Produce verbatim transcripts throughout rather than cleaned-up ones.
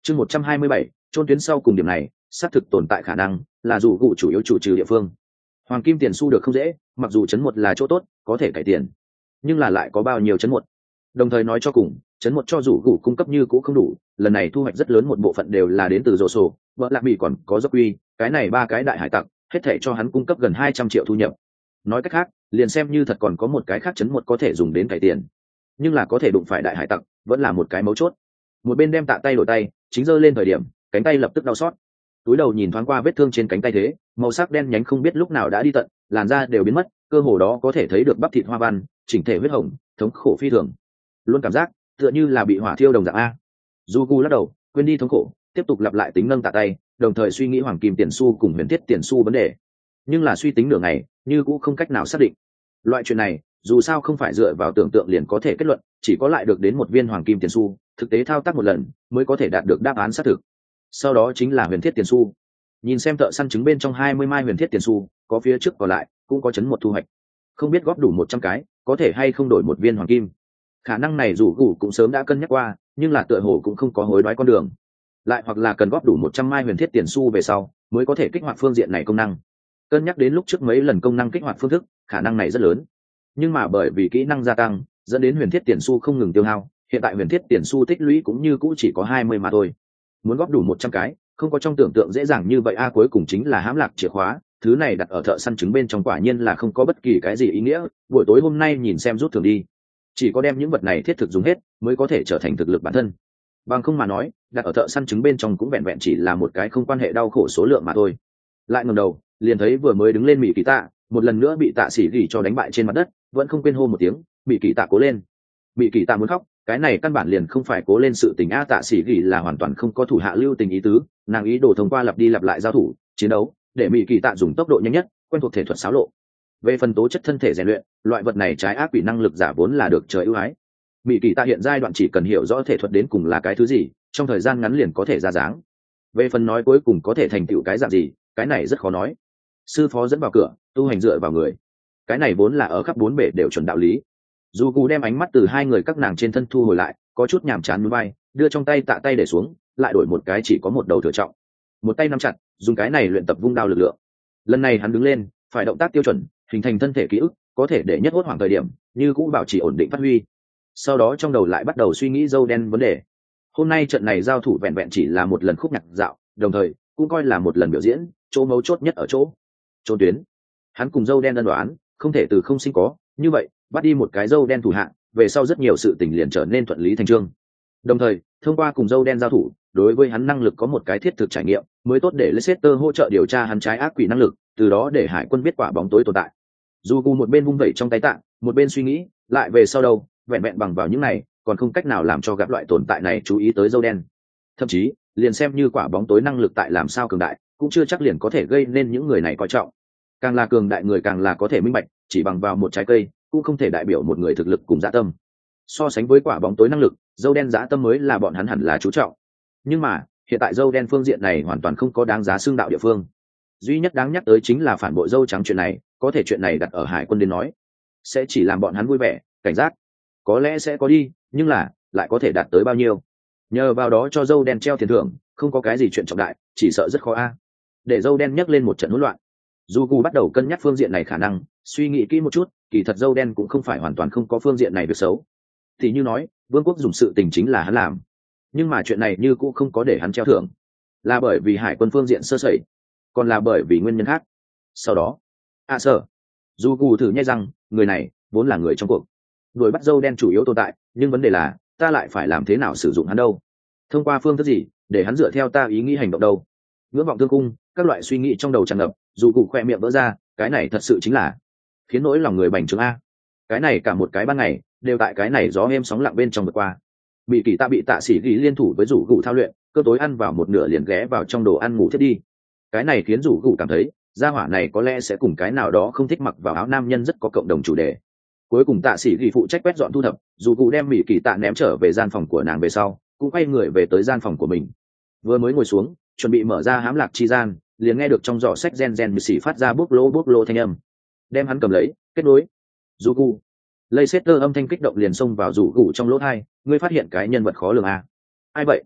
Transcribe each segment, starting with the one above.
chương một trăm hai mươi bảy trôn tuyến sau cùng điểm này xác thực tồn tại khả năng là dù cụ chủ yếu chủ trừ địa phương. Hoàng kim tiền xu được không dễ, mặc dù chấn một là chỗ tốt có thể cải tiền, nhưng là lại có bao nhiêu chấn một. Đồng thời nói cho cùng, chấn một cho dù cụ cung cấp như cũng không đủ, lần này thu hoạch rất lớn một bộ phận đều là đến từ rổ sổ, vợ lạc bị còn có dốc quy, cái này ba cái đại hải tặc hết thể cho hắn cung cấp gần hai trăm triệu thu nhập. Nói cách khác, liền xem như thật còn có một cái khác chấn một có thể dùng đến cải tiền, nhưng là có thể đụng phải đại hải tặc vẫn là một cái mấu chốt. Một bên đem tạ tay đổi tay, chính giơ lên thời điểm cánh tay lập tức đau xót, túi đầu nhìn thoáng qua vết thương trên cánh tay thế màu sắc đen nhánh không biết lúc nào đã đi tận, làn da đều biến mất, cơ hồ đó có thể thấy được bắp thịt hoa văn, chỉnh thể huyết hồng, thống khổ phi thường, luôn cảm giác tựa như là bị hỏa thiêu đồng dạng a. Jugu lắc đầu quên đi thống khổ, tiếp tục lặp lại tính nâng tạ tay, đồng thời suy nghĩ hoàng kim tiền xu cùng huyền thiết tiền xu vấn đề, nhưng là suy tính nửa ngày như cũng không cách nào xác định. Loại chuyện này dù sao không phải dựa vào tưởng tượng liền có thể kết luận, chỉ có lại được đến một viên hoàng kim tiền xu thực tế thao tác một lần mới có thể đạt được đáp án xác thực. Sau đó chính là huyền thiết tiền xu, nhìn xem thợ săn trứng bên trong hai mươi mai huyền thiết tiền xu có phía trước còn lại cũng có chấn một thu hoạch, không biết góp đủ một trăm cái có thể hay không đổi một viên hoàng kim. Khả năng này dù gù cũng sớm đã cân nhắc qua, nhưng là tựa hồ cũng không có hối đoái con đường, lại hoặc là cần góp đủ một trăm mai huyền thiết tiền xu về sau mới có thể kích hoạt phương diện này công năng. Cân nhắc đến lúc trước mấy lần công năng kích hoạt phương thức, khả năng này rất lớn, nhưng mà bởi vì kỹ năng gia tăng dẫn đến huyền thiết tiền xu không ngừng tiêu hao, hiện tại huyền thiết tiền xu tích lũy cũng như cũ chỉ có hai mươi mà thôi. Muốn góp đủ một trăm cái không có trong tưởng tượng dễ dàng như vậy a. Cuối cùng chính là hãm lạc chìa khóa, thứ này đặt ở thợ săn trứng bên trong quả nhiên là không có bất kỳ cái gì ý nghĩa, buổi tối hôm nay nhìn xem rút thưởng đi, chỉ có đem những vật này thiết thực dùng hết mới có thể trở thành thực lực bản thân, bằng không mà nói đặt ở thợ săn trứng bên trong cũng vẹn vẹn chỉ là một cái không quan hệ đau khổ số lượng mà thôi. Lại ngẩng đầu liền thấy vừa mới đứng lên Mị Kỳ Tạ một lần nữa bị Tạ Sĩ Gỉ cho đánh bại trên mặt đất, vẫn không quên hô một tiếng Mị Kỳ Tạ cố lên. Mị Kỳ Tạ muốn khóc, cái này căn bản liền không phải cố lên sự tình a. Tạ Sĩ Gỉ là hoàn toàn không có thủ hạ lưu tình ý tứ, nàng ý đồ thông qua lặp đi lặp lại giao thủ chiến đấu để Mị Kỳ Tạ dùng tốc độ nhanh nhất quen thuộc thể thuật xáo lộ. Về phần tố chất thân thể rèn luyện, loại vật này trái ác quỷ năng lực giả vốn là được trời ưu ái. Mị Kỳ Tạ hiện giai đoạn chỉ cần hiểu rõ thể thuật đến cùng là cái thứ gì, trong thời gian ngắn liền có thể ra dáng. Về phần nói cuối cùng có thể thành tựu cái dạng gì, cái này rất khó nói. Sư phó dẫn vào cửa, tu hành dựa vào người, cái này vốn là ở khắp bốn bể đều chuẩn đạo lý. Dù Cú đem ánh mắt từ hai người các nàng trên thân thu hồi lại, có chút nhàm chán núi bay, đưa trong tay tạ tay để xuống, lại đổi một cái chỉ có một đầu thừa trọng, một tay nắm chặt, dùng cái này luyện tập vung đao lực lượng. Lần này hắn đứng lên, phải động tác tiêu chuẩn, hình thành thân thể ký ức, có thể để nhất hốt hoảng thời điểm như cũng bảo trì ổn định phát huy. Sau đó trong đầu lại bắt đầu suy nghĩ dâu đen vấn đề. Hôm nay trận này giao thủ vẹn vẹn chỉ là một lần khúc nhạc dạo, đồng thời cũng coi là một lần biểu diễn, chỗ mấu chốt nhất ở chỗ trốn tuyến. Hắn cùng dâu đen ân đoán không thể từ không sinh có, như vậy bắt đi một cái dâu đen thủ hạng, về sau rất nhiều sự tình liền trở nên thuận lý thành trương. Đồng thời thông qua cùng dâu đen giao thủ, đối với hắn năng lực có một cái thiết thực trải nghiệm mới tốt, để Leicester hỗ trợ điều tra hắn trái ác quỷ năng lực, từ đó để hải quân biết quả bóng tối tồn tại. Dù Cú một bên vung vẩy trong tay tạ, một bên suy nghĩ lại về sau đâu vẹn vẹn bằng vào những này còn không cách nào làm cho gặp loại tồn tại này chú ý tới dâu đen. Thậm chí liền xem như quả bóng tối năng lực tại làm sao cường đại, cũng chưa chắc liền có thể gây nên những người này coi trọng. Càng là cường đại người càng là có thể minh bạch, chỉ bằng vào một trái cây cũng không thể đại biểu một người thực lực cùng dã tâm. So sánh với quả bóng tối năng lực, dâu đen dã tâm mới là bọn hắn hẳn là chú trọng. Nhưng mà hiện tại dâu đen phương diện này hoàn toàn không có đáng giá xương đạo địa phương. Duy nhất đáng nhắc tới chính là phản bội dâu trắng chuyện này, có thể chuyện này đặt ở hải quân đến nói sẽ chỉ làm bọn hắn vui vẻ cảnh giác, có lẽ sẽ có đi, nhưng là lại có thể đạt tới bao nhiêu. Nhờ vào đó cho dâu đen treo tiền thưởng không có cái gì chuyện trọng đại, chỉ sợ rất khó a. Để dâu đen nhắc lên một trận hỗn loạn. Dù Cú bắt đầu cân nhắc phương diện này khả năng, suy nghĩ kỹ một chút, kỳ thật dâu đen cũng không phải hoàn toàn không có phương diện này việc xấu. Thì như nói vương quốc dùng sự tình chính là hắn làm, nhưng mà chuyện này như cũng không có để hắn treo thưởng, là bởi vì hải quân phương diện sơ sẩy, còn là bởi vì nguyên nhân khác. Sau đó à sợ dù Cú thử nhai rằng người này vốn là người trong cuộc, đuổi bắt dâu đen chủ yếu tồn tại, nhưng vấn đề là ta lại phải làm thế nào sử dụng hắn đâu, thông qua phương thức gì để hắn dựa theo ta ý nghĩ hành động đâu. Ngưỡng vọng thương cung, các loại suy nghĩ trong đầu tràn ngập, dù Cú khoe miệng vỡ ra, cái này thật sự chính là khiến nỗi lòng người bành trướng a. Cái này cả một cái ban ngày đều tại cái này gió êm sóng lặng bên trong vượt qua. Bị Kỳ Tạ bị Tạ Sĩ Gỉ liên thủ với rủ Cú thao luyện, cơ tối ăn vào một nửa liền ghé vào trong đồ ăn ngủ thiết đi. Cái này khiến rủ Cú cảm thấy gia hỏa này có lẽ sẽ cùng cái nào đó không thích mặc vào áo nam nhân rất có cộng đồng chủ đề. Cuối cùng Tạ Sĩ Gỉ phụ trách quét dọn thu thập, dù Cú đem Mị Kỳ Tạ ném trở về gian phòng của nàng về sau, cũng quay người về tới gian phòng của mình. Vừa mới ngồi xuống chuẩn bị mở ra hãm lạc chi gian, liền nghe được trong giỏ sách gen gen mười xỉ phát ra bốc lô bốc lô thanh âm. Đem hắn cầm lấy kết nối. Dù Cú Leicester âm thanh kích động liền xông vào rủ Cú trong lỗ tai, ngươi phát hiện cái nhân vật khó lường à? Ai vậy?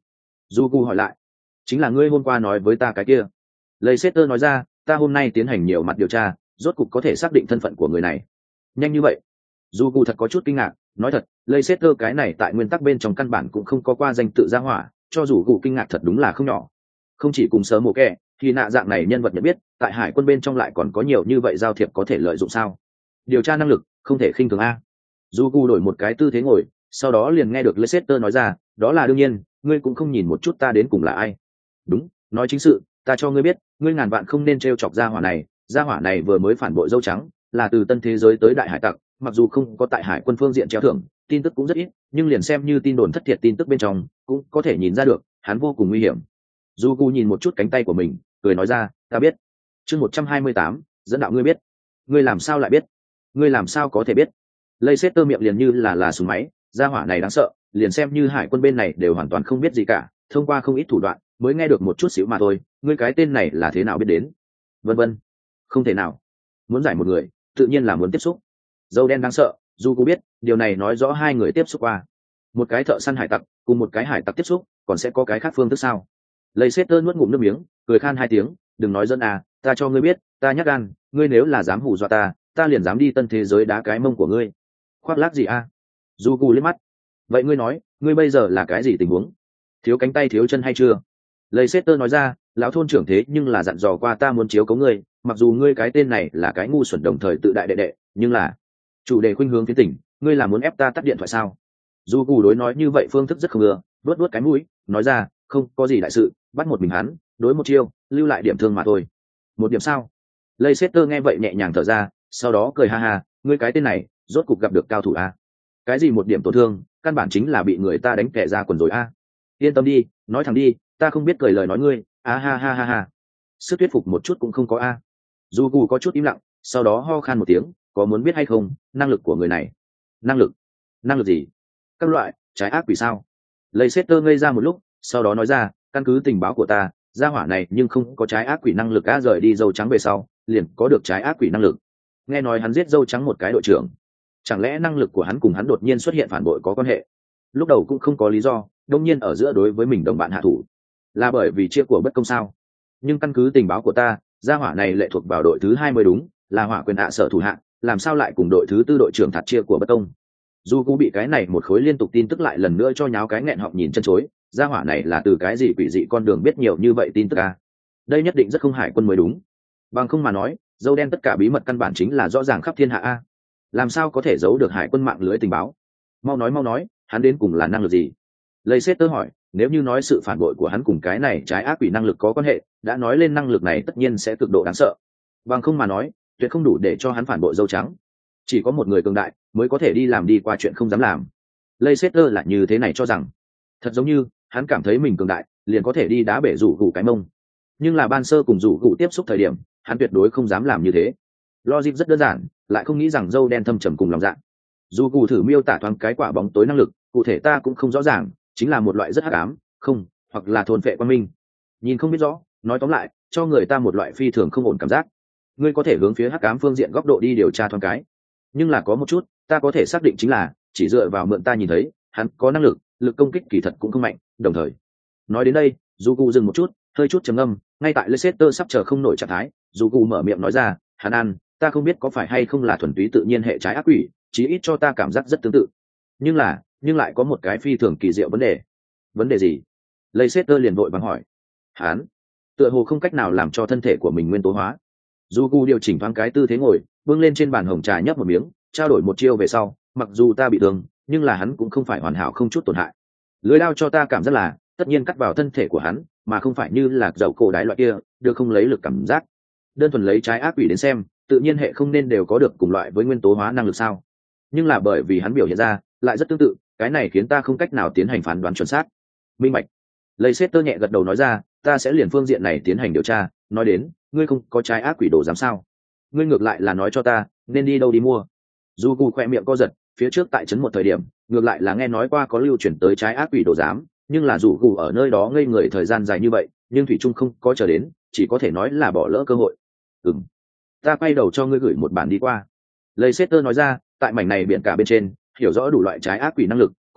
Du Gu hỏi lại. Chính là ngươi hôm qua nói với ta cái kia. Leicester nói ra, ta hôm nay tiến hành nhiều mặt điều tra, rốt cục có thể xác định thân phận của người này. Nhanh như vậy? Du Gu thật có chút kinh ngạc, nói thật, Leicester cái này tại nguyên tắc bên trong căn bản cũng không có qua danh tự ra hỏa, cho dù Gu kinh ngạc thật đúng là không nhỏ. Không chỉ cùng sớm mồ kẻ, thì nạ dạng này nhân vật nhận biết, tại hải quân bên trong lại còn có nhiều như vậy giao thiệp có thể lợi dụng sao? Điều tra năng lực, không thể khinh thường a. Du Gu đổi một cái tư thế ngồi, sau đó liền nghe được Leicester nói ra, đó là đương nhiên, ngươi cũng không nhìn một chút ta đến cùng là ai. Đúng, nói chính sự, ta cho ngươi biết, ngươi ngàn vạn không nên trêu chọc gia hỏa này, gia hỏa này vừa mới phản bội dâu trắng, là từ tân thế giới tới đại hải tặc, mặc dù không có tại hải quân phương diện treo thưởng, tin tức cũng rất ít, nhưng liền xem như tin đồn thất thiệt tin tức bên trong, cũng có thể nhìn ra được, hắn vô cùng nguy hiểm. Du Gu nhìn một chút cánh tay của mình, cười nói ra, ta biết. Chương một trăm hai mươi tám, dẫn đạo ngươi biết. Ngươi làm sao lại biết? Ngươi làm sao có thể biết? Leicester miệng liền như là là súng máy, gia hỏa này đáng sợ, liền xem như hải quân bên này đều hoàn toàn không biết gì cả, thông qua không ít thủ đoạn mới nghe được một chút xíu mà thôi. Ngươi cái tên này là thế nào biết đến? Vân vân. Không thể nào. Muốn giải một người, tự nhiên là muốn tiếp xúc. Dâu đen đáng sợ, Du Gu biết, điều này nói rõ hai người tiếp xúc qua. Một cái thợ săn hải tặc, cùng một cái hải tặc tiếp xúc, còn sẽ có cái khác phương thức sao? Leicester nuốt ngụm nước miếng, cười khan hai tiếng, đừng nói dân à, ta cho ngươi biết, ta nhắc gan, ngươi nếu là dám hù dọa ta, ta liền dám đi tân thế giới đá cái mông của ngươi. Khoác lác gì a? À? Du Gu liếc mắt. Vậy ngươi nói, ngươi bây giờ là cái gì tình huống? Thiếu cánh tay thiếu chân hay chưa? Leicester nói ra, lão thôn trưởng thế nhưng là dặn dò qua ta muốn chiếu cố ngươi, mặc dù ngươi cái tên này là cái ngu xuẩn đồng thời tự đại đệ đệ, nhưng là chủ đề khuynh hướng phía tỉnh, ngươi là muốn ép ta tắt điện thoại sao? Du Gu đối nói như vậy phương thức rất không ưa, vuốt vuốt cái mũi, nói ra, không có gì đại sự, bắt một mình hắn, đối một chiêu, lưu lại điểm thương mà thôi. Một điểm sao? Leicester nghe vậy nhẹ nhàng thở ra, sau đó cười ha ha, ngươi cái tên này, rốt cục gặp được cao thủ a. Cái gì một điểm tổn thương, căn bản chính là bị người ta đánh kẻ ra quần rồi a. Yên tâm đi, nói thẳng đi, ta không biết cười lời nói ngươi, a ha ha ha ha. Sức thuyết phục một chút cũng không có a. Du Gu có chút im lặng, sau đó ho khan một tiếng, có muốn biết hay không, năng lực của người này. Năng lực? Năng lực gì? Các loại, trái ác quỷ sao? Leicester ngây ra một lúc, sau đó nói ra, căn cứ tình báo của ta, gia hỏa này nhưng không có trái ác quỷ năng lực á, rời đi dâu trắng về sau, liền có được trái ác quỷ năng lực. Nghe nói hắn giết dâu trắng một cái đội trưởng, chẳng lẽ năng lực của hắn cùng hắn đột nhiên xuất hiện phản bội có quan hệ? Lúc đầu cũng không có lý do, đột nhiên ở giữa đối với mình đồng bạn hạ thủ, là bởi vì chia của bất công sao? Nhưng căn cứ tình báo của ta, gia hỏa này lệ thuộc vào đội thứ hai mới đúng, là hỏa quyền hạ sở thủ hạng, làm sao lại cùng đội thứ tư đội trưởng thật chia của bất công? Du cũng bị cái này một khối liên tục tin tức lại lần nữa cho nháo cái nghẹn họng nhìn chân chối, gia hỏa này là từ cái gì quỷ dị con đường biết nhiều như vậy tin tức à? Đây nhất định rất không hải quân mới đúng. Bằng không mà nói, dâu đen tất cả bí mật căn bản chính là rõ ràng khắp thiên hạ a. Làm sao có thể giấu được hải quân mạng lưới tình báo? Mau nói mau nói, hắn đến cùng là năng lực gì? Leicester hỏi, nếu như nói sự phản bội của hắn cùng cái này trái ác quỷ năng lực có quan hệ, đã nói lên năng lực này tất nhiên sẽ cực độ đáng sợ. Bằng không mà nói, tuyệt không đủ để cho hắn phản bội dâu trắng. Chỉ có một người cường đại mới có thể đi làm đi qua chuyện không dám làm. Leicester là như thế này cho rằng, thật giống như hắn cảm thấy mình cường đại, liền có thể đi đá bể rủ gù cái mông. Nhưng là ban sơ cùng rủ gù tiếp xúc thời điểm, hắn tuyệt đối không dám làm như thế. Logic rất đơn giản, lại không nghĩ rằng dâu đen thâm trầm cùng lòng dạ. Dù cụ thử miêu tả thoáng cái quả bóng tối năng lực, cụ thể ta cũng không rõ ràng, chính là một loại rất hắc ám, không, hoặc là thôn phệ quan minh. Nhìn không biết rõ, nói tóm lại, cho người ta một loại phi thường không ổn cảm giác. Ngươi có thể hướng phía hắc ám phương diện góc độ đi điều tra thoáng cái. Nhưng là có một chút, ta có thể xác định chính là, chỉ dựa vào mượn ta nhìn thấy, hắn có năng lực, lực công kích kỳ thật cũng không mạnh, đồng thời. Nói đến đây, Du Cụ dừng một chút, hơi chút trầm ngâm, ngay tại Leicester sắp chờ không nổi trạng thái, Du Cụ mở miệng nói ra, hắn ăn, ta không biết có phải hay không là thuần túy tự nhiên hệ trái ác quỷ, chí ít cho ta cảm giác rất tương tự. Nhưng là, nhưng lại có một cái phi thường kỳ diệu vấn đề. Vấn đề gì? Leicester liền vội vàng hỏi. Hắn, tựa hồ không cách nào làm cho thân thể của mình nguyên tố hóa. Du Cụ điều chỉnh thoáng cái tư thế ngồi, bưng lên trên bàn hồng trà nhấp một miếng, trao đổi một chiêu về sau, mặc dù ta bị thương, nhưng là hắn cũng không phải hoàn hảo không chút tổn hại. Lưỡi đao cho ta cảm giác là, tất nhiên cắt vào thân thể của hắn, mà không phải như là dầu cổ đái loại kia, được không lấy lực cảm giác. Đơn thuần lấy trái ác quỷ đến xem, tự nhiên hệ không nên đều có được cùng loại với nguyên tố hóa năng lực sao? Nhưng là bởi vì hắn biểu hiện ra, lại rất tương tự, cái này khiến ta không cách nào tiến hành phán đoán chuẩn xác. Minh bạch. Leicester nhẹ gật đầu nói ra, ta sẽ liền phương diện này tiến hành điều tra, nói đến, ngươi không có trái ác quỷ đồ dám sao? Ngươi ngược lại là nói cho ta, nên đi đâu đi mua. Du Gu khoe miệng co giật, phía trước tại trấn một thời điểm, ngược lại là nghe nói qua có lưu chuyển tới trái ác quỷ đồ giám, nhưng là dù Gu ở nơi đó ngây người thời gian dài như vậy, nhưng thủy trung không có chờ đến, chỉ có thể nói là bỏ lỡ cơ hội. Ừm, ta quay đầu cho ngươi gửi một bản đi qua. Leicester nói ra, tại mảnh này biển cả bên trên, hiểu rõ đủ loại trái ác quỷ năng lực,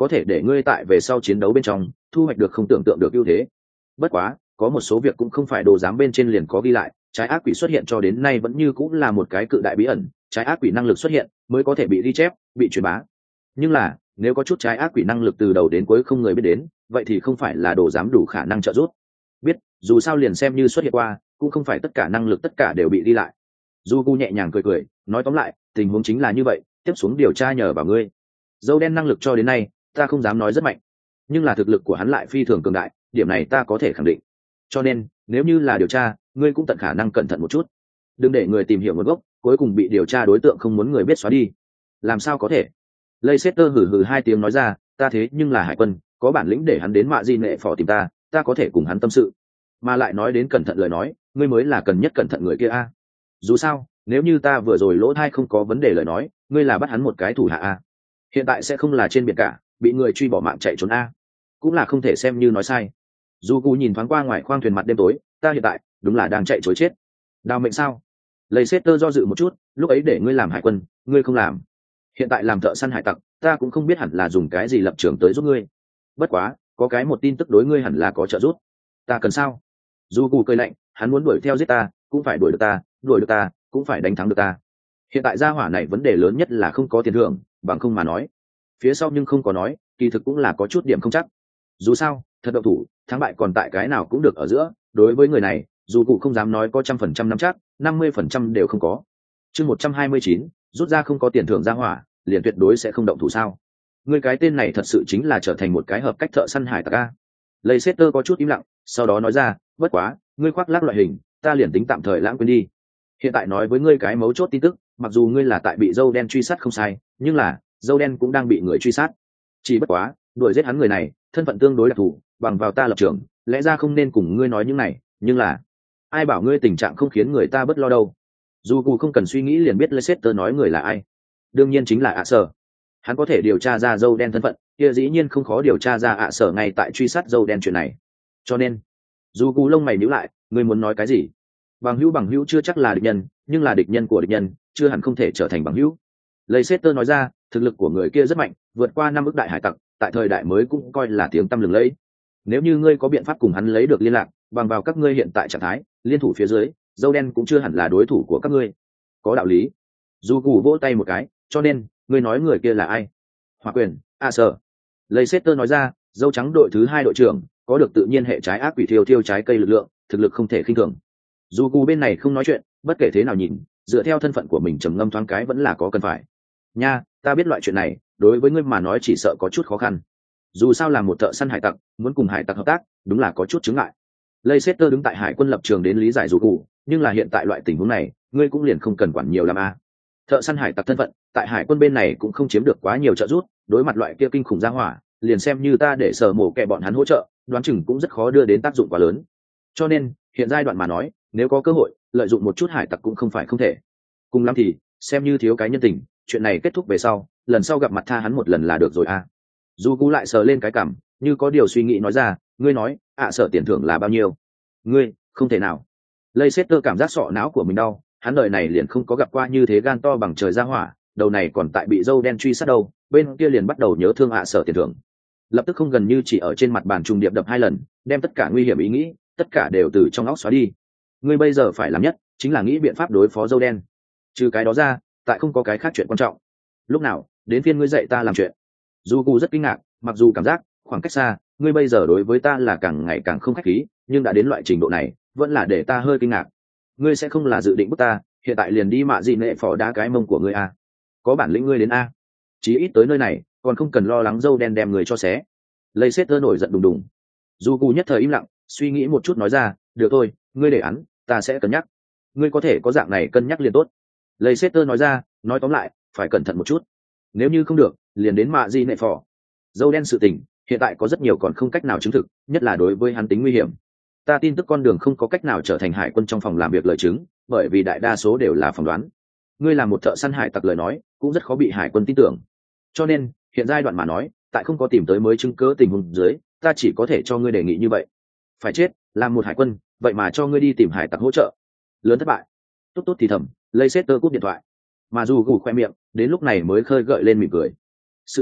có thể để ngươi tại về sau chiến đấu bên trong thu hoạch được không tưởng tượng được ưu thế. Bất quá có một số việc cũng không phải đồ giám bên trên liền có ghi lại, trái ác quỷ xuất hiện cho đến nay vẫn như cũng là một cái cự đại bí ẩn, trái ác quỷ năng lực xuất hiện mới có thể bị ghi chép, bị truyền bá. Nhưng là nếu có chút trái ác quỷ năng lực từ đầu đến cuối không người biết đến, vậy thì không phải là đồ giám đủ khả năng trợ giúp. Biết, dù sao liền xem như xuất hiện qua, cũng không phải tất cả năng lực tất cả đều bị ghi lại. Du Gu nhẹ nhàng cười cười, nói tóm lại, tình huống chính là như vậy, tiếp xuống điều tra nhờ vào ngươi. Dâu đen năng lực cho đến nay, ta không dám nói rất mạnh, nhưng là thực lực của hắn lại phi thường cường đại, điểm này ta có thể khẳng định. Cho nên, nếu như là điều tra, ngươi cũng tận khả năng cẩn thận một chút, đừng để người tìm hiểu nguồn gốc, cuối cùng bị điều tra đối tượng không muốn người biết xóa đi. Làm sao có thể? Leicester hừ hừ hai tiếng nói ra, ta thế nhưng là hải quân, có bản lĩnh để hắn đến mạ di nệ phò tìm ta, ta có thể cùng hắn tâm sự. Mà lại nói đến cẩn thận lời nói, ngươi mới là cần nhất cẩn thận người kia a. Dù sao, nếu như ta vừa rồi lỗ thai không có vấn đề lời nói, ngươi là bắt hắn một cái thủ hạ a. Hiện tại sẽ không là trên biển cả, bị người truy bỏ mạng chạy trốn a, cũng là không thể xem như nói sai. Du Cú nhìn thoáng qua ngoài khoang thuyền mặt đêm tối, ta hiện tại đúng là đang chạy trối chết. Đào mệnh sao? Leicester do dự một chút, lúc ấy để ngươi làm hải quân, ngươi không làm. Hiện tại làm thợ săn hải tặc, ta cũng không biết hẳn là dùng cái gì lập trường tới giúp ngươi. Bất quá, có cái một tin tức đối ngươi hẳn là có trợ giúp. Ta cần sao? Du Cú cười lạnh, hắn muốn đuổi theo giết ta, cũng phải đuổi được ta, đuổi được ta, cũng phải đánh thắng được ta. Hiện tại gia hỏa này vấn đề lớn nhất là không có tiền thưởng, bằng không mà nói. Phía sau nhưng không có nói, kỳ thực cũng là có chút điểm không chắc. Dù sao, thật động thủ, thắng bại còn tại cái nào cũng được ở giữa, đối với người này, dù cụ không dám nói có trăm phần trăm nắm chắc, năm mươi phần trăm đều không có. Chương một trăm hai mươi chín, rút ra không có tiền thưởng gia hỏa, liền tuyệt đối sẽ không động thủ sao? Ngươi cái tên này thật sự chính là trở thành một cái hợp cách thợ săn hải tặc a. Leicester có chút im lặng, sau đó nói ra, bất quá, ngươi khoác lác loại hình, ta liền tính tạm thời lãng quên đi. Hiện tại nói với ngươi cái mấu chốt tin tức, mặc dù ngươi là tại bị dâu đen truy sát không sai, nhưng là dâu đen cũng đang bị người truy sát. Chỉ bất quá, đuổi giết hắn người này, thân phận tương đối đặc thù, bằng vào ta lập trường, lẽ ra không nên cùng ngươi nói những này, nhưng là ai bảo ngươi tình trạng không khiến người ta bớt lo đâu. Dù cụ không cần suy nghĩ liền biết Leicester nói người là ai. Đương nhiên chính là ạ sở. Hắn có thể điều tra ra dâu đen thân phận, kia dĩ nhiên không khó điều tra ra ạ sở ngay tại truy sát dâu đen chuyện này. Cho nên, dù cụ lông mày nhíu lại, ngươi muốn nói cái gì? Bằng hữu bằng hữu chưa chắc là địch nhân, nhưng là địch nhân của địch nhân, chưa hẳn không thể trở thành bằng hữu. Leicester nói ra, thực lực của người kia rất mạnh, vượt qua năm ức đại hải tặc, tại thời đại mới cũng coi là tiếng tăm lừng lẫy. Nếu như ngươi có biện pháp cùng hắn lấy được liên lạc, bằng vào các ngươi hiện tại trạng thái, liên thủ phía dưới, dâu đen cũng chưa hẳn là đối thủ của các ngươi. Có đạo lý. Dù cụ vỗ tay một cái, cho nên, ngươi nói người kia là ai? Hỏa quyền, a sở. Leicester nói ra, dâu trắng đội thứ hai đội trưởng, có được tự nhiên hệ trái ác quỷ thiêu thiêu trái cây lực lượng, thực lực không thể khinh thường. Dù cụ bên này không nói chuyện, bất kể thế nào nhìn, dựa theo thân phận của mình trầm ngâm thoáng cái vẫn là có cần phải. Nha, ta biết loại chuyện này, đối với ngươi mà nói chỉ sợ có chút khó khăn. Dù sao là một thợ săn hải tặc, muốn cùng hải tặc hợp tác, đúng là có chút chướng ngại. Leicester đứng tại hải quân lập trường đến lý giải dù cụ, nhưng là hiện tại loại tình huống này, ngươi cũng liền không cần quản nhiều làm a. Thợ săn hải tặc thân phận, tại hải quân bên này cũng không chiếm được quá nhiều trợ giúp, đối mặt loại kia kinh khủng gia hỏa, liền xem như ta để sở mổ kẻ bọn hắn hỗ trợ, đoán chừng cũng rất khó đưa đến tác dụng quá lớn. Cho nên, hiện giai đoạn mà nói, nếu có cơ hội, lợi dụng một chút hải tặc cũng không phải không thể. Cùng lắm thì, xem như thiếu cái nhân tình, chuyện này kết thúc về sau, lần sau gặp mặt tha hắn một lần là được rồi a. Du Cú lại sờ lên cái cằm, như có điều suy nghĩ nói ra, ngươi nói, ạ à, sở tiền thưởng là bao nhiêu? Ngươi, không thể nào. Leicester cảm giác sọ não của mình đau, hắn đời này liền không có gặp qua như thế gan to bằng trời ra hỏa, đầu này còn tại bị dâu đen truy sát đâu, bên kia liền bắt đầu nhớ thương ạ à, sở tiền thưởng. Lập tức không gần như chỉ ở trên mặt bàn trùng điệp đập hai lần, đem tất cả nguy hiểm ý nghĩ, tất cả đều từ trong óc xóa đi. Ngươi bây giờ phải làm nhất, chính là nghĩ biện pháp đối phó dâu đen. Trừ cái đó ra, tại không có cái khác chuyện quan trọng. Lúc nào, đến phiên ngươi dạy ta làm chuyện. Du Cú rất kinh ngạc, mặc dù cảm giác khoảng cách xa, ngươi bây giờ đối với ta là càng ngày càng không khách khí, nhưng đã đến loại trình độ này, vẫn là để ta hơi kinh ngạc. Ngươi sẽ không là dự định bức ta, hiện tại liền đi mạ gì nệ phò đá cái mông của ngươi a? Có bản lĩnh ngươi đến a? Chí ít tới nơi này, còn không cần lo lắng dâu đen đem người cho xé. Leicester nổi giận đùng đùng. Du Cú nhất thời im lặng, suy nghĩ một chút nói ra, được thôi, ngươi để án, ta sẽ cân nhắc. Ngươi có thể có dạng này cân nhắc liền tốt. Leicester nói ra, nói tóm lại, phải cẩn thận một chút. Nếu như không được, liền đến mạ di nệ phò. Dâu đen sự tình, hiện tại có rất nhiều còn không cách nào chứng thực, nhất là đối với hắn tính nguy hiểm. Ta tin tức con đường không có cách nào trở thành hải quân trong phòng làm việc lời chứng, bởi vì đại đa số đều là phỏng đoán. Ngươi là một thợ săn hải tặc lời nói, cũng rất khó bị hải quân tin tưởng. Cho nên, hiện giai đoạn mà nói, tại không có tìm tới mới chứng cứ tình huống dưới, ta chỉ có thể cho ngươi đề nghị như vậy. Phải chết, làm một hải quân, vậy mà cho ngươi đi tìm hải tặc hỗ trợ. Lớn thất bại. Tốt tốt thì thầm, Leicester cúp điện thoại. Mà dù gù khoe miệng, đến lúc này mới khơi gợi lên mỉm cười. Sự tình,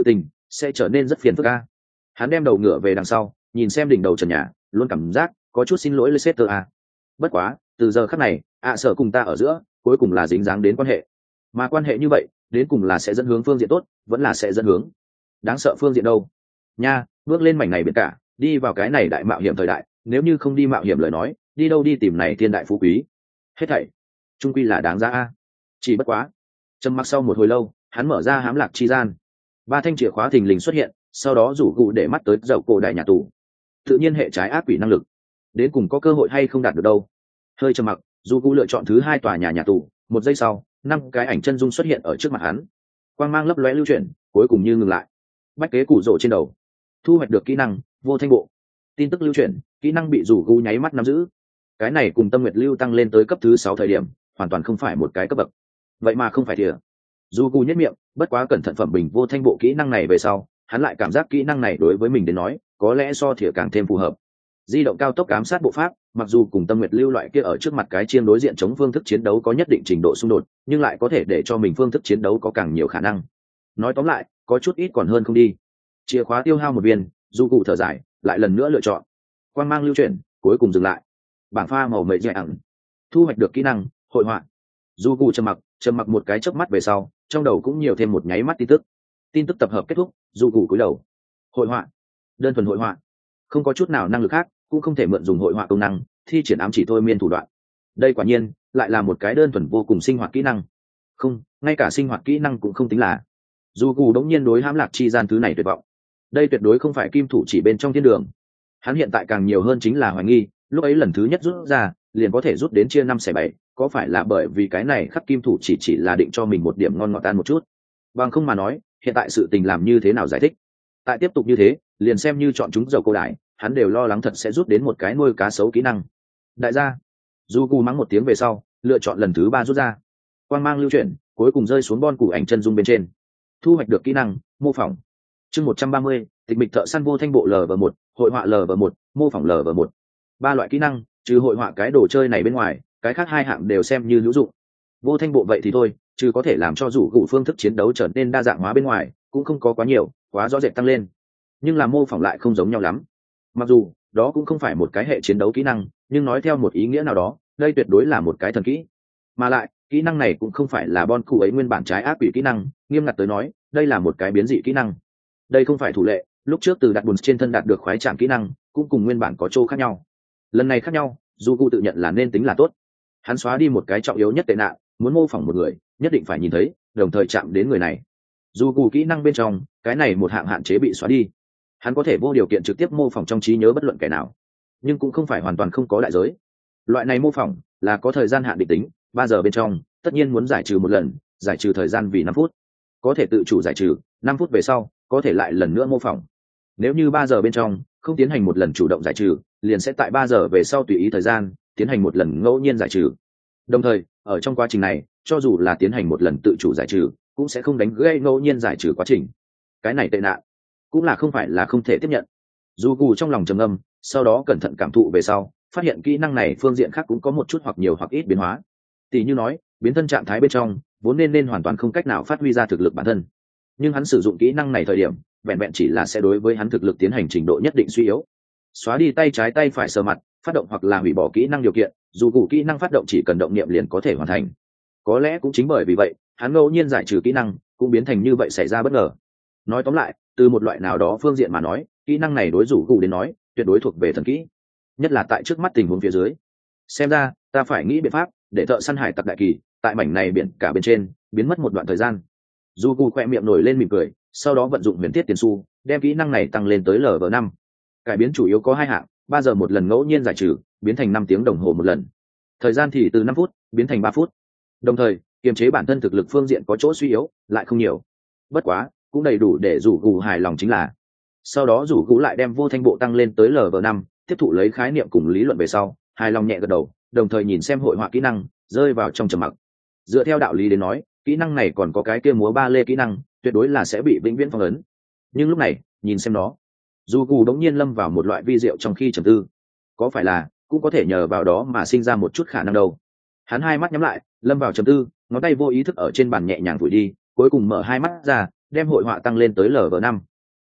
sẽ trở nên rất phiền phức a. Hắn đem đầu ngửa về đằng sau nhìn xem đỉnh đầu trần nhà, luôn cảm giác có chút xin lỗi Leicester a. Bất quá từ giờ khắc này ạ sở cùng ta ở giữa cuối cùng là dính dáng đến quan hệ, mà quan hệ như vậy đến cùng là sẽ dẫn hướng phương diện tốt vẫn là sẽ dẫn hướng đáng sợ phương diện đâu nha. Bước lên mảnh này biển cả, đi vào cái này đại mạo hiểm thời đại, nếu như không đi mạo hiểm lời nói, đi đâu đi tìm này thiên đại phú quý, hết thảy trung quy là đáng giá a. Chỉ bất quá trầm mặc sau một hồi lâu, hắn mở ra hám lạc chi gian, ba thanh chìa khóa thình lình xuất hiện, sau đó rủ gụ để mắt tới dậu cổ đại nhà tù. Tự nhiên hệ trái ác quỷ năng lực đến cùng có cơ hội hay không đạt được đâu. Hơi trầm mặc, dù cụ lựa chọn thứ hai tòa nhà nhà tù. Một giây sau, năm cái ảnh chân dung xuất hiện ở trước mặt hắn, quang mang lấp lóe lưu chuyển, cuối cùng như ngừng lại. Bách kế củ rổ trên đầu, thu hoạch được kỹ năng vô thanh bộ, tin tức lưu chuyển, kỹ năng bị rủ cụ nháy mắt nắm giữ. Cái này cùng tâm nguyệt lưu tăng lên tới cấp thứ sáu thời điểm hoàn toàn không phải một cái cấp bậc. Vậy mà không phải thìa. Dù cụ nhất miệng, bất quá cẩn thận phẩm bình vô thanh bộ kỹ năng này về sau, hắn lại cảm giác kỹ năng này đối với mình đến nói có lẽ so thìa càng thêm phù hợp. Di động cao tốc ám sát bộ pháp, mặc dù cùng tâm nguyệt lưu loại kia ở trước mặt cái chiêm đối diện chống phương thức chiến đấu có nhất định trình độ xung đột, nhưng lại có thể để cho mình phương thức chiến đấu có càng nhiều khả năng. Nói tóm lại, có chút ít còn hơn không đi. Chìa khóa tiêu hao một viên, dù cụ thở dài, lại lần nữa lựa chọn quang mang lưu chuyển, cuối cùng dừng lại. Bảng pha màu mệ dễ ẳng, thu hoạch được kỹ năng hội họa. Dù cụ trầm mặc trầm mặc một cái chớp mắt về sau, trong đầu cũng nhiều thêm một nháy mắt tin tức. Tin tức tập hợp kết thúc, dù cụ cúi đầu. Hội họa, đơn thuần hội họa, không có chút nào năng lực khác, cũng không thể mượn dùng hội họa công năng thi triển ám chỉ thôi miên thủ đoạn. Đây quả nhiên lại là một cái đơn thuần vô cùng sinh hoạt kỹ năng. Không, ngay cả sinh hoạt kỹ năng cũng không tính là. Dù cụ đống nhiên đối hãm lạc chi gian thứ này tuyệt vọng. Đây tuyệt đối không phải kim thủ chỉ bên trong thiên đường. Hắn hiện tại càng nhiều hơn chính là hoài nghi, lúc ấy lần thứ nhất rút ra liền có thể rút đến chia năm xẻ bảy, có phải là bởi vì cái này khắc kim thủ chỉ chỉ là định cho mình một điểm ngon ngọt tan một chút. Bằng không mà nói, hiện tại sự tình làm như thế nào giải thích. Tại tiếp tục như thế, liền xem như chọn chúng dầu cô đại, hắn đều lo lắng thật sẽ rút đến một cái nuôi cá sấu kỹ năng. Đại gia, du gu mắng một tiếng về sau, lựa chọn lần thứ ba rút ra. Quang mang lưu chuyển, cuối cùng rơi xuống bon củ ảnh chân dung bên trên. Thu hoạch được kỹ năng mô phỏng. Chương một trăm ba mươi, tịch mịch thợ săn vô thanh bộ lv một, hội họa lv một, mô phỏng lv một. Ba loại kỹ năng, trừ hội họa cái đồ chơi này bên ngoài, cái khác hai hạng đều xem như hữu dụng. Vô thanh bộ vậy thì thôi, trừ có thể làm cho rủ gụ phương thức chiến đấu trở nên đa dạng hóa bên ngoài, cũng không có quá nhiều, quá rõ rệt tăng lên. Nhưng là mô phỏng lại không giống nhau lắm. Mặc dù đó cũng không phải một cái hệ chiến đấu kỹ năng, nhưng nói theo một ý nghĩa nào đó, đây tuyệt đối là một cái thần kỹ. Mà lại, kỹ năng này cũng không phải là bon cụ ấy nguyên bản trái ác quỷ kỹ năng, nghiêm ngặt tới nói, đây là một cái biến dị kỹ năng. Đây không phải thủ lệ, lúc trước từ đặt bùn trên thân đạt được khoái trảm kỹ năng, cũng cùng nguyên bản có chỗ khác nhau. Lần này khác nhau, dù cụ tự nhận là nên tính là tốt. Hắn xóa đi một cái trọng yếu nhất tệ nạn, muốn mô phỏng một người, nhất định phải nhìn thấy, đồng thời chạm đến người này. Dù cụ kỹ năng bên trong, cái này một hạng hạn chế bị xóa đi. Hắn có thể vô điều kiện trực tiếp mô phỏng trong trí nhớ bất luận kẻ nào, nhưng cũng không phải hoàn toàn không có đại giới. Loại này mô phỏng là có thời gian hạn định tính, ba giờ bên trong, tất nhiên muốn giải trừ một lần, giải trừ thời gian vì năm phút. Có thể tự chủ giải trừ, năm phút về sau, có thể lại lần nữa mô phỏng. Nếu như ba giờ bên trong không tiến hành một lần chủ động giải trừ, liền sẽ tại ba giờ về sau tùy ý thời gian tiến hành một lần ngẫu nhiên giải trừ. Đồng thời, ở trong quá trình này, cho dù là tiến hành một lần tự chủ giải trừ, cũng sẽ không đánh gây ngẫu nhiên giải trừ quá trình. Cái này tệ nạn, cũng là không phải là không thể tiếp nhận. Dù gù trong lòng trầm ngâm, sau đó cẩn thận cảm thụ về sau, phát hiện kỹ năng này phương diện khác cũng có một chút hoặc nhiều hoặc ít biến hóa. Tỷ như nói, biến thân trạng thái bên trong vốn nên nên hoàn toàn không cách nào phát huy ra thực lực bản thân, nhưng hắn sử dụng kỹ năng này thời điểm, vẹn vẹn chỉ là sẽ đối với hắn thực lực tiến hành trình độ nhất định suy yếu. Xóa đi tay trái tay phải sờ mặt, phát động hoặc là hủy bỏ kỹ năng điều kiện, dù cụ kỹ năng phát động chỉ cần động niệm liền có thể hoàn thành. Có lẽ cũng chính bởi vì vậy, hắn ngẫu nhiên giải trừ kỹ năng cũng biến thành như vậy xảy ra bất ngờ. Nói tóm lại, từ một loại nào đó phương diện mà nói, kỹ năng này đối rủ cụ đến nói tuyệt đối thuộc về thần kỹ, nhất là tại trước mắt tình huống phía dưới. Xem ra ta phải nghĩ biện pháp để thợ săn hải tặc đại kỳ tại mảnh này biển cả bên trên biến mất một đoạn thời gian. Dù cụ khoe miệng nổi lên mỉm cười, sau đó vận dụng huyền thiết tiền su đem kỹ năng này tăng lên tới lv năm. Cải biến chủ yếu có hai hạng, ba giờ một lần ngẫu nhiên giải trừ biến thành năm tiếng đồng hồ một lần, thời gian thì từ năm phút biến thành ba phút. Đồng thời kiềm chế bản thân thực lực phương diện có chỗ suy yếu, lại không nhiều, bất quá cũng đầy đủ để rủ gù hài lòng. Chính là sau đó rủ gù lại đem vô thanh bộ tăng lên tới lv năm, tiếp thụ lấy khái niệm cùng lý luận về sau, hài lòng nhẹ gật đầu, đồng thời nhìn xem hội họa kỹ năng, rơi vào trong trầm mặc. Dựa theo đạo lý đến nói, kỹ năng này còn có cái kia múa ba lê kỹ năng, tuyệt đối là sẽ bị vĩnh viễn phong ấn. Nhưng lúc này nhìn xem nó, dù gù đống nhiên lâm vào một loại vi diệu trong khi trầm tư. Có phải là cũng có thể nhờ vào đó mà sinh ra một chút khả năng đâu. Hắn hai mắt nhắm lại, lâm vào trầm tư, ngón tay vô ý thức ở trên bàn nhẹ nhàng vùi đi, cuối cùng mở hai mắt ra, đem hội họa tăng lên tới lv năm.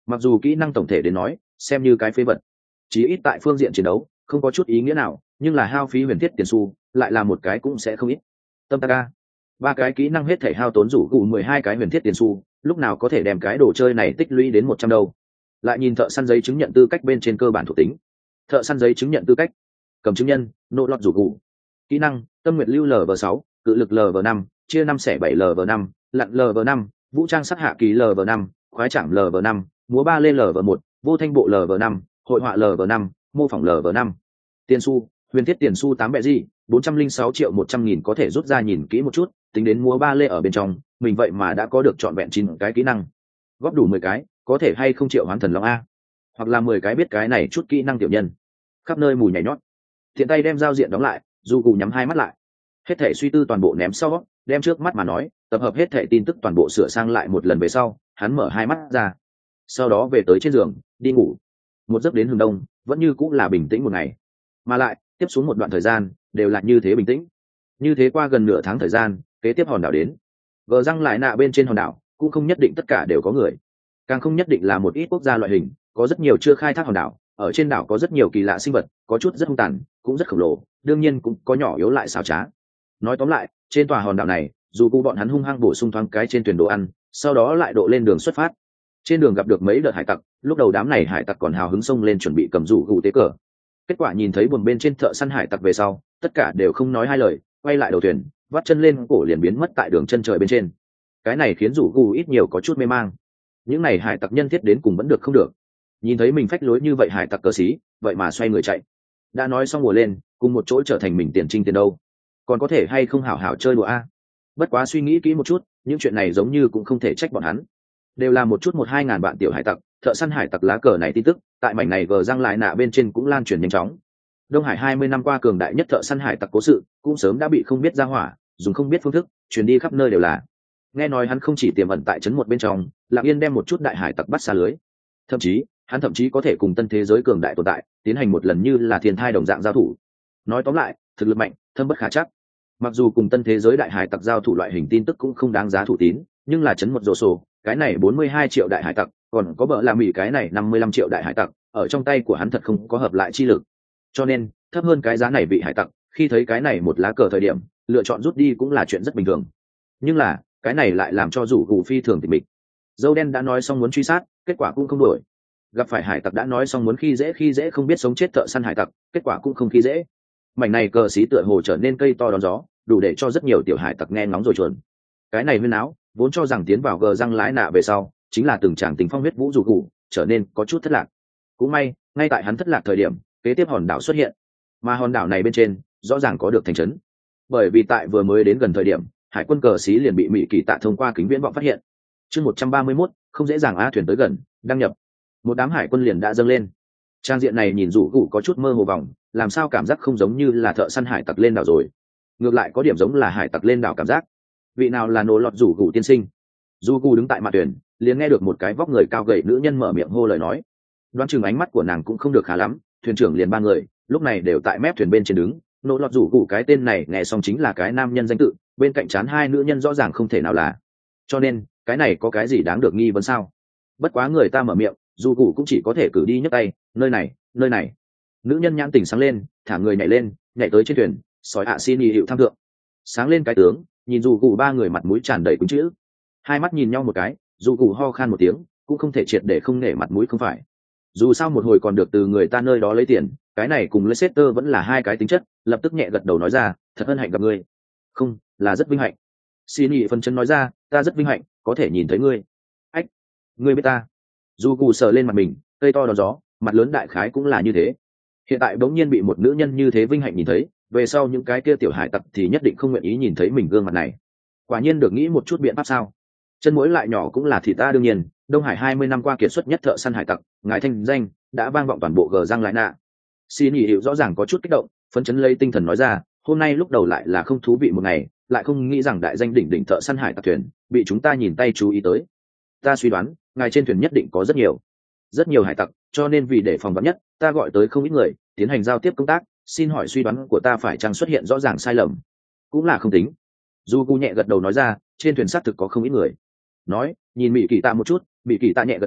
mặc dù kỹ năng tổng thể đến nói xem như cái phế vật, chí ít tại phương diện chiến đấu không có chút ý nghĩa nào, nhưng là hao phí huyền thiết tiền xu lại là một cái cũng sẽ không ít. Tâm taka ba cái kỹ năng hết thể hao tốn rủ gù mười hai cái huyền thiết tiền xu, lúc nào có thể đem cái đồ chơi này tích lũy đến một trăm đâu. Lại nhìn thợ săn giấy chứng nhận tư cách bên trên cơ bản thuộc tính. Thợ săn giấy chứng nhận tư cách: cầm chứng nhân, nộ lọt rủ gù. Kỹ năng: tâm nguyệt lưu lv sáu, cự lực lv năm, chia năm xẻ bảy lv năm, lặn lv năm, vũ trang sát hạ kỳ lv năm, khoái chạm lv năm, múa ba lên lv một, vô thanh bộ lv năm, hội họa lv năm, mô phỏng lv năm. Tiền xu: huyền thiết tiền xu tám bẹ gì, bốn trăm linh sáu triệu một trăm nghìn có thể rút ra nhìn kỹ một chút, tính đến múa ba lê ở bên trong, mình vậy mà đã có được trọn vẹn chín cái kỹ năng. Góp đủ mười cái, có thể hay không triệu hoán thần long a, hoặc là mười cái biết cái này chút kỹ năng tiểu nhân. Khắp nơi mùi nhảy nhót. Thiện tay đem giao diện đóng lại, dù cụ nhắm hai mắt lại. Hết thể suy tư toàn bộ ném sau, đem trước mắt mà nói, tập hợp hết thể tin tức toàn bộ sửa sang lại một lần về sau, hắn mở hai mắt ra. Sau đó về tới trên giường, đi ngủ. Một giấc đến hừng đông, vẫn như cũng là bình tĩnh một ngày. Mà lại, tiếp xuống một đoạn thời gian, đều là như thế bình tĩnh. Như thế qua gần nửa tháng thời gian, kế tiếp hòn đảo đến. Gờ răng lại nạ bên trên hòn đảo, cũng không nhất định tất cả đều có người. Càng không nhất định là một ít quốc gia loại hình, có rất nhiều chưa khai thác hòn đảo. Ở trên đảo có rất nhiều kỳ lạ sinh vật, có chút rất hung tàn, cũng rất khổng lồ, đương nhiên cũng có nhỏ yếu lại xảo trá. Nói tóm lại, trên tòa hòn đảo này, dù cụ bọn hắn hung hăng bổ sung thoáng cái trên thuyền đồ ăn, sau đó lại độ lên đường xuất phát. Trên đường gặp được mấy đợt hải tặc, lúc đầu đám này hải tặc còn hào hứng xông lên chuẩn bị cầm rủ gù tế cờ. Kết quả nhìn thấy buồng bên trên thợ săn hải tặc về sau, tất cả đều không nói hai lời, quay lại đầu thuyền, vắt chân lên cổ liền biến mất tại đường chân trời bên trên. Cái này khiến rủ gù ít nhiều có chút mê mang. Những này hải tặc nhân thiết đến cùng vẫn được không được. Nhìn thấy mình phách lối như vậy hải tặc cờ xí, vậy mà xoay người chạy. Đã nói xong mùa lên, cùng một chỗ trở thành mình tiền trinh tiền đâu. Còn có thể hay không hảo hảo chơi đùa a? Bất quá suy nghĩ kỹ một chút, những chuyện này giống như cũng không thể trách bọn hắn. Đều là một chút một hai ngàn bạn tiểu hải tặc, thợ săn hải tặc lá cờ này tin tức, tại mảnh này gờ răng lại nạ bên trên cũng lan truyền nhanh chóng. Đông Hải hai mươi năm qua cường đại nhất thợ săn hải tặc cố sự, cũng sớm đã bị không biết ra hỏa, dùng không biết phương thức, truyền đi khắp nơi đều là. Nghe nói hắn không chỉ tiềm ẩn tại trấn một bên trong, lặng yên đem một chút đại hải tặc bắt xa lưới. Thậm chí, hắn thậm chí có thể cùng tân thế giới cường đại tồn tại, tiến hành một lần như là thiên thai đồng dạng giao thủ. Nói tóm lại, thực lực mạnh, thâm bất khả chắc. Mặc dù cùng tân thế giới đại hải tặc giao thủ loại hình tin tức cũng không đáng giá thủ tín, nhưng là trấn một rổ sổ, cái này bốn mươi hai triệu đại hải tặc, còn có bợ là mỹ cái này năm mươi lăm triệu đại hải tặc, ở trong tay của hắn thật không có hợp lại chi lực. Cho nên, thấp hơn cái giá này vị hải tặc, khi thấy cái này một lá cờ thời điểm, lựa chọn rút đi cũng là chuyện rất bình thường. Nhưng là, cái này lại làm cho rủ gù phi thường tịch mịch. Dâu đen đã nói xong muốn truy sát, kết quả cũng không đuổi. Gặp phải hải tặc đã nói xong muốn khi dễ khi dễ không biết sống chết thợ săn hải tặc, kết quả cũng không khi dễ. Mảnh này cờ xí tựa hồ trở nên cây to đón gió, đủ để cho rất nhiều tiểu hải tặc nghe ngóng rồi chuồn. Cái này huyên áo, vốn cho rằng tiến vào gờ răng lái nạ về sau, chính là từng tràng tình phong huyết vũ rủ gù, trở nên có chút thất lạc. Cũng may, ngay tại hắn thất lạc thời điểm, kế tiếp hòn đảo xuất hiện. Mà hòn đảo này bên trên, rõ ràng có được thành trấn. Bởi vì tại vừa mới đến gần thời điểm, hải quân cờ xí liền bị mỹ kỳ tạ thông qua kính viễn vọng phát hiện. Chương một trăm ba mươi mốt, không dễ dàng á thuyền tới gần, đăng nhập. Một đám hải quân liền đã dâng lên. Trang diện này nhìn rủ gù có chút mơ hồ vòng, làm sao cảm giác không giống như là thợ săn hải tặc lên đảo rồi. Ngược lại có điểm giống là hải tặc lên đảo cảm giác. Vị nào là nổ lọt rủ gù tiên sinh? Du gù đứng tại mặt thuyền, liền nghe được một cái vóc người cao gầy nữ nhân mở miệng hô lời nói. Đoán chừng ánh mắt của nàng cũng không được khá lắm, thuyền trưởng liền ba người, lúc này đều tại mép thuyền bên trên đứng. Nổ lọt rủ gù cái tên này nghe xong chính là cái nam nhân danh tự, bên cạnh chán hai nữ nhân rõ ràng không thể nào là. Cho nên, cái này có cái gì đáng được nghi vấn sao? Bất quá người ta mở miệng, dù cụ cũng chỉ có thể cử đi nhấc tay, nơi này, nơi này. Nữ nhân nhãn tình sáng lên, thả người nhảy lên, nhảy tới trên thuyền, sói ạ xin nhị hiệu tham thượng. Sáng lên cái tướng, nhìn dù cụ ba người mặt mũi tràn đầy cứng chữ. Hai mắt nhìn nhau một cái, dù cụ ho khan một tiếng, cũng không thể triệt để không nể mặt mũi không phải. Dù sao một hồi còn được từ người ta nơi đó lấy tiền, cái này cùng Leicester vẫn là hai cái tính chất, lập tức nhẹ gật đầu nói ra, thật hân hạnh gặp ngươi. Không, là rất vinh hạnh. Xin nhị phân chân nói ra, ta rất vinh hạnh, có thể nhìn thấy ngươi. Ách, ngươi biết ta? Dù cụ sờ lên mặt mình, cây to đón gió, mặt lớn đại khái cũng là như thế. Hiện tại bỗng nhiên bị một nữ nhân như thế vinh hạnh nhìn thấy, về sau những cái kia tiểu hải tặc thì nhất định không nguyện ý nhìn thấy mình gương mặt này. Quả nhiên được nghĩ một chút biện pháp sao? Chân mũi lại nhỏ cũng là thịt ta đương nhiên, Đông Hải hai mươi năm qua kiệt xuất nhất thợ săn hải tặc, ngài thanh danh đã vang vọng toàn bộ gờ răng lại nạ. Xin nhị hiệu rõ ràng có chút kích động, phấn chấn lấy tinh thần nói ra, hôm nay lúc đầu lại là không thú vị một ngày, lại không nghĩ rằng đại danh đỉnh đỉnh thợ săn hải tặc thuyền bị chúng ta nhìn tay chú ý tới. Ta suy đoán, ngài trên thuyền nhất định có rất nhiều, rất nhiều hải tặc, cho nên vì để phòng vắn nhất, ta gọi tới không ít người, tiến hành giao tiếp công tác. Xin hỏi suy đoán của ta phải chăng xuất hiện rõ ràng sai lầm? Cũng là không tính. Du Gu nhẹ gật đầu nói ra, trên thuyền xác thực có không ít người. Nói, nhìn Mỹ Kỳ Tạ một chút, Mỹ Kỳ Tạ nhẹ gật đầu,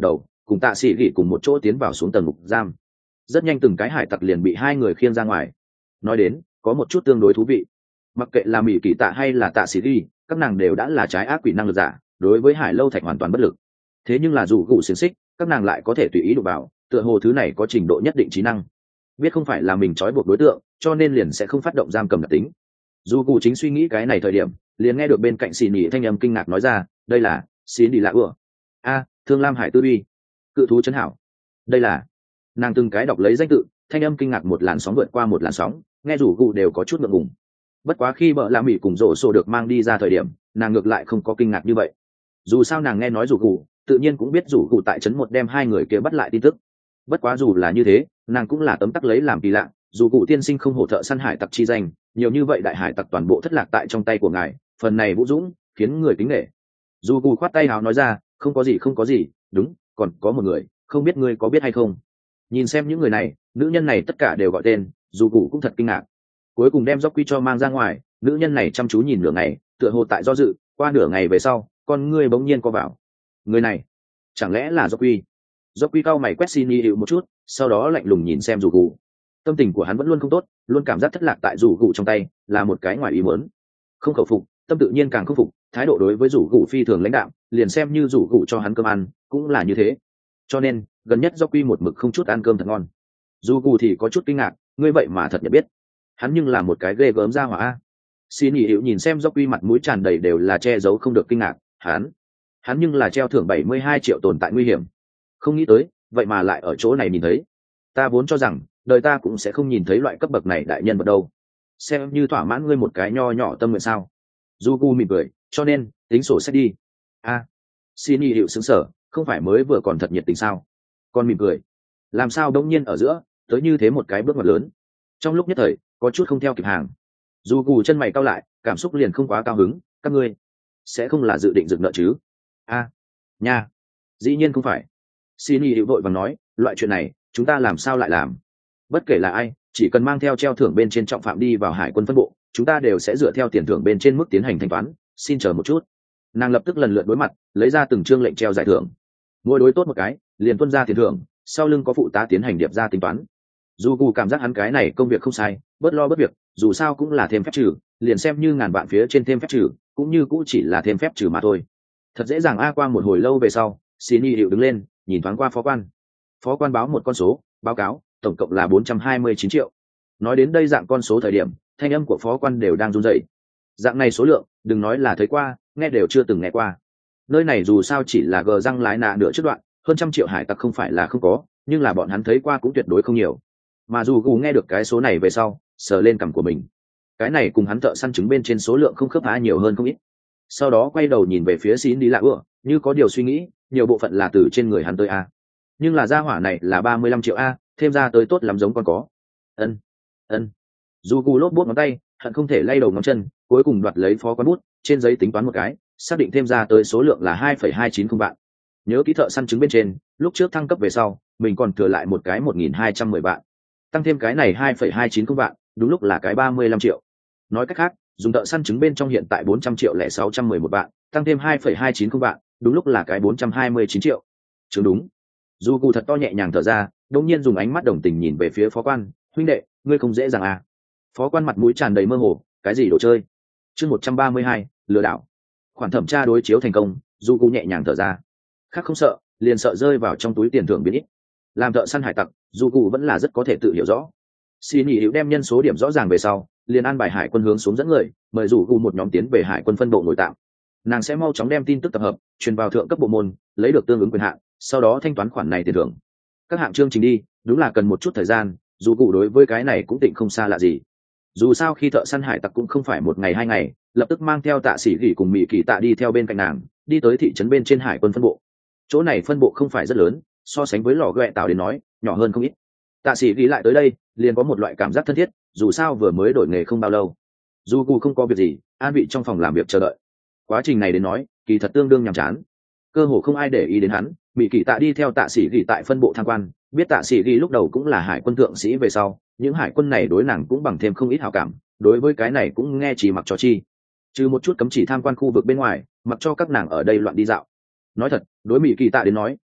cùng tạ sĩ gỉ cùng một chỗ tiến vào xuống tầng ngục giam. Rất nhanh từng cái hải tặc liền bị hai người khiêng ra ngoài. Nói đến có một chút tương đối thú vị, mặc kệ là mỹ kỳ tạ hay là tạ sĩ gỉ, các nàng đều đã là trái ác quỷ năng lực giả, đối với hải lâu thạch hoàn toàn bất lực. Thế nhưng là dù gụ xiềng xích, các nàng lại có thể tùy ý đụng vào, tựa hồ thứ này có trình độ nhất định trí năng, biết không phải là mình trói buộc đối tượng, cho nên liền sẽ không phát động giam cầm đặc tính. Dù cụ chính suy nghĩ cái này thời điểm, liền nghe được bên cạnh xì nhị thanh âm kinh ngạc nói ra, đây là xin đi lạ ưa a thương lam hải tư uy cự thú chấn hảo. Đây là nàng từng cái đọc lấy danh tự, thanh âm kinh ngạc một làn sóng vượt qua một làn sóng, nghe rủ cụ đều có chút ngượng ngùng. Bất quá khi bợ la mỹ cùng rổ sổ được mang đi ra thời điểm, nàng ngược lại không có kinh ngạc như vậy. Dù sao nàng nghe nói rủ cụ, tự nhiên cũng biết rủ cụ tại trấn một đem hai người kia bắt lại tin tức. Bất quá dù là như thế, nàng cũng là tấm tắc lấy làm kỳ lạ, dù cụ tiên sinh không hổ thợ săn hải tặc chi danh, nhiều như vậy đại hải tặc toàn bộ thất lạc tại trong tay của ngài, phần này vũ dũng khiến người kính nể. Dù cụ khoát tay hào nói ra, không có gì không có gì, đúng, còn có một người, không biết ngươi có biết hay không. Nhìn xem những người này, nữ nhân này tất cả đều gọi tên, dù cụ cũng thật kinh ngạc. Cuối cùng đem Jockey cho mang ra ngoài, nữ nhân này chăm chú nhìn nửa ngày, tựa hồ tại do dự, qua nửa ngày về sau, con ngươi bỗng nhiên co vào. Người này, chẳng lẽ là Jockey? Jockey cau mày quét xin hiệu một chút, sau đó lạnh lùng nhìn xem dù cụ. Tâm tình của hắn vẫn luôn không tốt, luôn cảm giác thất lạc tại rủ cụ trong tay, là một cái ngoài ý muốn. Không khẩu phục, tâm tự nhiên càng không phục, thái độ đối với rủ cụ phi thường lãnh đạm, liền xem như rủ cụ cho hắn cơm ăn, cũng là như thế. Cho nên, gần nhất Jockey một mực không chút ăn cơm thật ngon. Rủ cụ thì có chút kinh ngạc, ngươi vậy mà thật nhận biết. Hắn nhưng là một cái ghê gớm ra hỏa a. Xin nhị hiệu nhìn xem Jockey mặt mũi tràn đầy đều là che giấu không được kinh ngạc, hắn, hắn nhưng là treo thưởng bảy mươi hai triệu tồn tại nguy hiểm. Không nghĩ tới, vậy mà lại ở chỗ này nhìn thấy. Ta vốn cho rằng đời ta cũng sẽ không nhìn thấy loại cấp bậc này đại nhân vật đâu, xem như thỏa mãn ngươi một cái nho nhỏ tâm nguyện sao. Du Gu mỉm cười, cho nên tính sổ sách đi. A, à, xin y hiệu xứng sở, không phải mới vừa còn thật nhiệt tình sao? Con mỉm cười, làm sao đông nhiên ở giữa tới như thế một cái bước ngoặt lớn. Trong lúc nhất thời có chút không theo kịp hàng. Du Gu chân mày cau lại, cảm xúc liền không quá cao hứng. Các ngươi sẽ không là dự định dựng nợ chứ? A, à, nha, dĩ nhiên không phải. Xin y hiệu vội vàng nói, loại chuyện này chúng ta làm sao lại làm? Bất kể là ai, chỉ cần mang theo treo thưởng bên trên trọng phạm đi vào hải quân phân bộ, chúng ta đều sẽ dựa theo tiền thưởng bên trên mức tiến hành thanh toán. Xin chờ một chút. Nàng lập tức lần lượt đối mặt, lấy ra từng chương lệnh treo giải thưởng. Mỗi đối tốt một cái, liền tuân ra tiền thưởng, sau lưng có phụ tá tiến hành điệp ra tính toán. Dù cụ cảm giác hắn cái này công việc không sai, bớt lo bớt việc, dù sao cũng là thêm phép trừ, liền xem như ngàn vạn phía trên thêm phép trừ, cũng như cũ chỉ là thêm phép trừ mà thôi. Thật dễ dàng a. Qua một hồi lâu về sau, xin y hiệu đứng lên, nhìn thoáng qua phó quan. Phó quan báo một con số, báo cáo tổng cộng là bốn trăm hai mươi chín triệu. Nói đến đây dạng con số thời điểm, thanh âm của phó quan đều đang run rẩy. Dạng này số lượng, đừng nói là thấy qua, nghe đều chưa từng nghe qua. Nơi này dù sao chỉ là gờ răng lái nạ nửa trước đoạn, hơn trăm triệu hải tặc không phải là không có, nhưng là bọn hắn thấy qua cũng tuyệt đối không nhiều. Mà dù gù nghe được cái số này về sau, sờ lên cằm của mình. Cái này cùng hắn thợ săn trứng bên trên số lượng không khớp há nhiều hơn không ít. Sau đó quay đầu nhìn về phía xin đi lạ ưa, như có điều suy nghĩ, nhiều bộ phận là từ trên người hắn tới a. Nhưng là gia hỏa này là ba mươi lăm triệu a, thêm ra tới tốt lắm giống con có. Ân, ân. Dù gù lốp bút ngón tay, hận không thể lay đầu ngón chân, cuối cùng đoạt lấy phó quán bút, trên giấy tính toán một cái, xác định thêm ra tới số lượng là hai phẩy hai chín không vạn. Nhớ kỹ thợ săn trứng bên trên, lúc trước thăng cấp về sau, mình còn thừa lại một cái một nghìn hai trăm mười vạn. Tăng thêm cái này hai phẩy hai chín không vạn, đúng lúc là cái ba mươi lăm triệu. Nói cách khác, dùng thợ săn trứng bên trong hiện tại bốn trăm triệu lẻ sáu trăm mười một vạn, tăng thêm hai phẩy hai chín không vạn, đúng lúc là cái bốn trăm hai mươi chín triệu. Chứng đúng. Dù cụ thật to nhẹ nhàng thở ra, đột nhiên dùng ánh mắt đồng tình nhìn về phía phó quan, huynh đệ, ngươi không dễ dàng à? Phó quan mặt mũi tràn đầy mơ hồ, cái gì đồ chơi? Chương một trăm ba mươi hai, lừa đảo. Khoản thẩm tra đối chiếu thành công, dù cụ nhẹ nhàng thở ra. Khác không sợ, liền sợ rơi vào trong túi tiền thưởng biến ít. Làm thợ săn hải tặc, dù cụ vẫn là rất có thể tự hiểu rõ. Xin nghỉ hiệu đem nhân số điểm rõ ràng về sau, liền an bài hải quân hướng xuống dẫn người, mời dù cụ một nhóm tiến về hải quân phân bộ ngồi tạm. Nàng sẽ mau chóng đem tin tức tập hợp, truyền vào thượng cấp bộ môn, lấy được tương ứng quyền hạn, sau đó thanh toán khoản này tiền thưởng. Các hạng chương trình đi, đúng là cần một chút thời gian, dù cụ đối với cái này cũng tịnh không xa lạ gì. Dù sao khi thợ săn hải tặc cũng không phải một ngày hai ngày, lập tức mang theo tạ sĩ gỉ cùng mỹ kỳ tạ đi theo bên cạnh nàng, đi tới thị trấn bên trên hải quân phân bộ. Chỗ này phân bộ không phải rất lớn, so sánh với lò ghẹ tàu đến nói, nhỏ hơn không ít. Tạ sĩ gỉ lại tới đây, liền có một loại cảm giác thân thiết, dù sao vừa mới đổi nghề không bao lâu. Dù cụ không có việc gì, an vị trong phòng làm việc chờ đợi. Quá trình này đến nói, kỳ thật tương đương nhàm chán. Cơ hồ không ai để ý đến hắn, mỹ kỳ tạ đi theo tạ sĩ gỉ tại phân bộ tham quan, biết tạ sĩ gỉ lúc đầu cũng là hải quân thượng sĩ về sau, những hải quân này đối nàng cũng bằng thêm không ít hảo cảm, đối với cái này cũng nghe chỉ mặc cho chi. Trừ một chút cấm chỉ tham quan khu vực bên ngoài, mặc cho các nàng ở đây loạn đi dạo. Nói thật, đối mỹ kỳ tạ đến nói,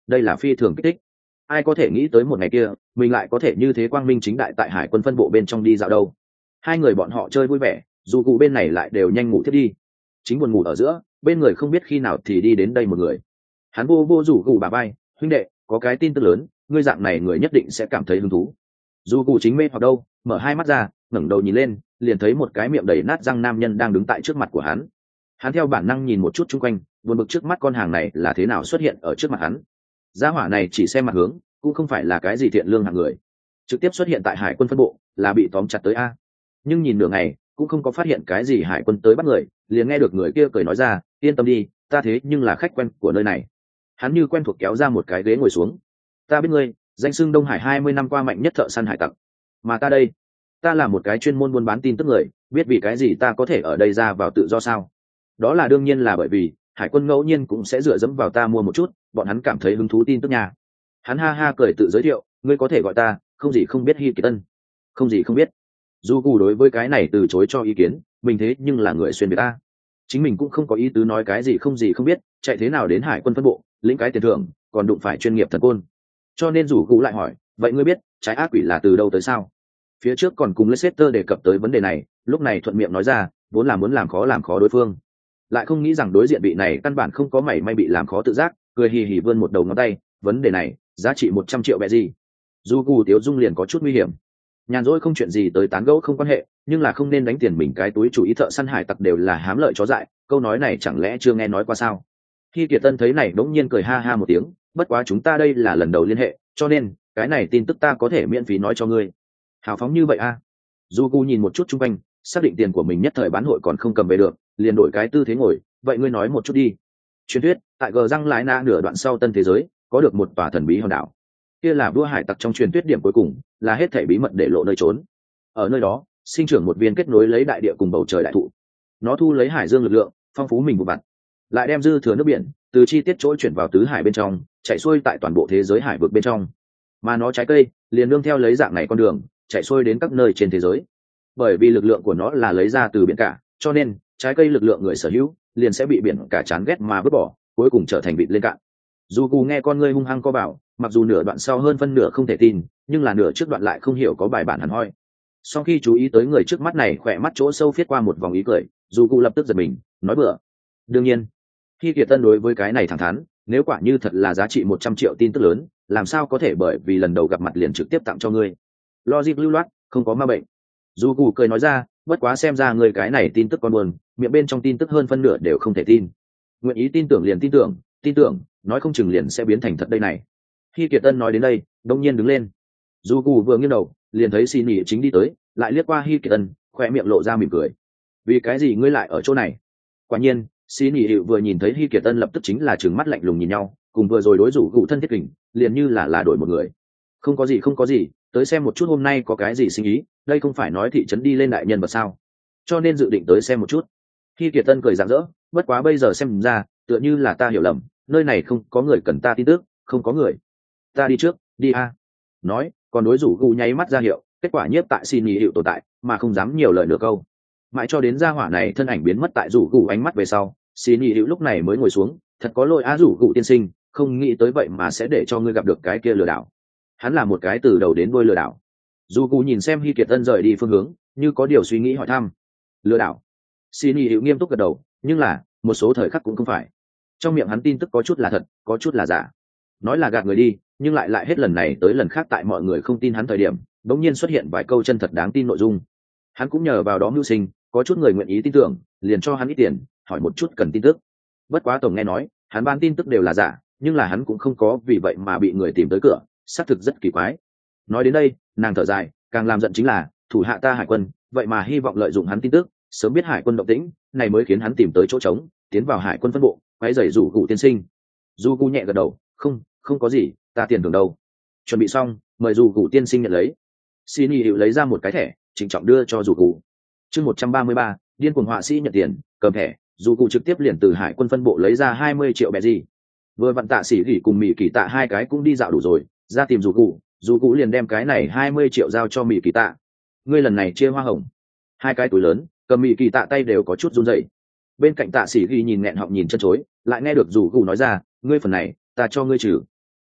đây là phi thường kích thích. Ai có thể nghĩ tới một ngày kia mình lại có thể như thế quang minh chính đại tại hải quân phân bộ bên trong đi dạo đâu. Hai người bọn họ chơi vui vẻ, dù cụ bên này lại đều nhanh ngủ thiết đi. Chính buồn ngủ ở giữa, bên người không biết khi nào thì đi đến đây một người. Hắn vô vô rủ cụ bà bay, huynh đệ, có cái tin tức lớn, ngươi dạng này người nhất định sẽ cảm thấy hứng thú. Dù cụ chính mê hoặc đâu, mở hai mắt ra, ngẩng đầu nhìn lên, liền thấy một cái miệng đầy nát răng nam nhân đang đứng tại trước mặt của hắn. Hắn theo bản năng nhìn một chút chung quanh, buồn bực trước mắt con hàng này là thế nào xuất hiện ở trước mặt hắn. Gia hỏa này chỉ xem mặt hướng, cũng không phải là cái gì thiện lương hạng người. Trực tiếp xuất hiện tại hải quân phân bộ, là bị tóm chặt tới a. Nhưng nhìn nửa ngày, cũng không có phát hiện cái gì hải quân tới bắt người, liền nghe được người kia cười nói ra, yên tâm đi, ta thế nhưng là khách quen của nơi này. Hắn như quen thuộc kéo ra một cái ghế ngồi xuống. Ta biết ngươi, danh xưng Đông Hải hai mươi năm qua mạnh nhất thợ săn hải tặc. Mà ta đây, ta là một cái chuyên môn buôn bán tin tức người, biết vì cái gì ta có thể ở đây ra vào tự do sao? Đó là đương nhiên là bởi vì hải quân ngẫu nhiên cũng sẽ dựa dẫm vào ta mua một chút, bọn hắn cảm thấy hứng thú tin tức nhà. Hắn ha ha cười tự giới thiệu, ngươi có thể gọi ta, không gì không biết Hy Kiệt Tân. Không gì không biết. Dù cụ đối với cái này từ chối cho ý kiến, mình thế nhưng là người xuyên việt ta. Chính mình cũng không có ý tứ nói cái gì không gì không biết, chạy thế nào đến hải quân phân bộ, lĩnh cái tiền thưởng, còn đụng phải chuyên nghiệp thần côn. Cho nên rủ cụ lại hỏi, vậy ngươi biết trái ác quỷ là từ đâu tới sao? Phía trước còn cùng Leicester đề cập tới vấn đề này, lúc này thuận miệng nói ra, vốn là muốn làm khó làm khó đối phương, lại không nghĩ rằng đối diện vị này căn bản không có mảy may bị làm khó tự giác, cười hì hì vươn một đầu ngón tay, vấn đề này giá trị một trăm triệu bẹ gì? Dù cụ Tiếu Dung liền có chút nguy hiểm. Nhàn rỗi không chuyện gì tới tán gẫu không quan hệ, nhưng là không nên đánh tiền mình cái túi chủ ý thợ săn hải tặc đều là hám lợi chó dại, câu nói này chẳng lẽ chưa nghe nói qua sao? Khi Kiệt Tân thấy này đống nhiên cười ha ha một tiếng, bất quá chúng ta đây là lần đầu liên hệ, cho nên cái này tin tức ta có thể miễn phí nói cho ngươi. Hào phóng như vậy a? À? Dù cụ nhìn một chút chung quanh, xác định tiền của mình nhất thời bán hội còn không cầm về được, liền đổi cái tư thế ngồi, vậy ngươi nói một chút đi. Truyền thuyết tại gờ răng lái na nửa đoạn sau tân thế giới có được một tòa thần bí hòn đảo, kia là vua hải tặc trong truyền thuyết điểm cuối cùng, là hết thảy bí mật để lộ nơi trốn. Ở nơi đó sinh trưởng một viên kết nối lấy đại địa cùng bầu trời đại thụ, nó thu lấy hải dương lực lượng, phong phú mình một vặt, lại đem dư thừa nước biển từ chi tiết chỗ chuyển vào tứ hải bên trong, chạy xuôi tại toàn bộ thế giới hải vực bên trong, mà nó trái cây liền nương theo lấy dạng này con đường chạy xuôi đến các nơi trên thế giới. Bởi vì lực lượng của nó là lấy ra từ biển cả, cho nên trái cây lực lượng người sở hữu liền sẽ bị biển cả chán ghét mà vứt bỏ, cuối cùng trở thành vịt lên cạn. Dù cù nghe con ngươi hung hăng co bảo, mặc dù nửa đoạn sau hơn phân nửa không thể tin, nhưng là nửa trước đoạn lại không hiểu có bài bản hẳn hoi. Sau khi chú ý tới người trước mắt này khỏe mắt chỗ sâu viết qua một vòng ý cười, dù cụ lập tức giật mình, nói bừa. Đương nhiên, khi Kiệt Tân đối với cái này thẳng thắn, nếu quả như thật là giá trị một trăm triệu tin tức lớn, làm sao có thể bởi vì lần đầu gặp mặt liền trực tiếp tặng cho ngươi. Logic lưu loát, không có ma bệnh. Dù cụ cười nói ra, bất quá xem ra người cái này tin tức con buồn, miệng bên trong tin tức hơn phân nửa đều không thể tin. Nguyện ý tin tưởng liền tin tưởng, tin tưởng, nói không chừng liền sẽ biến thành thật đây này. Khi Kiệt Tân nói đến đây, đông nhiên đứng lên. Dù cụ vừa nghiêng đầu, liền thấy Xin Nhị chính đi tới, lại liếc qua Hi Kiệt Tân, khỏe miệng lộ ra mỉm cười. Vì cái gì ngươi lại ở chỗ này? Quả nhiên, Xin Nhị vừa nhìn thấy Hi Kiệt Tân lập tức chính là trừng mắt lạnh lùng nhìn nhau, cùng vừa rồi đối rủ cụ thân thiết kình, liền như là là đổi một người. Không có gì không có gì, tới xem một chút hôm nay có cái gì sinh ý, đây không phải nói thị trấn đi lên đại nhân vật sao? Cho nên dự định tới xem một chút. Hi Kiệt Tân cười rạng rỡ, bất quá bây giờ xem ra, tựa như là ta hiểu lầm, nơi này không có người cần ta tin tức, không có người. Ta đi trước, đi a. Nói, còn đối rủ gu nháy mắt ra hiệu, kết quả nhiếp tại xin nhị hiệu tồn tại, mà không dám nhiều lời nửa câu. Mãi cho đến gia hỏa này thân ảnh biến mất tại rủ gu ánh mắt về sau, xin nhị hiệu lúc này mới ngồi xuống, thật có lỗi á rủ gu tiên sinh, không nghĩ tới vậy mà sẽ để cho ngươi gặp được cái kia lừa đảo. Hắn là một cái từ đầu đến đuôi lừa đảo. Rủ gu nhìn xem Hi Kiệt Tân rời đi phương hướng, như có điều suy nghĩ hỏi thăm. Lừa đảo? Xin nhị hiệu nghiêm túc gật đầu, nhưng là một số thời khắc cũng không phải. Trong miệng hắn tin tức có chút là thật, có chút là giả. Nói là gạt người đi, nhưng lại lại hết lần này tới lần khác tại mọi người không tin hắn thời điểm, bỗng nhiên xuất hiện vài câu chân thật đáng tin nội dung. Hắn cũng nhờ vào đó mưu sinh, có chút người nguyện ý tin tưởng, liền cho hắn ít tiền, hỏi một chút cần tin tức. Bất quá tổng nghe nói, hắn ban tin tức đều là giả, nhưng là hắn cũng không có vì vậy mà bị người tìm tới cửa, xác thực rất kỳ quái. Nói đến đây, nàng thở dài, càng làm giận chính là thủ hạ ta hải quân, vậy mà hy vọng lợi dụng hắn tin tức, sớm biết hải quân động tĩnh, này mới khiến hắn tìm tới chỗ trống, tiến vào hải quân phân bộ, quấy rầy rủ cụ tiên sinh. Du Gu nhẹ gật đầu, không, không có gì, ta tiền thưởng đâu. Chuẩn bị xong, mời rủ cụ tiên sinh nhận lấy. Xin y hiệu lấy ra một cái thẻ, trịnh trọng đưa cho rủ cụ. Chương một trăm ba mươi ba, điên cuồng họa sĩ nhận tiền, cầm thẻ, rủ cụ trực tiếp liền từ hải quân phân bộ lấy ra hai mươi triệu bẹ gì. Vừa vặn Tạ Sĩ Gỉ cùng Mỹ Kỳ Tạ hai cái cũng đi dạo đủ rồi, ra tìm rủ cụ, rủ cụ liền đem cái này hai mươi triệu giao cho Mỹ Kỳ Tạ. Ngươi lần này chia hoa hồng. Hai cái túi lớn, cầm Mỹ Kỳ Tạ tay đều có chút run rẩy. Bên cạnh Tạ Sĩ Gỉ nhìn nghẹn họng nhìn chân chối, lại nghe được rủ cụ nói ra, ngươi phần này ta cho ngươi trừ.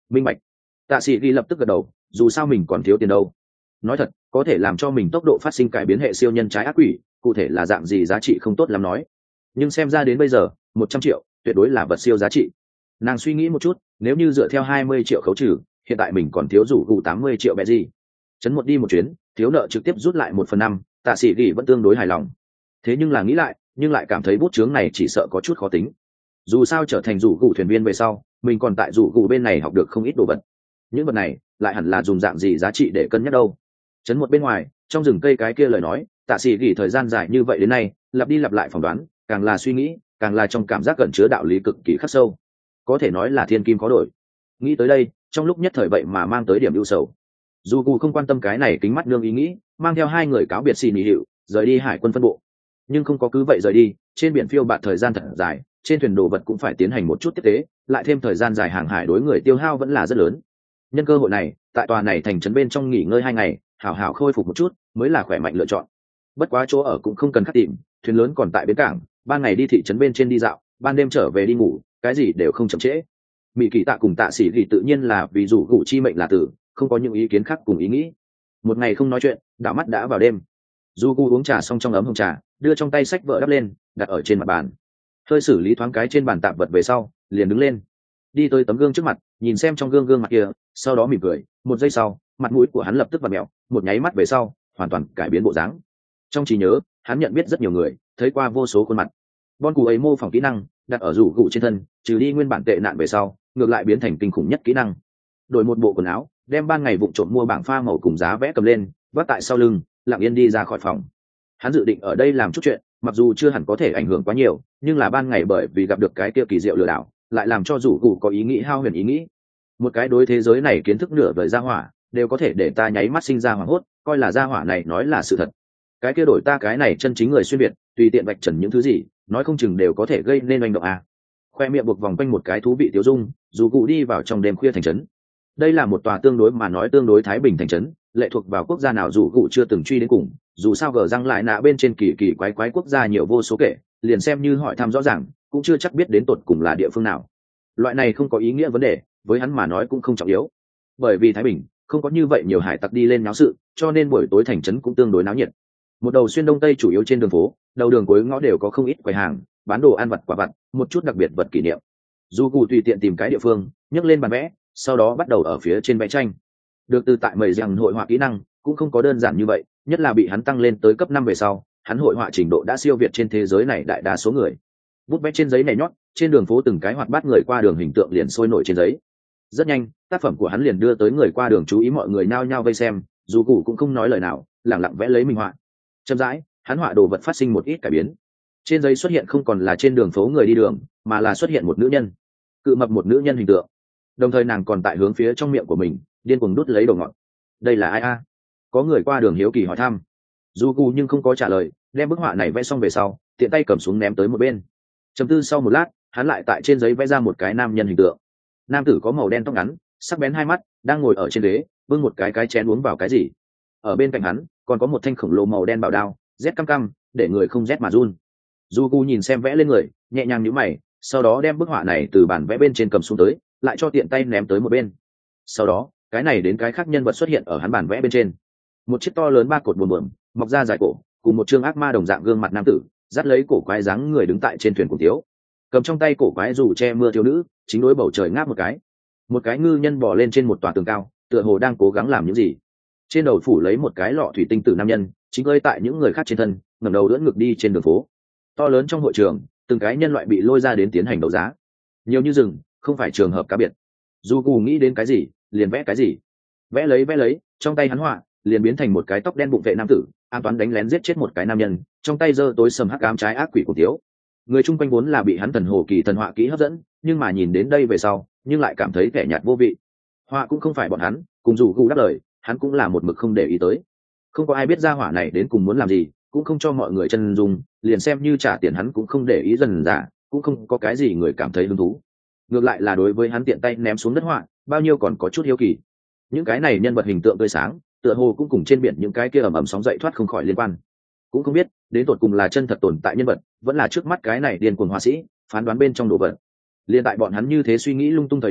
minh bạch. Tạ sĩ ghi lập tức gật đầu, dù sao mình còn thiếu tiền đâu. Nói thật, có thể làm cho mình tốc độ phát sinh cải biến hệ siêu nhân trái ác quỷ, cụ thể là dạng gì giá trị không tốt lắm nói. Nhưng xem ra đến bây giờ, một trăm triệu tuyệt đối là vật siêu giá trị. Nàng suy nghĩ một chút, nếu như dựa theo hai mươi triệu khấu trừ, hiện tại mình còn thiếu rủ gù tám mươi triệu bẹ gì. Chấn một đi một chuyến, thiếu nợ trực tiếp rút lại một phần năm, Tạ sĩ ghi vẫn tương đối hài lòng. Thế nhưng là nghĩ lại, nhưng lại cảm thấy bút chướng này chỉ sợ có chút khó tính. Dù sao trở thành rủ gù thuyền viên về sau, mình còn tại rủ gù bên này học được không ít đồ vật. Những vật này lại hẳn là dùng dạng gì giá trị để cân nhắc đâu. Chấn một bên ngoài, trong rừng cây cái kia lời nói, Tạ sĩ ghi thời gian dài như vậy đến nay, lặp đi lặp lại phỏng đoán, càng là suy nghĩ, càng là trong cảm giác gần chứa đạo lý cực kỳ khắc sâu, có thể nói là thiên kim khó đổi. Nghĩ tới đây, trong lúc nhất thời vậy mà mang tới điểm ưu sầu. Dù cụ không quan tâm cái này kính mắt nương ý nghĩ, mang theo hai người cáo biệt xì nỉ hiệu, rời đi hải quân phân bộ. Nhưng không có cứ vậy rời đi, trên biển phiêu bạt thời gian thật dài, trên thuyền đồ vật cũng phải tiến hành một chút tiếp tế, lại thêm thời gian dài hàng hải đối người tiêu hao vẫn là rất lớn. Nhân cơ hội này, tại tòa này thành trấn bên trong nghỉ ngơi hai ngày, hảo hảo khôi phục một chút, mới là khỏe mạnh lựa chọn. Bất quá chỗ ở cũng không cần khắc tìm, thuyền lớn còn tại bến cảng, ban ngày đi thị trấn bên trên đi dạo, ban đêm trở về đi ngủ, cái gì đều không chậm trễ. Mỹ Kỳ Tạ cùng Tạ Sĩ Gỉ tự nhiên là vì rủ gủ chi mệnh là tử, không có những ý kiến khác cùng ý nghĩ. Một ngày không nói chuyện, đảo mắt đã vào đêm. Du Gu uống trà xong trong ấm hồng trà, đưa trong tay sách vợ đắp lên, đặt ở trên mặt bàn. Hơi xử lý thoáng cái trên bàn tạp vật về sau, liền đứng lên, đi tới tấm gương trước mặt, nhìn xem trong gương gương mặt kia, sau đó mỉm cười. Một giây sau, mặt mũi của hắn lập tức vặn mèo, một nháy mắt về sau, hoàn toàn cải biến bộ dáng. Trong trí nhớ, hắn nhận biết rất nhiều người, thấy qua vô số khuôn mặt. Bon cù ấy mô phỏng kỹ năng đặt ở rủ gụ trên thân, trừ đi nguyên bản tệ nạn về sau, ngược lại biến thành kinh khủng nhất kỹ năng. Đổi một bộ quần áo, đem ban ngày vụng trộm mua bảng pha màu cùng giá vẽ cầm lên, vác tại sau lưng, lặng yên đi ra khỏi phòng. Hắn dự định ở đây làm chút chuyện, mặc dù chưa hẳn có thể ảnh hưởng quá nhiều, nhưng là ban ngày bởi vì gặp được cái kia kỳ diệu lừa đảo, lại làm cho rủ gụ có ý nghĩ hao huyền ý nghĩ. Một cái đối thế giới này kiến thức nửa vời gia hỏa, đều có thể để ta nháy mắt sinh ra hoảng hốt, coi là gia hỏa này nói là sự thật. Cái kia đổi ta cái này chân chính người xuyên việt, tùy tiện vạch trần những thứ gì, nói không chừng đều có thể gây nên hành động à. Khoe miệng buộc vòng quanh một cái thú vị tiêu dung, dù cụ đi vào trong đêm khuya thành trấn. Đây là một tòa tương đối mà nói tương đối thái bình thành trấn, lệ thuộc vào quốc gia nào dù cụ chưa từng truy đến cùng, dù sao gờ răng lại nạ bên trên kỳ kỳ quái quái quốc gia nhiều vô số kể, liền xem như hỏi thăm rõ ràng, cũng chưa chắc biết đến tột cùng là địa phương nào. Loại này không có ý nghĩa vấn đề, với hắn mà nói cũng không trọng yếu. Bởi vì thái bình, không có như vậy nhiều hải tặc đi lên náo sự, cho nên buổi tối thành trấn cũng tương đối náo nhiệt. Một đầu xuyên đông tây chủ yếu trên đường phố, đầu đường cuối ngõ đều có không ít quầy hàng, bán đồ ăn vặt quả vặt, một chút đặc biệt vật kỷ niệm. Du cụ tùy tiện tìm cái địa phương, nhấc lên bàn vẽ, sau đó bắt đầu ở phía trên vẽ tranh. Được từ tại mầy rằng hội họa kỹ năng cũng không có đơn giản như vậy, nhất là bị hắn tăng lên tới cấp năm về sau, hắn hội họa trình độ đã siêu việt trên thế giới này đại đa số người. Bút vẽ trên giấy này nhót, trên đường phố từng cái hoạt bát người qua đường hình tượng liền sôi nổi trên giấy. Rất nhanh, tác phẩm của hắn liền đưa tới người qua đường chú ý, mọi người nao nhao vây xem, dù cụ cũng không nói lời nào, lặng lặng vẽ lấy mình họa. Chậm rãi, hắn họa đồ vật phát sinh một ít cải biến. Trên giấy xuất hiện không còn là trên đường phố người đi đường, mà là xuất hiện một nữ nhân, cự mập một nữ nhân hình tượng. Đồng thời nàng còn tại hướng phía trong miệng của mình điên cuồng đút lấy đồ ngọt. Đây là ai a? Có người qua đường hiếu kỳ hỏi thăm. Du Gu nhưng không có trả lời, đem bức họa này vẽ xong về sau, tiện tay cầm xuống ném tới một bên. Trầm tư sau một lát, hắn lại tại trên giấy vẽ ra một cái nam nhân hình tượng. Nam tử có màu đen tóc ngắn, sắc bén hai mắt, đang ngồi ở trên ghế, bưng một cái cái chén uống vào cái gì. Ở bên cạnh hắn còn có một thanh khổng lồ màu đen bảo đao, rét căm căm, để người không rét mà run. Du Gu nhìn xem vẽ lên người, nhẹ nhàng nhíu mày, sau đó đem bức họa này từ bản vẽ bên trên cầm xuống tới, lại cho tiện tay ném tới một bên. Sau đó, cái này đến cái khác nhân vật xuất hiện ở hắn bản vẽ bên trên. Một chiếc to lớn ba cột buồm buồm, mọc ra dài cổ, cùng một trương ác ma đồng dạng gương mặt nam tử, dắt lấy cổ quái dáng người đứng tại trên thuyền cùng tiếu. Cầm trong tay cổ quái dù che mưa thiếu nữ, chính đối bầu trời ngáp một cái. Một cái ngư nhân bò lên trên một tòa tường cao, tựa hồ đang cố gắng làm những gì. Trên đầu phủ lấy một cái lọ thủy tinh tử nam nhân, chính ơi tại những người khác trên thân, ngẩng đầu đỡ ngực đi trên đường phố. To lớn trong hội trường, từng cái nhân loại bị lôi ra đến tiến hành đấu giá. Nhiều như rừng, không phải trường hợp cá biệt. Du Cù nghĩ đến cái gì, liền vẽ cái gì. Vẽ lấy vẽ lấy, trong tay hắn họa, liền biến thành một cái tóc đen bụng vệ nam tử, an toán đánh lén giết chết một cái nam nhân, trong tay giơ tối sầm hắc ám trái ác quỷ của tiếu. Người chung quanh vốn là bị hắn thần hồ kỳ thần họa kỹ hấp dẫn, nhưng mà nhìn đến đây về sau, nhưng lại cảm thấy vẻ nhạt vô vị. Họa cũng không phải bọn hắn, cùng dù Cù đáp lời, hắn cũng là một mực không để ý tới. Không có ai biết ra hỏa này đến cùng muốn làm gì, cũng không cho mọi người chân dung, liền xem như trả tiền hắn cũng không để ý dần dà, cũng không có cái gì người cảm thấy hứng thú. Ngược lại là đối với hắn tiện tay ném xuống đất họa, bao nhiêu còn có chút hiếu kỳ. Những cái này nhân vật hình tượng tươi sáng, tựa hồ cũng cùng trên biển những cái kia ầm ầm sóng dậy thoát không khỏi liên quan. Cũng không biết đến tột cùng là chân thật tồn tại nhân vật, vẫn là trước mắt cái này điên cuồng họa sĩ phán đoán bên trong đồ vật. Liên tại bọn hắn như thế suy nghĩ lung tung thời điểm,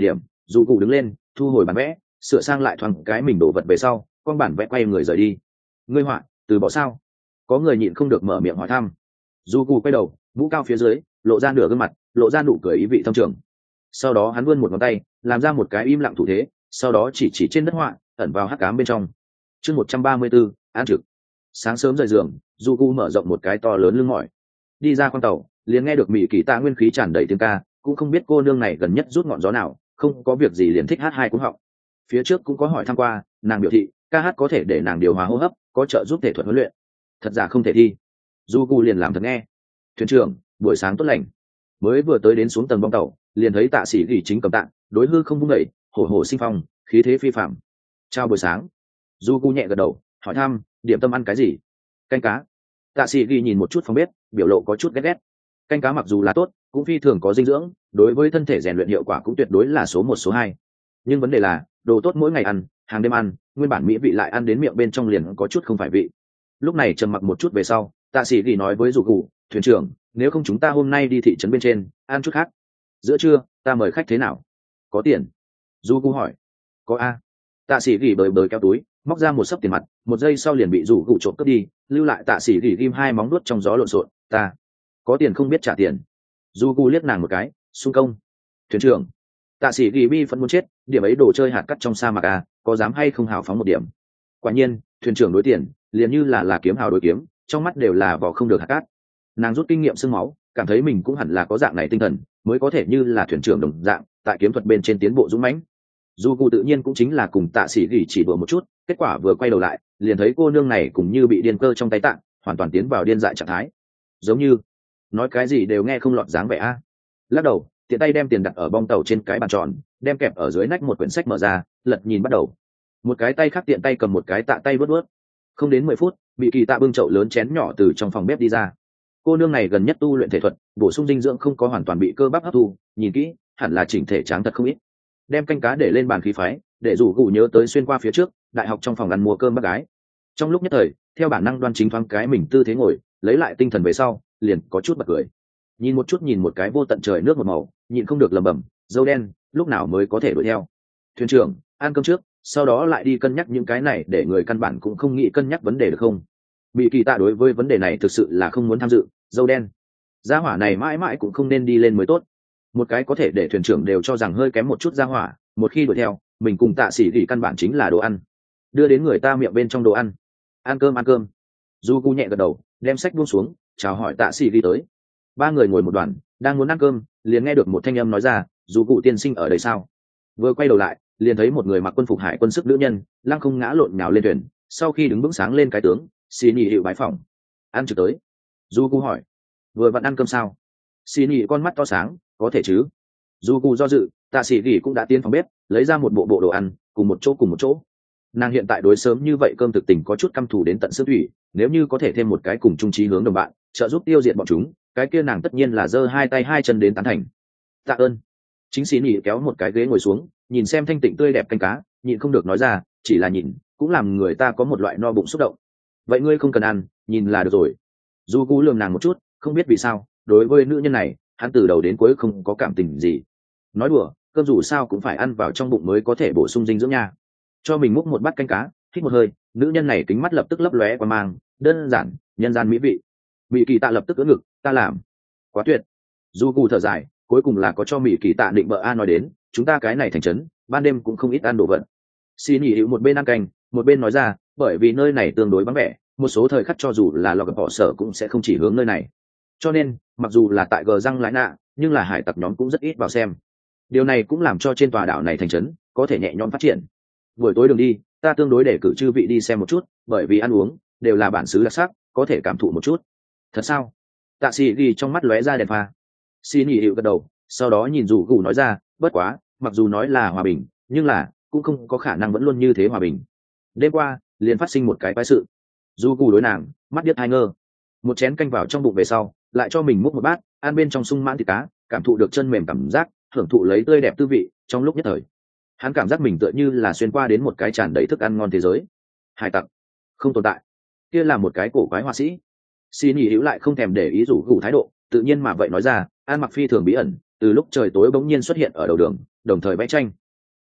Dù cụ đứng lên thu hồi bản vẽ, sửa sang lại thoáng cái mình đổ vật về sau, con bản vẽ quay người rời đi. Ngươi họa từ bỏ sao? Có người nhịn không được mở miệng hỏi thăm. Dù cụ quay đầu, mũ cao phía dưới lộ ra nửa gương mặt, lộ ra nụ cười ý vị thâm trường. Sau đó hắn vươn một ngón tay, làm ra một cái im lặng thủ thế, sau đó chỉ chỉ trên đất họa, ẩn vào hắc ám bên trong. Chương một trăm ba mươi 134, an trực. Sáng sớm rời giường, Du Cu mở rộng một cái to lớn lưng mỏi, đi ra khoang tàu, liền nghe được mỹ kỳ tạ nguyên khí tràn đầy tiếng ca, cũng không biết cô nương này gần nhất rút ngọn gió nào, không có việc gì liền thích hát hai cuống họng. Phía trước cũng có hỏi thăm qua, nàng biểu thị ca hát có thể để nàng điều hòa hô hấp, có trợ giúp thể thuật huấn luyện. Thật giả không thể thi. Du Cu liền làm thật nghe. Thuyền trưởng, buổi sáng tốt lành. Mới vừa tới đến xuống tầng bong tàu, liền thấy tạ sĩ gỉ chính cầm tạng, đối hư không vung đẩy, hổ hổ sinh phong, khí thế phi phạm. Chào buổi sáng. Du Cu nhẹ gật đầu, hỏi thăm điểm tâm ăn cái gì. Canh cá. Tạ sĩ ghi nhìn một chút phòng bếp, biểu lộ có chút ghét ghét. Canh cá mặc dù là tốt, cũng phi thường có dinh dưỡng, đối với thân thể rèn luyện hiệu quả cũng tuyệt đối là số một số hai. Nhưng vấn đề là đồ tốt mỗi ngày ăn, hàng đêm ăn, nguyên bản mỹ vị lại ăn đến miệng bên trong liền có chút không phải vị. Lúc này trầm mặc một chút về sau, tạ sĩ ghi nói với dù cụ, thuyền trưởng, nếu không chúng ta hôm nay đi thị trấn bên trên ăn chút khác. Giữa trưa ta mời khách thế nào? Có tiền? Du cụ hỏi. Có a. Tạ sĩ ghi bời bời kéo túi, móc ra một sấp tiền mặt, một giây sau liền bị rủ gụ trộm cướp đi, lưu lại tạ sĩ gỉ ghim hai móng đuốt trong gió lộn xộn. Ta có tiền không biết trả tiền. Du gu liếc nàng một cái, xung công. Thuyền trưởng. Tạ sĩ gỉ bi vẫn muốn chết, điểm ấy đồ chơi hạt cắt trong sa mạc à, có dám hay không hào phóng một điểm. Quả nhiên, thuyền trưởng đối tiền liền như là là kiếm hào đối kiếm, trong mắt đều là vỏ không được hạt cát. Nàng rút kinh nghiệm xương máu, cảm thấy mình cũng hẳn là có dạng này tinh thần, mới có thể như là thuyền trưởng đồng dạng, tại kiếm thuật bên trên tiến bộ dũng mãnh. Du cụ tự nhiên cũng chính là cùng tạ sĩ gỉ chỉ đùa một chút, kết quả vừa quay đầu lại liền thấy cô nương này cũng như bị điên cơ trong tay tạng, hoàn toàn tiến vào điên dại trạng thái, giống như nói cái gì đều nghe không lọt dáng vẻ a. Lắc đầu, tiện tay đem tiền đặt ở bong tàu trên cái bàn tròn, đem kẹp ở dưới nách một quyển sách mở ra, lật nhìn bắt đầu. Một cái tay khác tiện tay cầm một cái tạ tay vớt vớt. Không đến mười phút, bị kỳ tạ bưng chậu lớn chén nhỏ từ trong phòng bếp đi ra. Cô nương này gần nhất tu luyện thể thuật, bổ sung dinh dưỡng không có hoàn toàn bị cơ bắp hấp thu, nhìn kỹ hẳn là chỉnh thể tráng thật không ít. Đem canh cá để lên bàn khí phái, để rủ gù nhớ tới xuyên qua phía trước đại học trong phòng ăn mua cơm bác gái. Trong lúc nhất thời, theo bản năng đoan chính thoáng cái mình tư thế ngồi, lấy lại tinh thần về sau liền có chút bật cười. Nhìn một chút nhìn một cái vô tận trời nước một màu, nhịn không được lẩm bẩm, dâu đen lúc nào mới có thể đuổi theo. Thuyền trưởng, ăn cơm trước, sau đó lại đi cân nhắc những cái này, để người căn bản cũng không nghĩ cân nhắc vấn đề được không? Bị kỳ tạ đối với vấn đề này thực sự là không muốn tham dự. Dâu đen gia hỏa này mãi mãi cũng không nên đi lên mới tốt. Một cái có thể để thuyền trưởng đều cho rằng hơi kém một chút gia hỏa, một khi đuổi theo mình cùng tạ sĩ gỉ căn bản chính là đồ ăn, đưa đến người ta miệng bên trong đồ ăn. Ăn cơm ăn cơm. Du cu nhẹ gật đầu, đem sách buông xuống, chào hỏi tạ sĩ gỉ tới. Ba người ngồi một đoàn, đang muốn ăn cơm, liền nghe được một thanh âm nói ra, Du cụ tiên sinh ở đây sao? Vừa quay đầu lại, liền thấy một người mặc quân phục hải quân sức nữ nhân lăng không ngã lộn nhào lên thuyền, sau khi đứng vững sáng lên cái tướng, xin nhị hiệu bái phòng. Ăn trực tới. Du cu hỏi, vừa vặn ăn cơm sao? Xin nhị con mắt to sáng, có thể chứ? Du cu do dự, tạ sĩ gỉ cũng đã tiến phòng bếp, lấy ra một bộ bộ đồ ăn, cùng một chỗ cùng một chỗ. Nàng hiện tại đối sớm như vậy cơm thực tình có chút căm thù đến tận xương thủy, nếu như có thể thêm một cái cùng chung chí hướng đồng bạn, trợ giúp tiêu diệt bọn chúng, cái kia nàng tất nhiên là giơ hai tay hai chân đến tán thành. Tạ ơn. Chính sĩ nhị kéo một cái ghế ngồi xuống, nhìn xem thanh tịnh tươi đẹp canh cá, nhịn không được nói ra, chỉ là nhìn cũng làm người ta có một loại no bụng xúc động. Vậy ngươi không cần ăn, nhìn là được rồi. Du cu lườm nàng một chút, không biết vì sao đối với nữ nhân này hắn từ đầu đến cuối không có cảm tình gì. Nói đùa, cơm dù sao cũng phải ăn vào trong bụng mới có thể bổ sung dinh dưỡng nha. Cho mình múc một bát canh cá, hít một hơi, nữ nhân này kính mắt lập tức lấp lóe qua mang, đơn giản nhân gian mỹ vị. Mỹ kỳ tạ lập tức ưỡn ngực, ta làm quá tuyệt. Du cù thở dài, cuối cùng là có cho Mỹ kỳ tạ định bợ a nói đến, chúng ta cái này thành trấn ban đêm cũng không ít ăn đồ vật. Xin nghỉ hiệu một bên ăn canh, một bên nói ra, bởi vì nơi này tương đối vắng vẻ, một số thời khắc cho dù là lò gặp họ sở cũng sẽ không chỉ hướng nơi này, cho nên mặc dù là tại gờ răng lái nạ, nhưng là hải tặc nhóm cũng rất ít vào xem. Điều này cũng làm cho trên tòa đảo này thành trấn có thể nhẹ nhõm phát triển. Buổi tối đường đi, ta tương đối để cử chư vị đi xem một chút, bởi vì ăn uống đều là bản xứ đặc sắc, có thể cảm thụ một chút. Thật sao? Tạ sĩ ghi trong mắt lóe ra đèn pha. Xin nghỉ hiệu gật đầu, sau đó nhìn rủ gù nói ra, bất quá mặc dù nói là hòa bình, nhưng là cũng không có khả năng vẫn luôn như thế hòa bình. Đêm qua liền phát sinh một cái quái sự. Du gù đối nàng mắt điếc hai ngơ. Một chén canh vào trong bụng về sau, lại cho mình múc một bát, ăn bên trong sung mãn thịt cá, cảm thụ được chân mềm cảm giác, hưởng thụ lấy tươi đẹp tư vị. Trong lúc nhất thời, hắn cảm giác mình tựa như là xuyên qua đến một cái tràn đầy thức ăn ngon thế giới. Hải tặc không tồn tại, kia là một cái cổ quái họa sĩ. Xin nghỉ hữu lại không thèm để ý rủ gù thái độ, tự nhiên mà vậy nói ra, ăn mặc phi thường bí ẩn, từ lúc trời tối bỗng nhiên xuất hiện ở đầu đường, đồng thời vẽ tranh.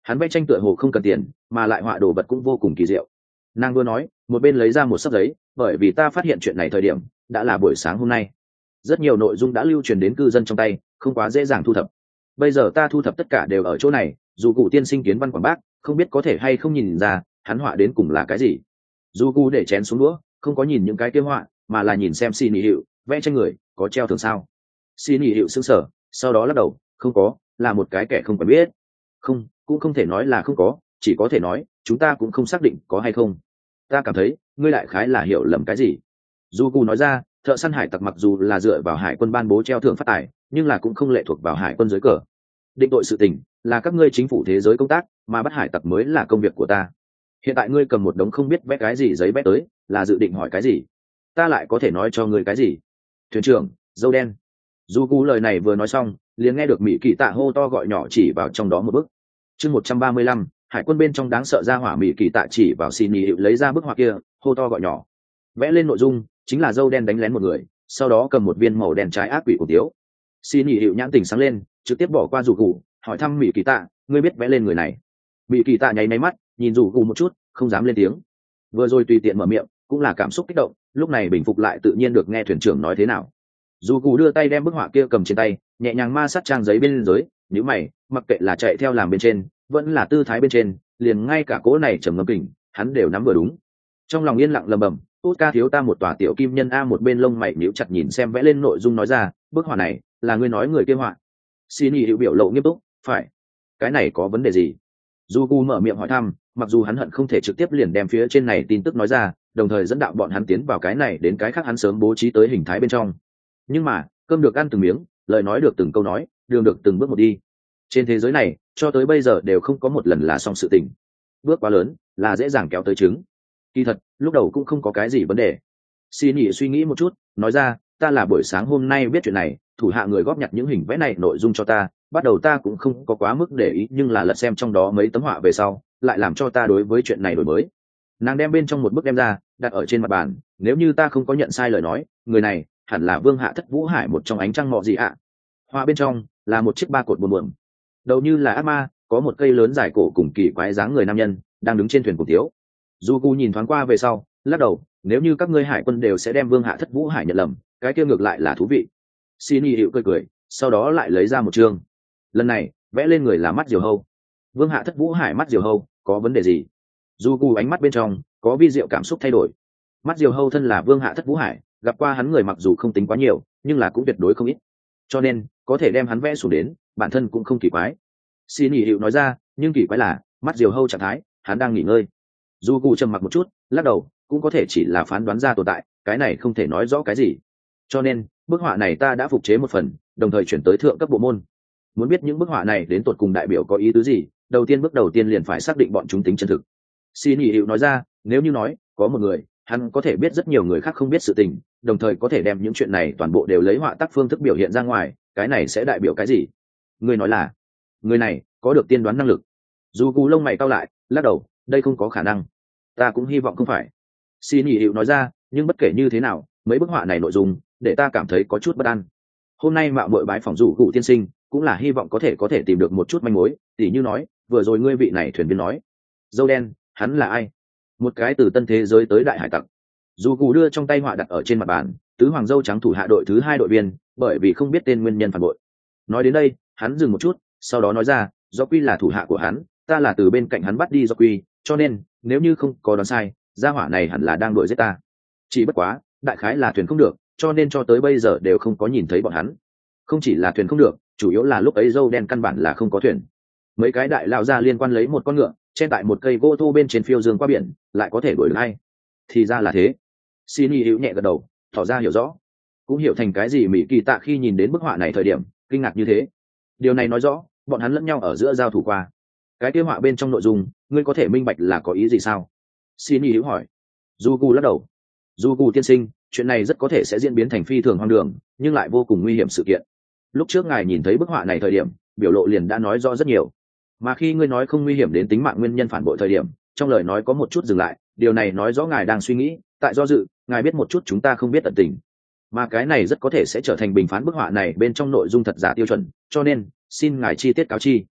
Hắn vẽ tranh tựa hồ không cần tiền mà lại họa đồ vật cũng vô cùng kỳ diệu. Nàng vừa nói một bên lấy ra một sấp giấy, bởi vì ta phát hiện chuyện này thời điểm đã là buổi sáng hôm nay, rất nhiều nội dung đã lưu truyền đến cư dân trong tay, không quá dễ dàng thu thập. Bây giờ ta thu thập tất cả đều ở chỗ này, dù cụ tiên sinh kiến văn quảng bác, không biết có thể hay không nhìn ra hắn họa đến cùng là cái gì. Dù cụ để chén xuống đũa, không có nhìn những cái kế họa mà là nhìn xem xin nghỉ hiệu vẽ tranh người có treo thường sao. Xin nghỉ hiệu sững sờ, sau đó lắc đầu, không có, là một cái kẻ không quen biết. Không, cũng không thể nói là không có, chỉ có thể nói chúng ta cũng không xác định có hay không. Ta cảm thấy ngươi đại khái là hiểu lầm cái gì. Dù cụ nói ra, thợ săn hải tặc mặc dù là dựa vào hải quân ban bố treo thưởng phát tài, nhưng là cũng không lệ thuộc vào hải quân dưới cờ. Định tội sự tình là các ngươi chính phủ thế giới công tác, mà bắt hải tặc mới là công việc của ta. Hiện tại ngươi cầm một đống không biết vẽ cái gì giấy vẽ tới, là dự định hỏi cái gì? Ta lại có thể nói cho ngươi cái gì? Thuyền trưởng, dâu đen. Dù cú lời này vừa nói xong, liền nghe được mỹ kỳ tạ hô to gọi nhỏ chỉ vào trong đó một bức. Chương một trăm ba mươi lăm, hải quân bên trong đáng sợ ra hỏa, mỹ kỳ tạ chỉ vào xin nhị hiệu lấy ra bức họa kia, hô to gọi nhỏ. Vẽ lên nội dung chính là dâu đen đánh lén một người, sau đó cầm một viên màu đen trái ác quỷ cổ tiếu. Xin nhị hiệu nhãn tình sáng lên, trực tiếp bỏ qua dù cú, hỏi thăm mỹ kỳ tạ, ngươi biết vẽ lên người này? Mỹ kỳ tạ nháy máy mắt, nhìn dù cú một chút, không dám lên tiếng. Vừa rồi tùy tiện mở miệng cũng là cảm xúc kích động, lúc này bình phục lại tự nhiên được nghe thuyền trưởng nói thế nào. Dù cú đưa tay đem bức họa kia cầm trên tay, nhẹ nhàng ma sát trang giấy bên dưới, nhíu mày, mặc kệ là chạy theo làm bên trên vẫn là tư thái bên trên, liền ngay cả cố này trầm ngâm kình hắn đều nắm vừa đúng. Trong lòng yên lặng lầm bầm, tốt ca thiếu ta một tòa tiểu kim nhân a. Một bên lông mày nhíu chặt nhìn xem vẽ lên nội dung nói ra, bức họa này là ngươi nói người kia họa? Xin ý hữu biểu lộ nghiêm túc, phải. Cái này có vấn đề gì? Dù cú mở miệng hỏi thăm, mặc dù hắn hận không thể trực tiếp liền đem phía trên này tin tức nói ra, đồng thời dẫn đạo bọn hắn tiến vào cái này đến cái khác hắn sớm bố trí tới hình thái bên trong. Nhưng mà cơm được ăn từng miếng, lời nói được từng câu nói, đường được từng bước một đi. Trên thế giới này cho tới bây giờ đều không có một lần là xong sự tình, bước quá lớn là dễ dàng kéo tới trứng. Kỳ thật lúc đầu cũng không có cái gì vấn đề. Xin nhị suy nghĩ một chút, nói ra, ta là buổi sáng hôm nay biết chuyện này, thủ hạ người góp nhặt những hình vẽ này nội dung cho ta, bắt đầu ta cũng không có quá mức để ý, nhưng là lật xem trong đó mấy tấm họa về sau lại làm cho ta đối với chuyện này đổi mới. Nàng đem bên trong một bức đem ra, đặt ở trên mặt bàn, nếu như ta không có nhận sai lời nói, người này hẳn là Vương Hạ Thất Vũ Hải một trong ánh trăng mọ gì ạ. À? Họa bên trong là một chiếc ba cột buồm buồm, đầu như là ác ma, có một cây lớn dài cổ cùng kỳ quái dáng người nam nhân đang đứng trên thuyền cổ tiếu. Du Gu nhìn thoáng qua về sau lắc đầu, nếu như các ngươi hải quân đều sẽ đem Vương Hạ Thất Vũ Hải nhận lầm, cái kia ngược lại là thú vị. Xin y hiệu cười cười, sau đó lại lấy ra một chương. Lần này vẽ lên người là mắt diều hâu. Vương Hạ Thất Vũ Hải mắt diều hâu, có vấn đề gì? Du Gu ánh mắt bên trong có vi diệu cảm xúc thay đổi. Mắt diều hâu thân là Vương Hạ Thất Vũ Hải, gặp qua hắn người mặc dù không tính quá nhiều, nhưng là cũng tuyệt đối không ít, cho nên có thể đem hắn vẽ xuống đến bản thân cũng không kỳ quái. Xin ý hiệu nói ra, nhưng kỳ quái là mắt diều hâu trạng thái hắn đang nghỉ ngơi. Du Gu trầm mặc một chút, lắc đầu, cũng có thể chỉ là phán đoán ra tồn tại, cái này không thể nói rõ cái gì. Cho nên bức họa này ta đã phục chế một phần, đồng thời chuyển tới thượng cấp bộ môn. Muốn biết những bức họa này đến tột cùng đại biểu có ý tứ gì, đầu tiên bước đầu tiên liền phải xác định bọn chúng tính chân thực. Xin ý hiệu nói ra, nếu như nói có một người hắn có thể biết rất nhiều người khác không biết sự tình, đồng thời có thể đem những chuyện này toàn bộ đều lấy họa tác phương thức biểu hiện ra ngoài, cái này sẽ đại biểu cái gì? Người nói là người này có được tiên đoán năng lực. Dù Cú lông mày cau lại, lắc đầu, đây không có khả năng. Ta cũng hy vọng không phải. Xin nhị hiệu nói ra, nhưng bất kể như thế nào, mấy bức họa này nội dung để ta cảm thấy có chút bất an. Hôm nay mạo muội bái phỏng Dù Cụ tiên sinh cũng là hy vọng có thể có thể tìm được một chút manh mối, tỉ như nói vừa rồi ngươi vị này thuyền viên nói dâu đen hắn là ai? Một cái từ tân thế giới tới đại hải tặc. Dù Cụ đưa trong tay họa đặt ở trên mặt bàn, tứ hoàng dâu trắng thủ hạ đội thứ hai đội viên, bởi vì không biết tên nguyên nhân phản bội. Nói đến đây hắn dừng một chút, sau đó nói ra, do quy là thủ hạ của hắn, ta là từ bên cạnh hắn bắt đi do quy, cho nên nếu như không có đoán sai, gia hỏa này hẳn là đang đuổi giết ta. Chỉ bất quá đại khái là thuyền không được, cho nên cho tới bây giờ đều không có nhìn thấy bọn hắn. Không chỉ là thuyền không được, chủ yếu là lúc ấy dâu đen căn bản là không có thuyền. Mấy cái đại lao ra liên quan lấy một con ngựa trên tại một cây gỗ thô bên trên phiêu dương qua biển, lại có thể đuổi được hay? Thì ra là thế. Xin y hữu nhẹ gật đầu, tỏ ra hiểu rõ, cũng hiểu thành cái gì mỹ kỳ tạ khi nhìn đến bức họa này thời điểm kinh ngạc như thế. Điều này nói rõ bọn hắn lẫn nhau ở giữa giao thủ qua. Cái kế họa bên trong nội dung ngươi có thể minh bạch là có ý gì sao? Xin y hữu hỏi. Du Gu lắc đầu. Du Gu tiên sinh, chuyện này rất có thể sẽ diễn biến thành phi thường hoang đường, nhưng lại vô cùng nguy hiểm sự kiện. Lúc trước ngài nhìn thấy bức họa này thời điểm biểu lộ liền đã nói rõ rất nhiều, mà khi ngươi nói không nguy hiểm đến tính mạng nguyên nhân phản bội thời điểm, trong lời nói có một chút dừng lại. Điều này nói rõ ngài đang suy nghĩ, tại do dự, ngài biết một chút chúng ta không biết tận tình, mà cái này rất có thể sẽ trở thành bình phán bức họa này bên trong nội dung thật giả tiêu chuẩn, cho nên xin ngài chi tiết cáo chi.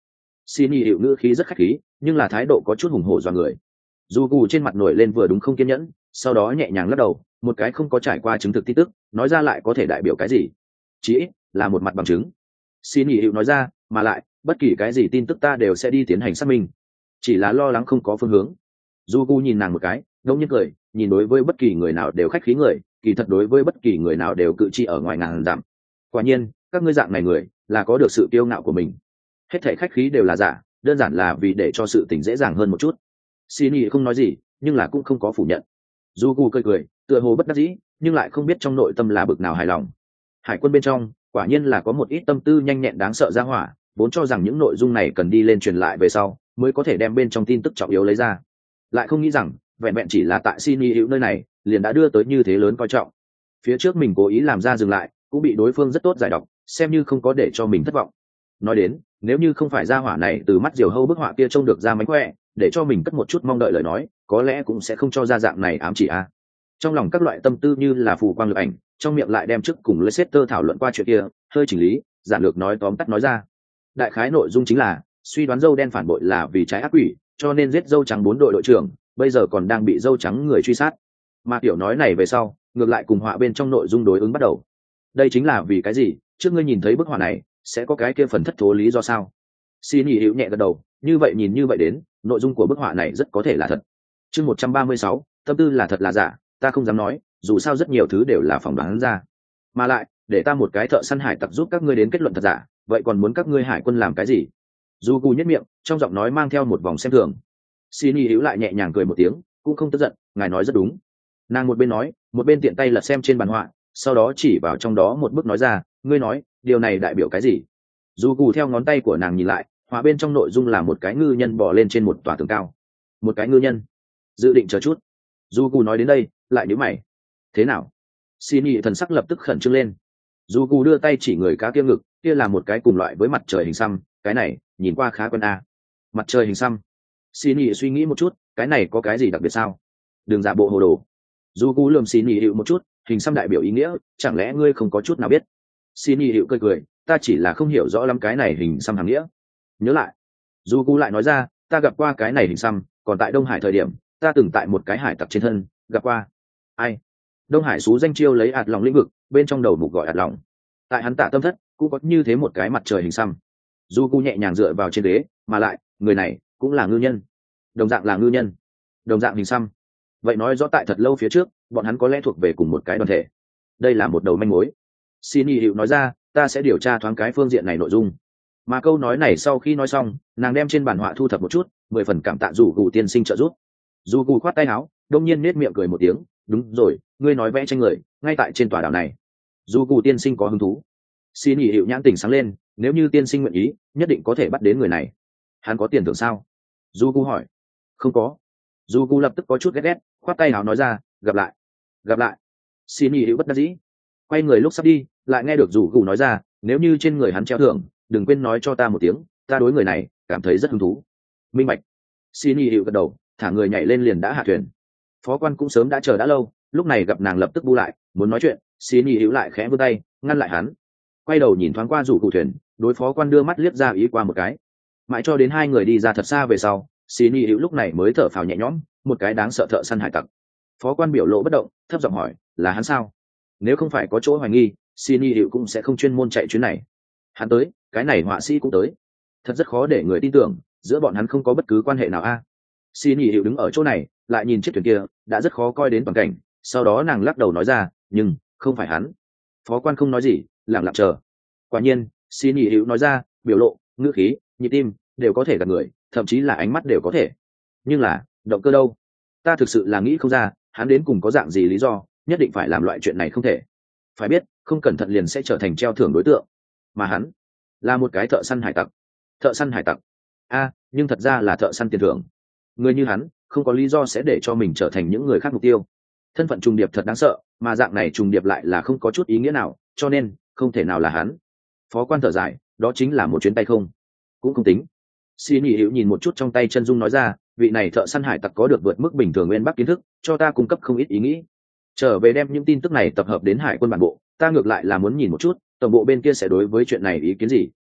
xin y hiệu ngữ khí rất khách khí nhưng là thái độ có chút hùng hổ do người. Dù gù trên mặt nổi lên vừa đúng không kiên nhẫn, sau đó nhẹ nhàng lắc đầu, một cái không có trải qua chứng thực tin tức nói ra lại có thể đại biểu cái gì, chỉ ít là một mặt bằng chứng. Xin y hiệu nói ra, mà lại bất kỳ cái gì tin tức ta đều sẽ đi tiến hành xác minh, chỉ là lo lắng không có phương hướng. Dù gù nhìn nàng một cái ngẫu nhiên cười, nhìn đối với bất kỳ người nào đều khách khí người, kỳ thật đối với bất kỳ người nào đều cự chi ở ngoài ngàn dặm. Quả nhiên các ngươi dạng này người là có được sự kiêu ngạo của mình, hết thảy khách khí đều là giả, đơn giản là vì để cho sự tình dễ dàng hơn một chút. Xin không nói gì nhưng là cũng không có phủ nhận. Dù gu cười cười tựa hồ bất đắc dĩ nhưng lại không biết trong nội tâm là bực nào hài lòng. Hải quân bên trong quả nhiên là có một ít tâm tư nhanh nhẹn đáng sợ ra hỏa, vốn cho rằng những nội dung này cần đi lên truyền lại về sau mới có thể đem bên trong tin tức trọng yếu lấy ra, lại không nghĩ rằng vẹn vẹn chỉ là tại xin hữu nơi này liền đã đưa tới như thế lớn coi trọng. Phía trước mình cố ý làm ra dừng lại cũng bị đối phương rất tốt giải đọc, xem như không có để cho mình thất vọng. Nói đến nếu như không phải ra hỏa này từ mắt diều hâu bức họa kia trông được ra mánh khỏe để cho mình cất một chút mong đợi lời nói, có lẽ cũng sẽ không cho ra dạng này ám chỉ a. Trong lòng các loại tâm tư như là phù quang lực ảnh, trong miệng lại đem trước cùng Leicester thảo luận qua chuyện kia, hơi chỉnh lý giản lược nói tóm tắt nói ra. Đại khái nội dung chính là suy đoán dâu đen phản bội là vì trái ác quỷ, cho nên giết dâu trắng bốn đội đội trưởng, bây giờ còn đang bị dâu trắng người truy sát. Mà tiểu nói này về sau ngược lại cùng họa bên trong nội dung đối ứng bắt đầu. Đây chính là vì cái gì trước ngươi nhìn thấy bức họa này sẽ có cái kia phần thất thố lý do sao? Xin nhị hữu nhẹ gật đầu, như vậy nhìn như vậy đến nội dung của bức họa này rất có thể là thật. Chương một trăm ba mươi sáu, tâm tư là thật là giả ta không dám nói, dù sao rất nhiều thứ đều là phỏng đoán ra, mà lại để ta một cái thợ săn hải tặc giúp các ngươi đến kết luận thật giả, vậy còn muốn các ngươi hải quân làm cái gì? Du Gu nhất miệng trong giọng nói mang theo một vòng xem thường. Xin nhị hữu lại nhẹ nhàng cười một tiếng, cũng không tức giận, ngài nói rất đúng. Nàng một bên nói một bên tiện tay lật xem trên bàn họa, sau đó chỉ vào trong đó một bức nói ra, ngươi nói điều này đại biểu cái gì? Dù Cù theo ngón tay của nàng nhìn lại, họa bên trong nội dung là một cái ngư nhân bò lên trên một tòa tường cao. Một cái ngư nhân? Dự định chờ chút. Dù Cù nói đến đây lại nhíu mày. Thế nào? Xin nhị thần sắc lập tức khẩn trương lên. Dù Cù đưa tay chỉ người cá kia ngực, kia là một cái cùng loại với mặt trời hình xăm, cái này nhìn qua khá quen a. Mặt trời hình xăm? Xin nhị suy nghĩ một chút, cái này có cái gì đặc biệt sao? Đừng giả bộ hồ đồ. Dù Cù lườm xin nhị hiệu một chút, hình xăm đại biểu ý nghĩa, chẳng lẽ ngươi không có chút nào biết? Xin nhị hiệu cười cười, ta chỉ là không hiểu rõ lắm cái này hình xăm hàng nghĩa. Nhớ lại, dù Cù lại nói ra, ta gặp qua cái này hình xăm, còn tại Đông Hải thời điểm ta từng tại một cái hải tặc trên thân gặp qua. Ai? Đông Hải xú danh chiêu lấy ạt lòng lĩnh vực, bên trong đầu mục gọi ạt lòng. Tại hắn Tạ Tâm Thất cũng có như thế một cái mặt trời hình xăm. Du Cù nhẹ nhàng dựa vào trên ghế, mà lại người này cũng là ngư nhân, đồng dạng là ngư nhân, đồng dạng hình xăm. Vậy nói rõ tại thật lâu phía trước bọn hắn có lẽ thuộc về cùng một cái đoàn thể. Đây là một đầu manh mối. Xin y hiệu nói ra, ta sẽ điều tra thoáng cái phương diện này nội dung. Mà câu nói này sau khi nói xong, nàng đem trên bản họa thu thập một chút, mười phần cảm tạ dù Cù tiên sinh trợ giúp. Dù Cù khoát tay áo, đông nhiên nết miệng cười một tiếng, đúng rồi, ngươi nói vẽ tranh người ngay tại trên tòa đảo này. Dù Cù tiên sinh có hứng thú. Xin y hiệu nhãn tình sáng lên, nếu như tiên sinh nguyện ý nhất định có thể bắt đến người này. Hắn có tiền thưởng sao? Dù Cù hỏi. Không có. Dù Cù lập tức có chút ghét ghét, khoát tay áo nói ra, gặp lại. Gặp lại. Xin y hiệu bất đắc dĩ. Quay người lúc sắp đi lại nghe được Dù Cù nói ra, nếu như trên người hắn treo thưởng đừng quên nói cho ta một tiếng, ta đối người này cảm thấy rất hứng thú. Minh bạch. Xin y hiệu gật đầu, thả người nhảy lên liền đã hạ thuyền. Phó quan cũng sớm đã chờ đã lâu, lúc này gặp nàng lập tức bu lại muốn nói chuyện, xin y hiệu lại khẽ vươn tay ngăn lại hắn. Quay đầu nhìn thoáng qua rủ cụ thuyền, đối phó quan đưa mắt liếc ra ý qua một cái. Mãi cho đến hai người đi ra thật xa về sau, xin y hiệu lúc này mới thở phào nhẹ nhõm, một cái đáng sợ thợ săn hải tặc. Phó quan biểu lộ bất động, thấp giọng hỏi, là hắn sao? Nếu không phải có chỗ hoài nghi, xin y hiệu cũng sẽ không chuyên môn chạy chuyến này. Hắn tới, cái này họa sĩ cũng tới, thật rất khó để người tin tưởng giữa bọn hắn không có bất cứ quan hệ nào a. Xin y hiệu đứng ở chỗ này lại nhìn chiếc thuyền kia đã rất khó coi đến toàn cảnh, sau đó nàng lắc đầu nói ra, nhưng không phải hắn. Phó quan không nói gì, lặng lặng chờ. Quả nhiên, xin y hiệu nói ra, biểu lộ, ngữ khí, nhịp tim đều có thể gạt người, thậm chí là ánh mắt đều có thể. Nhưng là động cơ đâu? Ta thực sự là nghĩ không ra hắn đến cùng có dạng gì lý do nhất định phải làm loại chuyện này không thể. Phải biết không cẩn thận liền sẽ trở thành treo thưởng đối tượng, mà hắn là một cái thợ săn hải tặc. Thợ săn hải tặc a, nhưng thật ra là thợ săn tiền thưởng. Người như hắn không có lý do sẽ để cho mình trở thành những người khác mục tiêu. Thân phận trùng điệp thật đáng sợ, mà dạng này trùng điệp lại là không có chút ý nghĩa nào, cho nên không thể nào là hắn. Phó quan thở dài, đó chính là một chuyến tay không cũng không tính. Xin nhị hữu nhìn một chút trong tay chân dung nói ra, vị này thợ săn hải tặc có được vượt mức bình thường nguyên bắc kiến thức, cho ta cung cấp không ít ý nghĩ. Trở về đem những tin tức này tập hợp đến hải quân bản bộ, ta ngược lại là muốn nhìn một chút tổng bộ bên kia sẽ đối với chuyện này ý kiến gì.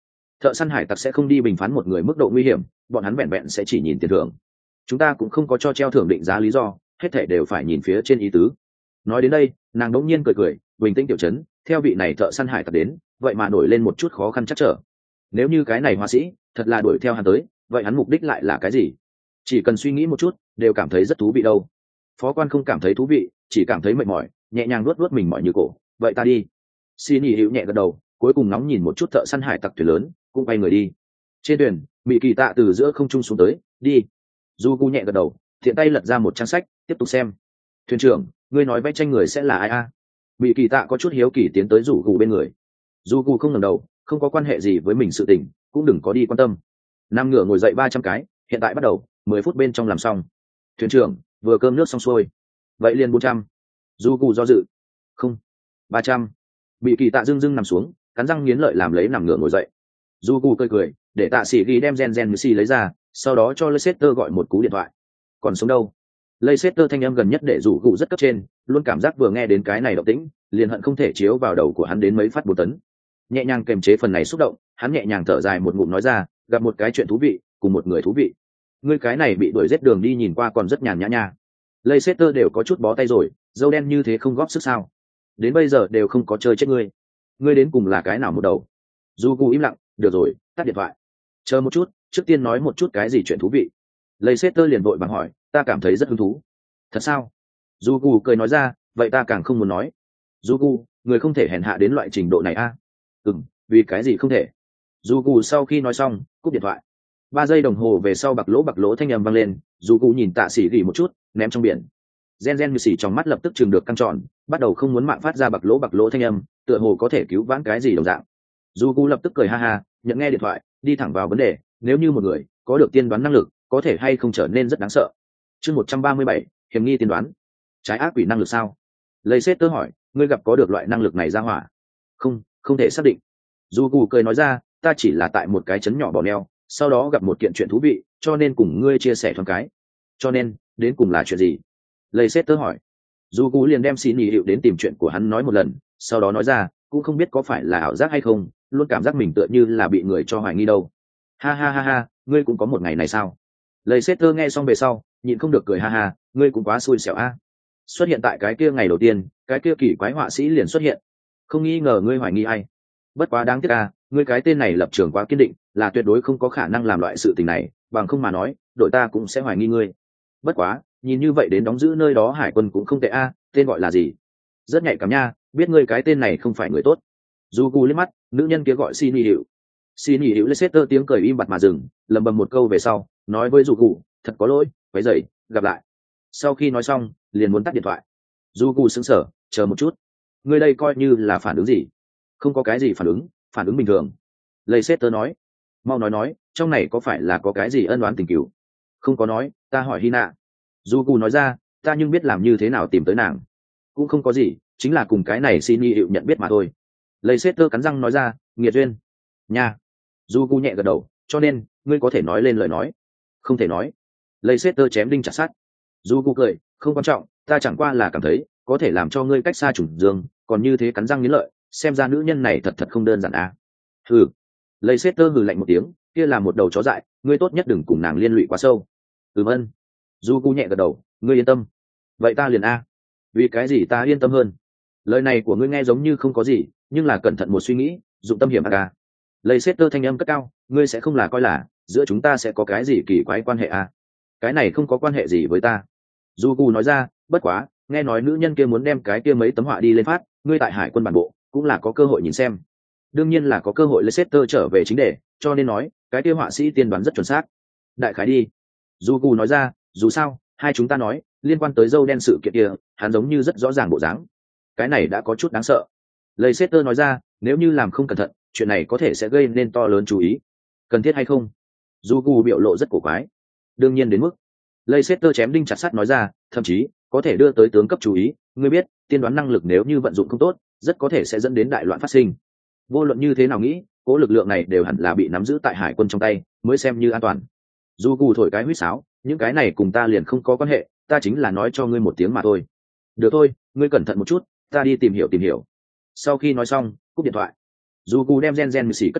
thợ săn hải tặc sẽ không đi bình phán một người mức độ nguy hiểm, bọn hắn vẹn vẹn sẽ chỉ nhìn tiền thưởng. Chúng ta cũng không có cho treo thưởng định giá lý do, hết thảy đều phải nhìn phía trên ý tứ. Nói đến đây, nàng đống nhiên cười cười, bình tĩnh tiểu chấn, theo vị này thợ săn hải tặc đến, vậy mà nổi lên một chút khó khăn chắc trở. Nếu như cái này họa sĩ thật là đuổi theo hắn tới, vậy hắn mục đích lại là cái gì? Chỉ cần suy nghĩ một chút, đều cảm thấy rất thú vị đâu. Phó quan không cảm thấy thú vị, chỉ cảm thấy mệt mỏi, nhẹ nhàng nuốt nuốt mình mỏi như cổ. Vậy ta đi. Xin nhị hữu nhẹ gật đầu, cuối cùng nóng nhìn một chút thợ săn hải tặc thuyền lớn, cũng bay người đi. Trên thuyền, Mị Kỳ Tạ từ giữa không trung xuống tới, đi. Du Gu nhẹ gật đầu, thiện tay lật ra một trang sách, tiếp tục xem. Thuyền trưởng, ngươi nói vẽ tranh người sẽ là ai a? Mị Kỳ Tạ có chút hiếu kỳ tiến tới rủ Gu bên người. Du Gu không ngẩng đầu, không có quan hệ gì với mình sự tình, cũng đừng có đi quan tâm. Nam ngựa ngồi dậy ba trăm cái, hiện tại bắt đầu, mười phút bên trong làm xong. Thuyền trưởng, vừa cơm nước xong xuôi. Vậy liền bốn trăm. Du Gu do dự. Không. ba trăm. Bị Kỳ Tạ dưng dưng nằm xuống, cắn răng nghiến lợi làm lấy nằm ngửa ngồi dậy. Du Gu cười cười, để Tạ Sĩ ghi đem gen gen Missy lấy ra, sau đó cho Leicester gọi một cú điện thoại. Còn sống đâu? Leicester thanh âm gần nhất để Du Gu rất cấp trên, luôn cảm giác vừa nghe đến cái này động tĩnh, liền hận không thể chiếu vào đầu của hắn đến mấy phát bột tấn. Nhẹ nhàng kềm chế phần này xúc động, hắn nhẹ nhàng thở dài một ngụm nói ra, gặp một cái chuyện thú vị, cùng một người thú vị. Ngươi cái này bị đuổi giết đường đi nhìn qua còn rất nhàn nhã nha. Leicester đều có chút bó tay rồi, dâu đen như thế không góp sức sao? Đến bây giờ đều không có chơi chết ngươi. Ngươi đến cùng là cái nào một đầu? Du Gu im lặng, được rồi, tắt điện thoại. Chờ một chút, trước tiên nói một chút cái gì chuyện thú vị. Leicester liền vội vàng hỏi, ta cảm thấy rất hứng thú. Thật sao? Du Gu cười nói ra, vậy ta càng không muốn nói. Du Gu, người không thể hèn hạ đến loại trình độ này a. À? Ừm, vì cái gì không thể? Du Gu sau khi nói xong, cúp điện thoại. Ba giây đồng hồ về sau bạc lỗ bạc lỗ thanh âm vang lên, Du Gu nhìn Tạ Sĩ gỉ một chút, ném trong biển. Gen gen như xì trong mắt lập tức chừng được căng tròn, bắt đầu không muốn mạng phát ra bạc lỗ bạc lỗ thanh âm, tựa hồ có thể cứu vãn cái gì đồng dạng. Du Gu lập tức cười ha ha, nhận nghe điện thoại, đi thẳng vào vấn đề, nếu như một người có được tiên đoán năng lực, có thể hay không trở nên rất đáng sợ. Chương một trăm ba mươi bảy, hiểm nghi tiên đoán. Trái ác quỷ năng lực sao? Leicester hỏi, ngươi gặp có được loại năng lực này ra hỏa? Không, không thể xác định. Du Gu cười nói ra, ta chỉ là tại một cái trấn nhỏ bỏ neo, sau đó gặp một kiện chuyện thú vị, cho nên cùng ngươi chia sẻ thoáng cái. Cho nên, đến cùng là chuyện gì? Leicester hỏi. Du Gu liền đem xin nghỉ hiệu đến tìm chuyện của hắn nói một lần, sau đó nói ra, cũng không biết có phải là ảo giác hay không, luôn cảm giác mình tựa như là bị người cho hoài nghi đâu. Ha ha ha ha, ngươi cũng có một ngày này sao? Leicester nghe xong về sau, nhịn không được cười ha ha, ngươi cũng quá xui xẻo a. Xuất hiện tại cái kia ngày đầu tiên, cái kia kỳ quái họa sĩ liền xuất hiện. Không nghi ngờ ngươi hoài nghi ai. Bất quá đáng tiếc a, ngươi cái tên này lập trường quá kiên định, là tuyệt đối không có khả năng làm loại sự tình này, bằng không mà nói, đội ta cũng sẽ hoài nghi ngươi. Bất quá, nhìn như vậy đến đóng giữ nơi đó hải quân cũng không tệ a, tên gọi là gì? Rất nhạy cảm nha, biết ngươi cái tên này không phải người tốt. Du Gu liếc mắt, nữ nhân kia gọi xin nhị hiệu. Xin nhị hiệu Leicester tiếng cười im bặt mà dừng, lầm bầm một câu về sau, nói với Du Gu, thật có lỗi, quấy rầy, gặp lại. Sau khi nói xong, liền muốn tắt điện thoại. Du Gu sững sờ, chờ một chút, ngươi đây coi như là phản ứng gì? Không có cái gì phản ứng, phản ứng bình thường. Leicester nói, mau nói nói, trong này có phải là có cái gì ân oán tình cửu? Không có nói, ta hỏi Hina. Du Gu nói ra, ta nhưng biết làm như thế nào tìm tới nàng. Cũng không có gì, chính là cùng cái này xin y hiệu nhận biết mà thôi. Leicester cắn răng nói ra, nghiệt duyên. Nha. Du Gu nhẹ gật đầu, cho nên, ngươi có thể nói lên lời nói. Không thể nói. Leicester chém đinh chặt sắt. Du Gu cười, không quan trọng, ta chẳng qua là cảm thấy, có thể làm cho ngươi cách xa trùng dương, còn như thế cắn răng nghiến lợi, xem ra nữ nhân này thật thật không đơn giản à. Hừ. Leicester hừ lạnh một tiếng, kia là một đầu chó dại, ngươi tốt nhất đừng cùng nàng liên lụy quá sâu. Ừm ân. Du Gu nhẹ gật đầu, ngươi yên tâm. Vậy ta liền a. Vì cái gì ta yên tâm hơn? Lời này của ngươi nghe giống như không có gì, nhưng là cẩn thận một suy nghĩ, dụng tâm hiểm a ca. Leicester thanh âm cất cao, ngươi sẽ không là coi là giữa chúng ta sẽ có cái gì kỳ quái quan hệ a? Cái này không có quan hệ gì với ta. Du Gu nói ra, bất quá, nghe nói nữ nhân kia muốn đem cái kia mấy tấm họa đi lên phát, ngươi tại hải quân bản bộ cũng là có cơ hội nhìn xem. Đương nhiên là có cơ hội Leicester trở về chính đề, cho nên nói, cái kia họa sĩ tiên đoán rất chuẩn xác. Đại khái đi. Du Gu nói ra, dù sao, hai chúng ta nói, liên quan tới dâu đen sự kiện kia, hắn giống như rất rõ ràng bộ dáng. Cái này đã có chút đáng sợ. Leicester nói ra, nếu như làm không cẩn thận, chuyện này có thể sẽ gây nên to lớn chú ý. Cần thiết hay không? Du Gu biểu lộ rất cổ quái. Đương nhiên đến mức. Leicester chém đinh chặt sắt nói ra, thậm chí có thể đưa tới tướng cấp chú ý. Ngươi biết, tiên đoán năng lực nếu như vận dụng không tốt, rất có thể sẽ dẫn đến đại loạn phát sinh. Vô luận như thế nào nghĩ, cố lực lượng này đều hẳn là bị nắm giữ tại hải quân trong tay, mới xem như an toàn. Du Gu thổi cái huýt sáo, những cái này cùng ta liền không có quan hệ, ta chính là nói cho ngươi một tiếng mà thôi. Được thôi, ngươi cẩn thận một chút, ta đi tìm hiểu tìm hiểu. Sau khi nói xong, cúp điện thoại. Du Gu đem gen gen mười xỉ cất kỹ,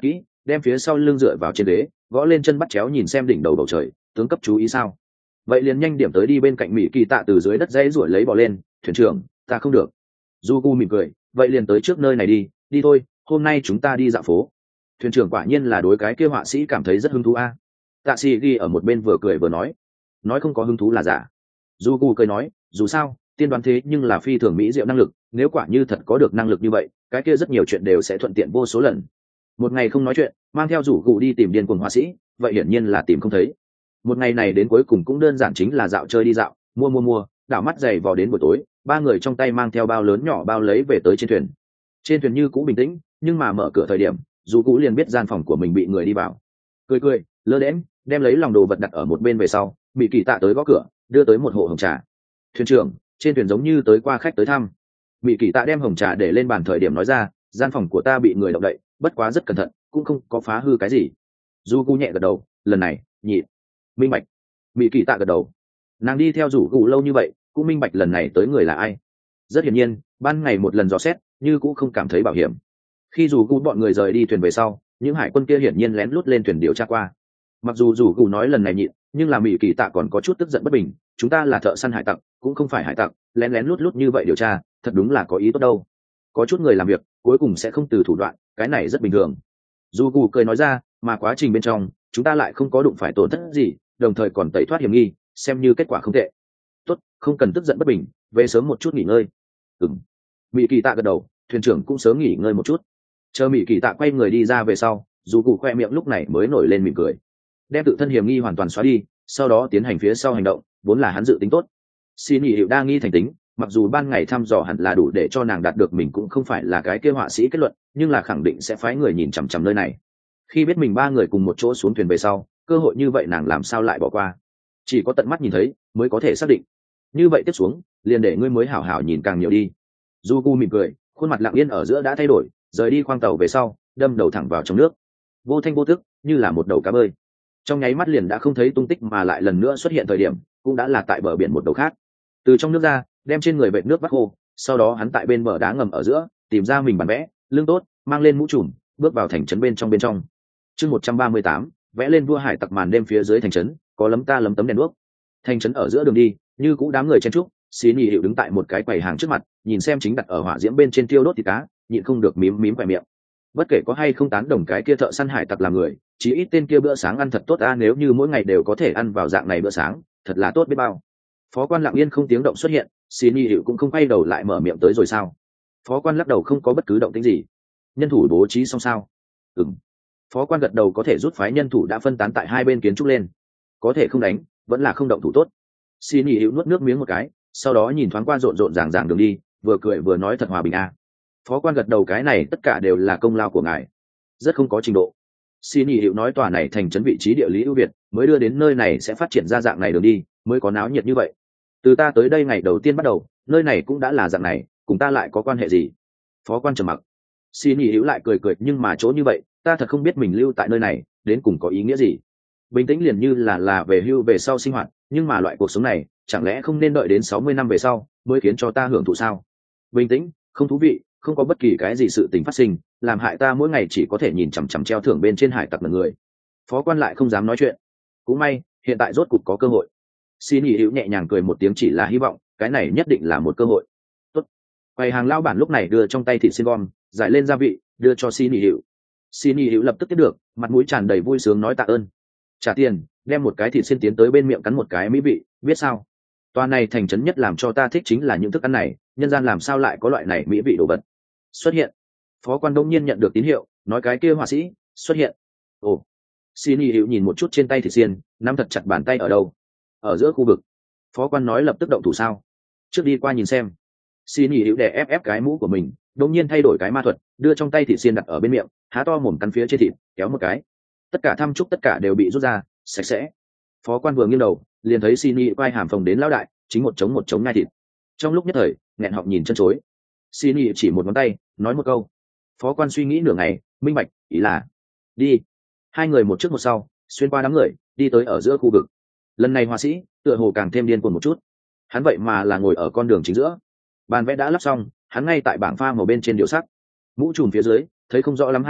đem phía sau lưng dựa vào trên ghế, gõ lên chân bắt chéo nhìn xem đỉnh đầu bầu trời. Tướng cấp chú ý sao? Vậy liền nhanh điểm tới đi. Bên cạnh mỹ kỳ tạ từ dưới đất dãy ruổi lấy bò lên. Thuyền trưởng, ta không được. Zugu mỉm cười, vậy liền tới trước nơi này đi. Đi thôi, hôm nay chúng ta đi dạo phố. Thuyền trưởng quả nhiên là đối cái kia họa sĩ cảm thấy rất hứng thú a. Tạ sĩ ghi ở một bên vừa cười vừa nói, nói không có hứng thú là giả. Zugu cười nói, dù sao tiên đoán thế nhưng là phi thường mỹ diệu năng lực, nếu quả như thật có được năng lực như vậy, cái kia rất nhiều chuyện đều sẽ thuận tiện vô số lần. Một ngày không nói chuyện, mang theo rủ gù đi tìm điên cuồng họa sĩ, vậy hiển nhiên là tìm không thấy. Một ngày này đến cuối cùng cũng đơn giản chính là dạo chơi đi dạo, mua mua mua, đảo mắt giày vò đến buổi tối, ba người trong tay mang theo bao lớn nhỏ bao lấy về tới trên thuyền. Trên thuyền như cũ bình tĩnh, nhưng mà mở cửa thời điểm, dù cũ liền biết gian phòng của mình bị người đi vào. Cười cười, lơ đễnh, đem lấy lòng đồ vật đặt ở một bên về sau, bị kỳ tạ tới gõ cửa, đưa tới một hộ hồng trà. Thuyền trưởng, trên thuyền giống như tới qua khách tới thăm. Bị kỳ tạ đem hồng trà để lên bàn thời điểm nói ra, gian phòng của ta bị người động đậy, bất quá rất cẩn thận, cũng không có phá hư cái gì. Du Gu nhẹ gật đầu, lần này, nhị, minh bạch. Bị kỳ tạ gật đầu, nàng đi theo rủ gù lâu như vậy, cũng minh bạch lần này tới người là ai. Rất hiển nhiên, ban ngày một lần dò xét, như cũng không cảm thấy bảo hiểm. Khi rủ gù bọn người rời đi thuyền về sau, những hải quân kia hiển nhiên lén lút lên thuyền điều tra qua. Mặc dù rủ gù nói lần này nhịn, nhưng là mỹ kỳ tạ còn có chút tức giận bất bình. Chúng ta là thợ săn hải tặc, cũng không phải hải tặc, lén lén lút lút như vậy điều tra, thật đúng là có ý tốt đâu. Có chút người làm việc cuối cùng sẽ không từ thủ đoạn, cái này rất bình thường. Dù gù cười nói ra, mà quá trình bên trong chúng ta lại không có đụng phải tổn thất gì, đồng thời còn tẩy thoát hiểm nghi, xem như kết quả không tệ. Tốt, không cần tức giận bất bình, về sớm một chút nghỉ ngơi. Ừm. Mỹ kỳ tạ gật đầu, thuyền trưởng cũng sớm nghỉ ngơi một chút. Chờ Mỹ kỳ tạ quay người đi ra về sau, dù gù khoe miệng lúc này mới nổi lên mỉm cười, đem tự thân hiểm nghi hoàn toàn xóa đi, sau đó tiến hành phía sau hành động, vốn là hắn dự tính tốt. Xin nghỉ hiệu đa nghi thành tính, mặc dù ban ngày thăm dò hẳn là đủ để cho nàng đạt được mình cũng không phải là cái kia họa sĩ kết luận, nhưng là khẳng định sẽ phái người nhìn chằm chằm nơi này. Khi biết mình ba người cùng một chỗ xuống thuyền về sau, cơ hội như vậy nàng làm sao lại bỏ qua? Chỉ có tận mắt nhìn thấy mới có thể xác định. Như vậy tiếp xuống, liền để ngươi mới hảo hảo nhìn càng nhiều đi. Jugu mỉm cười, khuôn mặt lặng yên ở giữa đã thay đổi, rời đi khoang tàu về sau, đâm đầu thẳng vào trong nước, vô thanh vô tức, như là một đầu cá bơi. Trong nháy mắt liền đã không thấy tung tích, mà lại lần nữa xuất hiện thời điểm, cũng đã là tại bờ biển một đầu khác. Từ trong nước ra, đem trên người vệt nước vắt khô, sau đó hắn tại bên bờ đá ngầm ở giữa tìm ra mình bản vẽ, lưng tốt, mang lên mũ trùm, bước vào thành trấn bên trong bên trong. Chương một trăm ba mươi tám, vẽ lên vua hải tặc màn đêm phía dưới thành trấn, có lấm ta lấm tấm đèn đuốc. Thành trấn ở giữa đường đi, như cũ đám người chen trúc, Xí Nhị Hiệu đứng tại một cái quầy hàng trước mặt, nhìn xem chính đặt ở hỏa diễm bên trên tiêu đốt thịt cá, nhịn không được mím mím khóe miệng. Bất kể có hay không tán đồng cái kia thợ săn hải tặc là người, chí ít tên kia bữa sáng ăn thật tốt a, nếu như mỗi ngày đều có thể ăn vào dạng này bữa sáng, thật là tốt biết bao. Phó quan lặng yên không tiếng động xuất hiện, Xí Nhị Hiệu cũng không quay đầu lại mở miệng tới rồi sao? Phó quan lắc đầu không có bất cứ động tĩnh gì. Nhân thủ bố trí xong sao? Ừm. Phó quan gật đầu, có thể rút phái nhân thủ đã phân tán tại hai bên kiến trúc lên, có thể không đánh, vẫn là không động thủ tốt. Xí Nhị Hiệu nuốt nước miếng một cái, sau đó nhìn thoáng qua rộn rộn ràng ràng đường đi, vừa cười vừa nói thật hòa bình a. Phó quan gật đầu, cái này tất cả đều là công lao của ngài, rất không có trình độ. Xí Nhị Hiệu nói tòa này thành trấn vị trí địa lý ưu việt, mới đưa đến nơi này sẽ phát triển ra dạng này đường đi, mới có náo nhiệt như vậy. Từ ta tới đây ngày đầu tiên bắt đầu, nơi này cũng đã là dạng này, cùng ta lại có quan hệ gì? Phó quan trầm mặc. Xí Nhị Hiệu lại cười cười, nhưng mà chỗ như vậy, ta thật không biết mình lưu tại nơi này đến cùng có ý nghĩa gì. Bình tĩnh liền như là là về hưu về sau sinh hoạt, nhưng mà loại cuộc sống này chẳng lẽ không nên đợi đến sáu mươi năm về sau mới khiến cho ta hưởng thụ sao? Bình tĩnh, không thú vị, không có bất kỳ cái gì sự tình phát sinh, làm hại ta mỗi ngày chỉ có thể nhìn chằm chằm treo thưởng bên trên hải tặc là người. Phó quan lại không dám nói chuyện. Cũng may hiện tại rốt cục có cơ hội. Xin Nhị Hữu nhẹ nhàng cười một tiếng, chỉ là hy vọng cái này nhất định là một cơ hội tốt. Quầy hàng lao bản lúc này đưa trong tay thịt xiên gom giải lên gia vị đưa cho Xin Nhị Hữu. Xin Nhị Hữu lập tức tiếp được, mặt mũi tràn đầy vui sướng nói tạ ơn, trả tiền, đem một cái thịt xiên tiến tới bên miệng cắn một cái mỹ vị. Biết sao, toa này thành trấn nhất làm cho ta thích chính là những thức ăn này, nhân gian làm sao lại có loại này mỹ vị đồ vật xuất hiện. Phó quan đông nhiên nhận được tín hiệu, nói cái kia họa sĩ xuất hiện. Ồ. Xin Nhị Hữu nhìn một chút trên tay thịt xiên, nắm thật chặt bàn tay. Ở đâu? Ở giữa khu vực. Phó quan nói lập tức động thủ sao? Trước đi qua nhìn xem. Xin Nhị Hữu đè ép ép cái mũ của mình, đông nhiên thay đổi cái ma thuật, đưa trong tay thịt xiên đặt ở bên miệng, há to mồm cắn phía trên thịt, kéo một cái, tất cả thăm chúc tất cả đều bị rút ra sạch sẽ. Phó quan vừa nghiêng đầu, liền thấy Xin Nhị quay hàm phồng đến lão đại, chính một trống một trống nhai thịt. Trong lúc nhất thời, nghẹn họng nhìn chân chối. Xin Nhị chỉ một ngón tay, nói một câu. Phó quan suy nghĩ nửa ngày, minh bạch, ý là đi. Hai người một trước một sau, xuyên qua đám người, đi tới ở giữa khu vực. Lần này họa sĩ tựa hồ càng thêm điên cuồng một chút, hắn vậy mà là ngồi ở con đường chính giữa. Bàn vẽ đã lắp xong, hắn ngay tại bảng pha màu bên trên điệu sắc, mũ trùm phía dưới thấy không rõ lắm hai mắt,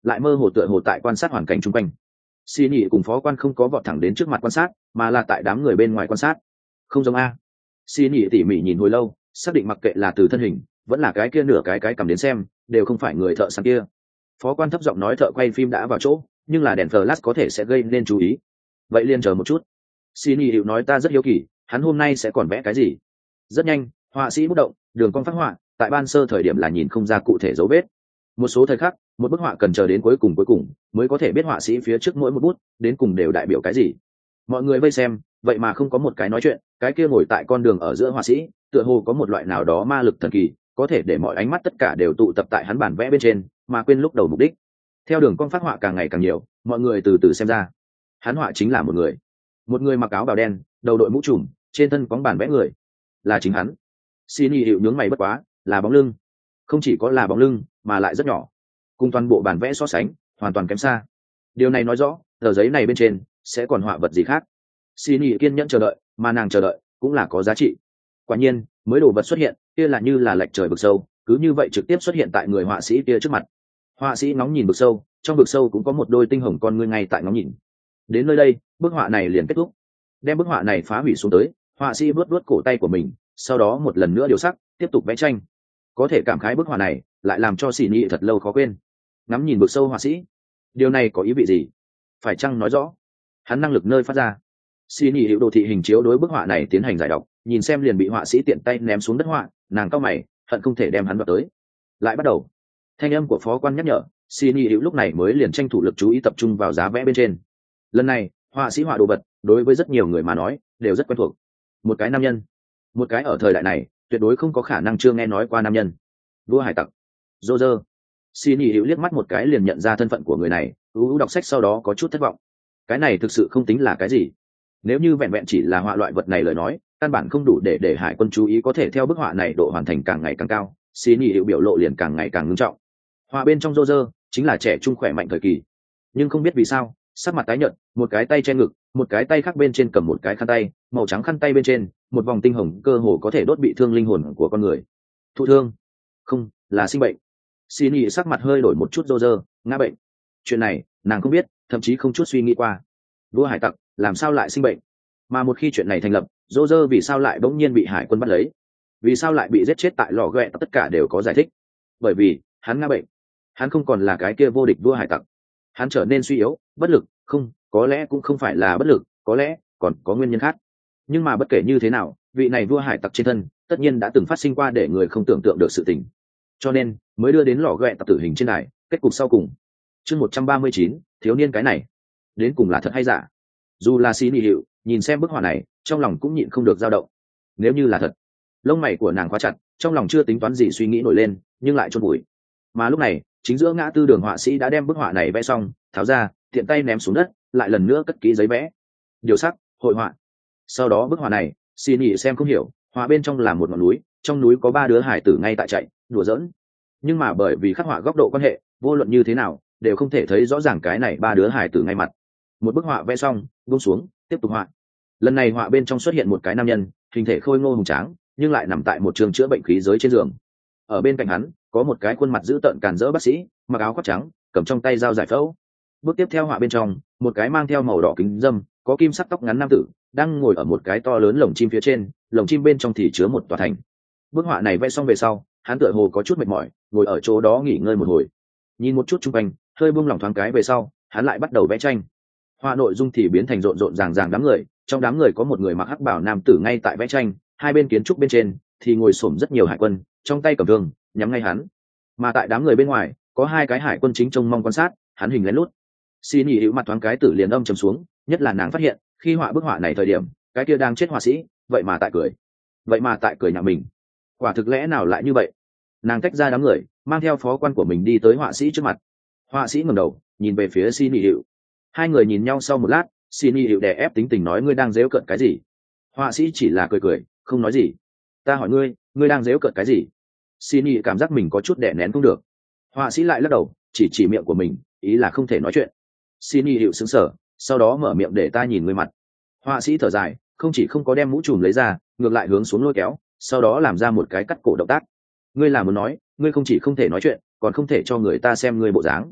lại mơ hồ tựa hồ tại quan sát hoàn cảnh chung quanh. Xi nhị cùng phó quan không có vọt thẳng đến trước mặt quan sát, mà là tại đám người bên ngoài quan sát. Không giống a. Xi nhị tỉ mỉ nhìn hồi lâu, xác định mặc kệ là từ thân hình vẫn là cái kia nửa cái cái cầm đến xem đều không phải người thợ săn kia. Phó quan thấp giọng nói thợ quay phim đã vào chỗ, nhưng là đèn flash có thể sẽ gây nên chú ý, vậy liền chờ một chút. Xin ý hiệu nói ta rất hiếu kỳ hắn hôm nay sẽ còn vẽ cái gì. Rất nhanh họa sĩ bút động đường cong phát họa, tại ban sơ thời điểm là nhìn không ra cụ thể dấu vết, một số thời khắc một bức họa cần chờ đến cuối cùng cuối cùng mới có thể biết họa sĩ phía trước mỗi một bút đến cùng đều đại biểu cái gì. Mọi người vây xem vậy mà không có một cái nói chuyện, cái kia ngồi tại con đường ở giữa họa sĩ tựa hồ có một loại nào đó ma lực thần kỳ, có thể để mọi ánh mắt tất cả đều tụ tập tại hắn bản vẽ bên trên mà quên lúc đầu mục đích. Theo đường cong phát họa càng ngày càng nhiều, mọi người từ từ xem ra hắn họa chính là một người, một người mặc áo bào đen, đầu đội mũ trùm, trên thân có bản vẽ người, là chính hắn. Xin ý hiệu nhướng mày bất quá, là bóng lưng, không chỉ có là bóng lưng mà lại rất nhỏ, cùng toàn bộ bản vẽ so sánh hoàn toàn kém xa. Điều này nói rõ tờ giấy này bên trên sẽ còn họa vật gì khác. Xin ý kiên nhẫn chờ đợi, mà nàng chờ đợi cũng là có giá trị. Quả nhiên mới đồ vật xuất hiện kia là như là lệch trời vực sâu, cứ như vậy trực tiếp xuất hiện tại người họa sĩ kia trước mặt. Họa sĩ ngóng nhìn vực sâu, trong vực sâu cũng có một đôi tinh hồng con ngươi ngay tại ngóng nhìn. Đến nơi đây bức họa này liền kết thúc. Đem bức họa này phá hủy xuống tới, họa sĩ vuốt vuốt cổ tay của mình, sau đó một lần nữa điều sắc tiếp tục vẽ tranh. Có thể cảm khái bức họa này lại làm cho xì nhị thật lâu khó quên. Ngắm nhìn vực sâu họa sĩ, điều này có ý vị gì? Phải chăng nói rõ hắn năng lực nơi phát ra? Xì nhị hiệu đồ thị hình chiếu đối bức họa này tiến hành giải đọc, nhìn xem liền bị họa sĩ tiện tay ném xuống đất họa, nàng cau mày hận không thể đem hắn đoạt tới. Lại bắt đầu. Thanh âm của phó quan nhắc nhở, xin ý hữu lúc này mới liền tranh thủ lực chú ý tập trung vào giá vẽ bên trên. Lần này họa sĩ họa đồ vật đối với rất nhiều người mà nói đều rất quen thuộc. Một cái nam nhân, một cái ở thời đại này tuyệt đối không có khả năng chưa nghe nói qua nam nhân, vua hải tặc Roger. Xin ý hữu liếc mắt một cái liền nhận ra thân phận của người này, ưu đọc sách sau đó có chút thất vọng. Cái này thực sự không tính là cái gì, nếu như vẹn vẹn chỉ là họa loại vật này lời nói căn bản không đủ để để hải quân chú ý, có thể theo bức họa này độ hoàn thành càng ngày càng cao, xin ý hiệu biểu lộ liền càng ngày càng ngưng trọng. Họa bên trong Roger chính là trẻ trung khỏe mạnh thời kỳ, nhưng không biết vì sao sắc mặt tái nhợt, một cái tay che ngực, một cái tay khác bên trên cầm một cái khăn tay màu trắng, khăn tay bên trên một vòng tinh hồng cơ hồ có thể đốt bị thương linh hồn của con người. Thụ thương? Không, là sinh bệnh. Xin ý sắc mặt hơi đổi một chút. Roger ngã bệnh? Chuyện này nàng không biết, thậm chí không chút suy nghĩ qua. Vua hải tặc làm sao lại sinh bệnh? Mà một khi chuyện này thành lập, Roger vì sao lại bỗng nhiên bị hải quân bắt lấy, vì sao lại bị giết chết tại lò ghẹ, tất cả đều có giải thích. Bởi vì hắn ngã bệnh, hắn không còn là cái kia vô địch vua hải tặc, hắn trở nên suy yếu, bất lực. Không, có lẽ cũng không phải là bất lực, có lẽ còn có nguyên nhân khác. Nhưng mà bất kể như thế nào, vị này vua hải tặc trên thân tất nhiên đã từng phát sinh qua để người không tưởng tượng được sự tình, cho nên mới đưa đến lò ghẹ tập tử hình trên này. Kết cục sau cùng. Chương một trăm ba mươi chín, thiếu niên cái này đến cùng là thật hay giả? Dù là xí nị hiệu nhìn xem bức họa này trong lòng cũng nhịn không được dao động. Nếu như là thật, lông mày của nàng khóa chặt, trong lòng chưa tính toán gì suy nghĩ nổi lên, nhưng lại chôn bụi. Mà lúc này chính giữa ngã tư đường họa sĩ đã đem bức họa này vẽ xong, tháo ra tiện tay ném xuống đất, lại lần nữa cất kỹ giấy vẽ, điều sắc, hội họa. Sau đó bức họa này xì nị xem không hiểu, họa bên trong là một ngọn núi, trong núi có ba đứa hải tử ngay tại chạy đùa giỡn, nhưng mà bởi vì khắc họa góc độ quan hệ, vô luận như thế nào đều không thể thấy rõ ràng cái này ba đứa hải tử ngay mặt. Một bức họa vẽ xong buông xuống, tiếp tục họa. Lần này họa bên trong xuất hiện một cái nam nhân, hình thể khôi ngô hùng tráng, nhưng lại nằm tại một trường chữa bệnh khí giới trên giường. Ở bên cạnh hắn có một cái khuôn mặt dữ tợn càn rỡ bác sĩ, mặc áo khoác trắng, cầm trong tay dao giải phẫu. Bước tiếp theo họa bên trong, một cái mang theo màu đỏ kính dâm, có kim sắc tóc ngắn nam tử đang ngồi ở một cái to lớn lồng chim phía trên, lồng chim bên trong thì chứa một tòa thành. Bức họa này vẽ xong về sau, hắn tựa hồ có chút mệt mỏi, ngồi ở chỗ đó nghỉ ngơi một hồi, nhìn một chút chung quanh, hơi buông lỏng thoáng cái về sau, hắn lại bắt đầu vẽ tranh. Họa nội dung thì biến thành rộn rộn ràng ràng đám người, trong đám người có một người mặc hắc bào nam tử ngay tại vẽ tranh, hai bên kiến trúc bên trên thì ngồi xổm rất nhiều hải quân, trong tay cầm thương nhắm ngay hắn. Mà tại đám người bên ngoài có hai cái hải quân chính trông mong quan sát hắn hình lén lút. Xin ý hữu mặt thoáng cái tử liền âm trầm xuống, nhất là nàng phát hiện khi họa bức họa này thời điểm, cái kia đang chết họa sĩ vậy mà tại cười, vậy mà tại cười nhà mình. Quả thực lẽ nào lại như vậy? Nàng tách ra đám người, mang theo phó quan của mình đi tới họa sĩ trước mặt. Họa sĩ ngẩng đầu nhìn về phía xin ý hữu, hai người nhìn nhau sau một lát, xin ý hữu đè ép tính tình nói ngươi đang giễu cợt cái gì? Họa sĩ chỉ là cười cười không nói gì. Ta hỏi ngươi, ngươi đang giễu cợt cái gì? Xin ý cảm giác mình có chút đè nén không được. Họa sĩ lại lắc đầu, chỉ chỉ miệng của mình, ý là không thể nói chuyện. Xin ý hữu sững sờ, sau đó mở miệng để ta nhìn ngươi mặt. Họa sĩ thở dài, không chỉ không có đem mũ trùm lấy ra, ngược lại hướng xuống lôi kéo, sau đó làm ra một cái cắt cổ động tác. Ngươi là muốn nói, ngươi không chỉ không thể nói chuyện, còn không thể cho người ta xem ngươi bộ dáng.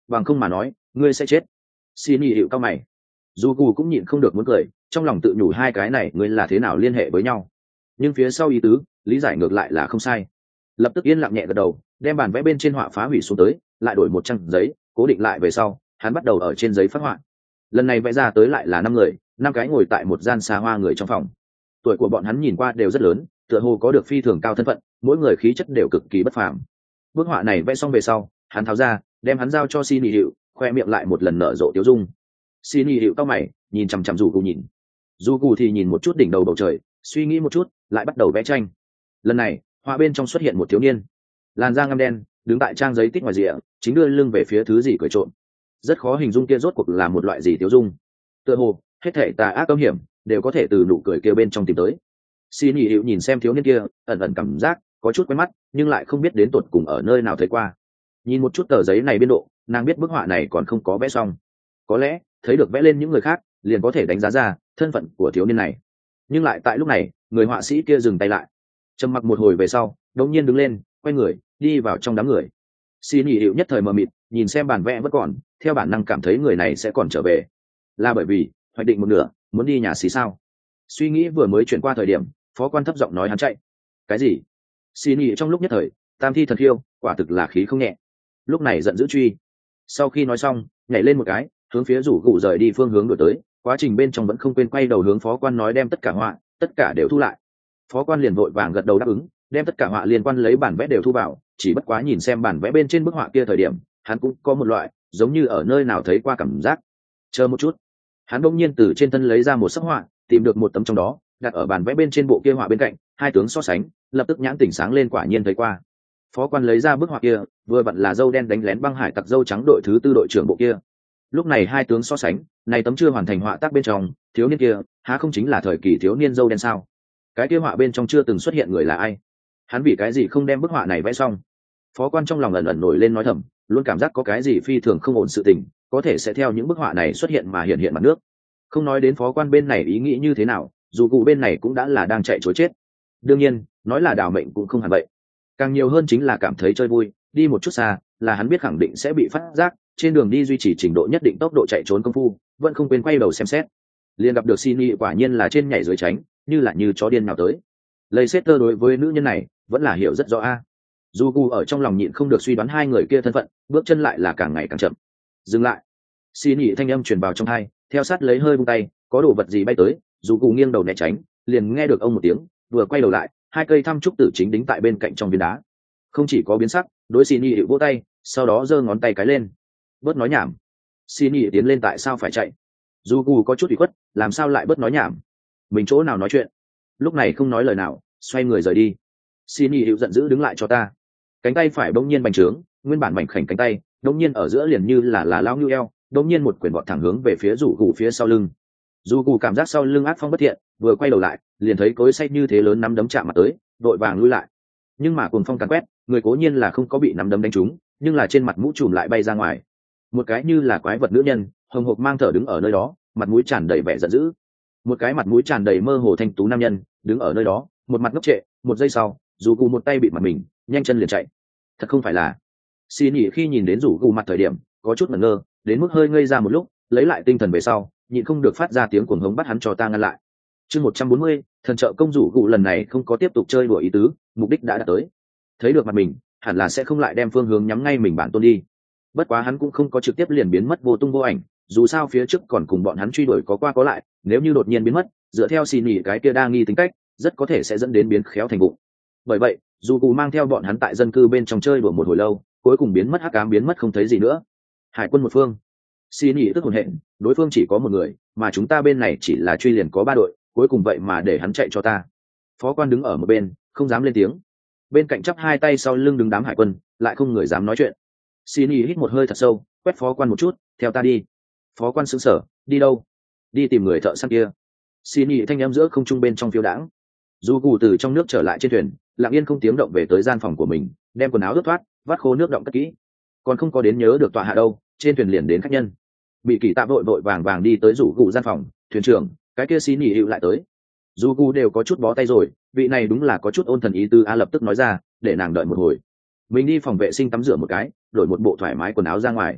bằng không mà nói ngươi sẽ chết. Xin nhị hiệu cao mày. Dù cù cũng nhịn không được muốn cười, trong lòng tự nhủ hai cái này ngươi là thế nào liên hệ với nhau, nhưng phía sau ý tứ lý giải ngược lại là không sai. Lập tức yên lặng nhẹ gật đầu, đem bản vẽ bên trên họa phá hủy xuống tới, lại đổi một trang giấy cố định lại về sau, hắn bắt đầu ở trên giấy phát họa. Lần này vẽ ra tới lại là năm người, năm cái ngồi tại một gian xa hoa người trong phòng. Tuổi của bọn hắn nhìn qua đều rất lớn, tựa hồ có được phi thường cao thân phận, mỗi người khí chất đều cực kỳ bất phàm. Bức họa này vẽ xong về sau, hắn tháo ra đem hắn giao cho Xin nhị hiệu, khoe miệng lại một lần nở rộ tiêu dung. Xin nhị hiệu cao mày nhìn chằm chằm dù cụ nhìn, dù cụ thì nhìn một chút đỉnh đầu bầu trời, suy nghĩ một chút lại bắt đầu vẽ tranh. Lần này họa bên trong xuất hiện một thiếu niên, làn da ngăm đen, đứng tại trang giấy tích ngoài rìa, chính đưa lưng về phía thứ gì cười trộm. Rất khó hình dung kia rốt cuộc là một loại gì tiêu dung, tựa hồ hết thể tà ác âm hiểm đều có thể từ nụ cười kia bên trong tìm tới. Xin nhị hiệu nhìn xem thiếu niên kia, ẩn ẩn cảm giác có chút quen mắt, nhưng lại không biết đến tột cùng ở nơi nào thấy qua. Nhìn một chút tờ giấy này biên độ, nàng biết bức họa này còn không có vẽ xong, có lẽ thấy được vẽ lên những người khác liền có thể đánh giá ra thân phận của thiếu niên này. Nhưng lại tại lúc này, người họa sĩ kia dừng tay lại, trầm mặc một hồi về sau đột nhiên đứng lên, quay người đi vào trong đám người. Xin nhị hiệu nhất thời mờ mịt, nhìn xem bản vẽ vẫn còn, theo bản năng cảm thấy người này sẽ còn trở về, là bởi vì hoạch định một nửa muốn đi nhà xí sao? Suy nghĩ vừa mới chuyển qua thời điểm, phó quan thấp giọng nói hắn chạy. Cái gì? Xin nhị trong lúc nhất thời, tam thi thật khiêu, quả thực là khí không nhẹ. Lúc này giận dữ truy, sau khi nói xong nhảy lên một cái, hướng phía rủ gụ rời đi phương hướng đổi tới. Quá trình bên trong vẫn không quên quay đầu hướng phó quan nói đem tất cả họa tất cả đều thu lại. Phó quan liền vội vàng gật đầu đáp ứng, đem tất cả họa liên quan lấy bản vẽ đều thu vào. Chỉ bất quá nhìn xem bản vẽ bên trên bức họa kia thời điểm, hắn cũng có một loại giống như ở nơi nào thấy qua cảm giác. Chờ một chút, hắn bỗng nhiên từ trên thân lấy ra một sấp họa, tìm được một tấm trong đó, đặt ở bản vẽ bên trên bộ kia họa bên cạnh, hai tướng so sánh, lập tức nhãn tỉnh sáng lên, quả nhiên thấy qua. Phó quan lấy ra bức họa kia, vừa vặn là dâu đen đánh lén băng hải tặc dâu trắng đội thứ tư đội trưởng bộ kia. Lúc này hai tướng so sánh, này tấm chưa hoàn thành họa tác bên trong, thiếu niên kia há không chính là thời kỳ thiếu niên dâu đen sao? Cái kia họa bên trong chưa từng xuất hiện người là ai? Hắn vì cái gì không đem bức họa này vẽ xong? Phó quan trong lòng ẩn ẩn nổi lên nói thầm, luôn cảm giác có cái gì phi thường không ổn sự tình, có thể sẽ theo những bức họa này xuất hiện mà hiện hiện mặt nước. Không nói đến phó quan bên này ý nghĩ như thế nào, dù cụ bên này cũng đã là đang chạy trối chết. Đương nhiên, nói là đảo mệnh cũng không hẳn vậy. Càng nhiều hơn chính là cảm thấy chơi vui, đi một chút xa, là hắn biết khẳng định sẽ bị phát giác, trên đường đi duy trì trình độ nhất định tốc độ chạy trốn công phu, vẫn không quên quay đầu xem xét. Liền gặp được Xin nhị quả nhiên là trên nhảy dưới tránh, như là như chó điên nào tới. Leicester đối với nữ nhân này vẫn là hiểu rất rõ a. Dù cụ ở trong lòng nhịn không được suy đoán hai người kia thân phận, bước chân lại là càng ngày càng chậm. Dừng lại. Xin nhị thanh âm truyền vào trong tai, theo sát lấy hơi buông tay, có đồ vật gì bay tới, dù cụ nghiêng đầu né tránh, liền nghe được ông một tiếng, vừa quay đầu lại, hai cây thăm trúc tử chính đính tại bên cạnh trong viên đá. Không chỉ có biến sắc, đối Xin nhị vỗ tay, sau đó giơ ngón tay cái lên. Bớt nói nhảm. Xin nhị tiến lên, tại sao phải chạy? Dù cụ có chút ủy khuất, làm sao lại bớt nói nhảm? Mình chỗ nào nói chuyện? Lúc này không nói lời nào, xoay người rời đi. Xin nhị giận dữ đứng lại cho ta. Cánh tay phải bỗng nhiên bành trướng, nguyên bản mảnh khảnh cánh tay bỗng nhiên ở giữa liền như là là lao như eo, bỗng nhiên một quyền vọt thẳng hướng về phía rủ cụ phía sau lưng. Dù cụ cảm giác sau lưng ác phong bất thiện, vừa quay đầu lại liền thấy cối xay như thế lớn nắm đấm chạm mặt tới, vội vàng lui lại. Nhưng mà cuồng phong càn quét, người cố nhiên là không có bị nắm đấm đánh trúng, nhưng là trên mặt mũ trùm lại bay ra ngoài. Một cái như là quái vật nữ nhân hồng hộc mang thở đứng ở nơi đó, mặt mũi tràn đầy vẻ giận dữ. Một cái mặt mũi tràn đầy mơ hồ thanh tú nam nhân đứng ở nơi đó, một mặt ngốc trệ. Một giây sau, dù cụ một tay bị mặt mình, nhanh chân liền chạy. Thật không phải là. Xin nhị khi nhìn đến rủ cụ mặt thời điểm có chút ngẩn ngơ, đến mức hơi ngây ra một lúc, lấy lại tinh thần về sau nhịn không được phát ra tiếng cuồng hống bắt hắn cho ta ngăn lại. Chương một trăm bốn mươi, thần trợ công rủ cụ lần này không có tiếp tục chơi đùa ý tứ, mục đích đã đạt tới. Thấy được mặt mình, hẳn là sẽ không lại đem phương hướng nhắm ngay mình bản tôn đi. Bất quá hắn cũng không có trực tiếp liền biến mất vô tung vô ảnh, dù sao phía trước còn cùng bọn hắn truy đuổi có qua có lại, nếu như đột nhiên biến mất, dựa theo xin nhị cái kia đa nghi tính cách, rất có thể sẽ dẫn đến biến khéo thành bụng. Bởi vậy, dù cụ mang theo bọn hắn tại dân cư bên trong chơi đùa một hồi lâu, cuối cùng biến mất hắc ám biến mất không thấy gì nữa. Hải quân một phương, xin nhị tức hồn hện, đối phương chỉ có một người, mà chúng ta bên này chỉ là truy liền có ba đội, cuối cùng vậy mà để hắn chạy cho ta. Phó quan đứng ở một bên, không dám lên tiếng. Bên cạnh chắp hai tay sau lưng đứng đám hải quân, lại không người dám nói chuyện. Xin nhị hít một hơi thật sâu, quét phó quan một chút, theo ta đi. Phó quan sững sờ, đi đâu? Đi tìm người thợ săn kia. Xin nhị thanh em giữa không trung bên trong phiêu đãng. Dù cụ từ trong nước trở lại trên thuyền, lặng yên không tiếng động về tới gian phòng của mình, đem quần áo ướt thoát, vắt khô nước động cất kỹ. Còn không có đến nhớ được tọa hạ đâu, trên thuyền liền đến khách nhân. Bị kỳ tạ vội vội vàng vàng đi tới rủ cụ gian phòng, thuyền trưởng, cái kia xin nhị hữu lại tới. Dù cụ đều có chút bó tay rồi, vị này đúng là có chút ôn thần ý tư a, lập tức nói ra, để nàng đợi một hồi. Mình đi phòng vệ sinh tắm rửa một cái, đổi một bộ thoải mái quần áo ra ngoài.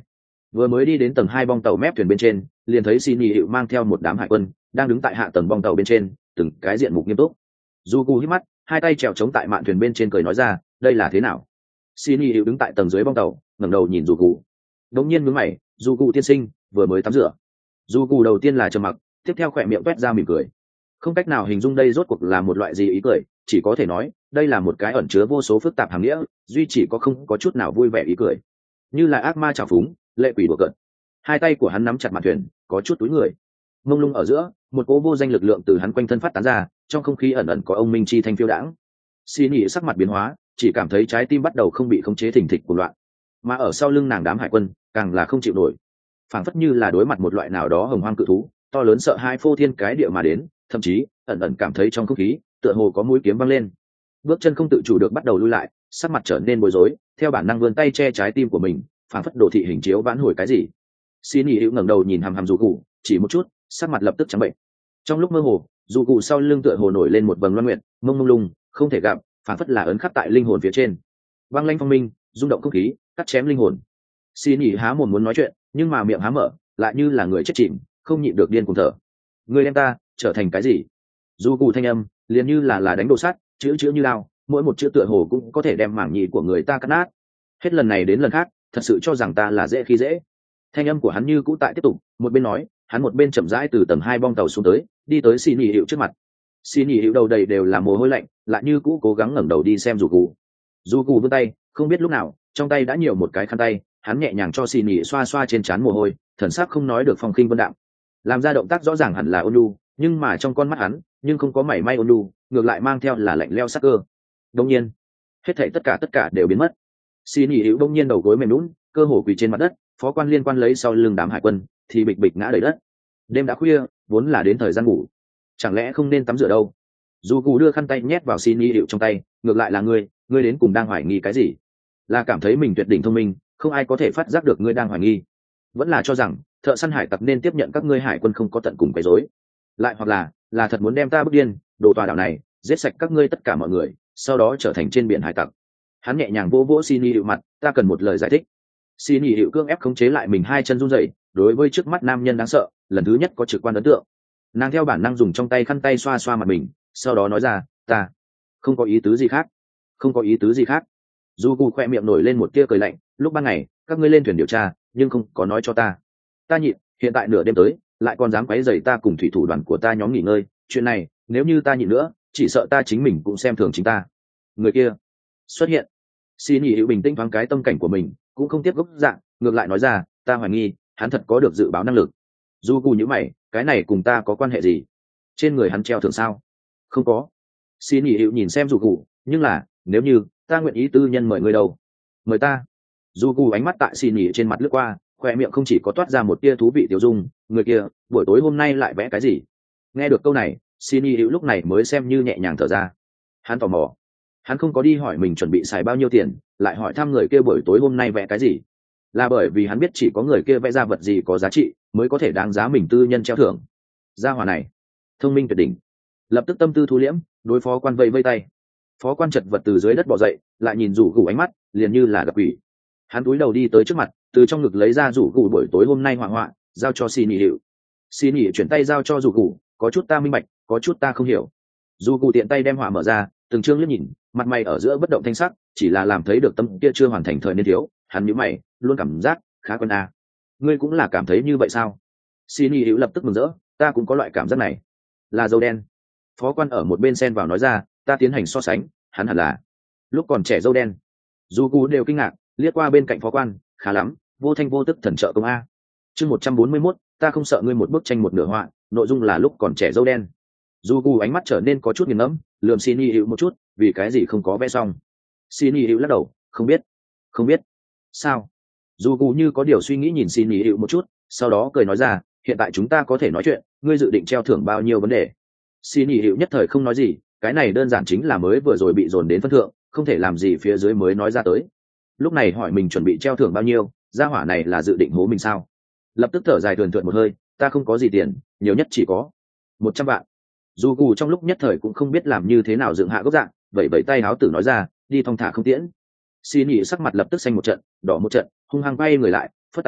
vừa mới đi đến tầng hai bong tàu mép thuyền bên trên, liền thấy xin nhị hiệu mang theo một đám hải quân đang đứng tại hạ tầng bong tàu bên trên, từng cái diện mục nghiêm túc. Du Gu hít mắt, hai tay trèo chống tại mạn thuyền bên trên cười nói ra, đây là thế nào? Xin nhị hiệu đứng tại tầng dưới bong tàu, ngẩng đầu nhìn Du Gu. Đống nhiên nhướng mày, Du Gu tiên sinh vừa mới tắm rửa. Du Gu đầu tiên là trầm mặc, tiếp theo khỏe miệng toét ra mỉm cười. Không cách nào hình dung đây rốt cuộc là một loại gì ý cười, chỉ có thể nói đây là một cái ẩn chứa vô số phức tạp hàm nghĩa, duy chỉ có không có chút nào vui vẻ ý cười, như là ác ma trào phúng, lệ quỷ đùa cợt. Hai tay của hắn nắm chặt mạn thuyền, có chút túi người. Mông lung ở giữa, một cỗ vô danh lực lượng từ hắn quanh thân phát tán ra, trong không khí ẩn ẩn có ông minh chi thanh phiêu đãng. Xin nhị sắc mặt biến hóa, chỉ cảm thấy trái tim bắt đầu không bị khống chế thình thịch cuồng loạn, mà ở sau lưng nàng đám hải quân càng là không chịu nổi, phảng phất như là đối mặt một loại nào đó hồng hoang cự thú to lớn, sợ hai phô thiên cái địa mà đến, thậm chí ẩn ẩn cảm thấy trong không khí tựa hồ có mũi kiếm văng lên. Bước chân không tự chủ được bắt đầu lui lại, sắc mặt trở nên bối rối, theo bản năng vươn tay che trái tim của mình, phảng phất đồ thị hình chiếu vãn hồi cái gì. Xin nhị hữu ngẩng đầu nhìn hàm hàm Du Cụ, chỉ một chút, sắc mặt lập tức trắng bệnh. Trong lúc mơ hồ, Du Cụ sau lưng tựa hồ nổi lên một vầng loan nguyện, mông mông lung, không thể gặp, phảng phất là ấn khắc tại linh hồn phía trên. Băng lanh phong minh, rung động không khí, cắt chém linh hồn. Xin nhị há mồm muốn nói chuyện, nhưng mà miệng há mở, lại như là người chết chìm, không nhịn được điên cuồng thở. Người đem ta trở thành cái gì? Du Cụ thanh âm liền như là là đánh đồ sắt, chữ chữ như lao, mỗi một chữ tựa hồ cũng có thể đem mảng nhị của người ta cắt nát. Hết lần này đến lần khác, thật sự cho rằng ta là dễ khi dễ. Thanh âm của hắn như cũ tại tiếp tục, một bên nói, hắn một bên chậm rãi từ tầng hai bong tàu xuống tới, đi tới Xin nhị hiệu trước mặt. Xin nhị hiệu đầu đầy đều là mồ hôi lạnh, lại như cũ cố gắng ngẩng đầu đi xem Du Cụ. Du Cụ vươn tay, không biết lúc nào, trong tay đã nhiều một cái khăn tay, hắn nhẹ nhàng cho Xin nhị xoa xoa trên trán mồ hôi, thần sắc không nói được phong khinh vân đạm, làm ra động tác rõ ràng hẳn là ôn nhu, nhưng mà trong con mắt hắn nhưng không có mảy may ôn nhu, ngược lại mang theo là lạnh lẽo sắc cơ. Đông nhiên, hết thảy tất cả tất cả đều biến mất. Xin nhị hữu đông nhiên đầu gối mềm nhũn, cơ hồ quỳ trên mặt đất, phó quan liên quan lấy sau lưng đám hải quân thì bịch bịch ngã đầy đất. Đêm đã khuya, vốn là đến thời gian ngủ, chẳng lẽ không nên tắm rửa đâu? Du Cụ đưa khăn tay nhét vào Xin nhị hữu trong tay, ngược lại là ngươi, ngươi đến cùng đang hoài nghi cái gì? Là cảm thấy mình tuyệt đỉnh thông minh, không ai có thể phát giác được ngươi đang hoài nghi, vẫn là cho rằng thợ săn hải tặc nên tiếp nhận các ngươi hải quân không có tận cùng quấy rối, lại hoặc là là thật muốn đem ta bức điên, đồ tòa đảo này, giết sạch các ngươi tất cả mọi người, sau đó trở thành trên biển hải tặc. Hắn nhẹ nhàng vỗ vỗ Xin nhị hiệu mặt, ta cần một lời giải thích. Xin nhị hiệu cương ép khống chế lại mình hai chân run rẩy, đối với trước mắt nam nhân đáng sợ, lần thứ nhất có trực quan ấn tượng. Nàng theo bản năng dùng trong tay khăn tay xoa xoa mặt mình, sau đó nói ra, ta không có ý tứ gì khác, không có ý tứ gì khác. Du Cụ khoe miệng nổi lên một tia cười lạnh, lúc ban ngày các ngươi lên thuyền điều tra, nhưng không có nói cho ta. Ta nhịn, hiện tại nửa đêm tới, lại còn dám quấy rầy ta cùng thủy thủ đoàn của ta nhóm nghỉ ngơi, chuyện này nếu như ta nhịn nữa, chỉ sợ ta chính mình cũng xem thường chính ta. Người kia xuất hiện. Xin nhị hữu bình tĩnh thoáng cái tâm cảnh của mình, cũng không tiếp gốc dạng, ngược lại nói ra, ta hoài nghi hắn thật có được dự báo năng lực. Du Cụ nhíu mày, cái này cùng ta có quan hệ gì? Trên người hắn treo thưởng sao? Không có. Xin nhị hữu nhìn xem Du Cụ, nhưng là nếu như ta nguyện ý tư nhân mời người đâu, mời ta. Du Cụ ánh mắt tại Xin nhị trên mặt lướt qua, khoe miệng không chỉ có toát ra một tia thú vị tiêu dung, người kia buổi tối hôm nay lại vẽ cái gì? Nghe được câu này, Xin nhị hữu lúc này mới xem như nhẹ nhàng thở ra. Hắn tò mò, hắn không có đi hỏi mình chuẩn bị xài bao nhiêu tiền, lại hỏi thăm người kia buổi tối hôm nay vẽ cái gì, là bởi vì hắn biết chỉ có người kia vẽ ra vật gì có giá trị mới có thể đáng giá mình tư nhân treo thưởng. Gia hỏa này thông minh tuyệt đỉnh. Lập tức tâm tư thu liễm, đối phó quan vây vây tay. Phó quan chật vật từ dưới đất bò dậy, lại nhìn rủ gù ánh mắt liền như là gặp quỷ. Hắn cúi đầu đi tới trước mặt, từ trong ngực lấy ra rủ gù buổi tối hôm nay họa họa, giao cho Xin nhị hiệu. Xin nhị chuyển tay giao cho rủ gù, có chút ta minh bạch, có chút ta không hiểu. Rủ gù tiện tay đem họa mở ra, từng chương liếc nhìn, mặt mày ở giữa bất động thanh sắc, chỉ là làm thấy được tâm kia chưa hoàn thành thời niên thiếu. Hắn nhíu mày, luôn cảm giác khá quen a. Ngươi cũng là cảm thấy như vậy sao? Xin nhị hiệu lập tức mừng rỡ, ta cũng có loại cảm giác này. Là dâu đen. Phó quan ở một bên xen vào nói ra, ta tiến hành so sánh, hắn hẳn là lúc còn trẻ dâu đen. Dù cú đều kinh ngạc, liếc qua bên cạnh phó quan, khá lắm, vô thanh vô tức thần trợ công a. Chương một trăm bốn mươi mốt, ta không sợ ngươi một bức tranh một nửa họa, nội dung là lúc còn trẻ dâu đen. Dù cú ánh mắt trở nên có chút nghiền ngẫm, lườm Xin nhị hiệu một chút, vì cái gì không có vẽ xong? Xin nhị hiệu lắc đầu, không biết, không biết. Sao? Dù cú như có điều suy nghĩ nhìn Xin nhị hiệu một chút, sau đó cười nói ra, hiện tại chúng ta có thể nói chuyện, ngươi dự định treo thưởng bao nhiêu vấn đề? Xin nhị hiệu nhất thời không nói gì, cái này đơn giản chính là mới vừa rồi bị dồn đến phân thượng, không thể làm gì phía dưới mới nói ra tới. Lúc này hỏi mình chuẩn bị treo thưởng bao nhiêu, gia hỏa này là dự định hố mình sao? Lập tức thở dài thườn thượt một hơi, ta không có gì tiền, nhiều nhất chỉ có một trăm vạn. Dù cù trong lúc nhất thời cũng không biết làm như thế nào dựng hạ gốc dạng, vậy vẫy tay áo tử nói ra, đi thong thả không tiễn. Xin nhị sắc mặt lập tức xanh một trận, đỏ một trận, hung hăng quay người lại, phất tay,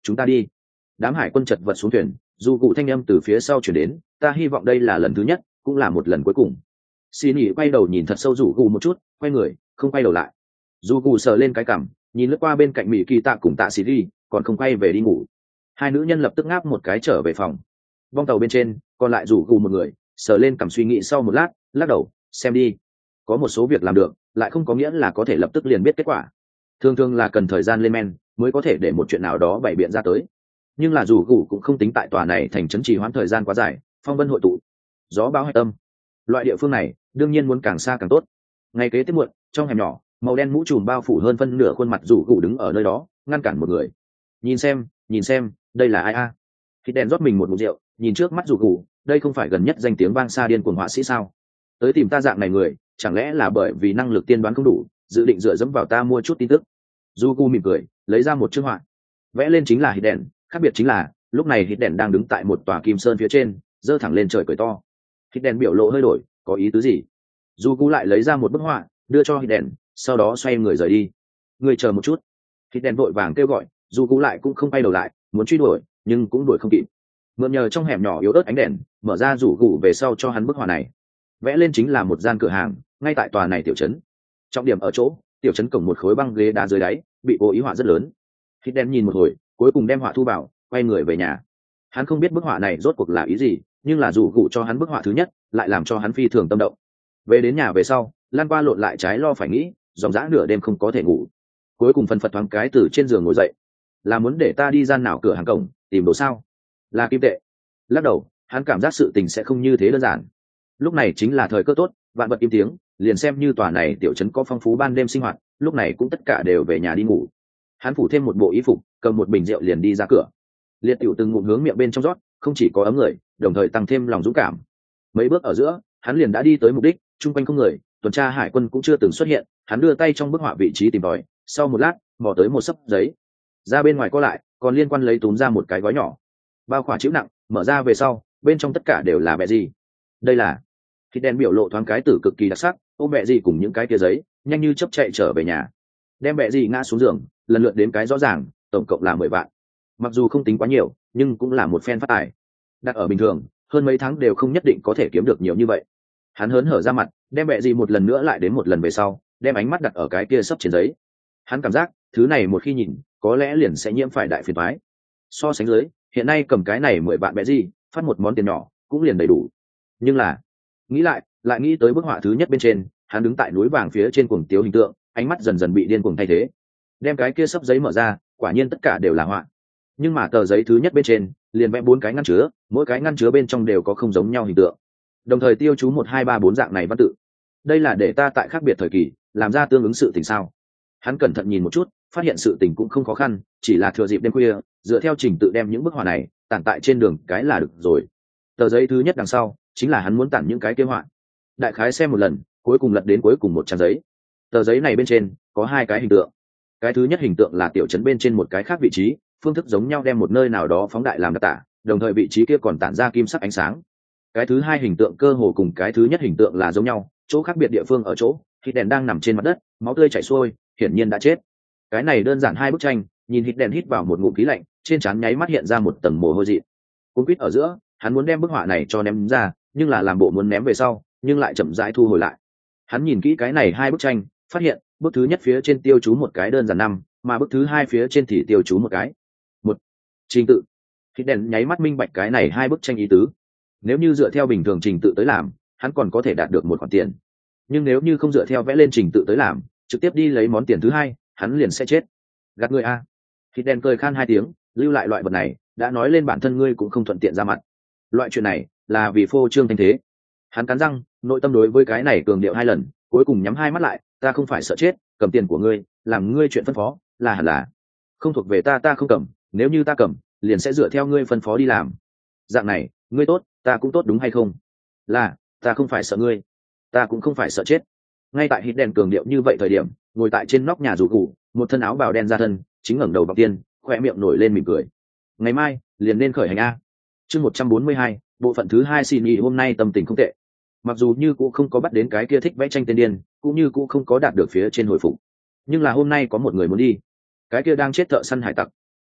chúng ta đi. Đám hải quân chật vật xuống thuyền, dù cụ thanh âm từ phía sau chuyển đến, ta hy vọng đây là lần thứ nhất cũng là một lần cuối cùng. Xin nghỉ quay đầu nhìn thật sâu rủ gù một chút, quay người không quay đầu lại. Dù gù sờ lên cái cằm, nhìn lướt qua bên cạnh mỹ kỳ tạ cùng tạ xì đi, còn không quay về đi ngủ. Hai nữ nhân lập tức ngáp một cái trở về phòng. Bong tàu bên trên còn lại rủ gù một người, sờ lên cằm suy nghĩ sau một lát, lắc đầu, xem đi, có một số việc làm được lại không có nghĩa là có thể lập tức liền biết kết quả, thường thường là cần thời gian lên men mới có thể để một chuyện nào đó bày biện ra tới. Nhưng là dù gù cũng không tính tại tòa này thành trấn trì hoãn thời gian quá dài, phong vân hội tụ, gió bão hạch tâm, loại địa phương này đương nhiên muốn càng xa càng tốt. Ngày kế tiếp muộn, trong hẻm nhỏ màu đen mũ trùm bao phủ hơn phân nửa khuôn mặt rủ gù đứng ở nơi đó ngăn cản một người. Nhìn xem nhìn xem đây là ai a? Khi đèn rót mình một ngụm rượu, nhìn trước mắt rủ gù, đây không phải gần nhất danh tiếng vang xa điên cuồng họa sĩ sao? Tới tìm ta dạng này người, chẳng lẽ là bởi vì năng lực tiên đoán không đủ, dự định dựa dẫm vào ta mua chút tin tức? Du Gu mỉm cười, lấy ra một chiếc họa, vẽ lên chính là hít đèn, khác biệt chính là lúc này hít đèn đang đứng tại một tòa kim sơn phía trên, giơ thẳng lên trời cười to. Hít đèn biểu lộ hơi đổi, có ý tứ gì? Du Gu lại lấy ra một bức họa, đưa cho hít đèn, sau đó xoay người rời đi. Người chờ một chút. Hít đèn vội vàng kêu gọi, Du Gu lại cũng không quay đầu lại, muốn truy đuổi, nhưng cũng đuổi không kịp. Mượn nhờ trong hẻm nhỏ yếu ớt ánh đèn, mở ra rủ gù về sau cho hắn bức họa này. Vẽ lên chính là một gian cửa hàng ngay tại tòa này tiểu trấn. Trọng điểm ở chỗ tiểu trấn cổng một khối băng ghế đá dưới đáy bị cố ý họa rất lớn. Hít đen nhìn một hồi, cuối cùng đem họa thu vào, quay người về nhà. Hắn không biết bức họa này rốt cuộc là ý gì, nhưng là rủ gù cho hắn bức họa thứ nhất lại làm cho hắn phi thường tâm động. Về đến nhà về sau, lan qua lộn lại trái lo phải nghĩ, dòng dã nửa đêm không có thể ngủ. Cuối cùng phân phật thoáng cái từ trên giường ngồi dậy. Là muốn để ta đi gian nào cửa hàng cổng tìm đồ sao? Là kim tệ? Lắc đầu, hắn cảm giác sự tình sẽ không như thế đơn giản. Lúc này chính là thời cơ tốt, vạn vật im tiếng, liền xem như tòa này tiểu trấn có phong phú ban đêm sinh hoạt, lúc này cũng tất cả đều về nhà đi ngủ. Hắn phủ thêm một bộ y phục, cầm một bình rượu liền đi ra cửa. Liệt tiểu từng ngụm hướng miệng bên trong rót, không chỉ có ấm người, đồng thời tăng thêm lòng dũng cảm. Mấy bước ở giữa, hắn liền đã đi tới mục đích, chung quanh không người, tuần tra hải quân cũng chưa từng xuất hiện. Hắn đưa tay trong bức họa vị trí tìm tòi, sau một lát, mò tới một sấp giấy. Ra bên ngoài co lại, còn liên quan lấy túm ra một cái gói nhỏ. Bao khỏa chữ nặng, mở ra về sau, bên trong tất cả đều là bẹ gì? Đây là Thịt đen biểu lộ thoáng cái tử cực kỳ đặc sắc, ôm bẹ gì cùng những cái kia giấy, nhanh như chớp chạy trở về nhà. Đem bẹ gì ngã xuống giường, lần lượt đến cái rõ ràng, tổng cộng là mười vạn. Mặc dù không tính quá nhiều, nhưng cũng là một phen phát tài. Đặt ở bình thường, hơn mấy tháng đều không nhất định có thể kiếm được nhiều như vậy. Hắn hớn hở ra mặt, đem bẹ gì một lần nữa lại đến một lần về sau, đem ánh mắt đặt ở cái kia sấp trên giấy. Hắn cảm giác, thứ này một khi nhìn, có lẽ liền sẽ nhiễm phải đại phiền toái. So sánh dưới, hiện nay cầm cái này mười vạn bẹ gì, phát một món tiền nhỏ, cũng liền đầy đủ. Nhưng là, nghĩ lại lại nghĩ tới bức họa thứ nhất bên trên, hắn đứng tại núi vàng phía trên cuồng tiếu hình tượng, ánh mắt dần dần bị điên cuồng thay thế. Đem cái kia sấp giấy mở ra, quả nhiên tất cả đều là họa. Nhưng mà tờ giấy thứ nhất bên trên liền vẽ bốn cái ngăn chứa, mỗi cái ngăn chứa bên trong đều có không giống nhau hình tượng, đồng thời tiêu chú một hai ba bốn dạng này văn tự. Đây là để ta tại khác biệt thời kỳ làm ra tương ứng sự tình sao? Hắn cẩn thận nhìn một chút, phát hiện sự tình cũng không khó khăn, chỉ là thừa dịp đêm khuya, dựa theo trình tự đem những bức họa này tản tại trên đường cái là được rồi. Tờ giấy thứ nhất đằng sau chính là hắn muốn tản những cái kế họa. Đại khái xem một lần, cuối cùng lật đến cuối cùng một trang giấy. Tờ giấy này bên trên có hai cái hình tượng. Cái thứ nhất hình tượng là tiểu trấn bên trên một cái khác vị trí, phương thức giống nhau, đem một nơi nào đó phóng đại làm đặc tả, đồng thời vị trí kia còn tản ra kim sắc ánh sáng. Cái thứ hai hình tượng cơ hồ cùng cái thứ nhất hình tượng là giống nhau, chỗ khác biệt địa phương ở chỗ hít đèn đang nằm trên mặt đất, máu tươi chảy xuôi, hiển nhiên đã chết. Cái này đơn giản hai bức tranh, nhìn hít đèn hít vào một ngụm khí lạnh, trên trán nháy mắt hiện ra một tầng mồ hôi dị. Cuốn quýt ở giữa, hắn muốn đem bức họa này cho ném ra, nhưng là làm bộ muốn ném về sau, nhưng lại chậm rãi thu hồi lại. Hắn nhìn kỹ cái này hai bức tranh, phát hiện bức thứ nhất phía trên tiêu chú một cái đơn giản năm, mà bức thứ hai phía trên thì tiêu chú một cái một trình tự. Hít đèn nháy mắt minh bạch cái này hai bức tranh ý tứ. Nếu như dựa theo bình thường trình tự tới làm, hắn còn có thể đạt được một khoản tiền, nhưng nếu như không dựa theo vẽ lên trình tự tới làm, trực tiếp đi lấy món tiền thứ hai, hắn liền sẽ chết. Gạt người a? Hít đèn cười khan hai tiếng, lưu lại loại vật này, đã nói lên bản thân ngươi cũng không thuận tiện ra mặt. Loại chuyện này là vì phô trương thanh thế. Hắn cắn răng, nội tâm đối với cái này cường điệu hai lần, cuối cùng nhắm hai mắt lại. Ta không phải sợ chết, cầm tiền của ngươi, làm ngươi chuyện phân phó, là hẳn là không thuộc về ta, ta không cầm. Nếu như ta cầm, liền sẽ dựa theo ngươi phân phó đi làm. Dạng này, ngươi tốt, ta cũng tốt, đúng hay không? Là, ta không phải sợ ngươi, ta cũng không phải sợ chết. Ngay tại hít đèn cường điệu như vậy thời điểm, ngồi tại trên nóc nhà rủ gù, một thân áo bào đen ra thân, chính ngẩng đầu vào tiên, khoe miệng nổi lên mỉm cười. Ngày mai liền nên khởi hành a. Chương một trăm bốn mươi hai, bộ phận thứ hai. Xin nghỉ hôm nay tâm tình không tệ. Mặc dù như cũng không có bắt đến cái kia thích vẽ tranh tên điên, cũng như cũng không có đạt được phía trên hồi phục, nhưng là hôm nay có một người muốn đi. Cái kia đang chết thợ săn hải tặc.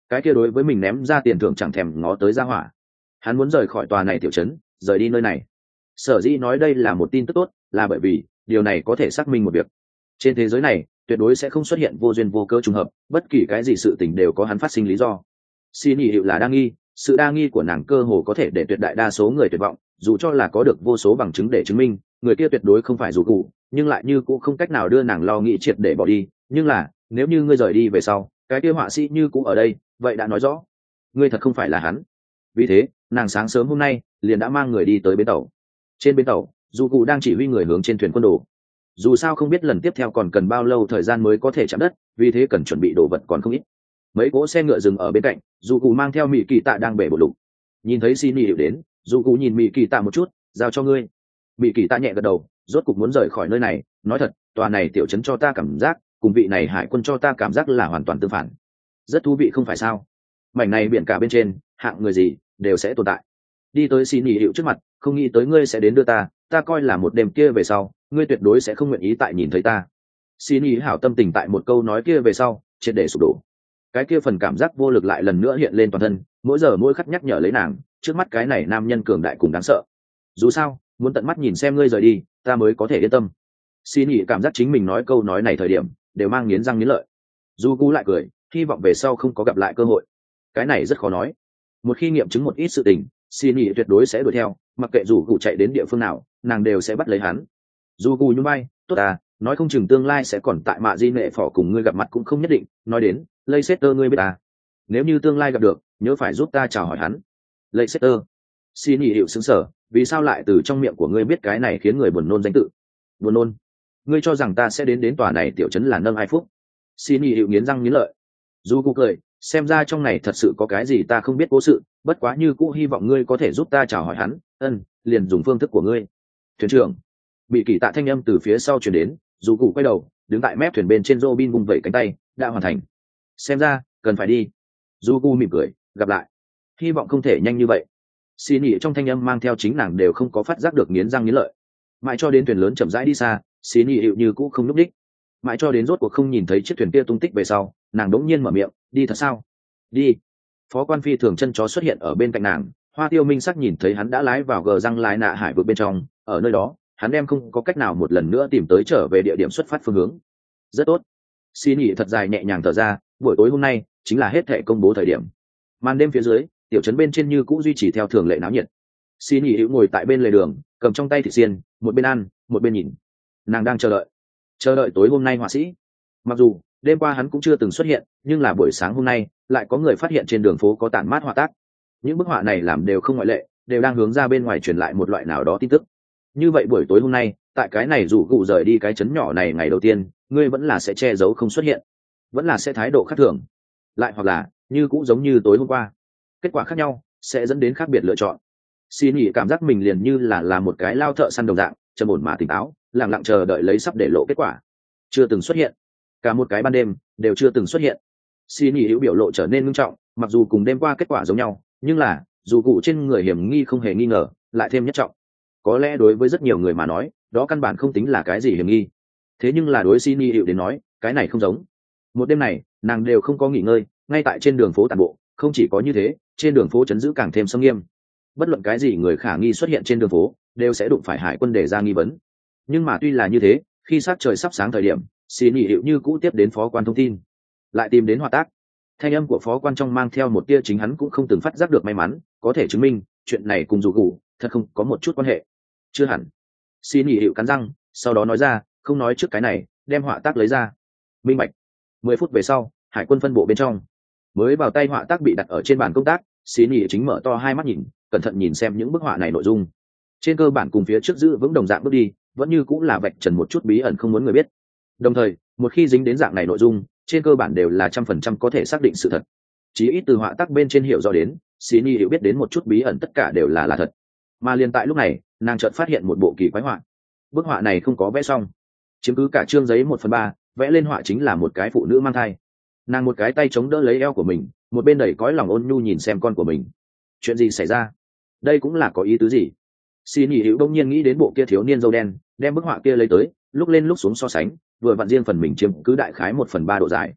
cái kia đối với mình ném ra tiền thưởng chẳng thèm ngó tới ra hỏa. Hắn muốn rời khỏi tòa này tiểu trấn, rời đi nơi này. Sở dĩ nói đây là một tin tức tốt là bởi vì điều này có thể xác minh một việc: trên thế giới này tuyệt đối sẽ không xuất hiện vô duyên vô cớ trùng hợp, bất kỳ cái gì sự tình đều có hắn phát sinh lý do. Xin nhị hiệu là đa nghi, sự đa nghi của nàng cơ hồ có thể để tuyệt đại đa số người tuyệt vọng, dù cho là có được vô số bằng chứng để chứng minh người kia tuyệt đối không phải dù cụ, nhưng lại như cũng không cách nào đưa nàng lo nghĩ triệt để bỏ đi. Nhưng là nếu như ngươi rời đi về sau, cái kia họa sĩ như cũng ở đây, vậy đã nói rõ ngươi thật không phải là hắn. Vì thế nàng sáng sớm hôm nay liền đã mang người đi tới bến tàu. Trên bến tàu, dù cụ đang chỉ huy người hướng trên thuyền quân đồ. Dù sao không biết lần tiếp theo còn cần bao lâu thời gian mới có thể chạm đất, vì thế cần chuẩn bị đồ vật còn không ít. Mấy cỗ xe ngựa dừng ở bên cạnh, dù cụ mang theo mỹ kỳ tạ đang bể bột lục. Nhìn thấy xin nhị hiệu đến, dù cụ nhìn mỹ kỳ tạ một chút, giao cho ngươi. Mỹ kỳ tạ nhẹ gật đầu, rốt cục muốn rời khỏi nơi này. Nói thật, tòa này tiểu trấn cho ta cảm giác cùng vị này hải quân cho ta cảm giác là hoàn toàn tương phản. Rất thú vị không phải sao? Mảnh này biển cả bên trên, hạng người gì đều sẽ tồn tại. Đi tới xin nhị hiệu trước mặt, không nghĩ tới ngươi sẽ đến đưa ta, ta coi là một đêm kia về sau ngươi tuyệt đối sẽ không nguyện ý tại nhìn thấy ta. Xin nhị hảo tâm tình tại một câu nói kia về sau triệt để sụp đổ. Cái kia phần cảm giác vô lực lại lần nữa hiện lên toàn thân, mỗi giờ mỗi khắc nhắc nhở lấy nàng trước mắt cái này nam nhân cường đại cùng đáng sợ. Dù sao muốn tận mắt nhìn xem ngươi rời đi ta mới có thể yên tâm. Xin nhị cảm giác chính mình nói câu nói này thời điểm đều mang nghiến răng nghiến lợi. Du cú lại cười, hy vọng về sau không có gặp lại cơ hội. Cái này rất khó nói, một khi nghiệm chứng một ít sự tình, xin nhị tuyệt đối sẽ đuổi theo, mặc kệ dù cụ chạy đến địa phương nào nàng đều sẽ bắt lấy hắn. Du cụ nhún vai, tốt à, nói không chừng tương lai sẽ còn tại mạ di nệ phỏ cùng ngươi gặp mặt cũng không nhất định. Nói đến Leicester ngươi biết à, nếu như tương lai gặp được nhớ phải giúp ta chào hỏi hắn. Leicester? Xin nhị hiệu xứng sở, vì sao lại từ trong miệng của ngươi biết cái này khiến người buồn nôn danh tự? Buồn nôn? Ngươi cho rằng ta sẽ đến đến tòa này tiểu trấn là nâng hai phút? Xin nhị hiệu nghiến răng nghiến lợi. Du cụ cười, xem ra trong này thật sự có cái gì ta không biết cố sự, bất quá như cũ hy vọng ngươi có thể giúp ta chào hỏi hắn. Ân, liền dùng phương thức của ngươi. Thuyền trưởng. Bị kỳ tạ thanh âm từ phía sau chuyển đến, dù cụ quay đầu đứng tại mép thuyền bên trên Robin vung vẩy cánh tay, đã hoàn thành. Xem ra cần phải đi. Du cụ mỉm cười, gặp lại. Hy vọng không thể nhanh như vậy. Xin nhị trong thanh âm mang theo chính nàng đều không có phát giác được nghiến răng nghiến lợi. Mãi cho đến thuyền lớn chậm rãi đi xa, xin nhị hiệu như cũ không núp đích. Mãi cho đến rốt cuộc không nhìn thấy chiếc thuyền kia tung tích về sau, nàng đống nhiên mở miệng, đi thật sao? Đi. Phó quan phi thường chân chó xuất hiện ở bên cạnh nàng, Hoa Tiêu Minh sắc nhìn thấy hắn đã lái vào gờ răng lái nạ hải vực bên trong, ở nơi đó hắn đem không có cách nào một lần nữa tìm tới trở về địa điểm xuất phát phương hướng. Rất tốt. Xin nhị thật dài nhẹ nhàng thở ra, buổi tối hôm nay chính là hết thệ công bố thời điểm. Màn đêm phía dưới, tiểu trấn bên trên như cũ duy trì theo thường lệ náo nhiệt. Xin nhị hữu ngồi tại bên lề đường, cầm trong tay thịt xiên, một bên ăn một bên nhìn. Nàng đang chờ đợi chờ đợi tối hôm nay họa sĩ. Mặc dù đêm qua hắn cũng chưa từng xuất hiện, nhưng là buổi sáng hôm nay lại có người phát hiện trên đường phố có tản mát họa tác. Những bức họa này làm đều không ngoại lệ, đều đang hướng ra bên ngoài truyền lại một loại nào đó tin tức. Như vậy buổi tối hôm nay tại cái này rủ cụ rời đi cái trấn nhỏ này ngày đầu tiên, ngươi vẫn là sẽ che giấu không xuất hiện, vẫn là sẽ thái độ khác thường, lại hoặc là như cũng giống như tối hôm qua. Kết quả khác nhau sẽ dẫn đến khác biệt lựa chọn. Xin nhị cảm giác mình liền như là là một cái lao thợ săn đồng dạng, trầm ổn mà tỉnh táo, lặng lặng chờ đợi lấy sắp để lộ kết quả. Chưa từng xuất hiện, cả một cái ban đêm đều chưa từng xuất hiện. Xin nhị hữu biểu lộ trở nên nghiêm trọng, mặc dù cùng đêm qua kết quả giống nhau, nhưng là dù cụ trên người hiểm nghi không hề nghi ngờ, lại thêm nhất trọng. Có lẽ đối với rất nhiều người mà nói, đó căn bản không tính là cái gì hiểm nghi. Thế nhưng là đối xin nhị hữu đến nói, cái này không giống. Một đêm này, nàng đều không có nghỉ ngơi, ngay tại trên đường phố tàn bộ. Không chỉ có như thế, trên đường phố trấn giữ càng thêm sâm nghiêm. Bất luận cái gì người khả nghi xuất hiện trên đường phố, đều sẽ đụng phải hải quân để ra nghi vấn. Nhưng mà tuy là như thế, khi sát trời sắp sáng thời điểm, xin nhị hiệu như cũ tiếp đến phó quan thông tin, lại tìm đến họa tác. Thanh âm của phó quan trong mang theo một tia chính hắn cũng không từng phát giác được may mắn, có thể chứng minh chuyện này cùng dù cụ thật không có một chút quan hệ. Chưa hẳn. Xin nhị hiệu cắn răng, sau đó nói ra, không nói trước cái này, đem họa tác lấy ra. Minh bạch. Mười phút về sau, hải quân phân bộ bên trong, mới vào tay họa tác bị đặt ở trên bàn công tác. Xin nhị chính mở to hai mắt nhìn, cẩn thận nhìn xem những bức họa này nội dung. Trên cơ bản cùng phía trước giữ vững đồng dạng bước đi, vẫn như cũng là vạch trần một chút bí ẩn không muốn người biết. Đồng thời, một khi dính đến dạng này nội dung, trên cơ bản đều là trăm phần trăm có thể xác định sự thật. Chí ít từ họa tác bên trên hiểu rõ đến, xin nhị hiểu biết đến một chút bí ẩn tất cả đều là là thật. Mà liền tại lúc này, nàng chợt phát hiện một bộ kỳ quái họa. Bức họa này không có vẽ xong, chiếm cứ cả chương giấy một phần ba, vẽ lên họa chính là một cái phụ nữ mang thai. Nàng một cái tay chống đỡ lấy eo của mình, một bên đẩy cõi lòng ôn nhu nhìn xem con của mình. Chuyện gì xảy ra? Đây cũng là có ý tứ gì? Xin nhị hữu đông nhiên nghĩ đến bộ kia thiếu niên dâu đen, đem bức họa kia lấy tới, lúc lên lúc xuống so sánh, vừa vặn riêng phần mình chiếm cứ đại khái một phần ba độ dài.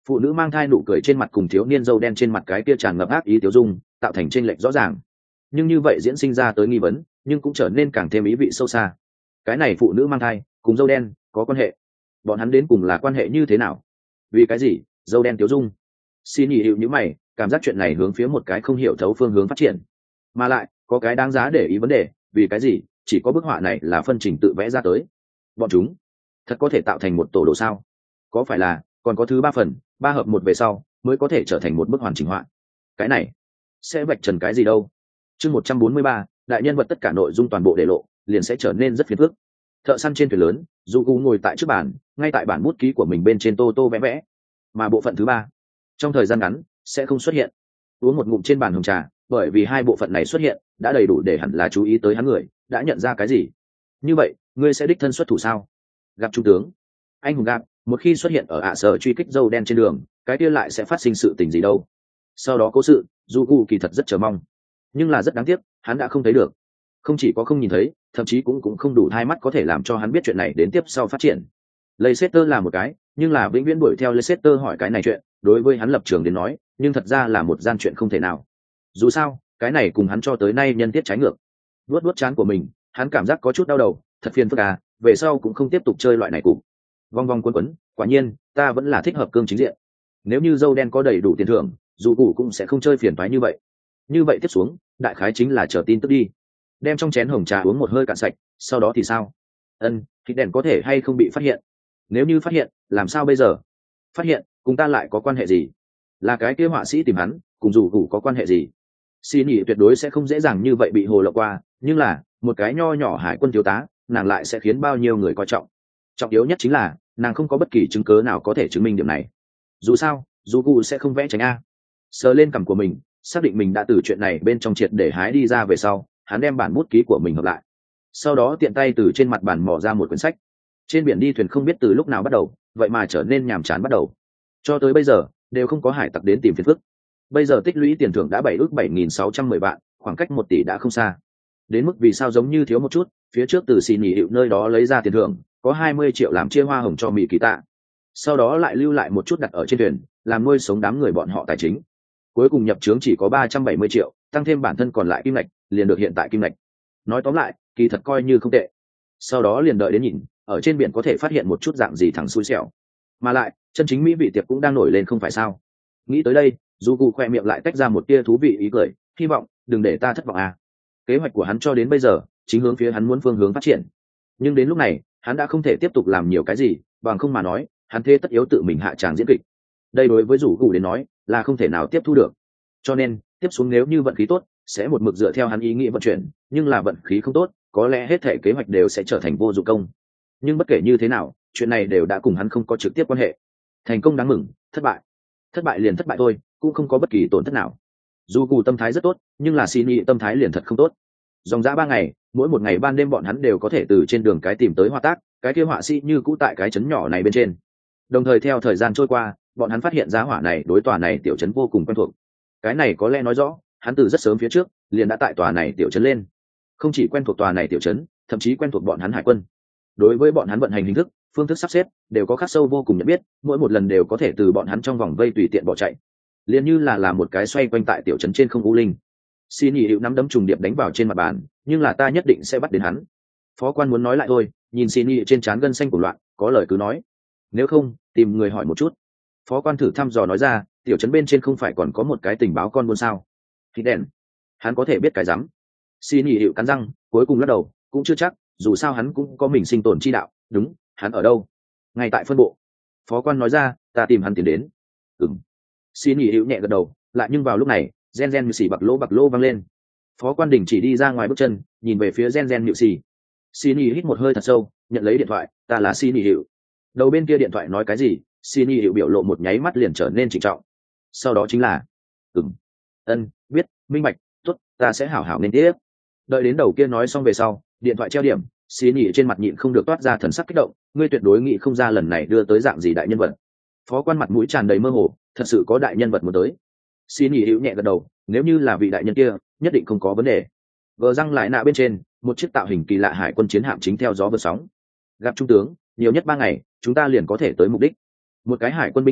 phụ nữ mang thai nụ cười trên mặt cùng thiếu niên dâu đen trên mặt cái kia tràn ngập ác ý tiêu dung tạo thành chênh lệch rõ ràng, nhưng như vậy diễn sinh ra tới nghi vấn nhưng cũng trở nên càng thêm ý vị sâu xa. Cái này phụ nữ mang thai cùng dâu đen có quan hệ, bọn hắn đến cùng là quan hệ như thế nào? Vì cái gì dâu đen tiêu dung? Xin nhị hiệu như mày, cảm giác chuyện này hướng phía một cái không hiểu thấu phương hướng phát triển, mà lại có cái đáng giá để ý vấn đề, vì cái gì chỉ có bức họa này là phân trình tự vẽ ra tới, bọn chúng thật có thể tạo thành một tổ đồ sao? Có phải là còn có thứ ba phần ba hợp một về sau mới có thể trở thành một bức hoàn chỉnh họa? Cái này sẽ vạch trần cái gì đâu? Chương một trăm bốn mươi ba, đại nhân vật tất cả nội dung toàn bộ để lộ liền sẽ trở nên rất phiền phức. Thợ săn trên thuyền lớn, dù cụ ngồi tại trước bàn, ngay tại bản bút ký của mình bên trên tô tô vẽ vẽ, mà bộ phận thứ ba trong thời gian ngắn sẽ không xuất hiện. Uống một ngụm trên bàn hồng trà, bởi vì hai bộ phận này xuất hiện đã đầy đủ để hẳn là chú ý tới hắn người đã nhận ra cái gì. Như vậy ngươi sẽ đích thân xuất thủ sao? Gặp trung tướng anh hùng gặp một khi xuất hiện ở ạ sở truy kích dâu đen trên đường, cái kia lại sẽ phát sinh sự tình gì đâu? Sau đó cố sự dù cụ kỳ thật rất chờ mong, nhưng là rất đáng tiếc hắn đã không thấy được, không chỉ có không nhìn thấy, thậm chí cũng cũng không đủ hai mắt có thể làm cho hắn biết chuyện này đến tiếp sau phát triển. Leicester là một cái, nhưng là vĩnh viễn đuổi theo Leicester hỏi cái này chuyện, đối với hắn lập trường đến nói, nhưng thật ra là một gian chuyện không thể nào. Dù sao, cái này cùng hắn cho tới nay nhân tiết trái ngược. Vuốt vuốt trán của mình, hắn cảm giác có chút đau đầu, thật phiền phức à, về sau cũng không tiếp tục chơi loại này cục. Vòng vòng quấn quấn, quả nhiên, ta vẫn là thích hợp cương chính diện. Nếu như dâu đen có đầy đủ tiền thưởng, dù cụ cũng sẽ không chơi phiền toái như vậy. Như vậy tiếp xuống, đại khái chính là chờ tin tức đi. Đem trong chén hồng trà uống một hơi cạn sạch, sau đó thì sao? Ân, thịt đèn có thể hay không bị phát hiện? Nếu như phát hiện, làm sao bây giờ? Phát hiện, cùng ta lại có quan hệ gì? Là cái kia họa sĩ tìm hắn, cùng dù cụ có quan hệ gì? Xin nhị tuyệt đối sẽ không dễ dàng như vậy bị hồ lộng qua, nhưng là một cái nho nhỏ hải quân thiếu tá, nàng lại sẽ khiến bao nhiêu người coi trọng. Trọng yếu nhất chính là nàng không có bất kỳ chứng cớ nào có thể chứng minh điểm này. Dù sao, dù cụ sẽ không vẽ tránh a. Sờ lên cằm của mình, xác định mình đã từ chuyện này bên trong triệt để hái đi ra về sau, hắn đem bản bút ký của mình hợp lại, sau đó tiện tay từ trên mặt bàn mò ra một quyển sách. Trên biển đi thuyền không biết từ lúc nào bắt đầu, vậy mà trở nên nhàm chán bắt đầu. Cho tới bây giờ đều không có hải tặc đến tìm phiền phức. Bây giờ tích lũy tiền thưởng đã bảy ước bảy nghìn sáu trăm mười vạn, khoảng cách một tỷ đã không xa. Đến mức vì sao giống như thiếu một chút, phía trước từ xì nhị hiệu nơi đó lấy ra tiền thưởng, có hai mươi triệu làm chia hoa hồng cho mỹ kỳ tạ, sau đó lại lưu lại một chút đặt ở trên thuyền, làm nuôi sống đám người bọn họ tài chính. Cuối cùng nhập trướng chỉ có ba trăm bảy mươi triệu, tăng thêm bản thân còn lại kim ngạch, liền được hiện tại kim ngạch. Nói tóm lại, kỳ thật coi như không tệ. Sau đó liền đợi đến nhìn, ở trên biển có thể phát hiện một chút dạng gì thằng xui xẻo. Mà lại, chân chính mỹ vị tiệc cũng đang nổi lên không phải sao? Nghĩ tới đây, dù cụ khoe miệng lại tách ra một tia thú vị ý cười, hy vọng đừng để ta thất vọng à. Kế hoạch của hắn cho đến bây giờ chính hướng phía hắn muốn phương hướng phát triển, nhưng đến lúc này hắn đã không thể tiếp tục làm nhiều cái gì, bằng không mà nói hắn thế tất yếu tự mình hạ tràng diễn kịch. Đây đối với rủ cụ đến nói là không thể nào tiếp thu được, cho nên tiếp xuống nếu như vận khí tốt sẽ một mực dựa theo hắn ý nghĩ vận chuyển, nhưng là vận khí không tốt có lẽ hết thể kế hoạch đều sẽ trở thành vô dụng công. Nhưng bất kể như thế nào, chuyện này đều đã cùng hắn không có trực tiếp quan hệ. Thành công đáng mừng, thất bại thất bại liền thất bại thôi, cũng không có bất kỳ tổn thất nào. Dù cụ tâm thái rất tốt, nhưng là xin ý tâm thái liền thật không tốt. Dòng dã ba ngày, mỗi một ngày ban đêm bọn hắn đều có thể từ trên đường cái tìm tới họa tác, cái kia họa sĩ như cũ tại cái trấn nhỏ này bên trên. Đồng thời theo thời gian trôi qua, bọn hắn phát hiện giá họa này đối tòa này tiểu trấn vô cùng quen thuộc. Cái này có lẽ nói rõ, hắn từ rất sớm phía trước liền đã tại tòa này tiểu trấn lên. Không chỉ quen thuộc tòa này tiểu trấn, thậm chí quen thuộc bọn hắn hải quân. Đối với bọn hắn vận hành hình thức, phương thức sắp xếp đều có khắc sâu vô cùng nhận biết, mỗi một lần đều có thể từ bọn hắn trong vòng vây tùy tiện bỏ chạy, liền như là là một cái xoay quanh tại tiểu trấn trên không u linh. Xin nhị hiệu nắm đấm trùng điệp đánh vào trên mặt bàn, nhưng là ta nhất định sẽ bắt đến hắn. Phó quan muốn nói lại thôi, nhìn xin nhị trên trán gân xanh của loạn, có lời cứ nói, nếu không tìm người hỏi một chút. Phó quan thử thăm dò nói ra, tiểu trấn bên trên không phải còn có một cái tình báo con buôn sao? Thì đèn, hắn có thể biết cái rắm. Xin nhị hiệu cắn răng, cuối cùng lắc đầu, cũng chưa chắc, dù sao hắn cũng có mình sinh tồn chi đạo. Đúng, hắn ở đâu? Ngay tại phân bộ. Phó quan nói ra, ta tìm hắn tiến đến. Ừm. Xin nhị hiệu nhẹ gật đầu, lại nhưng vào lúc này gen gen nhự xì bạc lỗ bạc lỗ vang lên. Phó quan đình chỉ đi ra ngoài bước chân, nhìn về phía gen gen nhự xì. Xin nhị hít một hơi thật sâu, nhận lấy điện thoại, ta là xin nhị hiệu. Đầu bên kia điện thoại nói cái gì, xin nhị hiệu biểu lộ một nháy mắt liền trở nên trịnh trọng. Sau đó chính là ừm, ân, biết, minh bạch, tốt, ta sẽ hảo hảo nên tiếp. Đợi đến đầu kia nói xong về sau, điện thoại treo điểm, xin nhị trên mặt nhịn không được toát ra thần sắc kích động, ngươi tuyệt đối nghĩ không ra lần này đưa tới dạng gì đại nhân vật. Phó quan mặt mũi tràn đầy mơ hồ, thật sự có đại nhân vật muốn tới. Xin nhị hữu nhẹ gật đầu, nếu như là vị đại nhân kia nhất định không có vấn đề. Vờ răng lại nạ bên trên, một chiếc tạo hình kỳ lạ hải quân chiến hạm chính theo gió vượt sóng. Gặp trung tướng, nhiều nhất ba ngày chúng ta liền có thể tới mục đích. Một cái hải quân binh sĩ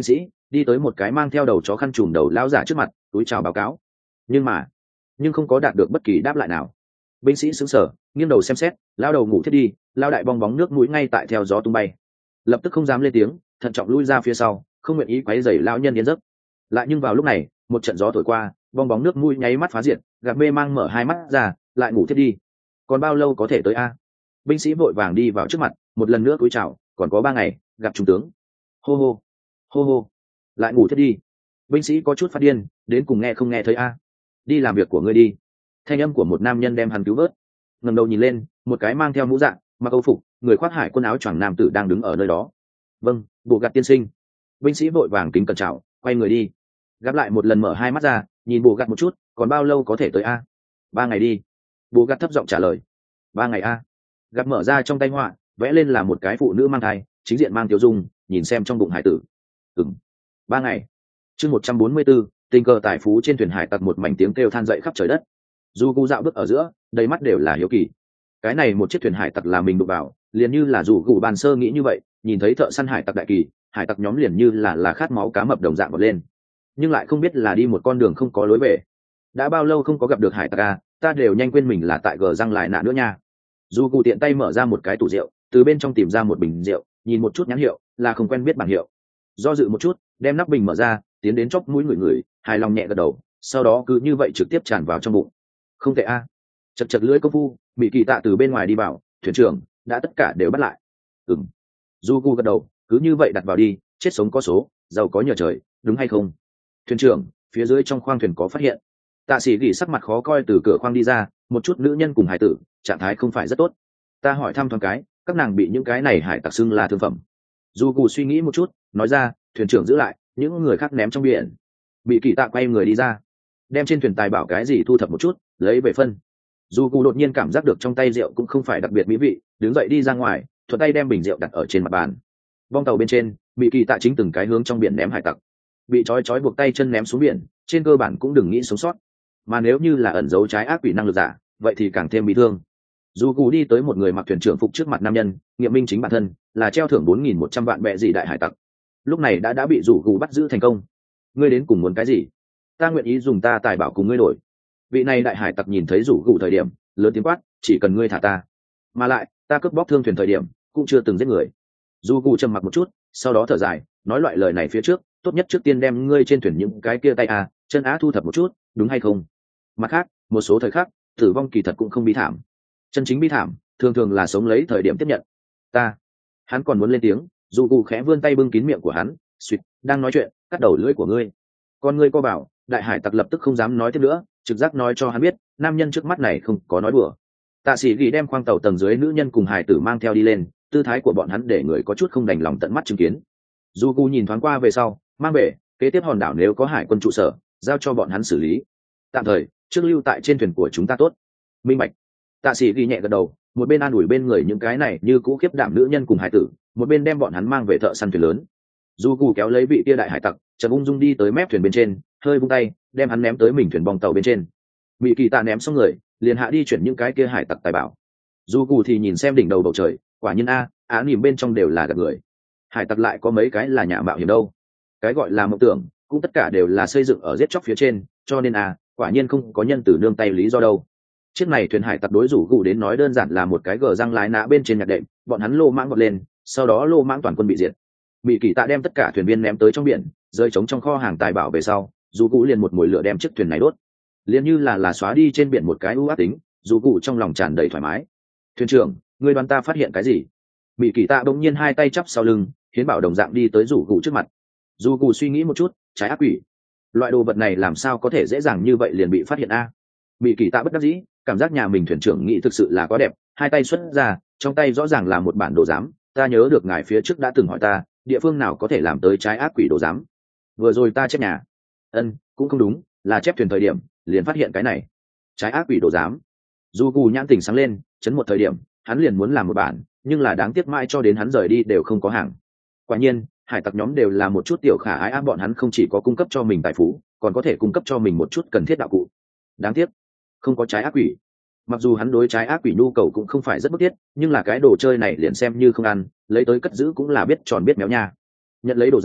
đi tới một cái mang theo đầu chó khăn trùm đầu lão giả trước mặt túi chào báo cáo. Nhưng mà nhưng không có đạt được bất kỳ đáp lại nào. Binh sĩ sững sờ, nghiêng đầu xem xét, lao đầu ngủ thiết đi, lao đại bong bóng nước mũi ngay tại theo gió tung bay, lập tức không dám lên tiếng, thận trọng lui ra phía sau, không nguyện ý quấy rầy lão nhân yên giấc. Lại nhưng vào lúc này, một trận gió thổi qua, bong bóng nước mũi nháy mắt phá diệt, gặp mê mang mở hai mắt ra, lại ngủ thiết đi. Còn bao lâu có thể tới a? Binh sĩ vội vàng đi vào trước mặt, một lần nữa cúi chào, còn có ba ngày, gặp trung tướng. Hô hô, hô hô, lại ngủ thiết đi. Binh sĩ có chút phát điên, đến cùng nghe không nghe thấy a? Đi làm việc của ngươi đi. Thanh âm của một nam nhân đem hắn cứu vớt. Ngẩng đầu nhìn lên, một cái mang theo mũ dạng, mặc âu phục, người khoác hải quân áo choàng nam tử đang đứng ở nơi đó. Vâng, bộ gạt tiên sinh. Binh sĩ vội vàng kính cẩn chào, quay người đi. Gặp lại một lần mở hai mắt ra, nhìn bộ gạt một chút, còn bao lâu có thể tới a? Ba ngày đi. Bộ gạt thấp giọng trả lời. Ba ngày a? Gặp mở ra trong tay họa, vẽ lên là một cái phụ nữ mang thai, chính diện mang tiêu dung, nhìn xem trong bụng hải tử. Ừm, ba ngày. Chương một trăm bốn mươi 144, tình cờ tài phú trên thuyền hải tặc, một mảnh tiếng kêu than dậy khắp trời đất. Dù gu dạo bước ở giữa, đầy mắt đều là hiếu kỳ. Cái này một chiếc thuyền hải tặc là mình đụng vào, liền như là dù gu bàn sơ nghĩ như vậy, nhìn thấy thợ săn hải tặc đại kỳ, hải tặc nhóm liền như là là khát máu cá mập đồng dạng vọt lên, nhưng lại không biết là đi một con đường không có lối về. Đã bao lâu không có gặp được hải tặc à, ta đều nhanh quên mình là tại gờ răng lại nạ nữa nha. Dù gu tiện tay mở ra một cái tủ rượu, từ bên trong tìm ra một bình rượu, nhìn một chút nhãn hiệu, là không quen biết bảng hiệu. Do dự một chút, đem nắp bình mở ra, tiến đến chóp mũi người người, hài lòng nhẹ gật đầu, sau đó cứ như vậy trực tiếp tràn vào trong bụng. Không tệ a. Chật chật lưỡi công phu, mỹ kỳ tạ từ bên ngoài đi vào, thuyền trưởng đã tất cả đều bắt lại. Ừm. Du gu gật đầu, cứ như vậy đặt vào đi, chết sống có số, giàu có nhờ trời, đúng hay không? Thuyền trưởng, phía dưới trong khoang thuyền có phát hiện. Tạ sĩ gỉ sắc mặt khó coi từ cửa khoang đi ra, một chút nữ nhân cùng hải tử, trạng thái không phải rất tốt. Ta hỏi thăm thoáng cái, các nàng bị những cái này hải tặc xưng là thương phẩm. Du gu suy nghĩ một chút, nói ra, thuyền trưởng giữ lại, những người khác ném trong biển. Bị kỳ tạ quay người đi ra, đem trên thuyền tài bảo cái gì thu thập một chút, lấy về phân. Du gu đột nhiên cảm giác được trong tay rượu cũng không phải đặc biệt mỹ vị, đứng dậy đi ra ngoài, thuận tay đem bình rượu đặt ở trên mặt bàn. Vong tàu bên trên, bị kỳ tạ chính từng cái hướng trong biển ném hải tặc, bị trói trói buộc tay chân ném xuống biển, trên cơ bản cũng đừng nghĩ sống sót. Mà nếu như là ẩn giấu trái ác quỷ năng lực giả, vậy thì càng thêm bị thương. Du gu đi tới một người mặc thuyền trưởng phục trước mặt nam nhân, nghiệm minh chính bản thân là treo thưởng bốn nghìn một trăm vạn bệ dị đại hải tặc, lúc này đã đã bị rủ gu bắt giữ thành công. Ngươi đến cùng muốn cái gì? Ta nguyện ý dùng ta tài bảo cùng ngươi đổi. Vị này đại hải tặc nhìn thấy rủ gu thời điểm lớn tiếng quát, chỉ cần ngươi thả ta, mà lại ta cướp bóc thương thuyền thời điểm cũng chưa từng giết người. Du gu trầm mặc một chút, sau đó thở dài, nói loại lời này phía trước, tốt nhất trước tiên đem ngươi trên thuyền những cái kia tay à chân á thu thập một chút, đúng hay không? Mặt khác, một số thời khắc tử vong kỳ thật cũng không bi thảm, chân chính bi thảm thường thường là sống lấy thời điểm tiếp nhận. Ta hắn còn muốn lên tiếng, dù cụ khẽ vươn tay bưng kín miệng của hắn, suýt đang nói chuyện cắt đầu lưỡi của ngươi. Con ngươi co bảo, đại hải tặc lập tức không dám nói tiếp nữa, trực giác nói cho hắn biết nam nhân trước mắt này không có nói đùa. Tạ sĩ ghi đem khoang tàu tầng dưới nữ nhân cùng hải tử mang theo đi lên, tư thái của bọn hắn để người có chút không đành lòng tận mắt chứng kiến. Du Gu nhìn thoáng qua về sau, mang về, kế tiếp hòn đảo nếu có hải quân trụ sở, giao cho bọn hắn xử lý. Tạm thời, trước lưu tại trên thuyền của chúng ta tốt. Minh bạch. Tạ sĩ ghi nhẹ gật đầu, một bên an ủi bên người những cái này như cũ khiếp đảm nữ nhân cùng hải tử, một bên đem bọn hắn mang về thợ săn thuyền lớn. Du Gu kéo lấy vị tia đại hải tặc, chợt ung dung đi tới mép thuyền bên trên, hơi vung tay, đem hắn ném tới mình thuyền bong tàu bên trên. Bị kỳ tạ ném xong người, liền hạ đi chuyển những cái kia hải tặc tài bảo. Du Gu thì nhìn xem đỉnh đầu bầu trời, quả nhiên a, á nhìn bên trong đều là gạt người. Hải tặc lại có mấy cái là nhà mạo hiểm đâu. Cái gọi là mộng tưởng, cũng tất cả đều là xây dựng ở giết chóc phía trên, cho nên a, quả nhiên không có nhân tử nương tay lý do đâu. Chiếc này thuyền hải tặc đối rủ Gu đến nói đơn giản là một cái gờ răng lái nã bên trên nhạc đệm, bọn hắn lô mãng vọt lên, sau đó lô mãng toàn quân bị diệt. Bị kỳ tạ đem tất cả thuyền viên ném tới trong biển, rơi trống trong kho hàng tài bảo về sau, dù cụ liền một mùi lửa đem chiếc thuyền này đốt, liền như là là xóa đi trên biển một cái ưu ác tính. Dù cụ trong lòng tràn đầy thoải mái. Thuyền trưởng, ngươi đoán ta phát hiện cái gì? Bị kỳ tạ bỗng nhiên hai tay chắp sau lưng, hiến bảo đồng dạng đi tới rủ cụ trước mặt. Dù cụ suy nghĩ một chút, trái ác quỷ, loại đồ vật này làm sao có thể dễ dàng như vậy liền bị phát hiện a? Bị kỳ tạ bất đắc dĩ, cảm giác nhà mình thuyền trưởng nghĩ thực sự là quá đẹp, hai tay xuất ra, trong tay rõ ràng là một bản đồ giám. Ta nhớ được ngài phía trước đã từng hỏi ta, địa phương nào có thể làm tới trái ác quỷ đồ giám. Vừa rồi ta chép nhà. Ân, cũng không đúng, là chép thuyền thời điểm liền phát hiện cái này trái ác quỷ đồ giám. Dù cù nhãn tình sáng lên, chấn một thời điểm hắn liền muốn làm một bản, nhưng là đáng tiếc mãi cho đến hắn rời đi đều không có hàng. Quả nhiên hải tặc nhóm đều là một chút tiểu khả ái áp, bọn hắn không chỉ có cung cấp cho mình tài phú, còn có thể cung cấp cho mình một chút cần thiết đạo cụ. Đáng tiếc không có trái ác quỷ. Mặc dù hắn đối trái ác quỷ nhu cầu cũng không phải rất bức thiết, nhưng là cái đồ chơi này liền xem như không ăn, lấy tới cất giữ cũng là biết tròn biết méo nha. Nhận lấy đồ giám,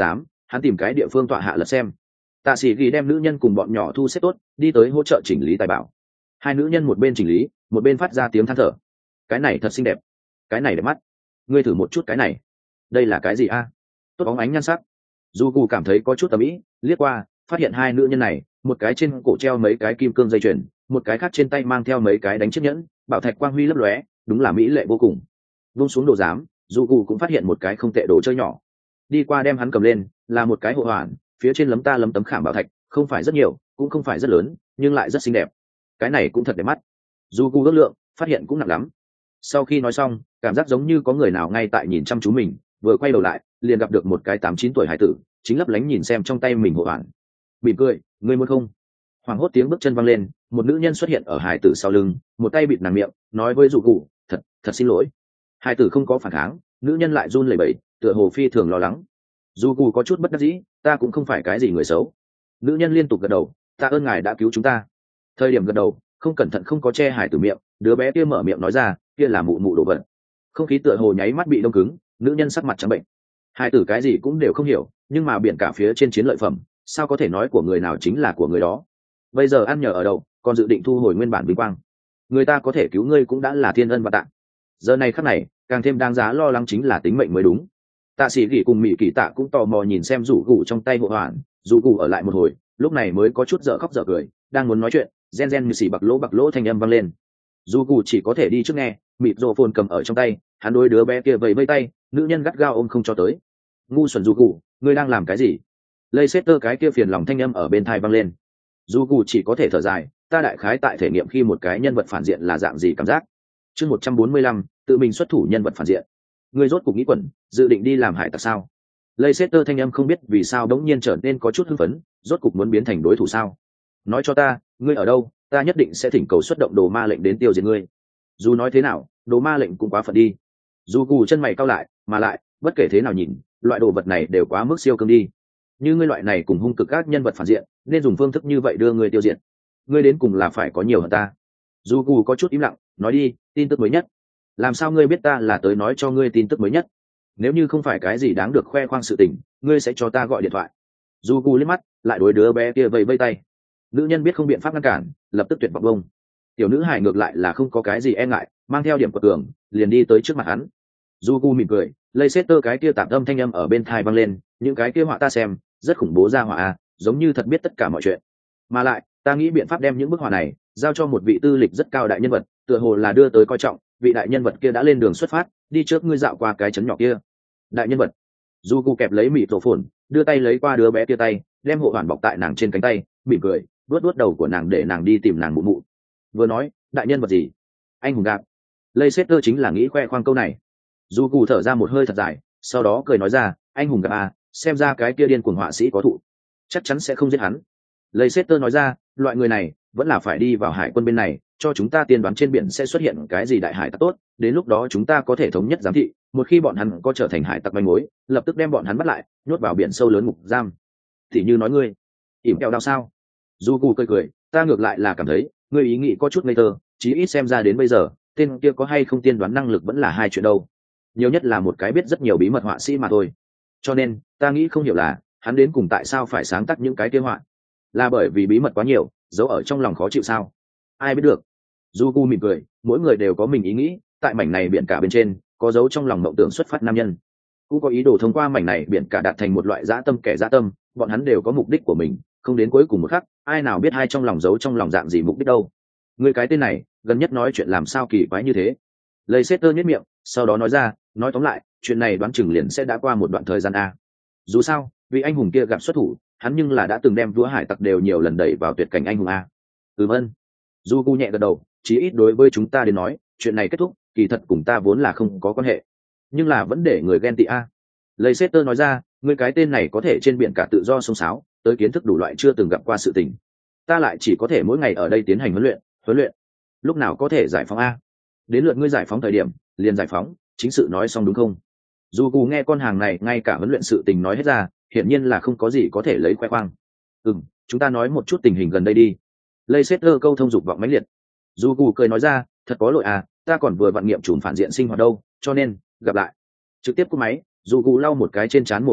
hắn tìm cái địa phương tọa hạ lật xem. Tạ sĩ ghi đem nữ nhân cùng bọn nhỏ thu xếp tốt, đi tới hỗ trợ chỉnh lý tài bảo. Hai nữ nhân một bên chỉnh lý, một bên phát ra tiếng than thở. Cái này thật xinh đẹp, cái này đẹp mắt. Ngươi thử một chút cái này. Đây là cái gì a? Tốt bóng ánh nhan sắc. Du Cù cảm thấy có chút tầm ý, liếc qua, phát hiện hai nữ nhân này, một cái trên cổ treo mấy cái kim cương dây chuyền, một cái khác trên tay mang theo mấy cái đánh chiếc nhẫn, bảo thạch quang huy lấp lóe, đúng là mỹ lệ vô cùng. Vung xuống đồ giám, Du Cù cũng phát hiện một cái không tệ đồ chơi nhỏ. Đi qua đem hắn cầm lên, là một cái hộ hoàn, phía trên lấm ta lấm tấm khảm bảo thạch, không phải rất nhiều, cũng không phải rất lớn, nhưng lại rất xinh đẹp. Cái này cũng thật đẹp mắt. Du Cù ước lượng, phát hiện cũng nặng lắm. Sau khi nói xong, cảm giác giống như có người nào ngay tại nhìn chăm chú mình, vừa quay đầu lại, liền gặp được một cái tám chín tuổi hải tử, chính lấp lánh nhìn xem trong tay mình hộ hoàn. Mỉm cười, ngươi muốn không? Hoàng hốt tiếng bước chân văng lên, một nữ nhân xuất hiện ở hải tử sau lưng, một tay bịt nàng miệng, nói với Du Cù, thật, thật xin lỗi. Hải tử không có phản kháng, nữ nhân lại run lẩy bẩy, tựa hồ phi thường lo lắng. Du Cù có chút bất đắc dĩ, ta cũng không phải cái gì người xấu. Nữ nhân liên tục gật đầu, tạ ơn ngài đã cứu chúng ta. Thời điểm gật đầu, không cẩn thận không có che hải tử miệng, đứa bé kia mở miệng nói ra, kia là mụ mụ đồ vật. Không khí tựa hồ nháy mắt bị đông cứng, nữ nhân sắc mặt trắng bệnh. Hải tử cái gì cũng đều không hiểu, nhưng mà biển cả phía trên chiến lợi phẩm, sao có thể nói của người nào chính là của người đó. Bây giờ ăn nhờ ở đâu, còn dự định thu hồi nguyên bản vinh quang. Người ta có thể cứu ngươi cũng đã là thiên ân và tạng. Giờ này khắc này, càng thêm đáng giá lo lắng chính là tính mệnh mới đúng. Tạ sĩ gỉ cùng mỹ kỳ tạ cũng tò mò nhìn xem rủ gù trong tay hộ hoàn, rủ gù ở lại một hồi, lúc này mới có chút dở khóc dở cười, đang muốn nói chuyện, gen gen như xì bạc lỗ bạc lỗ thanh âm vang lên. Rủ gù chỉ có thể đi trước nghe, mịt rộ phồn cầm ở trong tay, hắn đối đứa bé kia vẫy vẫy tay, nữ nhân gắt gao ôm không cho tới. Ngu xuẩn rủ gù, ngươi đang làm cái gì? Leicester cái kia phiền lòng thanh âm ở bên tai vang lên. Rủ gù chỉ có thể thở dài, ta đại khái tại thể nghiệm khi một cái nhân vật phản diện là dạng gì cảm giác. Chương một trăm bốn mươi lăm, tự mình xuất thủ nhân vật phản diện. Ngươi rốt cuộc nghĩ quẩn, dự định đi làm hải tặc sao? Leicester thanh âm không biết vì sao đống nhiên trở nên có chút hưng phấn, rốt cuộc muốn biến thành đối thủ sao? Nói cho ta, ngươi ở đâu, ta nhất định sẽ thỉnh cầu xuất động đồ ma lệnh đến tiêu diệt ngươi. Dù nói thế nào, đồ ma lệnh cũng quá phận đi. Dù cù chân mày cau lại, mà lại, bất kể thế nào nhìn, loại đồ vật này đều quá mức siêu cương đi. Như ngươi loại này cùng hung cực các nhân vật phản diện, nên dùng phương thức như vậy đưa ngươi tiêu diệt. Ngươi đến cùng là phải có nhiều hơn ta. Dù cù có chút im lặng, nói đi, tin tức mới nhất. Làm sao ngươi biết ta là tới nói cho ngươi tin tức mới nhất? Nếu như không phải cái gì đáng được khoe khoang sự tình, ngươi sẽ cho ta gọi điện thoại. Du Gu liếc mắt, lại đối đứa bé kia vẫy vẫy tay. Nữ nhân biết không biện pháp ngăn cản, lập tức tuyệt vọng bông. Tiểu nữ hải ngược lại là không có cái gì e ngại, mang theo điểm của tường, liền đi tới trước mặt hắn. Du Gu mỉm cười, Leicester cái kia tạm âm thanh âm ở bên tai vang lên, những cái kia họa ta xem, rất khủng bố ra họa à, giống như thật biết tất cả mọi chuyện. Mà lại, ta nghĩ biện pháp đem những bức họa này giao cho một vị tư lịch rất cao đại nhân vật, tựa hồ là đưa tới coi trọng, vị đại nhân vật kia đã lên đường xuất phát, đi trước ngươi dạo qua cái trấn nhỏ kia. Đại nhân vật. Du Gu kẹp lấy mịt rổ phồn, đưa tay lấy qua đứa bé kia tay, đem hộ hoàn bọc tại nàng trên cánh tay, mỉm cười, vuốt vuốt đầu của nàng để nàng đi tìm nàng mụ mụ. Vừa nói, đại nhân vật gì? Anh hùng gạp. Leicester chính là nghĩ khoe khoang câu này. Du Gu thở ra một hơi thật dài, sau đó cười nói ra, anh hùng gạp à, xem ra cái kia điên cuồng họa sĩ có thụ, chắc chắn sẽ không giết hắn. Leicester nói ra, loại người này vẫn là phải đi vào hải quân bên này, cho chúng ta tiên đoán trên biển sẽ xuất hiện cái gì đại hải tặc tốt, đến lúc đó chúng ta có thể thống nhất giám thị, một khi bọn hắn có trở thành hải tặc manh mối, lập tức đem bọn hắn bắt lại, nhốt vào biển sâu lớn ngục giam. Thì như nói ngươi, ỉm kẹo đau sao? Du Gu cười cười, ta ngược lại là cảm thấy, ngươi ý nghĩ có chút ngây thơ, chí ít xem ra đến bây giờ, tên kia có hay không tiên đoán năng lực vẫn là hai chuyện đâu. Nhiều nhất là một cái biết rất nhiều bí mật họa sĩ mà thôi. Cho nên, ta nghĩ không hiểu là, hắn đến cùng tại sao phải sáng tác những cái kia họa? Là bởi vì bí mật quá nhiều, giấu ở trong lòng khó chịu sao? Ai biết được. Du Gu mỉm cười, mỗi người đều có mình ý nghĩ, tại mảnh này biển cả bên trên, có dấu trong lòng mộng tưởng xuất phát nam nhân, cũng có ý đồ thông qua mảnh này biển cả đạt thành một loại dã tâm kẻ dã tâm, bọn hắn đều có mục đích của mình, không đến cuối cùng một khắc, ai nào biết hai trong lòng giấu trong lòng dạng gì mục đích đâu. Người cái tên này, gần nhất nói chuyện làm sao kỳ quái như thế. Leicester nhếch miệng, sau đó nói ra, nói tóm lại, chuyện này đoán chừng liền sẽ đã qua một đoạn thời gian a. Dù sao, vì anh hùng kia gặp xuất thủ, hắn nhưng là đã từng đem vua hải tặc đều nhiều lần đẩy vào tuyệt cảnh anh hùng a. Ừm ân. Du Gu nhẹ gật đầu, chí ít đối với chúng ta đến nói, chuyện này kết thúc, kỳ thật cùng ta vốn là không có quan hệ, nhưng là vẫn để người ghen tị a. Leicester nói ra, ngươi cái tên này có thể trên biển cả tự do sông sáo, tới kiến thức đủ loại chưa từng gặp qua sự tình. Ta lại chỉ có thể mỗi ngày ở đây tiến hành huấn luyện, huấn luyện. Lúc nào có thể giải phóng a? Đến lượt ngươi giải phóng thời điểm, liền giải phóng, chính sự nói xong đúng không? Du Gu nghe con hàng này ngay cả huấn luyện sự tình nói hết ra, hiển nhiên là không có gì có thể lấy khoe khoang. Ừm, chúng ta nói một chút tình hình gần đây đi. Leicester câu thông dục vọng mãnh liệt. Du Gu cười nói ra, thật có lỗi à, ta còn vừa vận nghiệm chùm phản diện sinh hoạt đâu, cho nên gặp lại. Trực tiếp cúp máy, Du Gu lau một cái trên trán mồ hôi,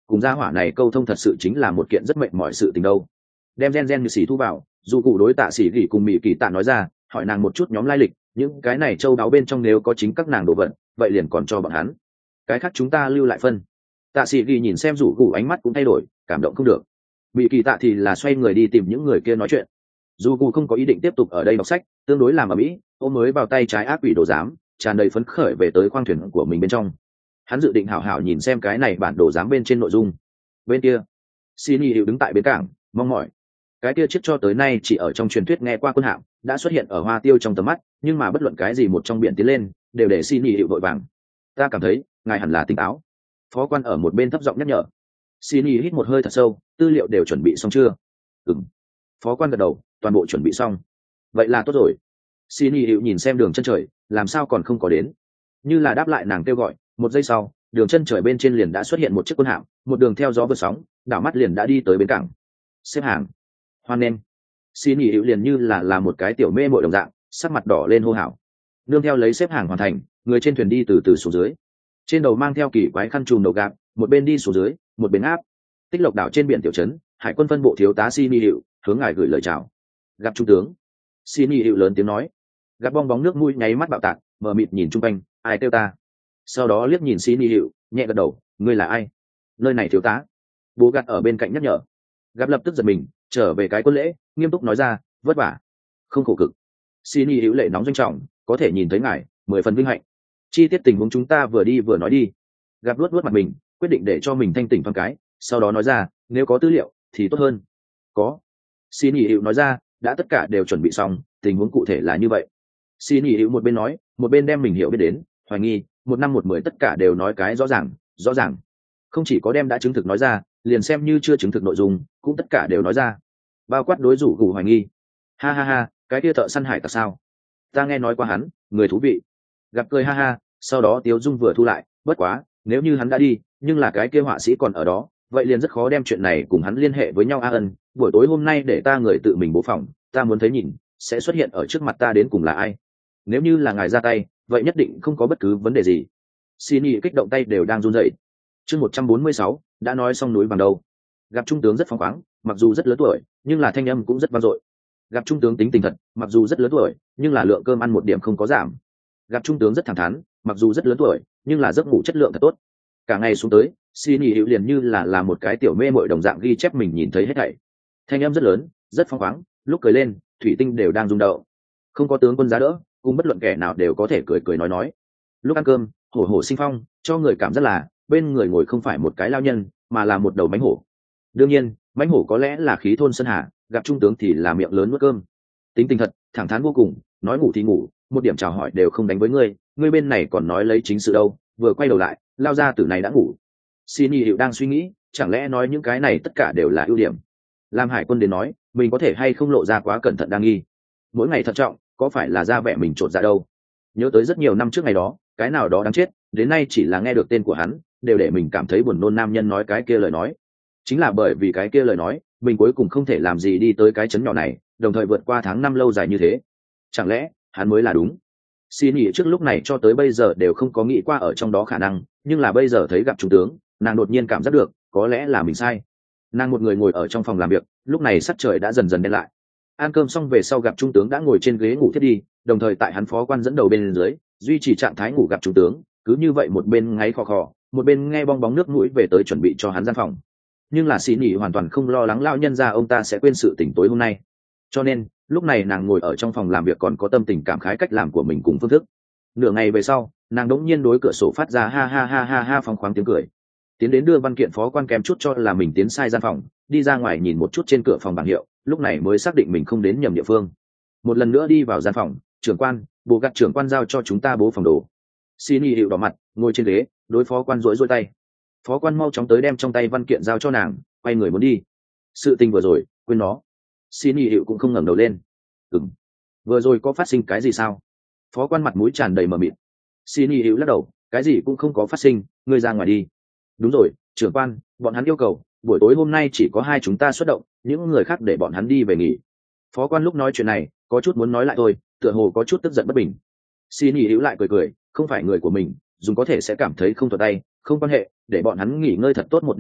cùng gia hỏa này câu thông thật sự chính là một kiện rất mệnh mọi sự tình đâu. Đem gen gen như xỉ thu vào, dù cụ đối tạ xỉ gỉ cùng mỹ kỳ tạ nói ra, hỏi nàng một chút nhóm lai lịch, những cái này châu đáo bên trong nếu có chính các nàng đồ vật, vậy liền còn cho bọn hắn, cái khác chúng ta lưu lại phân. Tạ sĩ ghi nhìn xem rủ cụ ánh mắt cũng thay đổi, cảm động không được. Bị kỳ tạ thì là xoay người đi tìm những người kia nói chuyện. Dù cụ không có ý định tiếp tục ở đây đọc sách, tương đối làm ở mỹ ôm mới vào tay trái ác quỷ đồ giám, tràn đầy phấn khởi về tới khoang thuyền của mình bên trong. Hắn dự định hảo hảo nhìn xem cái này bản đồ giám bên trên nội dung. Bên kia xin hiệu đứng tại bến cảng mong mỏi. Cái kia chiếc cho tới nay chỉ ở trong truyền thuyết nghe qua quân hạm đã xuất hiện ở hoa tiêu trong tầm mắt, nhưng mà bất luận cái gì một trong biển tiến lên đều để xin hiệu vội vàng. Ta cảm thấy ngài hẳn là tỉnh táo. Phó quan ở một bên thấp giọng nhắc nhở. Xin hít một hơi thật sâu, tư liệu đều chuẩn bị xong chưa? Ừm. Phó quan gật đầu, toàn bộ chuẩn bị xong. Vậy là tốt rồi. Xin hiệu nhìn xem đường chân trời, làm sao còn không có đến? Như là đáp lại nàng kêu gọi, một giây sau, đường chân trời bên trên liền đã xuất hiện một chiếc quân hạm, một đường theo gió vượt sóng, đảo mắt liền đã đi tới bến cảng. Xếp hàng. Hoan nghênh. Xin hiệu liền như là là một cái tiểu mê mội đồng dạng, sắc mặt đỏ lên hô hào. Nương theo lấy xếp hàng hoàn thành, người trên thuyền đi từ từ xuống dưới. Trên đầu mang theo kỳ quái khăn trùm đầu gạp, một bên đi xuống dưới, một bên áp. Tích Lộc đảo trên biển tiểu trấn, hải quân phân bộ thiếu tá Xin hiệu hướng ngài gửi lời chào. Gặp trung tướng. Xin hiệu lớn tiếng nói. Gặp bong bóng nước mũi nháy mắt bạo tạc, mờ mịt nhìn chung quanh, ai kêu ta? Sau đó liếc nhìn Xin hiệu, nhẹ gật đầu, ngươi là ai? Nơi này thiếu tá. Bố gạt ở bên cạnh nhắc nhở. Gặp lập tức giật mình, trở về cái quân lễ, nghiêm túc nói ra, vất vả, không khổ cực. Xin hiệu lệ nóng doanh trọng, có thể nhìn thấy ngài, mười phần vinh hạnh. Chi tiết tình huống chúng ta vừa đi vừa nói đi. Gặp luốt luốt mặt mình, quyết định để cho mình thanh tỉnh thoáng cái, sau đó nói ra, nếu có tư liệu thì tốt hơn. Có. Xin hiệu nói ra, đã tất cả đều chuẩn bị xong, tình huống cụ thể là như vậy. Xin hiệu một bên nói, một bên đem mình hiểu biết đến, hoài nghi, một năm một mười tất cả đều nói cái rõ ràng, rõ ràng. Không chỉ có đem đã chứng thực nói ra, liền xem như chưa chứng thực nội dung, cũng tất cả đều nói ra. Bao quát đối rủ gù hoài nghi. Ha ha ha, cái kia thợ săn hải tặc sao? Ta nghe nói qua hắn, người thú vị. Gặp cười ha ha, sau đó Tiếu Dung vừa thu lại, bất quá, nếu như hắn đã đi, nhưng là cái kia họa sĩ còn ở đó, vậy liền rất khó đem chuyện này cùng hắn liên hệ với nhau. A Ân, buổi tối hôm nay để ta người tự mình bố phòng, ta muốn thấy nhìn, sẽ xuất hiện ở trước mặt ta đến cùng là ai. Nếu như là ngài ra tay, vậy nhất định không có bất cứ vấn đề gì. Xin ý kích động tay đều đang run rẩy. Chương một trăm bốn mươi sáu, đã nói xong núi bằng đầu. Gặp trung tướng rất phóng khoáng, mặc dù rất lớn tuổi, nhưng là thanh âm cũng rất vang dội. Gặp trung tướng tính tình thật, mặc dù rất lớn tuổi, nhưng là lượng cơm ăn một điểm không có giảm. Gặp trung tướng rất thẳng thắn, mặc dù rất lớn tuổi, nhưng là giấc ngủ chất lượng thật tốt. Cả ngày xuống tới, Xin ý hiệu liền như là là một cái tiểu mê mội đồng dạng ghi chép mình nhìn thấy hết thảy. Thanh âm rất lớn, rất phóng khoáng, lúc cười lên, thủy tinh đều đang rung động. Không có tướng quân giá đỡ, cùng bất luận kẻ nào đều có thể cười cười nói nói. Lúc ăn cơm, hổ hổ sinh phong, cho người cảm giác là bên người ngồi không phải một cái lao nhân, mà là một đầu mãnh hổ. Đương nhiên, mãnh hổ có lẽ là khí thôn sơn hà, gặp trung tướng thì là miệng lớn nuốt cơm. Tính tình thật, thẳng thắn vô cùng, nói ngủ thì ngủ, một điểm chào hỏi đều không đánh với ngươi, ngươi bên này còn nói lấy chính sự đâu. Vừa quay đầu lại, lao ra tử này đã ngủ. Xin ý hiệu đang suy nghĩ, chẳng lẽ nói những cái này tất cả đều là ưu điểm. Làm hải quân đến nói, mình có thể hay không lộ ra quá cẩn thận đang nghi. Mỗi ngày thận trọng, có phải là ra vẻ mình trột dạ đâu. Nhớ tới rất nhiều năm trước ngày đó, cái nào đó đáng chết, đến nay chỉ là nghe được tên của hắn, đều để mình cảm thấy buồn nôn. Nam nhân nói cái kia lời nói. Chính là bởi vì cái kia lời nói, mình cuối cùng không thể làm gì đi tới cái chấn nhỏ này, đồng thời vượt qua tháng năm lâu dài như thế. Chẳng lẽ, hắn mới là đúng? Xin nghĩ trước lúc này cho tới bây giờ đều không có nghĩ qua ở trong đó khả năng, nhưng là bây giờ thấy gặp trung tướng, nàng đột nhiên cảm giác được, có lẽ là mình sai. Nàng một người ngồi ở trong phòng làm việc, lúc này sắc trời đã dần dần đen lại. Ăn cơm xong về sau gặp trung tướng đã ngồi trên ghế ngủ thiết đi, đồng thời tại hắn phó quan dẫn đầu bên dưới, duy trì trạng thái ngủ gặp trung tướng, cứ như vậy một bên ngáy khò khò, một bên nghe bong bóng nước mũi về tới chuẩn bị cho hắn gian phòng. Nhưng là Xin Nhị hoàn toàn không lo lắng lao nhân ra ông ta sẽ quên sự tỉnh tối hôm nay. Cho nên, lúc này nàng ngồi ở trong phòng làm việc còn có tâm tình cảm khái cách làm của mình cùng phương thức. Nửa ngày về sau, nàng đống nhiên đối cửa sổ phát ra ha ha ha ha ha phóng khoáng tiếng cười. Tiến đến đưa văn kiện phó quan kèm chút cho là mình tiến sai gian phòng, đi ra ngoài nhìn một chút trên cửa phòng bảng hiệu, lúc này mới xác định mình không đến nhầm địa phương. Một lần nữa đi vào gian phòng, trưởng quan, bộ gặt trưởng quan giao cho chúng ta bố phòng đồ. Xin y hiệu đỏ mặt, ngồi trên ghế, đối phó quan rối rối tay. Phó quan mau chóng tới đem trong tay văn kiện giao cho nàng, quay người muốn đi. Sự tình vừa rồi, quên nó. Xin y hiệu cũng không ngẩng đầu lên. Ừm, vừa rồi có phát sinh cái gì sao? Phó quan mặt mũi tràn đầy mờ mịt. Xin y hiệu lắc đầu, cái gì cũng không có phát sinh, ngươi ra ngoài đi. Đúng rồi, trưởng quan, bọn hắn yêu cầu buổi tối hôm nay chỉ có hai chúng ta xuất động, những người khác để bọn hắn đi về nghỉ. Phó quan lúc nói chuyện này có chút muốn nói lại thôi, tựa hồ có chút tức giận bất bình. Xin y hiệu lại cười cười, không phải người của mình, dùng có thể sẽ cảm thấy không thuận tay, không quan hệ, để bọn hắn nghỉ ngơi thật tốt một đêm đi,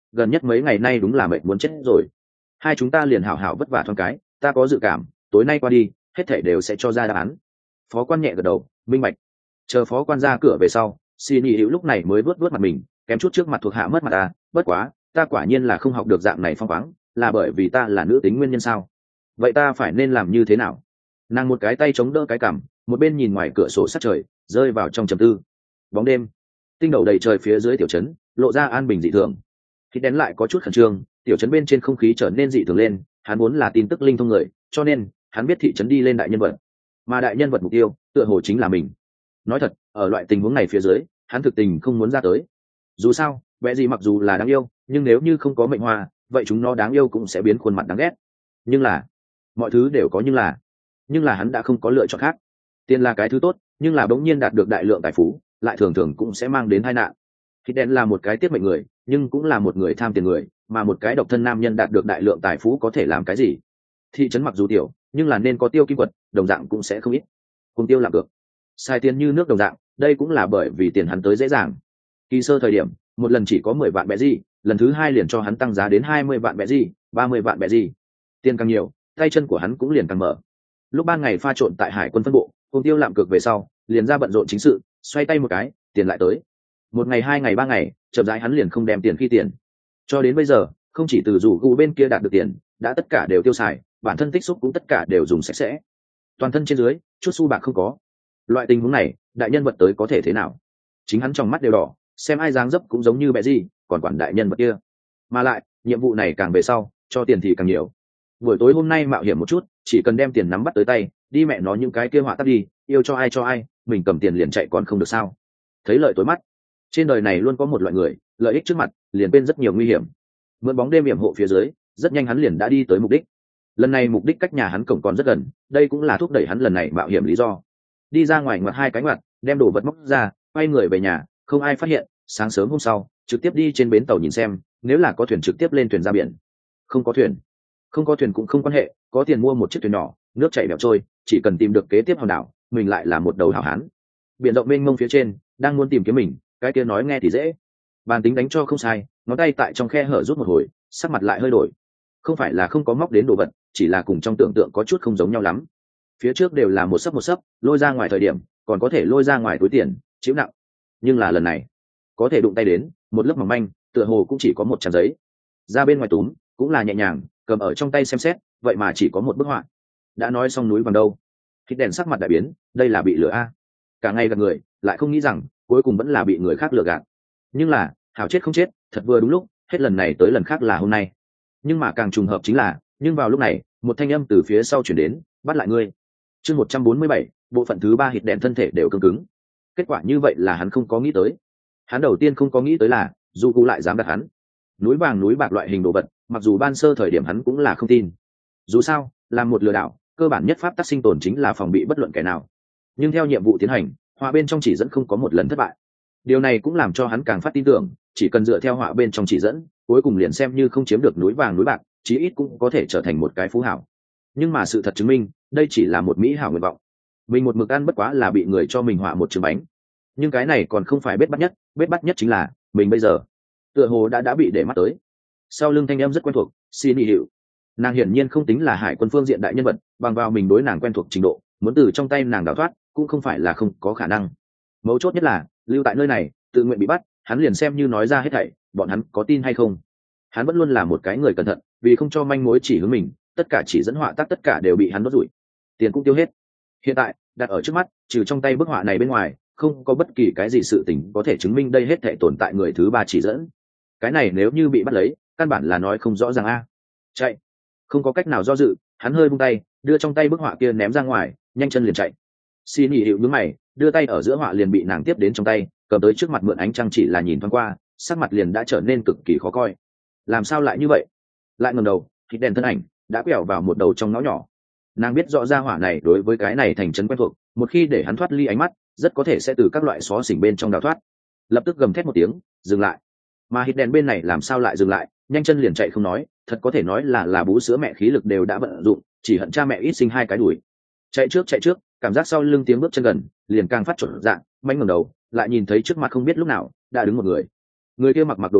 gần nhất mấy ngày nay đúng là mệt muốn chết rồi. Hai chúng ta liền hảo hảo vất vả thoáng cái, ta có dự cảm tối nay qua đi hết thể đều sẽ cho ra đáp án. Phó quan nhẹ gật đầu, minh bạch. Chờ phó quan ra cửa về sau, xin nhị hữu lúc này mới vớt vớt mặt mình, kém chút trước mặt thuộc hạ mất mặt ta, bất quá ta quả nhiên là không học được dạng này phong khoáng, là bởi vì ta là nữ tính nguyên nhân sao? Vậy ta phải nên làm như thế nào? Nàng một cái tay chống đỡ cái cằm, một bên nhìn ngoài cửa sổ sát trời, rơi vào trong trầm tư. Bóng đêm, tinh đầu đầy trời phía dưới tiểu trấn lộ ra an bình dị thường. Khi đến lại có chút khẩn trương, tiểu trấn bên trên không khí trở nên dị thường lên, hắn muốn là tin tức linh thông người, cho nên hắn biết thị trấn đi lên đại nhân vật, mà đại nhân vật mục tiêu tựa hồ chính là mình. Nói thật, ở loại tình huống này phía dưới, hắn thực tình không muốn ra tới. Dù sao, vẽ gì mặc dù là đáng yêu, nhưng nếu như không có mệnh hoa, vậy chúng nó đáng yêu cũng sẽ biến khuôn mặt đáng ghét. Nhưng là, mọi thứ đều có nhưng là, nhưng là hắn đã không có lựa chọn khác. Tiền là cái thứ tốt, nhưng là bỗng nhiên đạt được đại lượng tài phú, lại thường thường cũng sẽ mang đến tai nạn. Thì đen là một cái tiết mệnh người, nhưng cũng là một người tham tiền người, mà một cái độc thân nam nhân đạt được đại lượng tài phú có thể làm cái gì? Thị trấn mặc dù tiểu, nhưng là nên có tiêu kim quật, đồng dạng cũng sẽ không ít. Cùng tiêu làm được, xài tiền như nước đồng dạng, đây cũng là bởi vì tiền hắn tới dễ dàng. Kỳ sơ thời điểm, một lần chỉ có mười vạn bẹ gì, lần thứ hai liền cho hắn tăng giá đến hai mươi vạn bẹ gì, ba mươi vạn bẹ gì. Tiền càng nhiều, tay chân của hắn cũng liền càng mở. Lúc ban ngày pha trộn tại hải quân phân bộ, cùng tiêu làm cược về sau, liền ra bận rộn chính sự, xoay tay một cái, tiền lại tới. Một ngày, hai ngày, ba ngày, chậm rãi hắn liền không đem tiền khi tiền. Cho đến bây giờ, không chỉ từ rủ gu bên kia đạt được tiền, đã tất cả đều tiêu xài, bản thân tích xúc cũng tất cả đều dùng sạch sẽ. Toàn thân trên dưới, chút xu bạc không có. Loại tình huống này, đại nhân vật tới có thể thế nào? Chính hắn trong mắt đều đỏ, xem ai dáng dấp cũng giống như bẹ gì, còn quản đại nhân vật kia. Mà lại, nhiệm vụ này càng về sau, cho tiền thì càng nhiều. Buổi tối hôm nay mạo hiểm một chút, chỉ cần đem tiền nắm bắt tới tay, đi mẹ nó những cái kia họa tắt đi, yêu cho ai cho ai, mình cầm tiền liền chạy còn không được sao? Thấy lợi tối mắt. Trên đời này luôn có một loại người, lợi ích trước mặt, liền bên rất nhiều nguy hiểm. Mượn bóng đêm hiểm hộ phía dưới, rất nhanh hắn liền đã đi tới mục đích. Lần này mục đích cách nhà hắn cổng còn rất gần, đây cũng là thúc đẩy hắn lần này mạo hiểm lý do. Đi ra ngoài ngoặt hai cánh ngoặt, đem đồ vật móc ra, quay người về nhà, không ai phát hiện. Sáng sớm hôm sau, trực tiếp đi trên bến tàu nhìn xem, nếu là có thuyền trực tiếp lên thuyền ra biển. Không có thuyền, không có thuyền cũng không quan hệ, có tiền mua một chiếc thuyền nhỏ, nước chảy bẻo trôi, chỉ cần tìm được kế tiếp hòn đảo, mình lại là một đầu hảo hán. Biển rộng mênh mông phía trên, đang muốn tìm kiếm mình, cái kia nói nghe thì dễ. Bàn tính đánh cho không sai, ngón tay tại trong khe hở rút một hồi, sắc mặt lại hơi đổi. Không phải là không có móc đến đồ vật, chỉ là cùng trong tưởng tượng có chút không giống nhau lắm. Phía trước đều là một sấp một sấp, lôi ra ngoài thời điểm, còn có thể lôi ra ngoài túi tiền, chịu nặng. Nhưng là lần này, có thể đụng tay đến, một lớp mỏng manh, tựa hồ cũng chỉ có một trang giấy. Ra bên ngoài túm, cũng là nhẹ nhàng, cầm ở trong tay xem xét, vậy mà chỉ có một bức họa. Đã nói xong núi vàng đâu? Hít đèn sắc mặt đại biến, đây là bị lừa a. Cả ngày gặp người, lại không nghĩ rằng cuối cùng vẫn là bị người khác lừa gạt. Nhưng là, hảo chết không chết, thật vừa đúng lúc, hết lần này tới lần khác là hôm nay. Nhưng mà càng trùng hợp chính là, nhưng vào lúc này, một thanh âm từ phía sau chuyển đến, bắt lại ngươi. Chương một trăm bốn mươi bảy, bộ phận thứ ba hít đèn thân thể đều cứng cứng. Kết quả như vậy là hắn không có nghĩ tới. Hắn đầu tiên không có nghĩ tới là, dù cụ lại dám đặt hắn. Núi vàng núi bạc loại hình đồ vật, mặc dù ban sơ thời điểm hắn cũng là không tin. Dù sao, làm một lừa đảo, cơ bản nhất pháp tắc sinh tồn chính là phòng bị bất luận kẻ nào. Nhưng theo nhiệm vụ tiến hành, họa bên trong chỉ dẫn không có một lần thất bại. Điều này cũng làm cho hắn càng phát tin tưởng, chỉ cần dựa theo họa bên trong chỉ dẫn, cuối cùng liền xem như không chiếm được núi vàng núi bạc, chí ít cũng có thể trở thành một cái phú hảo. Nhưng mà sự thật chứng minh, đây chỉ là một mỹ hảo nguyện vọng. Mình một mực ăn bất quá là bị người cho mình họa một trường bánh. Nhưng cái này còn không phải bết bắt nhất, bết bắt nhất chính là mình bây giờ tựa hồ đã đã bị để mắt tới. Sau lưng thanh em rất quen thuộc, xin ý hiệu. Nàng hiển nhiên không tính là hải quân phương diện đại nhân vật, bằng vào mình đối nàng quen thuộc trình độ, muốn từ trong tay nàng đào thoát cũng không phải là không có khả năng. Mấu chốt nhất là lưu tại nơi này, tự nguyện bị bắt, hắn liền xem như nói ra hết thảy, bọn hắn có tin hay không. Hắn vẫn luôn là một cái người cẩn thận, vì không cho manh mối chỉ hướng mình, tất cả chỉ dẫn họa tác tất cả đều bị hắn đốt rủi, tiền cũng tiêu hết. Hiện tại đặt ở trước mắt, trừ trong tay bức họa này bên ngoài, không có bất kỳ cái gì sự tình có thể chứng minh đây hết thảy tồn tại người thứ ba chỉ dẫn. Cái này nếu như bị bắt lấy, căn bản là nói không rõ ràng a. Chạy, không có cách nào do dự, hắn hơi buông tay, đưa trong tay bức họa kia ném ra ngoài, nhanh chân liền chạy. Xin nhị hiệu nhướng mày, đưa tay ở giữa họa liền bị nàng tiếp đến trong tay, cầm tới trước mặt mượn ánh trăng chỉ là nhìn thoáng qua, sắc mặt liền đã trở nên cực kỳ khó coi. Làm sao lại như vậy? Lại ngẩng đầu, thì đèn thân ảnh đã quẹo vào một đầu trong ngõ nhỏ. Nàng biết rõ ra hỏa này đối với cái này thành trấn quen thuộc, một khi để hắn thoát ly ánh mắt, rất có thể sẽ từ các loại xó xỉnh bên trong đào thoát. Lập tức gầm thét một tiếng, dừng lại. Mà hít đèn bên này làm sao lại dừng lại, nhanh chân liền chạy không nói, thật có thể nói là là bú sữa mẹ khí lực đều đã vận dụng, chỉ hận cha mẹ ít sinh hai cái đuổi. Chạy trước chạy trước, cảm giác sau lưng tiếng bước chân gần, liền càng phát chuẩn dạng, manh ngẩng đầu, lại nhìn thấy trước mặt không biết lúc nào đã đứng một người. Người kia mặc mặc đồ tây,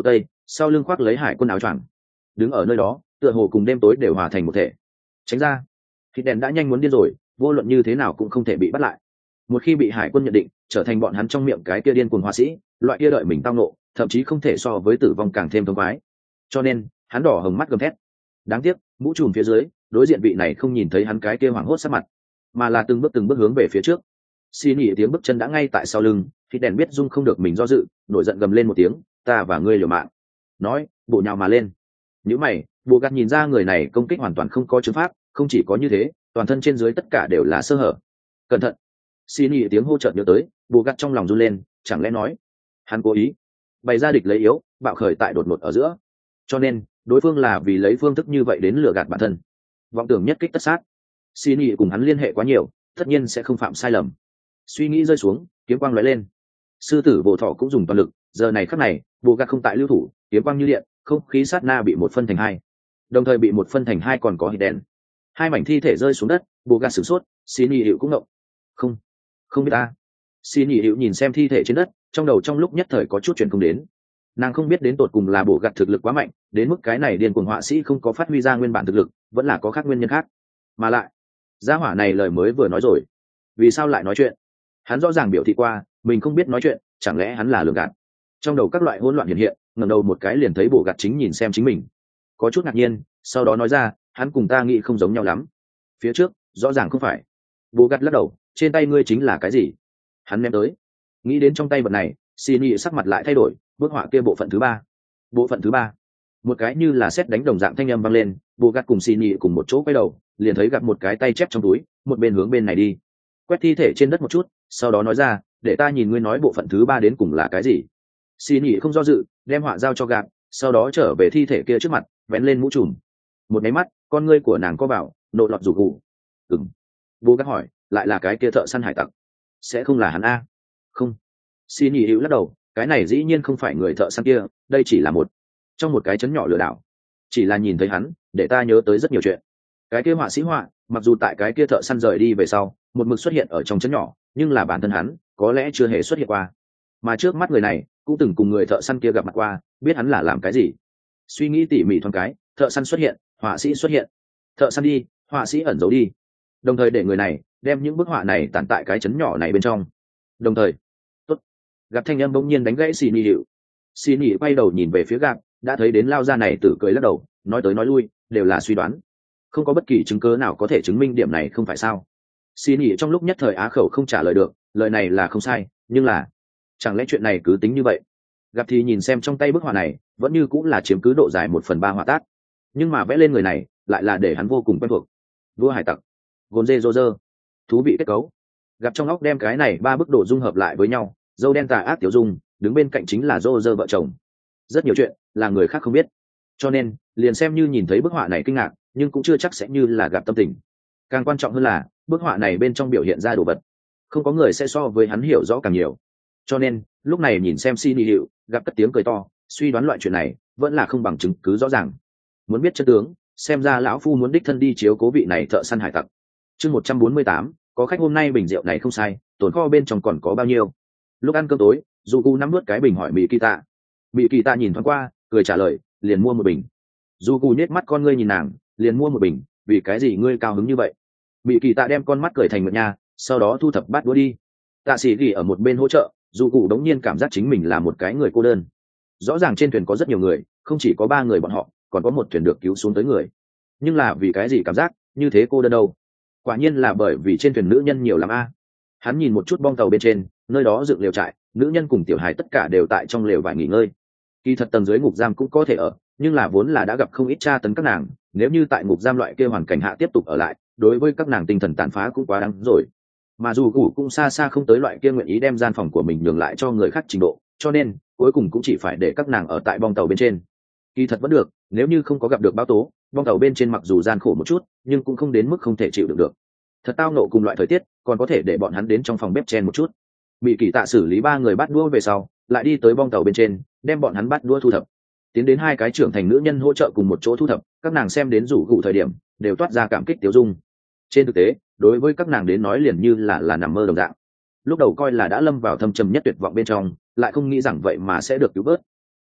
sau lưng khoác lấy hải quân áo choàng, đứng ở nơi đó tựa hồ cùng đêm tối đều hòa thành một thể. Tránh ra, thịt đèn đã nhanh muốn điên rồi, vô luận như thế nào cũng không thể bị bắt lại. Một khi bị hải quân nhận định trở thành bọn hắn trong miệng cái kia điên cuồng họa sĩ, loại kia đợi mình tao nộ thậm chí không thể so với tử vong càng thêm thống khoái. Cho nên hắn đỏ hồng mắt gầm thét. Đáng tiếc mũ trùm phía dưới đối diện vị này không nhìn thấy hắn cái kia hoảng hốt sắc mặt, mà là từng bước từng bước hướng về phía trước. Xin nhị tiếng bước chân đã ngay tại sau lưng, thịt đèn biết dung không được mình do dự, nổi giận gầm lên một tiếng, ta và ngươi liều mạng. Nói bộ nhào mà lên. Những mày bộ gạt nhìn ra người này công kích hoàn toàn không có chứng pháp, không chỉ có như thế, toàn thân trên dưới tất cả đều là sơ hở. Cẩn thận. Xin nhị tiếng hô chợt nhớ tới, bộ gạt trong lòng run lên, chẳng lẽ nói hắn cố ý bày ra địch lấy yếu, bạo khởi tại đột ngột ở giữa, cho nên đối phương là vì lấy phương thức như vậy đến lừa gạt bản thân, vọng tưởng nhất kích tất sát. Xin nhị cùng hắn liên hệ quá nhiều, tất nhiên sẽ không phạm sai lầm. Suy nghĩ rơi xuống, kiếm quang lóe lên. Sư tử bộ thọ cũng dùng toàn lực, giờ này khắc này bộ gạt không tại lưu thủ, kiếm quang như điện, không khí sát na bị một phân thành hai, đồng thời bị một phân thành hai còn có hít đèn. Hai mảnh thi thể rơi xuống đất, bộ gạt sửng sốt, xin nhị hiệu cũng ngộng. Không, không biết ta. Xin nhị hiệu nhìn xem thi thể trên đất, trong đầu trong lúc nhất thời có chút chuyện không đến. Nàng không biết đến tột cùng là bộ gạt thực lực quá mạnh, đến mức cái này điên cuồng họa sĩ không có phát huy ra nguyên bản thực lực, vẫn là có khác nguyên nhân khác. Mà lại, gia hỏa này lời mới vừa nói rồi, vì sao lại nói chuyện? Hắn rõ ràng biểu thị qua mình không biết nói chuyện, chẳng lẽ hắn là lường gạt? Trong đầu các loại hỗn loạn hiện hiện, ngẩng đầu một cái liền thấy bộ gạt chính nhìn xem chính mình, có chút ngạc nhiên, sau đó nói ra, hắn cùng ta nghĩ không giống nhau lắm. Phía trước rõ ràng không phải. Bộ gạt lắc đầu, trên tay ngươi chính là cái gì? Hắn ném tới. Nghĩ đến trong tay vật này, xin nhị sắc mặt lại thay đổi, bức họa kia bộ phận thứ ba. Bộ phận thứ ba. Một cái như là sét đánh đồng dạng thanh âm vang lên, bộ gạt cùng xin nhị cùng một chỗ quay đầu, liền thấy gặp một cái tay chép trong túi, một bên hướng bên này đi, quét thi thể trên đất một chút, sau đó nói ra, để ta nhìn ngươi nói bộ phận thứ ba đến cùng là cái gì. Xin nhị không do dự, đem họa giao cho gạt, sau đó trở về thi thể kia trước mặt, vén lên mũ trùm. Một máy mắt, con ngươi của nàng có bảo nộ lọt rủ gù. Ừm. Bố gắt hỏi, lại là cái kia thợ săn hải tặc? Sẽ không là hắn a? Không. Xin nhị hữu lắc đầu, cái này dĩ nhiên không phải người thợ săn kia, đây chỉ là một trong một cái chấn nhỏ lừa đảo. Chỉ là nhìn thấy hắn, để ta nhớ tới rất nhiều chuyện. Cái kia họa sĩ họa, mặc dù tại cái kia thợ săn rời đi về sau, một mực xuất hiện ở trong chấn nhỏ, nhưng là bản thân hắn có lẽ chưa hề xuất hiện qua. Mà trước mắt người này cũng từng cùng người thợ săn kia gặp mặt qua, biết hắn là làm cái gì. Suy nghĩ tỉ mỉ thoáng cái, thợ săn xuất hiện, họa sĩ xuất hiện. Thợ săn đi, họa sĩ ẩn giấu đi. Đồng thời để người này đem những bức họa này tản tại cái chấn nhỏ này bên trong. Đồng thời, tốt. Gặp thanh âm bỗng nhiên đánh gãy Xì Nhị hiệu. Xì Nhị quay đầu nhìn về phía Gặp, đã thấy đến lao ra này tử cười lắc đầu, nói tới nói lui đều là suy đoán, không có bất kỳ chứng cứ nào có thể chứng minh điểm này không phải sao. Xì Nhị trong lúc nhất thời á khẩu không trả lời được, lời này là không sai, nhưng là chẳng lẽ chuyện này cứ tính như vậy? Gặp thì nhìn xem trong tay bức họa này, vẫn như cũng là chiếm cứ độ dài một phần ba họa tác, nhưng mà vẽ lên người này lại là để hắn vô cùng quen thuộc. Vua hải tặc, gồn dê rô rơ, thú vị kết cấu. Gặp trong óc đem cái này ba bức độ dung hợp lại với nhau, dâu đen tà ác tiểu dung, đứng bên cạnh chính là rô rơ vợ chồng. Rất nhiều chuyện là người khác không biết, cho nên liền xem như nhìn thấy bức họa này kinh ngạc, nhưng cũng chưa chắc sẽ như là gặp tâm tình. Càng quan trọng hơn là bức họa này bên trong biểu hiện ra đồ vật, không có người sẽ so với hắn hiểu rõ càng nhiều. Cho nên lúc này nhìn xem Xin Nhị hiệu, gặp cất tiếng cười to, suy đoán loại chuyện này vẫn là không bằng chứng cứ rõ ràng. Muốn biết chân tướng, xem ra lão phu muốn đích thân đi chiếu cố vị này thợ săn hải tặc. Chương một trăm bốn mươi tám, có khách hôm nay bình rượu này không sai, tồn kho bên trong còn có bao nhiêu? Lúc ăn cơm tối, dù cu nắm nuốt cái bình hỏi mỹ kỳ tạ. Mỹ kỳ tạ nhìn thoáng qua, cười trả lời, liền mua một bình. Dù cu nhếch mắt con ngươi nhìn nàng, liền mua một bình, vì cái gì ngươi cao hứng như vậy? Mỹ kỳ tạ đem con mắt cười thành một nha, sau đó thu thập bát đũa đi. Tạ sĩ ghi ở một bên hỗ trợ, dù cụ đống nhiên cảm giác chính mình là một cái người cô đơn. Rõ ràng trên thuyền có rất nhiều người, không chỉ có ba người bọn họ, còn có một thuyền được cứu xuống tới người, nhưng là vì cái gì cảm giác như thế cô đơn đâu? Quả nhiên là bởi vì trên thuyền nữ nhân nhiều lắm a. Hắn nhìn một chút bong tàu bên trên, nơi đó dựng lều trại, nữ nhân cùng tiểu hài tất cả đều tại trong lều vải nghỉ ngơi. Kỳ thật tầng dưới ngục giam cũng có thể ở, nhưng là vốn là đã gặp không ít tra tấn các nàng, nếu như tại ngục giam loại kia hoàn cảnh hạ tiếp tục ở lại, đối với các nàng tinh thần tàn phá cũng quá đáng rồi. Mà dù cụ cũng xa xa không tới loại kia nguyện ý đem gian phòng của mình nhường lại cho người khác trình độ, cho nên cuối cùng cũng chỉ phải để các nàng ở tại bong tàu bên trên. Kỳ thật vẫn được, nếu như không có gặp được báo tố, bong tàu bên trên mặc dù gian khổ một chút, nhưng cũng không đến mức không thể chịu được được. Thật tao nộ cùng loại thời tiết, còn có thể để bọn hắn đến trong phòng bếp chen một chút. Bị kỳ tạ xử lý ba người bắt đũa về sau, lại đi tới bong tàu bên trên, đem bọn hắn bắt đũa thu thập. Tiến đến hai cái trưởng thành nữ nhân hỗ trợ cùng một chỗ thu thập, các nàng xem đến rủ cụ thời điểm, đều toát ra cảm kích tiêu dung. Trên thực tế, đối với các nàng đến nói liền như là là nằm mơ đồng dạng. Lúc đầu coi là đã lâm vào thâm trầm nhất tuyệt vọng bên trong, lại không nghĩ rằng vậy mà sẽ được cứu vớt.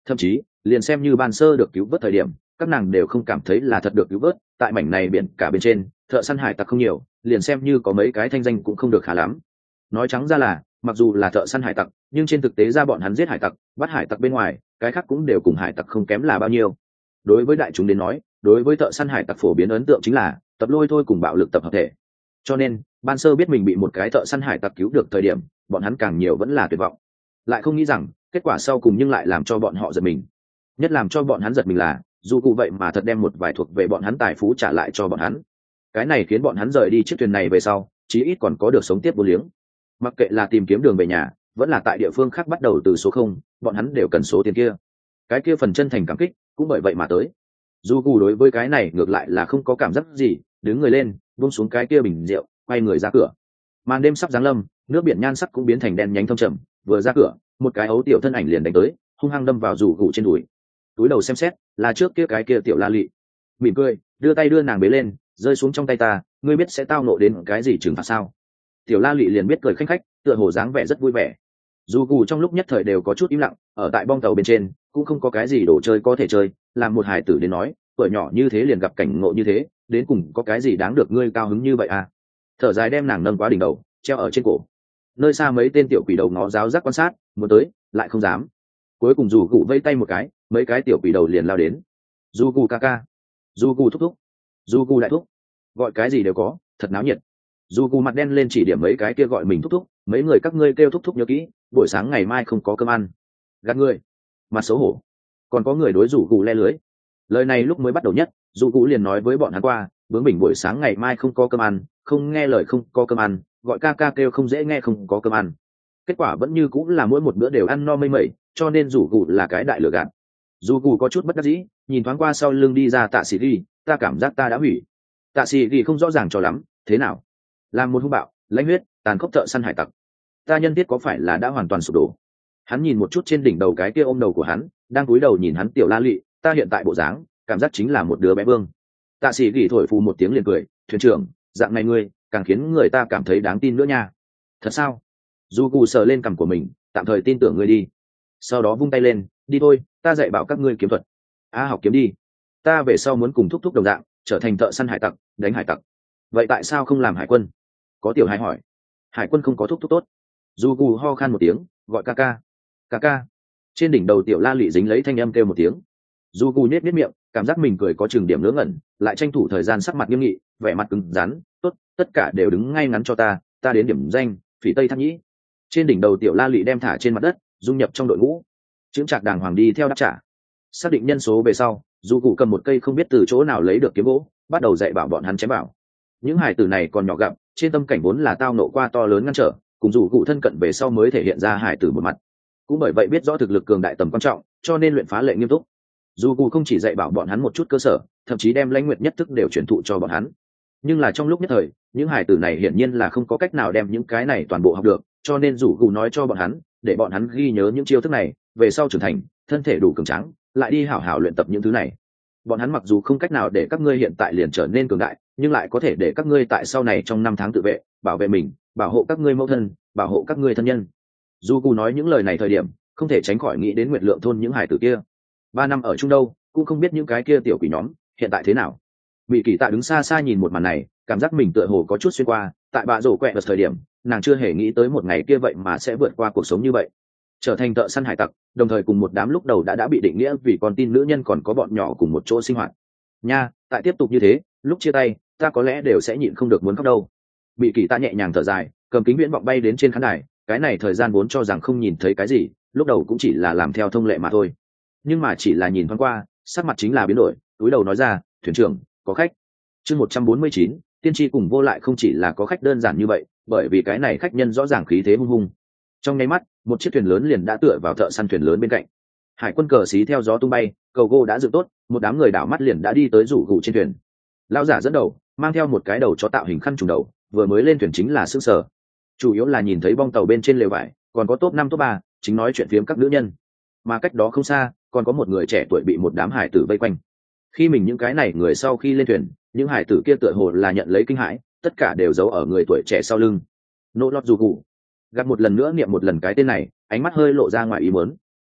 Thậm chí liền xem như ban sơ được cứu vớt thời điểm, các nàng đều không cảm thấy là thật được cứu vớt. Tại mảnh này biển cả bên trên, thợ săn hải tặc không nhiều, liền xem như có mấy cái thanh danh cũng không được khá lắm. Nói trắng ra là, mặc dù là thợ săn hải tặc, nhưng trên thực tế ra bọn hắn giết hải tặc, bắt hải tặc bên ngoài, cái khác cũng đều cùng hải tặc không kém là bao nhiêu. Đối với đại chúng đến nói, đối với thợ săn hải tặc phổ biến ấn tượng chính là tập lôi thôi cùng bạo lực tập hợp thể. Cho nên ban sơ biết mình bị một cái thợ săn hải tặc cứu được thời điểm, bọn hắn càng nhiều vẫn là tuyệt vọng, lại không nghĩ rằng kết quả sau cùng nhưng lại làm cho bọn họ giật mình. Nhất làm cho bọn hắn giật mình là dù cụ vậy mà thật đem một vài thuộc về bọn hắn tài phú trả lại cho bọn hắn. Cái này khiến bọn hắn rời đi chiếc thuyền này về sau chí ít còn có được sống tiếp vô liếng. Mặc kệ là tìm kiếm đường về nhà vẫn là tại địa phương khác bắt đầu từ số không, bọn hắn đều cần số tiền kia. Cái kia phần chân thành cảm kích cũng bởi vậy mà tới. Dù cụ đối với cái này ngược lại là không có cảm giác gì, đứng người lên buông xuống cái kia bình rượu, quay người ra cửa. Màn đêm sắp giáng lâm, nước biển nhan sắc cũng biến thành đen nhánh thâm trầm. Vừa ra cửa, một cái ấu tiểu thân ảnh liền đánh tới, hung hăng đâm vào dù cụ trên đùi. Túi đầu xem xét, là trước kia cái kia tiểu la lị. Mỉm cười đưa tay đưa nàng bế lên, rơi xuống trong tay ta, ngươi biết sẽ tao nộ đến cái gì trừng phạt sao? Tiểu la lị liền biết cười khanh khách, tựa hồ dáng vẻ rất vui vẻ. Dù cụ trong lúc nhất thời đều có chút im lặng, ở tại bong tàu bên trên cũng không có cái gì đồ chơi có thể chơi, làm một hài tử đến nói, tuổi nhỏ như thế liền gặp cảnh ngộ như thế, đến cùng có cái gì đáng được ngươi cao hứng như vậy à? Thở dài đem nàng nâng quá đỉnh đầu, treo ở trên cổ. Nơi xa mấy tên tiểu quỷ đầu ngó giáo giác quan sát, muốn tới lại không dám. Cuối cùng dù cụ vây tay một cái, mấy cái tiểu quỷ đầu liền lao đến. Du cụ ca ca, du cụ thúc thúc, du cụ đại thúc, gọi cái gì đều có, thật náo nhiệt. Du cụ mặt đen lên chỉ điểm mấy cái kia gọi mình thúc thúc, mấy người các ngươi kêu thúc thúc nhớ kỹ, buổi sáng ngày mai không có cơm ăn. Gạt ngươi, mặt xấu hổ. Còn có người đối rủ cụ le lưới. Lời này lúc mới bắt đầu nhất, dù cụ liền nói với bọn hắn qua, bướng bỉnh buổi sáng ngày mai không có cơm ăn, không nghe lời không có cơm ăn, gọi ca ca kêu không dễ nghe không có cơm ăn. Kết quả vẫn như cũng là mỗi một bữa đều ăn no mây mẩy, cho nên rủ cụ là cái đại lừa gạt. Dù cụ có chút bất đắc dĩ, nhìn thoáng qua sau lưng đi ra Tạ Sĩ Ghi, ta cảm giác ta đã hủy. Tạ Sĩ Ghi không rõ ràng cho lắm, thế nào? Làm một hung bạo, lãnh huyết, tàn khốc thợ săn hải tặc. Ta nhân tiết có phải là đã hoàn toàn sụp đổ? Hắn nhìn một chút trên đỉnh đầu cái kia ôm đầu của hắn, đang cúi đầu nhìn hắn tiểu la lị, ta hiện tại bộ dáng, cảm giác chính là một đứa bé vương. Tạ Sĩ Ghi thổi phù một tiếng liền cười, thuyền trưởng, dạng này ngươi, càng khiến người ta cảm thấy đáng tin nữa nha. Thật sao? Dù cụ sờ lên cằm của mình, tạm thời tin tưởng ngươi đi. Sau đó vung tay lên, đi thôi, ta dạy bảo các ngươi kiếm thuật. A học kiếm đi. Ta về sau muốn cùng thúc thúc đồng dạng, trở thành thợ săn hải tặc, đánh hải tặc. Vậy tại sao không làm hải quân? Có tiểu hải hỏi. Hải quân không có thúc thúc tốt. Dù cụ ho khan một tiếng, gọi ca ca. Ca ca. Trên đỉnh đầu tiểu la lị dính lấy thanh âm kêu một tiếng. Dù cụ nhếch nhếch miệng, cảm giác mình cười có chừng điểm ngớ ngẩn, lại tranh thủ thời gian sắc mặt nghiêm nghị, vẻ mặt cứng rắn, tốt, tất cả đều đứng ngay ngắn cho ta, ta đến điểm danh, phỉ tây thác nhĩ. Trên đỉnh đầu tiểu la lị đem thả trên mặt đất, dung nhập trong đội ngũ. Chững chạc đàng hoàng đi theo đáp trả. Xác định nhân số về sau, dù cụ cầm một cây không biết từ chỗ nào lấy được kiếm gỗ, bắt đầu dạy bảo bọn hắn chém bảo. Những hải tử này còn nhỏ gặp, trên tâm cảnh vốn là tao nộ qua to lớn ngăn trở, cùng dù cụ thân cận về sau mới thể hiện ra hải tử một mặt. Cũng bởi vậy biết rõ thực lực cường đại tầm quan trọng, cho nên luyện phá lệ nghiêm túc. Dù cụ không chỉ dạy bảo bọn hắn một chút cơ sở, thậm chí đem lãnh nguyệt nhất thức đều truyền thụ cho bọn hắn. Nhưng là trong lúc nhất thời, những hải tử này hiển nhiên là không có cách nào đem những cái này toàn bộ học được, cho nên dù cụ nói cho bọn hắn, để bọn hắn ghi nhớ những chiêu thức này, về sau trưởng thành, thân thể đủ cường tráng, lại đi hảo hảo luyện tập những thứ này. Bọn hắn mặc dù không cách nào để các ngươi hiện tại liền trở nên cường đại, nhưng lại có thể để các ngươi tại sau này trong năm tháng tự vệ, bảo vệ mình, bảo hộ các ngươi mẫu thân, bảo hộ các ngươi thân nhân. Dù cụ nói những lời này thời điểm, không thể tránh khỏi nghĩ đến Nguyệt Lượng thôn những hải tử kia. Ba năm ở chung đâu, cũng không biết những cái kia tiểu quỷ nhóm hiện tại thế nào. Bị Kỳ Tạ đứng xa xa nhìn một màn này, cảm giác mình tựa hồ có chút xuyên qua, tại bạ rổ quẹ ở thời điểm, nàng chưa hề nghĩ tới một ngày kia vậy mà sẽ vượt qua cuộc sống như vậy, trở thành thợ săn hải tặc, đồng thời cùng một đám lúc đầu đã đã bị định nghĩa vì con tin nữ nhân còn có bọn nhỏ cùng một chỗ sinh hoạt. Nha, tại tiếp tục như thế, lúc chia tay, ta có lẽ đều sẽ nhịn không được muốn khóc đâu. Bị Kỳ Tạ nhẹ nhàng thở dài, cầm kính viễn vọng bay đến trên khán đài, cái này thời gian vốn cho rằng không nhìn thấy cái gì, lúc đầu cũng chỉ là làm theo thông lệ mà thôi. Nhưng mà chỉ là nhìn thoáng qua, sắc mặt chính là biến đổi, túi đầu nói ra, thuyền trưởng, có khách. Chương một trăm bốn mươi chín, tiên tri cùng vô lại không chỉ là có khách đơn giản như vậy, bởi vì cái này khách nhân rõ ràng khí thế hung hung. Trong nháy mắt, một chiếc thuyền lớn liền đã tựa vào thợ săn thuyền lớn bên cạnh. Hải quân cờ xí theo gió tung bay, cầu gỗ đã dựng tốt, một đám người đảo mắt liền đã đi tới rủ gù trên thuyền. Lão giả dẫn đầu, mang theo một cái đầu chó tạo hình khăn trùng đầu, vừa mới lên thuyền chính là sững sờ. Chủ yếu là nhìn thấy bong tàu bên trên lều vải, còn có top năm top ba, chính nói chuyện phiếm các nữ nhân. Mà cách đó không xa, còn có một người trẻ tuổi bị một đám hải tử vây quanh. Khi mình những cái này người sau khi lên thuyền, những hải tử kia tựa hồ là nhận lấy kinh hãi, tất cả đều giấu ở người tuổi trẻ sau lưng. Nỗ lót dù cụ gặp một lần nữa niệm một lần cái tên này, ánh mắt hơi lộ ra ngoài ý muốn.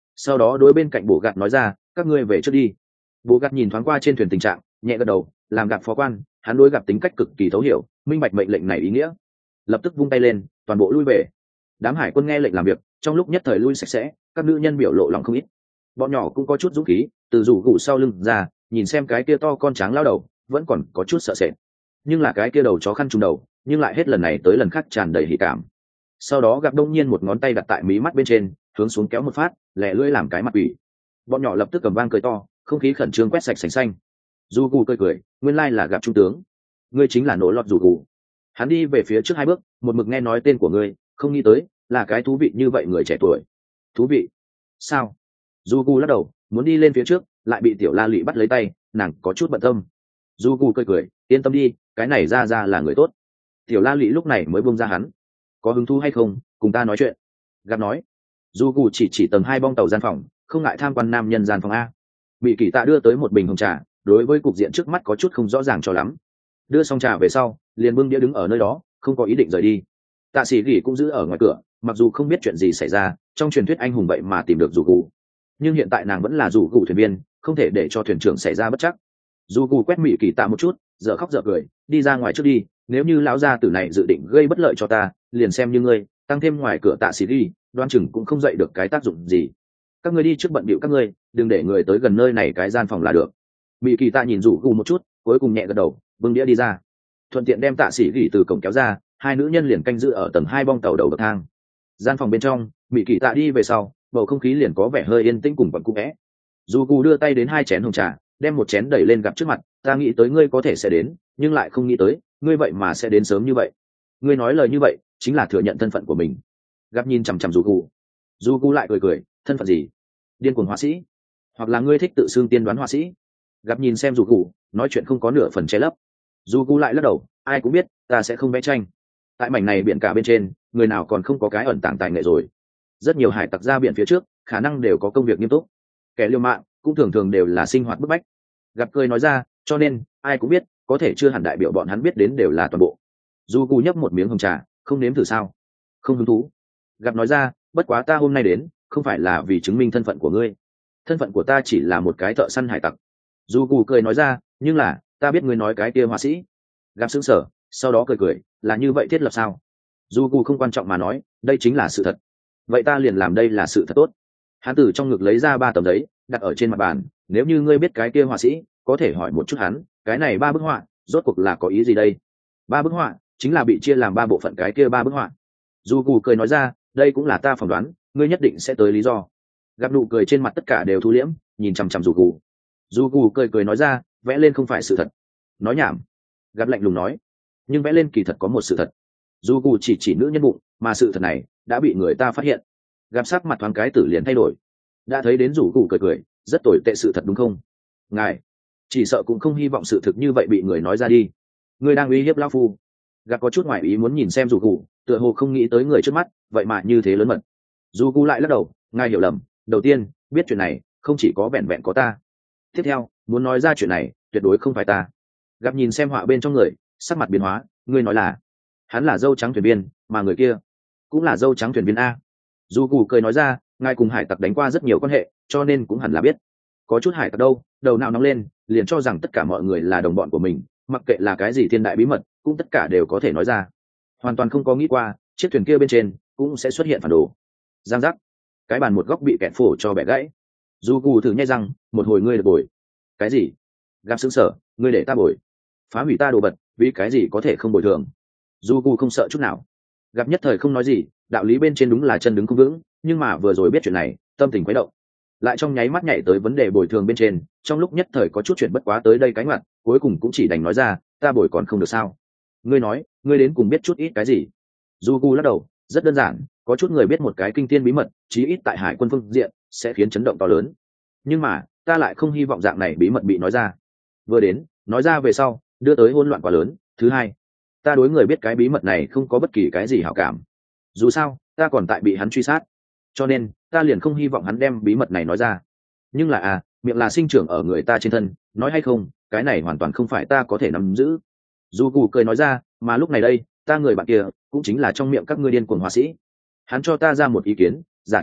sau đó đối bên cạnh bộ gạt nói ra, các ngươi về trước đi. Bộ gạt nhìn thoáng qua trên thuyền tình trạng, nhẹ gật đầu, làm gạt phó quan, hắn đối gặp tính cách cực kỳ thấu hiểu, minh bạch mệnh lệnh này ý nghĩa, lập tức vung tay lên, toàn bộ lui về. Đám hải quân nghe lệnh làm việc, trong lúc nhất thời lui sạch sẽ, các nữ nhân biểu lộ lòng không ít. Bọn nhỏ cũng có chút dũng khí, từ rủ gụ sau lưng ra, nhìn xem cái kia to con tráng lao đầu, vẫn còn có chút sợ sệt. Nhưng là cái kia đầu chó khăn trùng đầu, nhưng lại hết lần này tới lần khác tràn đầy hỉ cảm. Sau đó gặp đông nhiên một ngón tay đặt tại mí mắt bên trên, hướng xuống kéo một phát, lẹ lưỡi làm cái mặt quỷ. Bọn nhỏ lập tức cầm vang cười to, không khí khẩn trương quét sạch sành xanh. Du Gu cười cười, nguyên lai là gặp trung tướng, ngươi chính là nổ lọt Du Gu. Hắn đi về phía trước hai bước, một mực nghe nói tên của ngươi, không nghĩ tới là cái thú vị như vậy người trẻ tuổi. Thú vị? Sao? Du Gu lắc đầu, muốn đi lên phía trước, lại bị tiểu La Lụy bắt lấy tay, nàng có chút bận tâm. Du Gu cười cười, yên tâm đi, cái này ra ra là người tốt. Tiểu La Lụy lúc này mới buông ra hắn, có hứng thú hay không, cùng ta nói chuyện. Gặp nói. Du Gu chỉ chỉ tầng hai bong tàu gian phòng, không ngại tham quan nam nhân gian phòng a. Bị Kỳ Tạ đưa tới một bình hồng trà, đối với cục diện trước mắt có chút không rõ ràng cho lắm. Đưa xong trà về sau, liền bưng đĩa đứng ở nơi đó, không có ý định rời đi. Tạ Sĩ Gỉ cũng giữ ở ngoài cửa, mặc dù không biết chuyện gì xảy ra, trong truyền thuyết anh hùng vậy mà tìm được Du Gu, nhưng hiện tại nàng vẫn là Du Gu thuyền viên, không thể để cho thuyền trưởng xảy ra bất chắc. Du Gu quét Mị Kỳ Tạ một chút, dở khóc dở cười, đi ra ngoài trước đi, nếu như lão gia tử này dự định gây bất lợi cho ta, liền xem như ngươi, tăng thêm ngoài cửa Tạ Sĩ Gỉ, đoan chừng cũng không dậy được cái tác dụng gì. Các ngươi đi trước bận bịu các ngươi, đừng để người tới gần nơi này cái gian phòng là được. Mị Kỳ Tạ nhìn Du Gu một chút, cuối cùng nhẹ gật đầu, bưng đĩa đi ra, thuận tiện đem Tạ Sĩ Gỉ từ cổng kéo ra, hai nữ nhân liền canh giữ ở tầng hai bong tàu đầu bậc thang. Gian phòng bên trong, Mị Kỳ Tạ đi về sau, bầu không khí liền có vẻ hơi yên tĩnh cùng quẩn cung é. Du Gu đưa tay đến hai chén hồng trà, đem một chén đẩy lên gặp trước mặt, ta nghĩ tới ngươi có thể sẽ đến, nhưng lại không nghĩ tới ngươi vậy mà sẽ đến sớm như vậy. Ngươi nói lời như vậy chính là thừa nhận thân phận của mình. Gặp nhìn chằm chằm Du Gu. Du Gu lại cười cười, thân phận gì? Điên cuồng họa sĩ, hoặc là ngươi thích tự xưng tiên đoán họa sĩ? Gặp nhìn xem Du Gu, nói chuyện không có nửa phần che lấp. Du Gu lại lắc đầu, ai cũng biết ta sẽ không vẽ tranh. Tại mảnh này biển cả bên trên, người nào còn không có cái ẩn tàng tài nghệ rồi. Rất nhiều hải tặc ra biển phía trước, khả năng đều có công việc nghiêm túc. Kẻ liều mạng cũng thường thường đều là sinh hoạt bức bách. Gặp cười nói ra, cho nên ai cũng biết, có thể chưa hẳn đại biểu bọn hắn biết đến đều là toàn bộ. Du Gu nhấp một miếng hồng trà, không nếm thử sao? Không hứng thú. Gặp nói ra, bất quá ta hôm nay đến, không phải là vì chứng minh thân phận của ngươi. Thân phận của ta chỉ là một cái thợ săn hải tặc. Du Gu cười nói ra, nhưng là ta biết ngươi nói cái kia họa sĩ. Gặp sững sờ, sau đó cười cười, là như vậy thiết lập sao? Du Gu không quan trọng mà nói, đây chính là sự thật. Vậy ta liền làm đây là sự thật tốt. Hắn từ trong ngực lấy ra ba tấm giấy, đặt ở trên mặt bàn, nếu như ngươi biết cái kia họa sĩ, có thể hỏi một chút hắn, cái này ba bức họa rốt cuộc là có ý gì đây? Ba bức họa chính là bị chia làm ba bộ phận cái kia ba bức họa. Du Gu cười nói ra, đây cũng là ta phỏng đoán, ngươi nhất định sẽ tới lý do. Gặp nụ cười trên mặt tất cả đều thu liễm, nhìn chằm chằm Du Gu. Du Gu cười cười nói ra, vẽ lên không phải sự thật. Nói nhảm. Gặp lạnh lùng nói, nhưng vẽ lên kỳ thật có một sự thật. Du Gu chỉ chỉ nữ nhân bụng, mà sự thật này đã bị người ta phát hiện. Gặp sắc mặt thoáng cái tử liền thay đổi, đã thấy đến Du Gu cười cười, rất tồi tệ sự thật đúng không? Ngài chỉ sợ cũng không hy vọng sự thực như vậy bị người nói ra đi. Ngươi đang uy hiếp lão phu. Gặp có chút ngoại ý muốn nhìn xem Du Gu, tựa hồ không nghĩ tới người trước mắt vậy mà như thế lớn mật. Du Gu lại lắc đầu, ngài hiểu lầm, đầu tiên biết chuyện này không chỉ có vẹn vẹn có ta, tiếp theo muốn nói ra chuyện này tuyệt đối không phải ta. Gặp nhìn xem họa bên trong người, sắc mặt biến hóa, ngươi nói là hắn là dâu trắng thuyền viên, mà người kia cũng là dâu trắng thuyền viên a. Du Gu cười nói ra, ngài cùng hải tặc đánh qua rất nhiều quan hệ, cho nên cũng hẳn là biết. Có chút hải tặc đâu, đầu não nóng lên, liền cho rằng tất cả mọi người là đồng bọn của mình, mặc kệ là cái gì thiên đại bí mật, cũng tất cả đều có thể nói ra. Hoàn toàn không có nghĩ qua, chiếc thuyền kia bên trên cũng sẽ xuất hiện phản đồ. Giang giác, cái bàn một góc bị kẹt phổ cho bẻ gãy. Du Gu thử nhai răng, một hồi ngươi được bồi. Cái gì? Gặp sững sờ, ngươi để ta bồi? Phá hủy ta đồ vật, vì cái gì có thể không bồi thường? Du Gu không sợ chút nào. Gặp nhất thời không nói gì, đạo lý bên trên đúng là chân đứng không vững, nhưng mà vừa rồi biết chuyện này, tâm tình quấy động, lại trong nháy mắt nhảy tới vấn đề bồi thường bên trên, trong lúc nhất thời có chút chuyện bất quá tới đây cánh mặt, cuối cùng cũng chỉ đành nói ra, ta bồi còn không được sao? Ngươi nói, ngươi đến cùng biết chút ít cái gì? Du Gu lắc đầu, rất đơn giản, có chút người biết một cái kinh thiên bí mật, chí ít tại hải quân phương diện sẽ khiến chấn động to lớn, nhưng mà ta lại không hy vọng dạng này bí mật bị nói ra. Vừa đến nói ra về sau đưa tới hỗn loạn quá lớn, thứ hai ta đối người biết cái bí mật này không có bất kỳ cái gì hảo cảm, dù sao ta còn tại bị hắn truy sát, cho nên ta liền không hy vọng hắn đem bí mật này nói ra. Nhưng là à, miệng là sinh trưởng ở người ta trên thân, nói hay không, cái này hoàn toàn không phải ta có thể nắm giữ. Du Gu cười nói ra, mà lúc này đây ta người bạn kia cũng chính là trong miệng các ngươi điên cuồng họa sĩ, hắn cho ta ra một ý kiến, giả thiết ta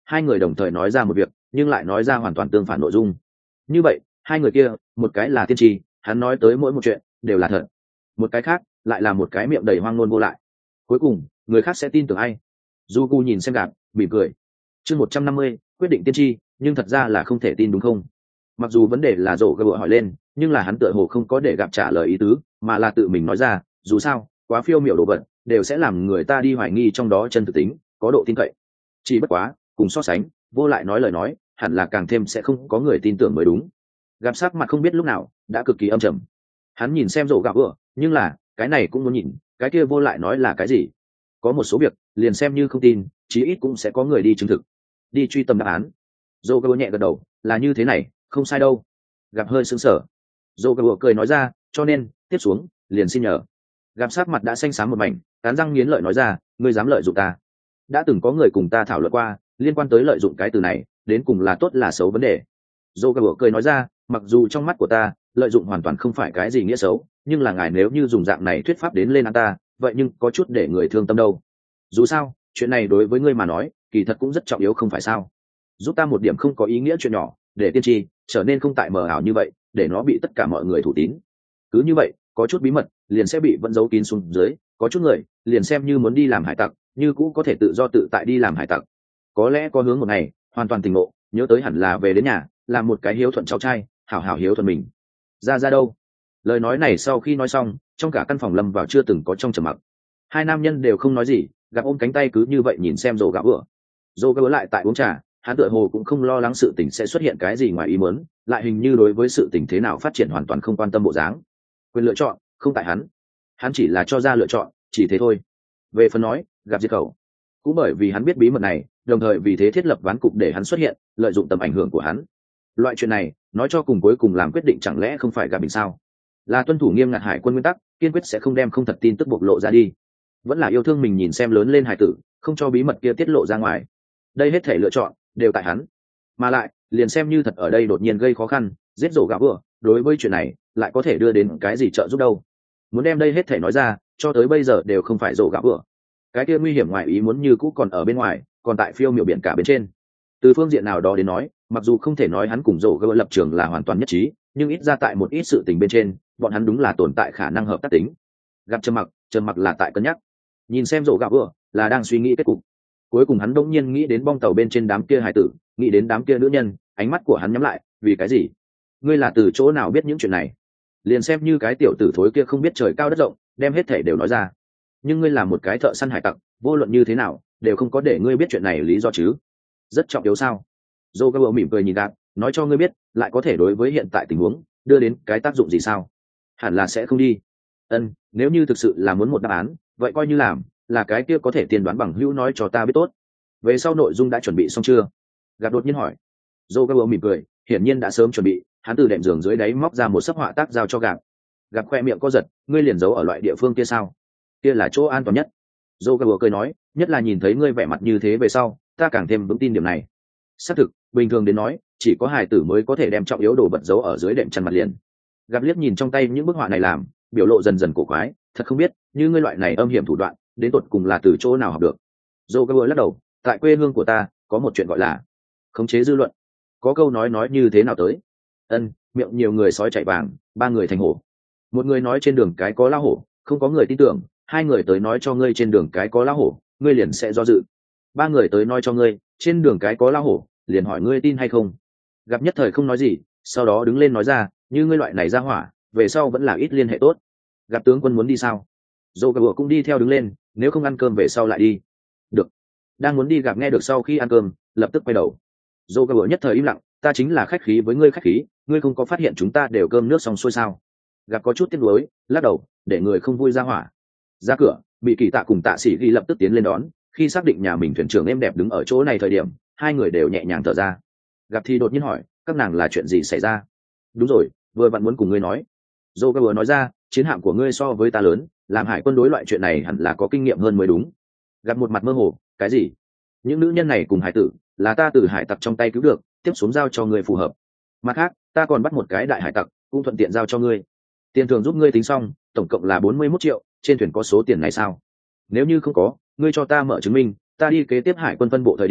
hai người đồng thời nói ra một việc nhưng lại nói ra hoàn toàn tương phản nội dung. Như vậy hai người kia, một cái là tiên tri, hắn nói tới mỗi một chuyện đều là thật, một cái khác lại là một cái miệng đầy hoang ngôn vô lại. Cuối cùng người khác sẽ tin tưởng ai? Du Gu nhìn xem Gạp mỉm cười. Chương một trăm năm mươi, quyết định tiên tri, nhưng thật ra là không thể tin đúng không? Mặc dù vấn đề là rổ gỡ hỏi lên, nhưng là hắn tựa hồ không có để Gạp trả lời ý tứ, mà là tự mình nói ra, dù sao quá phiêu miểu đồ vật đều sẽ làm người ta đi hoài nghi trong đó chân thực tính, có độ tin cậy. Chỉ bất quá cùng so sánh, vô lại nói lời nói hẳn là càng thêm sẽ không có người tin tưởng mới đúng. Gạp sắc mặt không biết lúc nào đã cực kỳ âm trầm. Hắn nhìn xem rổ gạo vừa, nhưng là cái này cũng muốn nhìn, cái kia vô lại nói là cái gì. Có một số việc liền xem như không tin, chí ít cũng sẽ có người đi chứng thực, đi truy tầm đáp án. Rổ gạo nhẹ gật đầu, là như thế này, không sai đâu. Gặp hơi sững sờ. Rổ gạo cười nói ra, cho nên tiếp xuống liền xin nhờ. Gặp sắc mặt đã xanh xám một mảnh, cắn răng nghiến lợi nói ra, ngươi dám lợi dụng ta? Đã từng có người cùng ta thảo luận qua liên quan tới lợi dụng cái từ này đến cùng là tốt là xấu vấn đề. Dô gà cười nói ra, mặc dù trong mắt của ta lợi dụng hoàn toàn không phải cái gì nghĩa xấu, nhưng là ngài nếu như dùng dạng này thuyết pháp đến lên án ta, vậy nhưng có chút để người thương tâm đâu. Dù sao chuyện này đối với ngươi mà nói kỳ thật cũng rất trọng yếu không phải sao? Giúp ta một điểm không có ý nghĩa chuyện nhỏ, để tiên tri trở nên không tại mờ ảo như vậy, để nó bị tất cả mọi người thủ tín. Cứ như vậy có chút bí mật liền sẽ bị vẫn giấu kín xuống dưới, có chút người liền xem như muốn đi làm hải tặc như cũ có thể tự do tự tại đi làm hải tặc. Có lẽ có hướng một ngày hoàn toàn tỉnh ngộ, nhớ tới hẳn là về đến nhà làm một cái hiếu thuận cháu trai, hảo hảo hiếu thuận mình. Ra ra đâu? Lời nói này sau khi nói xong, trong cả căn phòng lâm vào chưa từng có trong trầm mặc. Hai nam nhân đều không nói gì, gặp ôm cánh tay cứ như vậy nhìn xem rổ gạo vừa. Rổ gạo lại tại uống trà, hắn tựa hồ cũng không lo lắng sự tình sẽ xuất hiện cái gì ngoài ý muốn, lại hình như đối với sự tình thế nào phát triển hoàn toàn không quan tâm bộ dáng. Quyền lựa chọn không tại hắn, hắn chỉ là cho ra lựa chọn, chỉ thế thôi. Về phần nói gặp diệt khẩu, cũng bởi vì hắn biết bí mật này, đồng thời vì thế thiết lập ván cục để hắn xuất hiện, lợi dụng tầm ảnh hưởng của hắn. Loại chuyện này nói cho cùng cuối cùng làm quyết định chẳng lẽ không phải gặp mình sao? Là tuân thủ nghiêm ngặt hải quân nguyên tắc, kiên quyết sẽ không đem không thật tin tức bộc lộ ra đi, vẫn là yêu thương mình nhìn xem lớn lên hải tử, không cho bí mật kia tiết lộ ra ngoài. Đây hết thể lựa chọn đều tại hắn, mà lại liền xem như thật ở đây đột nhiên gây khó khăn giết rổ gạo vừa, đối với chuyện này lại có thể đưa đến cái gì trợ giúp đâu. Muốn đem đây hết thể nói ra, cho tới bây giờ đều không phải rổ gạo vừa. Cái kia nguy hiểm ngoài ý muốn như cũ còn ở bên ngoài, còn tại phiêu miểu biển cả bên trên. Từ phương diện nào đó đến nói, mặc dù không thể nói hắn cùng rổ gạo lập trường là hoàn toàn nhất trí, nhưng ít ra tại một ít sự tình bên trên bọn hắn đúng là tồn tại khả năng hợp tác tính. Gặp trầm mặc, trầm mặc là tại cân nhắc, nhìn xem rổ gạo vừa là đang suy nghĩ kết cục. Cuối cùng hắn đông nhiên nghĩ đến bong tàu bên trên đám kia hải tử, nghĩ đến đám kia nữ nhân, ánh mắt của hắn nhắm lại. Vì cái gì? Ngươi là từ chỗ nào biết những chuyện này? Liền xem như cái tiểu tử thối kia không biết trời cao đất rộng, đem hết thể đều nói ra, nhưng ngươi là một cái thợ săn hải tặc, vô luận như thế nào đều không có để ngươi biết chuyện này lý do chứ. Rất trọng yếu sao? Joe mỉm cười nhìn Gạp, nói cho ngươi biết lại có thể đối với hiện tại tình huống đưa đến cái tác dụng gì sao? Hẳn là sẽ không đi. Ân, nếu như thực sự là muốn một đáp án, vậy coi như làm là cái kia có thể tiên đoán bằng hữu nói cho ta biết tốt. Về sau nội dung đã chuẩn bị xong chưa? Gạp đột nhiên hỏi. Joe mỉm cười, hiển nhiên đã sớm chuẩn bị, hắn từ đệm giường dưới đáy móc ra một sấp họa tác giao cho Gạp. Gạp khoe miệng co giật, ngươi liền giấu ở loại địa phương kia sao? Kia là chỗ an toàn nhất. Joe cười nói, nhất là nhìn thấy ngươi vẻ mặt như thế về sau, ta càng thêm vững tin điểm này. Xác thực, bình thường đến nói, chỉ có hài tử mới có thể đem trọng yếu đồ vật giấu ở dưới đệm chăn mặt liền. Gặp liếc nhìn trong tay những bức họa này làm, biểu lộ dần dần cổ quái, thật không biết, như ngươi loại này âm hiểm thủ đoạn, đến tột cùng là từ chỗ nào học được. Joe lắc đầu, tại quê hương của ta, có một chuyện gọi là khống chế dư luận. Có câu nói nói như thế nào tới? Ân, miệng nhiều người sói chạy vàng, ba người thành hổ. Một người nói trên đường cái có lao hổ, không có người tin tưởng, hai người tới nói cho ngươi trên đường cái có lao hổ, ngươi liền sẽ do dự. Ba người tới nói cho ngươi trên đường cái có lao hổ, liền hỏi ngươi tin hay không. Gặp nhất thời không nói gì, sau đó đứng lên nói ra, như ngươi loại này ra hỏa, về sau vẫn là ít liên hệ tốt. Gặp tướng quân muốn đi sao? Joe cũng đi theo đứng lên, nếu không ăn cơm về sau lại đi. Được. Đang muốn đi gặp nghe được sau khi ăn cơm, lập tức quay đầu. Joe nhất thời im lặng, ta chính là khách khí với ngươi khách khí, ngươi không có phát hiện chúng ta đều cơm nước xong xuôi sao? Gặp có chút tiếc nuối, lắc đầu, để người không vui ra hỏa. Ra cửa, bị Kỳ Tạ cùng Tạ Sĩ Ghi lập tức tiến lên đón, khi xác định nhà mình thuyền trưởng êm đẹp đứng ở chỗ này thời điểm, hai người đều nhẹ nhàng thở ra. Gặp thì đột nhiên hỏi, các nàng là chuyện gì xảy ra? Đúng rồi, vừa vặn muốn cùng ngươi nói. Joe nói ra, chiến hạm của ngươi so với ta lớn, làm hải quân đối loại chuyện này hẳn là có kinh nghiệm hơn mới đúng. Gặp một mặt mơ hồ, cái gì? Những nữ nhân này cùng hải tử là ta từ hải tặc trong tay cứu được, tiếp xuống giao cho ngươi phù hợp. Mặt khác, ta còn bắt một cái đại hải tặc, cũng thuận tiện giao cho ngươi. Tiền thưởng giúp ngươi tính xong, tổng cộng là bốn mươi mốt triệu, trên thuyền có số tiền này sao? Nếu như không có, ngươi cho ta mở chứng minh, ta đi kế tiếp hải quân phân bộ thời điểm,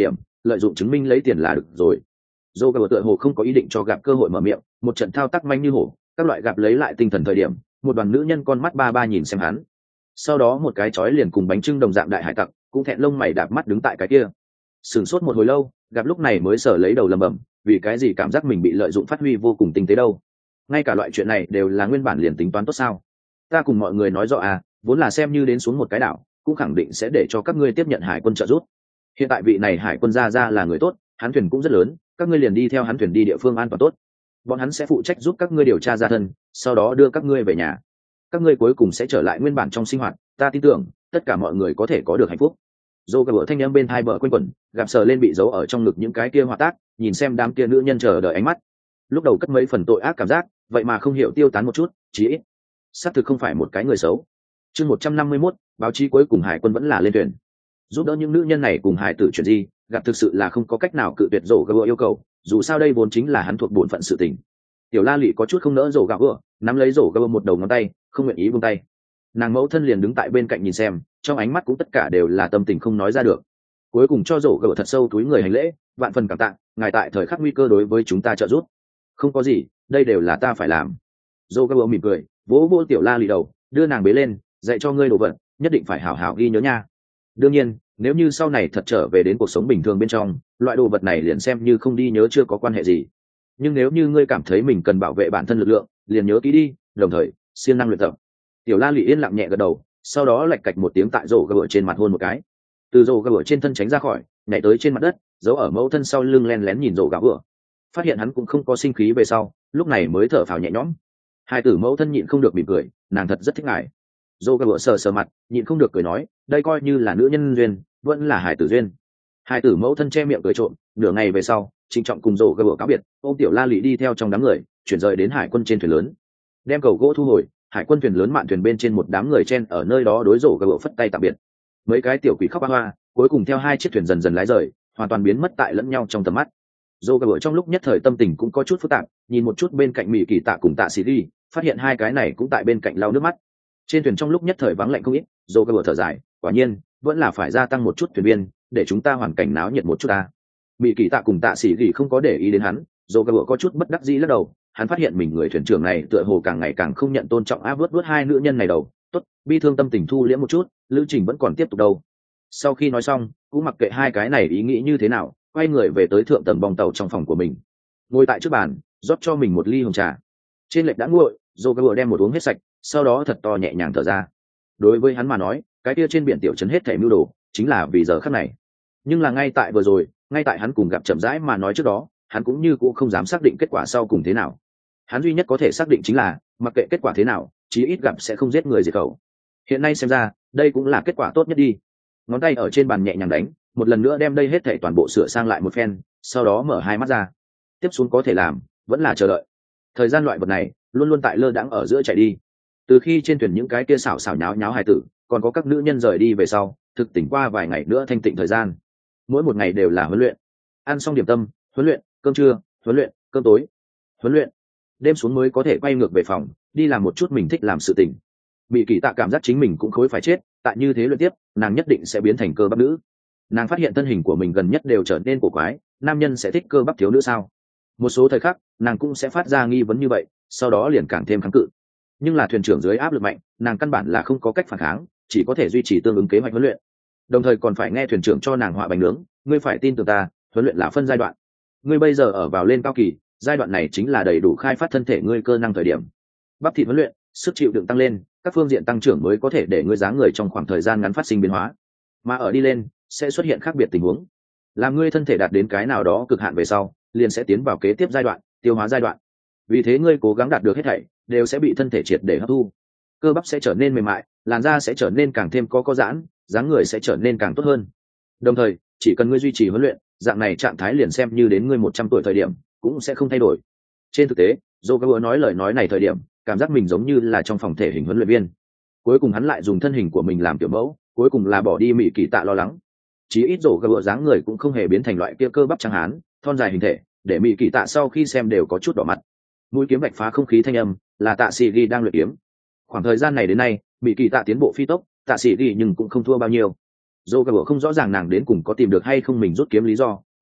lợi dụng chứng minh lấy tiền là được rồi. Dô gặp tựa hồ không có ý định cho gặp cơ hội mở miệng, một trận thao tác manh như hổ, các loại gặp lấy lại tinh thần thời điểm, một đoàn nữ nhân con mắt ba ba nhìn xem hắn. Sau đó một cái chói liền cùng bánh trưng đồng dạng đại hải tặc, cũng thẹn lông mày đạp mắt đứng tại cái kia. Sửng sốt một hồi lâu, gặp lúc này mới sở lấy đầu lầm bầm, vì cái gì cảm giác mình bị lợi dụng phát huy vô cùng tinh tế đâu? Ngay cả loại chuyện này đều là nguyên bản liền tính toán tốt sao? Ta cùng mọi người nói rõ à, vốn là xem như đến xuống một cái đảo, cũng khẳng định sẽ để cho các ngươi tiếp nhận hải quân trợ giúp. Hiện tại vị này hải quân ra ra là người tốt, hắn thuyền cũng rất lớn, các ngươi liền đi theo hắn thuyền đi địa phương an toàn tốt. Bọn hắn sẽ phụ trách giúp các ngươi điều tra ra thân, sau đó đưa các ngươi về nhà. Các ngươi cuối cùng sẽ trở lại nguyên bản trong sinh hoạt, ta tin tưởng tất cả mọi người có thể có được hạnh phúc. Dô gặp thanh âm bên hai bờ quanh quẩn, gặp sờ lên bị giấu ở trong ngực những cái kia hoạt tác, nhìn xem đám kia nữ nhân chờ đợi ánh mắt. Lúc đầu cất mấy phần tội ác cảm giác, vậy mà không hiểu tiêu tán một chút, chí ít xác thực không phải một cái người xấu. Chương một trăm năm mươi mốt, báo chí cuối cùng hải quân vẫn là lên thuyền. Giúp đỡ những nữ nhân này cùng hải tử chuyện gì, gặp thực sự là không có cách nào cự tuyệt rổ gạo yêu cầu, dù sao đây vốn chính là hắn thuộc bổn phận sự tình. Tiểu La Lị có chút không nỡ rổ gạo vừa, nắm lấy rổ gạo một đầu ngón tay, không nguyện ý buông tay. Nàng mẫu thân liền đứng tại bên cạnh nhìn xem, trong ánh mắt cũng tất cả đều là tâm tình không nói ra được. Cuối cùng cho rổ gạo thật sâu túi người hành lễ, vạn phần cảm tạ, ngài tại thời khắc nguy cơ đối với chúng ta trợ giúp. Không có gì, đây đều là ta phải làm. Rổ gạo mỉm cười, vỗ vỗ Tiểu La Lị đầu, đưa nàng bế lên, dạy cho ngươi đồ vật, nhất định phải hảo hảo ghi nhớ nha. Đương nhiên, nếu như sau này thật trở về đến cuộc sống bình thường bên trong, loại đồ vật này liền xem như không đi nhớ chưa có quan hệ gì. Nhưng nếu như ngươi cảm thấy mình cần bảo vệ bản thân lực lượng, liền nhớ kỹ đi, đồng thời siêng năng luyện tập. Tiểu La Lị yên lặng nhẹ gật đầu, sau đó lạch cạch một tiếng tại rổ gạo trên mặt hôn một cái. Từ rổ gạo trên thân tránh ra khỏi, nhảy tới trên mặt đất, giấu ở mẫu thân sau lưng len lén nhìn rổ gạo, phát hiện hắn cũng không có sinh khí về sau, lúc này mới thở phào nhẹ nhõm. Hai tử mẫu thân nhịn không được mỉm cười, nàng thật rất thích ngài. Rổ gạo sờ sờ mặt, nhịn không được cười nói, đây coi như là nữ nhân duyên, vẫn là hải tử duyên. Hai tử mẫu thân che miệng cười trộm, nửa ngày về sau, trịnh trọng cùng rổ gạo cáo biệt, ôm Tiểu La Lị đi theo trong đám người, chuyển rời đến hải quân trên thuyền lớn. Đem cầu gỗ thu hồi, hải quân thuyền lớn mạn thuyền bên trên một đám người chen ở nơi đó đối rổ gạo phất tay tạm biệt. Mấy cái tiểu quỷ khóc ba hoa, cuối cùng theo hai chiếc thuyền dần dần lái rời, hoàn toàn biến mất tại lẫn nhau trong tầm mắt. Rổ gạo trong lúc nhất thời tâm tình cũng có chút phức tạp, nhìn một chút bên cạnh Mỹ Kỳ Tạ cùng Tạ Sĩ Đi, phát hiện hai cái này cũng tại bên cạnh lau nước mắt. Trên thuyền trong lúc nhất thời vắng lạnh không ít, rổ gạo thở dài, quả nhiên vẫn là phải gia tăng một chút thuyền viên, để chúng ta hoàn cảnh náo nhiệt một chút ta. Mỹ Kỳ Tạ cùng Tạ Sĩ Đi không có để ý đến hắn, rổ gạo có chút bất đắc dĩ lắc đầu. Hắn phát hiện mình người thuyền trưởng này tựa hồ càng ngày càng không nhận tôn trọng, áp vớt vớt hai nữ nhân này đầu. Tốt, bi thương tâm tình thu liễm một chút, lữ trình vẫn còn tiếp tục đâu. Sau khi nói xong, cũng mặc kệ hai cái này ý nghĩ như thế nào, quay người về tới thượng tầng bong tàu trong phòng của mình, ngồi tại trước bàn, rót cho mình một ly hồng trà. Trên lệch đã nguội, Joker đem một uống hết sạch, sau đó thật to nhẹ nhàng thở ra. Đối với hắn mà nói, cái kia trên biển tiểu trấn hết thảy mưu đồ, chính là vì giờ khắc này. Nhưng là ngay tại vừa rồi, ngay tại hắn cùng gặp chậm rãi mà nói trước đó, hắn cũng như cũng không dám xác định kết quả sau cùng thế nào. Hắn duy nhất có thể xác định chính là, mặc kệ kết quả thế nào, chí ít gặp sẽ không giết người diệt khẩu. Hiện nay xem ra, đây cũng là kết quả tốt nhất đi. Ngón tay ở trên bàn nhẹ nhàng đánh, một lần nữa đem đây hết thảy toàn bộ sửa sang lại một phen, sau đó mở hai mắt ra. Tiếp xuống có thể làm, vẫn là chờ đợi. Thời gian loại vật này, luôn luôn tại lơ đãng ở giữa chạy đi. Từ khi trên thuyền những cái kia xảo xảo nháo nháo hài tử, còn có các nữ nhân rời đi về sau, thực tỉnh qua vài ngày nữa thanh tịnh thời gian. Mỗi một ngày đều là huấn luyện. Ăn xong điểm tâm, huấn luyện, cơm trưa, huấn luyện, cơm tối, huấn luyện. Đêm xuống mới có thể quay ngược về phòng, đi làm một chút mình thích làm sự tình. Bị Kỳ Tạ cảm giác chính mình cũng khối phải chết, tại như thế luyện tiếp, nàng nhất định sẽ biến thành cơ bắp nữ. Nàng phát hiện thân hình của mình gần nhất đều trở nên cổ quái, nam nhân sẽ thích cơ bắp thiếu nữ sao? Một số thời khắc, nàng cũng sẽ phát ra nghi vấn như vậy, sau đó liền càng thêm kháng cự. Nhưng là thuyền trưởng dưới áp lực mạnh, nàng căn bản là không có cách phản kháng, chỉ có thể duy trì tương ứng kế hoạch huấn luyện. Đồng thời còn phải nghe thuyền trưởng cho nàng họa bánh nướng, ngươi phải tin tưởng ta, huấn luyện là phân giai đoạn. Ngươi bây giờ ở vào lên cao kỳ, giai đoạn này chính là đầy đủ khai phát thân thể ngươi cơ năng thời điểm. Bắp thịt huấn luyện, sức chịu đựng tăng lên, các phương diện tăng trưởng mới có thể để ngươi dáng người trong khoảng thời gian ngắn phát sinh biến hóa. Mà ở đi lên, sẽ xuất hiện khác biệt tình huống. Làm ngươi thân thể đạt đến cái nào đó cực hạn về sau, liền sẽ tiến vào kế tiếp giai đoạn, tiêu hóa giai đoạn. Vì thế ngươi cố gắng đạt được hết thảy, đều sẽ bị thân thể triệt để hấp thu. Cơ bắp sẽ trở nên mềm mại, làn da sẽ trở nên càng thêm có có giãn, dáng người sẽ trở nên càng tốt hơn. Đồng thời, chỉ cần ngươi duy trì huấn luyện, dạng này trạng thái liền xem như đến ngươi một trăm tuổi thời điểm, cũng sẽ không thay đổi. Trên thực tế, Joker nói lời nói này thời điểm, cảm giác mình giống như là trong phòng thể hình huấn luyện viên. Cuối cùng hắn lại dùng thân hình của mình làm tiểu mẫu, cuối cùng là bỏ đi Mỹ Kỳ Tạ lo lắng. Chí ít Joker dáng người cũng không hề biến thành loại kia cơ bắp trắng hán, thon dài hình thể, để Mỹ Kỳ Tạ sau khi xem đều có chút đỏ mặt. Mũi kiếm vạch phá không khí thanh âm, là Tạ Sĩ Ghi đang luyện kiếm. Khoảng thời gian này đến nay, Mỹ Kỳ Tạ tiến bộ phi tốc, Tạ Sĩ Ghi nhưng cũng không thua bao nhiêu. Joker không rõ ràng nàng đến cùng có tìm được hay không mình rút kiếm lý do,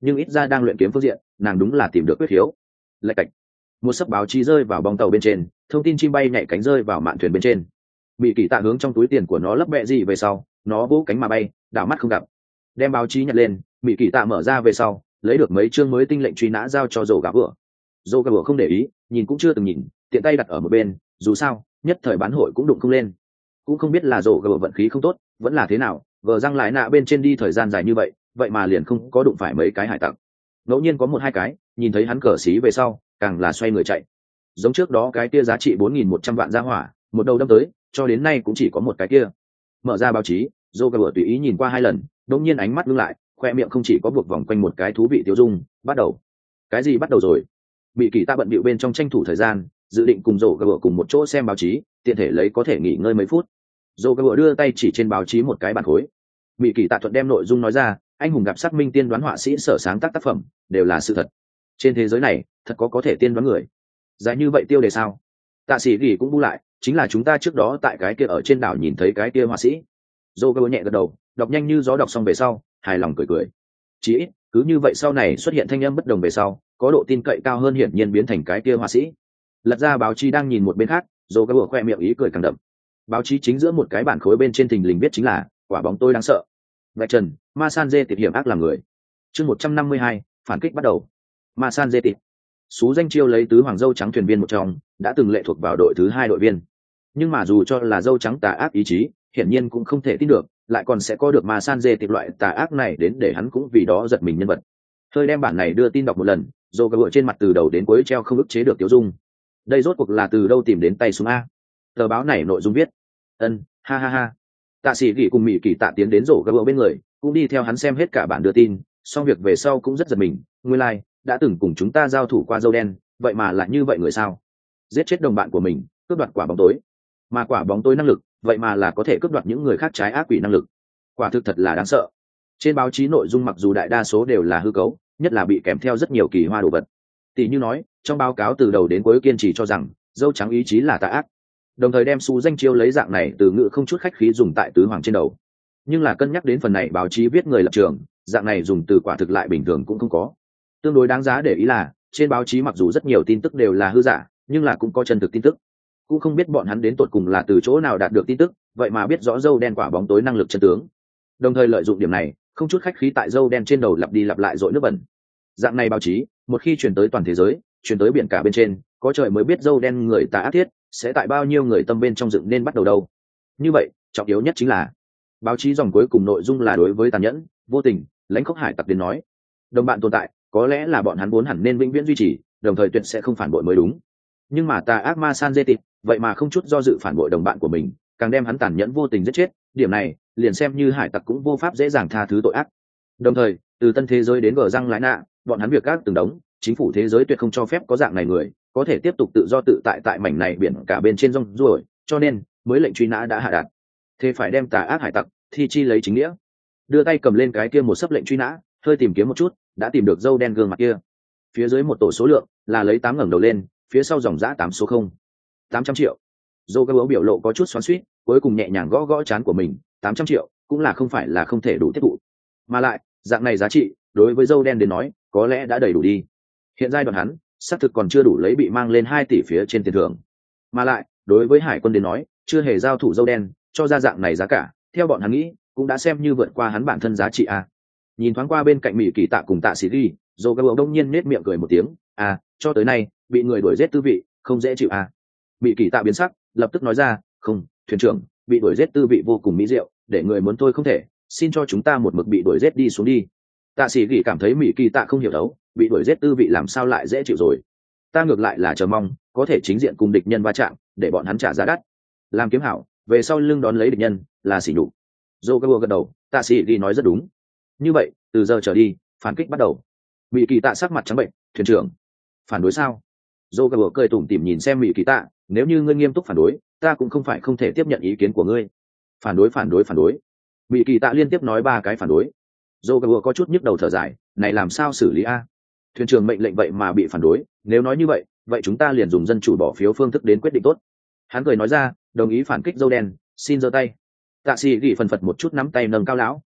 nhưng ít ra đang luyện kiếm phương diện nàng đúng là tìm được quyết khiếu. Lạch cạch, một sấp báo chí rơi vào bong tàu bên trên, thông tin chim bay nhảy cánh rơi vào mạn thuyền bên trên. Bị kỳ tạ hướng trong túi tiền của nó lấp bẹ gì về sau, nó vỗ cánh mà bay, đảo mắt không gặp. Đem báo chí nhặt lên, bị kỳ tạ mở ra về sau, lấy được mấy chương mới tinh lệnh truy nã giao cho rổ gà bữa. Rổ gà bữa không để ý, nhìn cũng chưa từng nhìn, tiện tay đặt ở một bên, dù sao nhất thời bán hội cũng đụng không lên. Cũng không biết là rổ gà bữa vận khí không tốt vẫn là thế nào, vờ răng lại nạ bên trên đi thời gian dài như vậy vậy mà liền không có đụng phải mấy cái hải tặc. Ngẫu nhiên có một hai cái nhìn thấy hắn cờ xí về sau càng là xoay người chạy, giống trước đó cái kia giá trị bốn nghìn một trăm vạn ra hỏa một đầu đâm tới, cho đến nay cũng chỉ có một cái kia. Mở ra báo chí, dô gà bữa tùy ý nhìn qua hai lần, đống nhiên ánh mắt ngưng lại, khoe miệng không chỉ có buộc vòng quanh một cái thú vị tiêu dung. Bắt đầu. Cái gì bắt đầu rồi? Bị kỳ ta bận bịu bên trong tranh thủ thời gian, dự định cùng dô gà bữa cùng một chỗ xem báo chí, tiện thể lấy có thể nghỉ ngơi mấy phút. Dô gà bữa đưa tay chỉ trên báo chí một cái bản khối. Bị kỳ tạ thuận đem nội dung nói ra, anh hùng gặp sắc minh tiên đoán họa sĩ sở sáng tác tác phẩm đều là sự thật. Trên thế giới này thật có có thể tiên đoán người dài như vậy tiêu đề sao? Tạ sĩ gỉ cũng bu lại, chính là chúng ta trước đó tại cái kia ở trên đảo nhìn thấy cái kia họa sĩ. Dô gà nhẹ gật đầu, đọc nhanh như gió, đọc xong về sau hài lòng cười cười. Chỉ ít cứ như vậy sau này xuất hiện thanh âm bất đồng về sau có độ tin cậy cao hơn, hiển nhiên biến thành cái kia họa sĩ. Lật ra báo chí đang nhìn một bên khác, dô gà khoe miệng ý cười càng đậm. Báo chí chính giữa một cái bản khối bên trên thình lình viết chính là quả bóng tôi đáng sợ. Vạch trần ma san dê tiệp hiểm ác làm người. Chương một trăm năm mươi hai, phản kích bắt đầu. Ma san dê tiệp xú danh chiêu lấy tứ hoàng dâu trắng thuyền viên một trong, đã từng lệ thuộc vào đội thứ hai đội viên. Nhưng mà dù cho là dâu trắng tà ác ý chí, hiển nhiên cũng không thể tin được lại còn sẽ có được ma san dê tiệp loại tà ác này đến để hắn cũng vì đó giật mình nhân vật. Hơi đem bản này đưa tin đọc một lần, rồi gỡ trên mặt từ đầu đến cuối treo không ức chế được tiêu dung. Đây rốt cuộc là từ đâu tìm đến tay súng a? Tờ báo này nội dung viết. Ân, ha ha ha. Tạ sĩ gỉ cùng mỹ kỳ tạ tiến đến rổ gỡ bên người, cũng đi theo hắn xem hết cả bản đưa tin, xong việc về sau cũng rất giật mình. Nguyên lai like, đã từng cùng chúng ta giao thủ qua dâu đen, vậy mà lại như vậy người sao? Giết chết đồng bạn của mình, cướp đoạt quả bóng tối, mà quả bóng tối năng lực vậy mà là có thể cướp đoạt những người khác trái ác quỷ năng lực, quả thực thật là đáng sợ. Trên báo chí nội dung mặc dù đại đa số đều là hư cấu, nhất là bị kèm theo rất nhiều kỳ hoa đồ vật. Tỷ như nói trong báo cáo từ đầu đến cuối kiên trì cho rằng dâu trắng ý chí là tà ác, đồng thời đem xú danh chiêu lấy dạng này từ ngữ không chút khách khí dùng tại tứ hoàng trên đầu. Nhưng là cân nhắc đến phần này báo chí viết người lập trường, dạng này dùng từ quả thực lại bình thường cũng không có. Tương đối đáng giá để ý là trên báo chí mặc dù rất nhiều tin tức đều là hư giả, nhưng là cũng có chân thực tin tức. Cũng không biết bọn hắn đến tột cùng là từ chỗ nào đạt được tin tức, vậy mà biết rõ dâu đen quả bóng tối năng lực chân tướng, đồng thời lợi dụng điểm này không chút khách khí tại dâu đen trên đầu lặp đi lặp lại dội nước bẩn. Dạng này báo chí một khi truyền tới toàn thế giới, truyền tới biển cả bên trên, có trời mới biết dâu đen người tà ác thiết sẽ tại bao nhiêu người tâm bên trong dựng nên bắt đầu đâu. Như vậy trọng yếu nhất chính là báo chí dòng cuối cùng nội dung là đối với tàn nhẫn vô tình lãnh khốc hải tặc đến nói, đồng bạn tồn tại có lẽ là bọn hắn vốn hẳn nên vĩnh viễn duy trì, đồng thời tuyệt sẽ không phản bội mới đúng. Nhưng mà tà ác ma san dê tịt vậy mà không chút do dự phản bội đồng bạn của mình, càng đem hắn tàn nhẫn vô tình giết chết, điểm này liền xem như hải tặc cũng vô pháp dễ dàng tha thứ tội ác. Đồng thời từ tân thế giới đến gờ răng lái nạ, bọn hắn việc các từng đống, chính phủ thế giới tuyệt không cho phép có dạng này người có thể tiếp tục tự do tự tại tại mảnh này biển cả bên trên rong ruổi, cho nên mới lệnh truy nã đã hạ đạt, thế phải đem tà ác hải tặc thi chi lấy chính nghĩa. Đưa tay cầm lên cái kia một sấp lệnh truy nã, hơi tìm kiếm một chút đã tìm được dâu đen gương mặt kia. Phía dưới một tổ số lượng là lấy tám ngẩng đầu lên, phía sau dòng giã tám số không tám trăm triệu. Dâu cái bấu biểu lộ có chút xoắn xuýt, cuối cùng nhẹ nhàng gõ gõ trán của mình. Tám trăm triệu cũng là không phải là không thể đủ tiếp thụ, mà lại dạng này giá trị đối với dâu đen đến nói có lẽ đã đầy đủ đi. Hiện giai đoạn hắn xác thực còn chưa đủ lấy bị mang lên hai tỷ phía trên tiền thưởng, mà lại đối với hải quân đến nói chưa hề giao thủ dâu đen cho ra dạng này giá cả, theo bọn hắn nghĩ cũng đã xem như vượt qua hắn bản thân giá trị a. Nhìn thoáng qua bên cạnh mỹ kỳ tạ cùng tạ sĩ ghi, dâu cái bấu đông nhiên nết miệng cười một tiếng. À, cho tới nay bị người đuổi giết tư vị không dễ chịu à? Mỹ kỳ tạ biến sắc, lập tức nói ra, không, thuyền trưởng, bị đuổi giết tư vị vô cùng mỹ diệu, để người muốn thôi không thể, xin cho chúng ta một mực bị đuổi giết đi xuống đi. Tạ sĩ ghi cảm thấy mỹ kỳ tạ không hiểu đấu, bị đuổi giết tư vị làm sao lại dễ chịu rồi? Ta ngược lại là chờ mong có thể chính diện cùng địch nhân va chạm, để bọn hắn trả giá đắt. Làm kiếm hảo, về sau lưng đón lấy địch nhân là sỉ nhục. Joe gật đầu, tạ sĩ ghi nói rất đúng. Như vậy từ giờ trở đi phản kích bắt đầu. Mỹ kỳ tạ sắc mặt trắng bệnh, thuyền trưởng phản đối sao? Dô gà cười tủm tỉm nhìn xem mỹ kỳ tạ, nếu như ngươi nghiêm túc phản đối ta cũng không phải không thể tiếp nhận ý kiến của ngươi. Phản đối phản đối phản đối mỹ kỳ tạ liên tiếp nói ba cái phản đối. Dô gà có chút nhức đầu thở dài, này làm sao xử lý a? Thuyền trưởng mệnh lệnh vậy mà bị phản đối, nếu nói như vậy vậy chúng ta liền dùng dân chủ bỏ phiếu phương thức đến quyết định tốt. Hắn cười nói ra, đồng ý phản kích dâu đen xin giơ tay. Tạ sĩ gỉ phần phật một chút nắm tay nâng cao lão.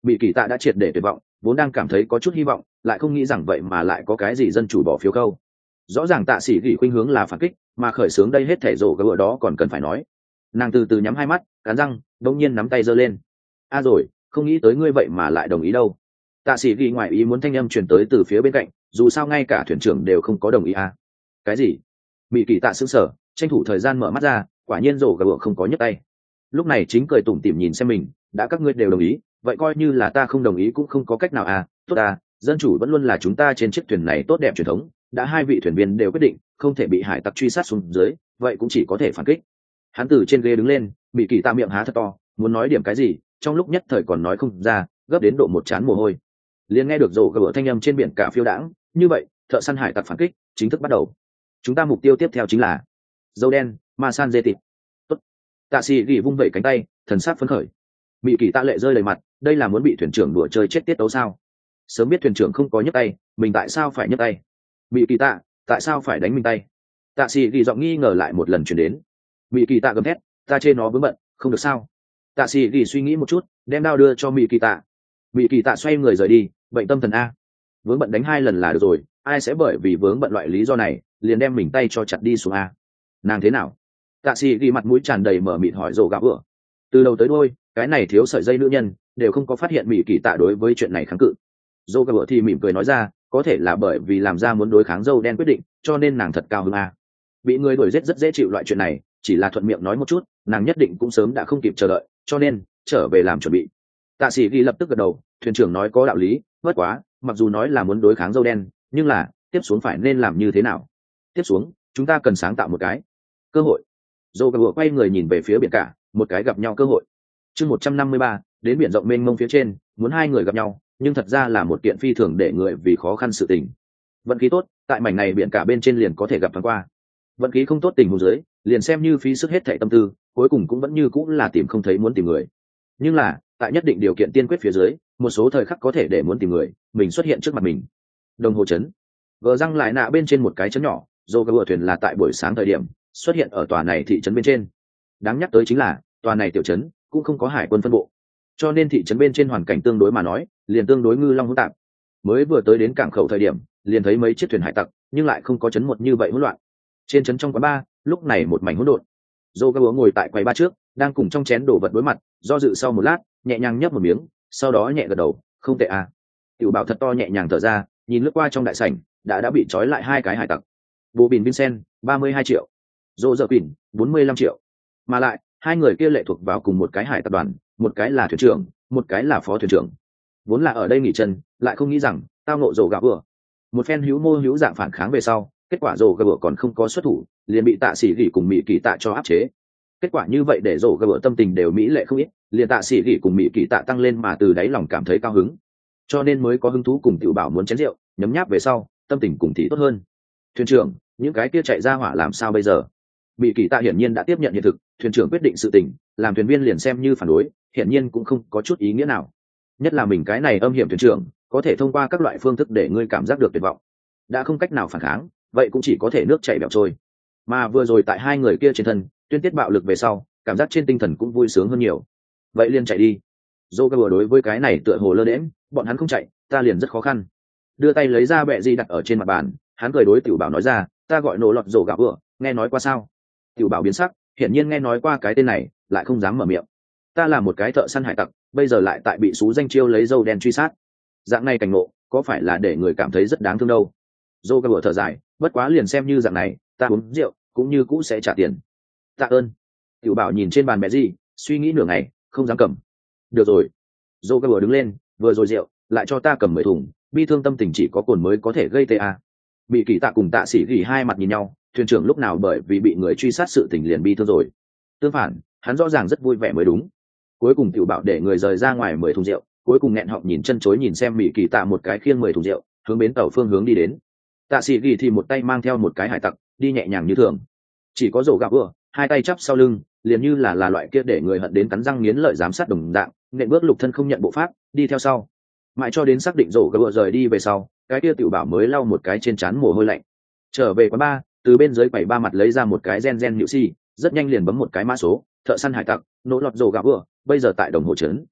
Bị kỳ tạ đã triệt để tuyệt vọng, vốn đang cảm thấy có chút hy vọng, lại không nghĩ rằng vậy mà lại có cái gì dân chủ bỏ phiếu câu. Rõ ràng tạ sĩ gỉ khuynh hướng là phản kích, mà khởi xướng đây hết thể rổ gỡ đó còn cần phải nói. Nàng từ từ nhắm hai mắt, cắn răng, đông nhiên nắm tay giơ lên. A rồi, không nghĩ tới ngươi vậy mà lại đồng ý đâu. Tạ sĩ gỉ ngoài ý muốn thanh âm truyền tới từ phía bên cạnh, dù sao ngay cả thuyền trưởng đều không có đồng ý à. Cái gì? Bị kỳ tạ sững sờ, tranh thủ thời gian mở mắt ra, quả nhiên rổ gỡ không có nhấc tay. Lúc này chính cười tủm tỉm nhìn xem mình, đã các ngươi đều đồng ý, vậy coi như là ta không đồng ý cũng không có cách nào à. Tốt à, dân chủ vẫn luôn là chúng ta trên chiếc thuyền này tốt đẹp truyền thống, đã hai vị thuyền viên đều quyết định không thể bị hải tặc truy sát xuống dưới, vậy cũng chỉ có thể phản kích. Hắn từ trên ghế đứng lên, bị kỳ tạ miệng há thật to, muốn nói điểm cái gì, trong lúc nhất thời còn nói không ra, gấp đến độ một trán mồ hôi. Liền nghe được rổ gỡ thanh âm trên biển cả phiêu đãng, như vậy thợ săn hải tặc phản kích chính thức bắt đầu. Chúng ta mục tiêu tiếp theo chính là dâu đen ma san dê tịt. Tốt. Tạ sĩ gỉ vung vẩy cánh tay, thần sắc phấn khởi. Bị kỳ tạ lệ rơi đầy mặt, đây là muốn bị thuyền trưởng đùa chơi chết tiết tấu sao? Sớm biết thuyền trưởng không có nhấc tay, mình tại sao phải nhấc tay? Bị kỳ tạ, tại sao phải đánh mình tay? Tạ sĩ gỉ giọng nghi ngờ lại một lần chuyển đến. Bị kỳ tạ gầm thét, ta chê nó vướng bận, không được sao? Tạ sĩ gỉ suy nghĩ một chút, đem đao đưa cho Bị kỳ tạ. Bị kỳ tạ xoay người rời đi, bệnh tâm thần a. Vướng bận đánh hai lần là được rồi, ai sẽ bởi vì vướng bận loại lý do này liền đem mình tay cho chặt đi xuống a? Nàng thế nào? Tạ sĩ ghi mặt mũi tràn đầy mở mịt hỏi rồ gạo vừa. Từ đầu tới đôi, cái này thiếu sợi dây nữ nhân đều không có phát hiện Bị kỳ tạ đối với chuyện này kháng cự. Rồ gạo vừa thì mỉm cười nói ra, có thể là bởi vì làm ra muốn đối kháng dâu đen quyết định, cho nên nàng thật cao hứng a. Bị người đuổi giết rất dễ chịu loại chuyện này, chỉ là thuận miệng nói một chút, nàng nhất định cũng sớm đã không kịp chờ đợi, cho nên trở về làm chuẩn bị. Tạ sĩ ghi lập tức gật đầu, thuyền trưởng nói có đạo lý, bất quá, mặc dù nói là muốn đối kháng dâu đen, nhưng là tiếp xuống phải nên làm như thế nào? Tiếp xuống, chúng ta cần sáng tạo một cái cơ hội. Dô gà quay người nhìn về phía biển cả, một cái gặp nhau cơ hội. Chương một trăm năm mươi ba, đến biển rộng mênh mông phía trên, muốn hai người gặp nhau, nhưng thật ra là một kiện phi thường để người vì khó khăn sự tình. Vận khí tốt, tại mảnh này biển cả bên trên liền có thể gặp thoáng qua. Vận khí không tốt tình huống dưới, liền xem như phí sức hết thảy tâm tư, cuối cùng cũng vẫn như cũng là tìm không thấy muốn tìm người. Nhưng là, tại nhất định điều kiện tiên quyết phía dưới, một số thời khắc có thể để muốn tìm người, mình xuất hiện trước mặt mình. Đồng hồ trấn. Gờ răng lại nạ bên trên một cái trấn nhỏ, dô gà thuyền là tại buổi sáng thời điểm xuất hiện ở tòa này thị trấn bên trên. Đáng nhắc tới chính là tòa này tiểu trấn cũng không có hải quân phân bộ, cho nên thị trấn bên trên hoàn cảnh tương đối mà nói liền tương đối ngư long hỗn tạp. Mới vừa tới đến cảng khẩu thời điểm liền thấy mấy chiếc thuyền hải tặc, nhưng lại không có trấn một như vậy hỗn loạn. Trên trấn trong quán bar lúc này một mảnh hỗn độn. Dô gà ngồi tại quầy bar trước, đang cùng trong chén đổ vật đối mặt, do dự sau một lát nhẹ nhàng nhấp một miếng, sau đó nhẹ gật đầu, không tệ à. Tiểu bảo thật to nhẹ nhàng thở ra, nhìn lướt qua trong đại sảnh đã đã bị trói lại hai cái hải tặc. Bố Bìn Vincent, ba mươi hai triệu. Dô Dơ Quỳnh, bốn mươi lăm triệu. Mà lại, hai người kia lệ thuộc vào cùng một cái hải tập đoàn, một cái là thuyền trưởng, một cái là phó thuyền trưởng. Vốn là ở đây nghỉ chân, lại không nghĩ rằng, tao nộ rồ gạo vừa. Một phen hữu mô hữu dạng phản kháng về sau, kết quả rồ gạo vừa còn không có xuất thủ, liền bị tạ sĩ gỉ cùng mỹ kỳ tạ cho áp chế. Kết quả như vậy để rồ gạo vừa tâm tình đều mỹ lệ không ít, liền tạ sĩ gỉ cùng mỹ kỳ tạ tăng lên mà từ đáy lòng cảm thấy cao hứng. Cho nên mới có hứng thú cùng tiểu bảo muốn chén rượu, nhấm nháp về sau, tâm tình cùng thì tốt hơn. Thuyền trưởng, những cái kia chạy ra hỏa làm sao bây giờ? Bị kỳ tạ hiển nhiên đã tiếp nhận hiện thực, thuyền trưởng quyết định sự tình, làm thuyền viên liền xem như phản đối, hiển nhiên cũng không có chút ý nghĩa nào. Nhất là mình cái này âm hiểm thuyền trưởng, có thể thông qua các loại phương thức để ngươi cảm giác được tuyệt vọng. Đã không cách nào phản kháng, vậy cũng chỉ có thể nước chảy bẹo trôi. Mà vừa rồi tại hai người kia trên thân, tuyên tiết bạo lực về sau, cảm giác trên tinh thần cũng vui sướng hơn nhiều. Vậy liền chạy đi. Joker đối với cái này tựa hồ lơ đễnh, bọn hắn không chạy, ta liền rất khó khăn. Đưa tay lấy ra bẹ di đặt ở trên mặt bàn, hắn cười đối tiểu bảo nói ra, ta gọi nổ lọt rổ gạo vừa, nghe nói qua sao? Tiểu bảo biến sắc, hiển nhiên nghe nói qua cái tên này, lại không dám mở miệng. Ta là một cái thợ săn hải tặc, bây giờ lại tại bị xú danh chiêu lấy dâu đen truy sát. Dạng này cảnh ngộ, có phải là để người cảm thấy rất đáng thương đâu? Joker vừa thở dài, bất quá liền xem như dạng này, ta uống rượu, cũng như cũ sẽ trả tiền. Tạ ơn. Tiểu bảo nhìn trên bàn bẹ di, suy nghĩ nửa ngày, không dám cầm. Được rồi. Joker vừa đứng lên, vừa rồi rượu, lại cho ta cầm mười thùng, bi thương tâm tình chỉ có cồn mới có thể gây tê a. Bị kỳ tạ cùng tạ sĩ gỉ hai mặt nhìn nhau, thuyền trưởng lúc nào bởi vì bị người truy sát sự tình liền bi thương rồi. Tương phản, hắn rõ ràng rất vui vẻ mới đúng. Cuối cùng tiểu bảo để người rời ra ngoài mười thùng rượu, cuối cùng nghẹn họng nhìn chân chối nhìn xem bị kỳ tạ một cái khiêng mười thùng rượu, hướng bến tàu phương hướng đi đến. Tạ sĩ gỉ thì một tay mang theo một cái hải tặc, đi nhẹ nhàng như thường. Chỉ có rổ gạo vừa, hai tay chắp sau lưng, liền như là là loại kia để người hận đến cắn răng nghiến lợi giám sát đồng dạng, nện bước lục thân không nhận bộ pháp, đi theo sau. Mãi cho đến xác định rổ gạo rời đi về sau, cái kia tiểu bảo mới lau một cái trên trán mồ hôi lạnh. Trở về quán bar, từ bên dưới quầy ba mặt lấy ra một cái gen gen nhự si, rất nhanh liền bấm một cái mã số, thợ săn hải tặc, nỗ lọt rổ gạo vừa, bây giờ tại đồng hồ trấn.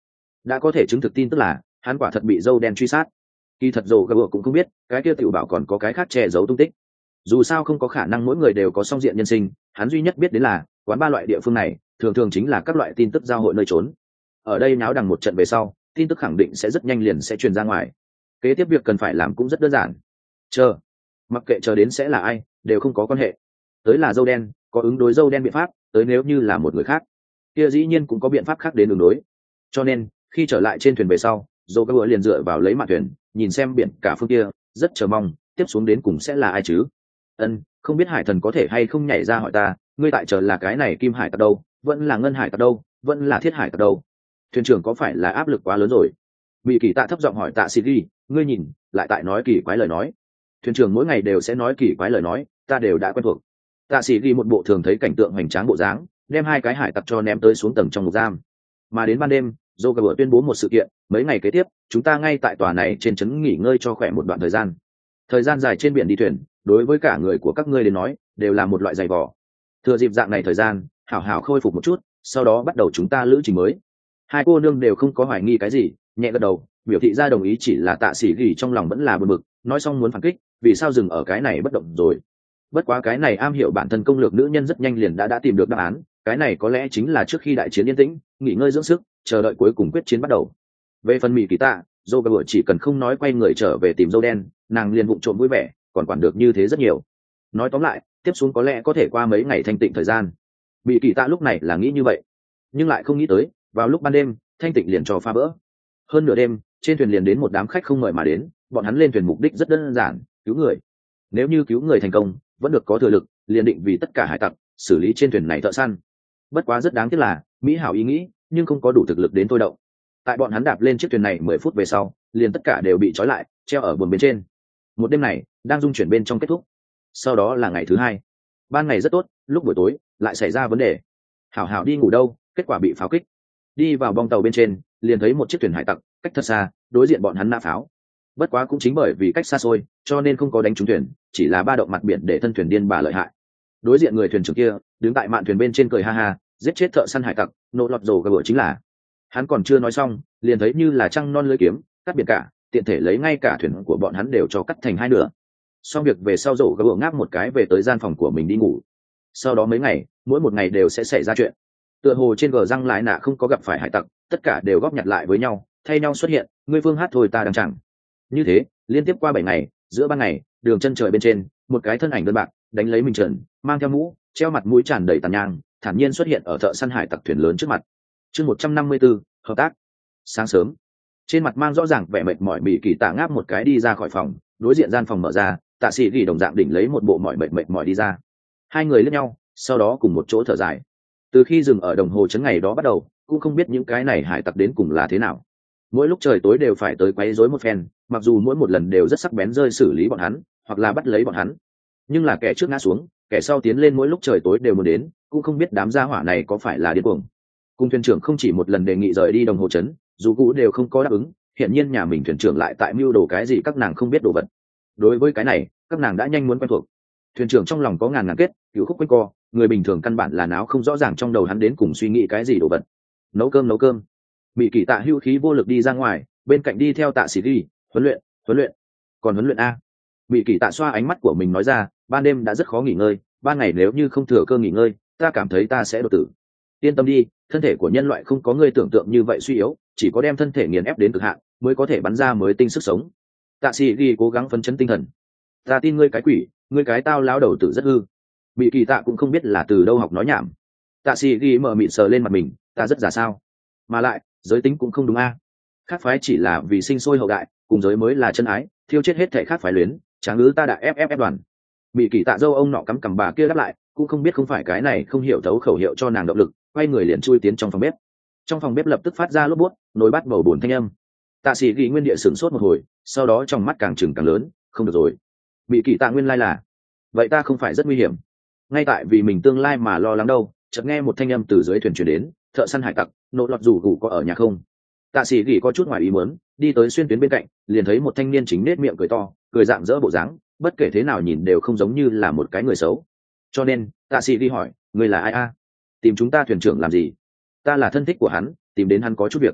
đã có thể chứng thực tin tức là hắn quả thật bị dâu đen truy sát. Kỳ thật dầu gà cũng không biết cái kia tiểu bảo còn có cái khác che giấu tung tích. Dù sao không có khả năng mỗi người đều có song diện nhân sinh, hắn duy nhất biết đến là quán ba loại địa phương này thường thường chính là các loại tin tức giao hội nơi trốn. Ở đây náo đằng một trận về sau, tin tức khẳng định sẽ rất nhanh liền sẽ truyền ra ngoài. Kế tiếp việc cần phải làm cũng rất đơn giản. Chờ, mặc kệ chờ đến sẽ là ai, đều không có quan hệ. Tới là dâu đen, có ứng đối dâu đen biện pháp, tới nếu như là một người khác, kia dĩ nhiên cũng có biện pháp khác đến ứng đối. Cho nên, khi trở lại trên thuyền về sau, dâu các bữa liền dựa vào lấy mạn thuyền, nhìn xem biển cả phương kia, rất chờ mong, tiếp xuống đến cùng sẽ là ai chứ? Ân, không biết hải thần có thể hay không nhảy ra hỏi ta, ngươi tại chờ là cái này kim hải tặc đâu, vẫn là ngân hải tặc đâu, vẫn là thiết hải tặc đâu? Thuyền trưởng có phải là áp lực quá lớn rồi? Bị kỳ tạ thấp giọng hỏi tạ sĩ ghi, ngươi nhìn, lại tại nói kỳ quái lời nói. Thuyền trưởng mỗi ngày đều sẽ nói kỳ quái lời nói, ta đều đã quen thuộc. Tạ sĩ ghi một bộ thường thấy cảnh tượng hoành tráng bộ dáng, đem hai cái hải tặc cho ném tới xuống tầng trong ngục giam. Mà đến ban đêm, Dô Gà tuyên bố một sự kiện, mấy ngày kế tiếp, chúng ta ngay tại tòa này trên trấn nghỉ ngơi cho khỏe một đoạn thời gian. Thời gian dài trên biển đi thuyền, đối với cả người của các ngươi đến nói, đều là một loại dày vò. Thừa dịp dạng này thời gian, hảo hảo khôi phục một chút, sau đó bắt đầu chúng ta lữ trình mới. Hai cô nương đều không có hoài nghi cái gì, nhẹ gật đầu, biểu thị ra đồng ý, chỉ là Tạ Sĩ Gỉ trong lòng vẫn là bực bực, nói xong muốn phản kích, vì sao dừng ở cái này bất động rồi. Bất quá cái này am hiểu bản thân công lược nữ nhân rất nhanh liền đã đã tìm được đáp án, cái này có lẽ chính là trước khi đại chiến yên tĩnh, nghỉ ngơi dưỡng sức, chờ đợi cuối cùng quyết chiến bắt đầu. Về phần Mị Kỳ Tạ, Dô Gà chỉ cần không nói quay người trở về tìm dâu đen, nàng liền vụng trộm vui vẻ, còn quản được như thế rất nhiều. Nói tóm lại, tiếp xuống có lẽ có thể qua mấy ngày thanh tịnh thời gian. Mị Kỳ Tạ lúc này là nghĩ như vậy, nhưng lại không nghĩ tới, vào lúc ban đêm, thanh tịnh liền cho phá vỡ. Hơn nửa đêm, trên thuyền liền đến một đám khách không mời mà đến, bọn hắn lên thuyền mục đích rất đơn giản, cứu người. Nếu như cứu người thành công, vẫn được có thừa lực, liền định vì tất cả hải tặc xử lý trên thuyền này thợ săn. Bất quá rất đáng tiếc là, mỹ hảo ý nghĩ, nhưng không có đủ thực lực đến thôi động. Tại bọn hắn đạp lên chiếc thuyền này mười phút về sau, liền tất cả đều bị trói lại, treo ở buồng bên trên. Một đêm này đang dung chuyển bên trong kết thúc. Sau đó là ngày thứ hai. Ban ngày rất tốt, lúc buổi tối lại xảy ra vấn đề. Hảo hảo đi ngủ đâu, kết quả bị pháo kích. Đi vào bong tàu bên trên, liền thấy một chiếc thuyền hải tặc cách thật xa, đối diện bọn hắn nã pháo. Bất quá cũng chính bởi vì cách xa xôi, cho nên không có đánh trúng thuyền, chỉ là ba động mặt biển để thân thuyền điên bà lợi hại. Đối diện người thuyền trưởng kia đứng tại mạn thuyền bên trên cười ha ha, giết chết thợ săn hải tặc, nộ lọt dầu gà bựa chính là. Hắn còn chưa nói xong, liền thấy như là trăng non lưới kiếm cắt biển cả, tiện thể lấy ngay cả thuyền của bọn hắn đều cho cắt thành hai nửa. Xong việc về sau, dầu gà bựa ngáp một cái về tới gian phòng của mình đi ngủ. Sau đó mấy ngày, mỗi một ngày đều sẽ xảy ra chuyện. Tựa hồ trên gờ răng lái nạ không có gặp phải hải tặc, tất cả đều góp nhặt lại với nhau, thay nhau xuất hiện, ngươi phương hát thôi ta đang chẳng. Như thế, liên tiếp qua bảy ngày, giữa ban ngày, đường chân trời bên trên, một cái thân ảnh đơn bạc, đánh lấy mình trần, mang theo mũ, treo mặt mũi tràn đầy tàn nhang, thản nhiên xuất hiện ở thợ săn hải tặc thuyền lớn trước mặt. Chương một trăm năm mươi tư, hợp tác. Sáng sớm, trên mặt mang rõ ràng vẻ mệt mỏi, Bị Kỳ Tạ ngáp một cái đi ra khỏi phòng, đối diện gian phòng mở ra, Tạ Sĩ Gỉ đồng dạng đỉnh lấy một bộ mỏi mệt mệt mỏi đi ra. Hai người liếc nhau, sau đó cùng một chỗ thở dài. Từ khi dừng ở đồng hồ trấn ngày đó bắt đầu, cũng không biết những cái này hải tặc đến cùng là thế nào. Mỗi lúc trời tối đều phải tới quấy rối một phen, mặc dù mỗi một lần đều rất sắc bén rơi xử lý bọn hắn, hoặc là bắt lấy bọn hắn. Nhưng là kẻ trước ngã xuống, kẻ sau tiến lên, mỗi lúc trời tối đều muốn đến, cũng không biết đám gia hỏa này có phải là điên cuồng. Cùng thuyền trưởng không chỉ một lần đề nghị rời đi đồng hồ trấn, dù cũ đều không có đáp ứng, hiện nhiên nhà mình thuyền trưởng lại tại mưu đồ cái gì các nàng không biết đồ vật. Đối với cái này, các nàng đã nhanh muốn quen thuộc. Thuyền trưởng trong lòng có ngàn ngàn kết, cửu khúc quanh co, người bình thường căn bản là não không rõ ràng trong đầu hắn đến cùng suy nghĩ cái gì đồ vật. Nấu cơm nấu cơm. Bị Kỳ Tạ hưu khí vô lực đi ra ngoài, bên cạnh đi theo Tạ Sĩ Gỉ, huấn luyện, huấn luyện. Còn huấn luyện a? Bị Kỳ Tạ xoa ánh mắt của mình nói ra, ban đêm đã rất khó nghỉ ngơi, ban ngày nếu như không thừa cơ nghỉ ngơi, ta cảm thấy ta sẽ đột tử. Yên tâm đi, thân thể của nhân loại không có ngươi tưởng tượng như vậy suy yếu, chỉ có đem thân thể nghiền ép đến cực hạn mới có thể bắn ra mới tinh sức sống. Tạ Sĩ Gỉ cố gắng phấn chấn tinh thần. Ta tin ngươi cái quỷ, ngươi cái tao lão đầu tử rất hư. Bị Kỳ Tạ cũng không biết là từ đâu học nói nhảm. Tạ Sĩ Gỉ mở mịt sờ lên mặt mình, ta rất giả sao? Mà lại, giới tính cũng không đúng a. Khác phái chỉ là vì sinh sôi hậu đại, cùng giới mới là chân ái, thiêu chết hết thể khác phái luyến, tráng ngữ ta đã ép ép ép đoàn. Bị Kỳ Tạ dâu ông nọ cắm cằm bà kia đáp lại, cũng không biết không phải cái này không hiểu thấu khẩu hiệu cho nàng động lực, quay người liền chui tiến trong phòng bếp. Trong phòng bếp lập tức phát ra lốp bút, nồi bát bầu bồn thanh âm. Tạ Sĩ Gỉ nguyên địa sửng sốt một hồi, sau đó trong mắt càng trừng càng lớn, không được rồi. Bị Kỳ Tạ nguyên lai là, vậy ta không phải rất nguy hiểm? Ngay tại vì mình tương lai mà lo lắng đâu, chợt nghe một thanh âm từ dưới thuyền truyền đến, thợ săn hải tặc, nộ lọt rủ gù có ở nhà không? Tạ Sĩ Gỉ có chút ngoài ý muốn, đi tới xuyên tuyến bên cạnh, liền thấy một thanh niên chính nết miệng cười to, cười dạng dỡ bộ dáng, bất kể thế nào nhìn đều không giống như là một cái người xấu. Cho nên, Tạ Sĩ Gỉ hỏi, người là ai a? Tìm chúng ta thuyền trưởng làm gì? Ta là thân thích của hắn, tìm đến hắn có chút việc.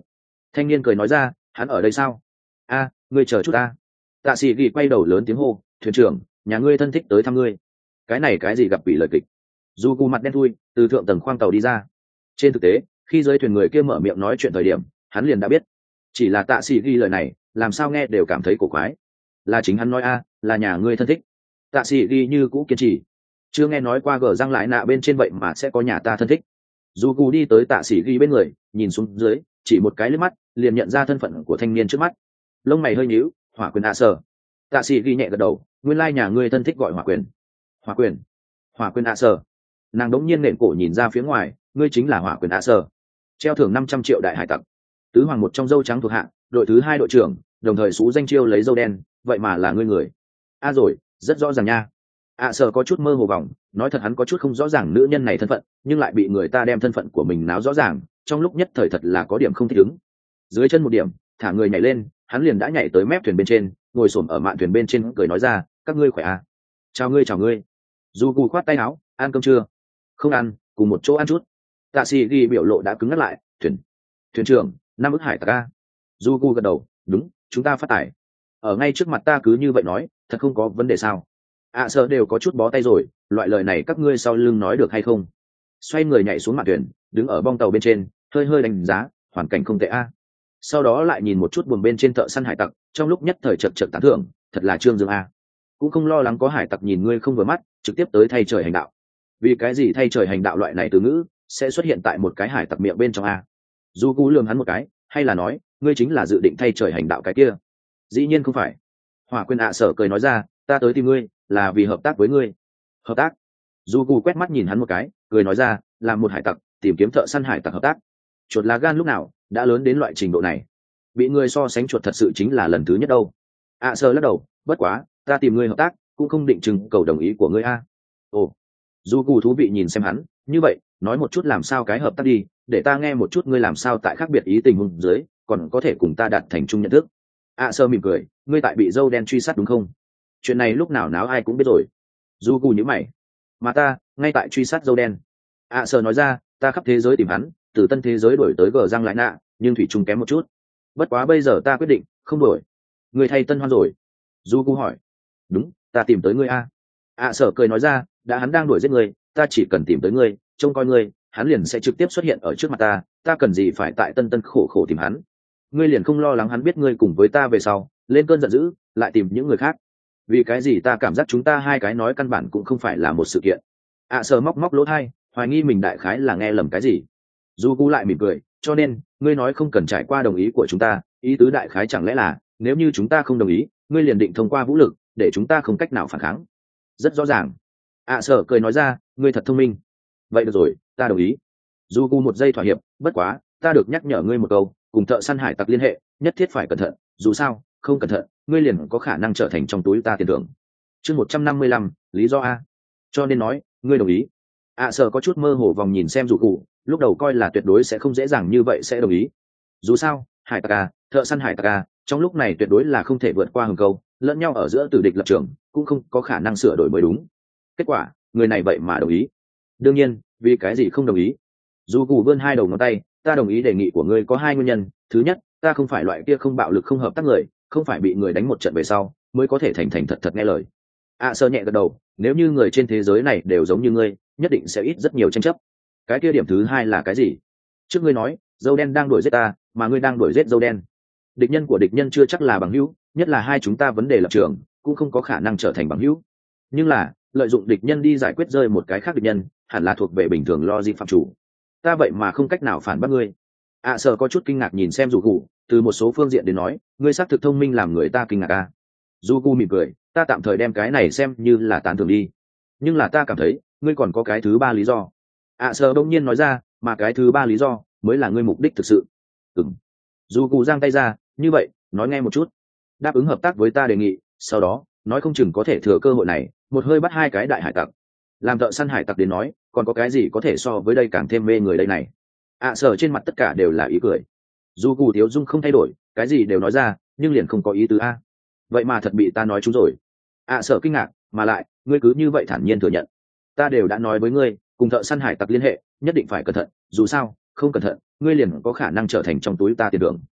Thanh niên cười nói ra, hắn ở đây sao? A, ngươi chờ chút ta. Tạ sĩ ghi quay đầu lớn tiếng hô, thuyền trưởng, nhà ngươi thân thích tới thăm ngươi. Cái này cái gì gặp bị lời kịch? Du Gu mặt đen thui, từ thượng tầng khoang tàu đi ra. Trên thực tế, khi dưới thuyền người kia mở miệng nói chuyện thời điểm, hắn liền đã biết. Chỉ là Tạ sĩ ghi lời này, làm sao nghe đều cảm thấy cổ quái. Là chính hắn nói a, là nhà ngươi thân thích. Tạ sĩ ghi như cũ kiên trì. Chưa nghe nói qua gờ răng lại nạ bên trên vậy mà sẽ có nhà ta thân thích. Du Gu đi tới Tạ sĩ ghi bên người, nhìn xuống dưới, chỉ một cái liếc mắt, liền nhận ra thân phận của thanh niên trước mắt. Lông mày hơi nhíu, Hỏa Quyền ạ sở. Tạ sĩ ghi nhẹ gật đầu, nguyên lai nhà ngươi thân thích gọi Hỏa Quyền. Hỏa Quyền, Hỏa Quyền ạ sở. Nàng đống nhiên nện cổ nhìn ra phía ngoài, ngươi chính là Hỏa Quyền ạ sở. Treo thưởng năm trăm triệu đại hải tặc, tứ hoàng một trong dâu trắng thuộc hạ, đội thứ hai đội trưởng, đồng thời xú danh chiêu lấy dâu đen, vậy mà là ngươi người. A rồi, rất rõ ràng nha. ạ sở có chút mơ hồ vòng, nói thật hắn có chút không rõ ràng nữ nhân này thân phận, nhưng lại bị người ta đem thân phận của mình náo rõ ràng, trong lúc nhất thời thật là có điểm không thích ứng. Dưới chân một điểm, thả người nhảy lên, hắn liền đã nhảy tới mép thuyền bên trên, ngồi xổm ở mạn thuyền bên trên cười nói ra, các ngươi khỏe à? Chào ngươi chào ngươi. Du Cù khoát tay áo, ăn cơm chưa? Không ăn, cùng một chỗ ăn chút. Tạ sĩ ghi biểu lộ đã cứng ngắt lại, thuyền thuyền trưởng, năm ức hải tặc a. Du Cù gật đầu, đúng, chúng ta phát tải. Ở ngay trước mặt ta cứ như vậy nói, thật không có vấn đề sao? ạ à, sợ đều có chút bó tay rồi, loại lời này các ngươi sau lưng nói được hay không? Xoay người nhảy xuống mạn thuyền, đứng ở bong tàu bên trên, hơi hơi đánh giá, hoàn cảnh không tệ a. Sau đó lại nhìn một chút buồng bên trên thợ săn hải tặc, trong lúc nhất thời chật chật tán thưởng, thật là trương dương a. Cũng không lo lắng có hải tặc nhìn ngươi không vừa mắt, trực tiếp tới thay trời hành đạo. Vì cái gì thay trời hành đạo loại này từ ngữ sẽ xuất hiện tại một cái hải tặc miệng bên trong a? Du Cú lườm hắn một cái, hay là nói, ngươi chính là dự định thay trời hành đạo cái kia? Dĩ nhiên không phải. Hỏa Quyền ạ sở cười nói ra, ta tới tìm ngươi là vì hợp tác với ngươi. Hợp tác? Du Cú quét mắt nhìn hắn một cái, cười nói ra, làm một hải tặc tìm kiếm thợ săn hải tặc hợp tác. Chuột lá gan lúc nào đã lớn đến loại trình độ này? Bị người so sánh chuột thật sự chính là lần thứ nhất đâu. ạ sở lắc đầu, bất quá ta tìm ngươi hợp tác cũng không định chừng cầu đồng ý của ngươi a. Ồ. Du Cú thú vị nhìn xem hắn, như vậy nói một chút làm sao cái hợp tác đi, để ta nghe một chút ngươi làm sao tại khác biệt ý tình huống dưới còn có thể cùng ta đạt thành chung nhận thức. ạ sở mỉm cười, ngươi tại bị dâu đen truy sát đúng không? Chuyện này lúc nào náo ai cũng biết rồi. Du Cú nhíu mày, mà ta ngay tại truy sát dâu đen. ạ sở nói ra, ta khắp thế giới tìm hắn, từ tân thế giới đổi tới gờ răng lại nạ, nhưng thủy chung kém một chút. Bất quá bây giờ ta quyết định không đổi. Người thay tân hoan rồi. Du Cú hỏi. Đúng, ta tìm tới ngươi a. ạ sở cười nói ra, đã hắn đang đuổi giết ngươi, ta chỉ cần tìm tới ngươi, trông coi ngươi, hắn liền sẽ trực tiếp xuất hiện ở trước mặt ta, ta cần gì phải tại tân tân khổ khổ tìm hắn. Ngươi liền không lo lắng hắn biết ngươi cùng với ta về sau lên cơn giận dữ lại tìm những người khác? Vì cái gì ta cảm giác chúng ta hai cái nói căn bản cũng không phải là một sự kiện. ạ sở móc móc lỗ tai, hoài nghi mình đại khái là nghe lầm cái gì. Du Cú lại mỉm cười, cho nên ngươi nói không cần trải qua đồng ý của chúng ta, ý tứ đại khái chẳng lẽ là nếu như chúng ta không đồng ý, ngươi liền định thông qua vũ lực để chúng ta không cách nào phản kháng? Rất rõ ràng. ạ sở cười nói ra, ngươi thật thông minh. Vậy được rồi, ta đồng ý. Du Cú một giây thỏa hiệp, bất quá ta được nhắc nhở ngươi một câu, cùng thợ săn hải tặc liên hệ nhất thiết phải cẩn thận, dù sao không cẩn thận ngươi liền có khả năng trở thành trong túi ta tiền thưởng. Chương một trăm năm mươi lăm, lý do a. Cho nên nói ngươi đồng ý. ạ sở có chút mơ hồ vòng nhìn xem Du Cú, lúc đầu coi là tuyệt đối sẽ không dễ dàng như vậy sẽ đồng ý. Dù sao hải tặc à, thợ săn hải tặc à, trong lúc này tuyệt đối là không thể vượt qua hừng câu, lẫn nhau ở giữa tử địch lập trường cũng không có khả năng sửa đổi mới đúng. Kết quả người này vậy mà đồng ý. Đương nhiên, vì cái gì không đồng ý? Du Cú vươn hai đầu ngón tay, ta đồng ý đề nghị của ngươi có hai nguyên nhân. Thứ nhất, ta không phải loại kia không bạo lực không hợp tác người, không phải bị người đánh một trận về sau mới có thể thành thành thật thật nghe lời. ạ sơ nhẹ gật đầu, nếu như người trên thế giới này đều giống như ngươi, nhất định sẽ ít rất nhiều tranh chấp. Cái kia điểm thứ hai là cái gì? Trước ngươi nói dâu đen đang đuổi giết ta, mà ngươi đang đuổi giết dâu đen. Địch nhân của địch nhân chưa chắc là bằng hữu, nhất là hai chúng ta vấn đề lập trường cũng không có khả năng trở thành bằng hữu. Nhưng là lợi dụng địch nhân đi giải quyết rơi một cái khác địch nhân, hẳn là thuộc về bình thường logic phạm chủ. Ta vậy mà không cách nào phản bác ngươi. ạ sở có chút kinh ngạc nhìn xem Du Cú, từ một số phương diện đến nói ngươi xác thực thông minh làm người ta kinh ngạc a. Du Cú mỉm cười, ta tạm thời đem cái này xem như là tán thưởng đi, nhưng là ta cảm thấy ngươi còn có cái thứ ba lý do. ạ sở đông nhiên nói ra, mà cái thứ ba lý do mới là ngươi mục đích thực sự. Ừm. Du Cú giang tay ra, như vậy nói nghe một chút. Đáp ứng hợp tác với ta đề nghị, sau đó nói không chừng có thể thừa cơ hội này một hơi bắt hai cái đại hải tặc. Làm thợ săn hải tặc đến nói, còn có cái gì có thể so với đây càng thêm mê người đây này. ạ sở trên mặt tất cả đều là ý cười. Du Cú thiếu dung không thay đổi, cái gì đều nói ra, nhưng liền không có ý tứ a. Vậy mà thật bị ta nói trúng rồi. ạ sở kinh ngạc, mà lại ngươi cứ như vậy thản nhiên thừa nhận. Ta đều đã nói với ngươi, cùng thợ săn hải tặc liên hệ nhất định phải cẩn thận, dù sao không cẩn thận ngươi liền có khả năng trở thành trong túi ta tiền đường.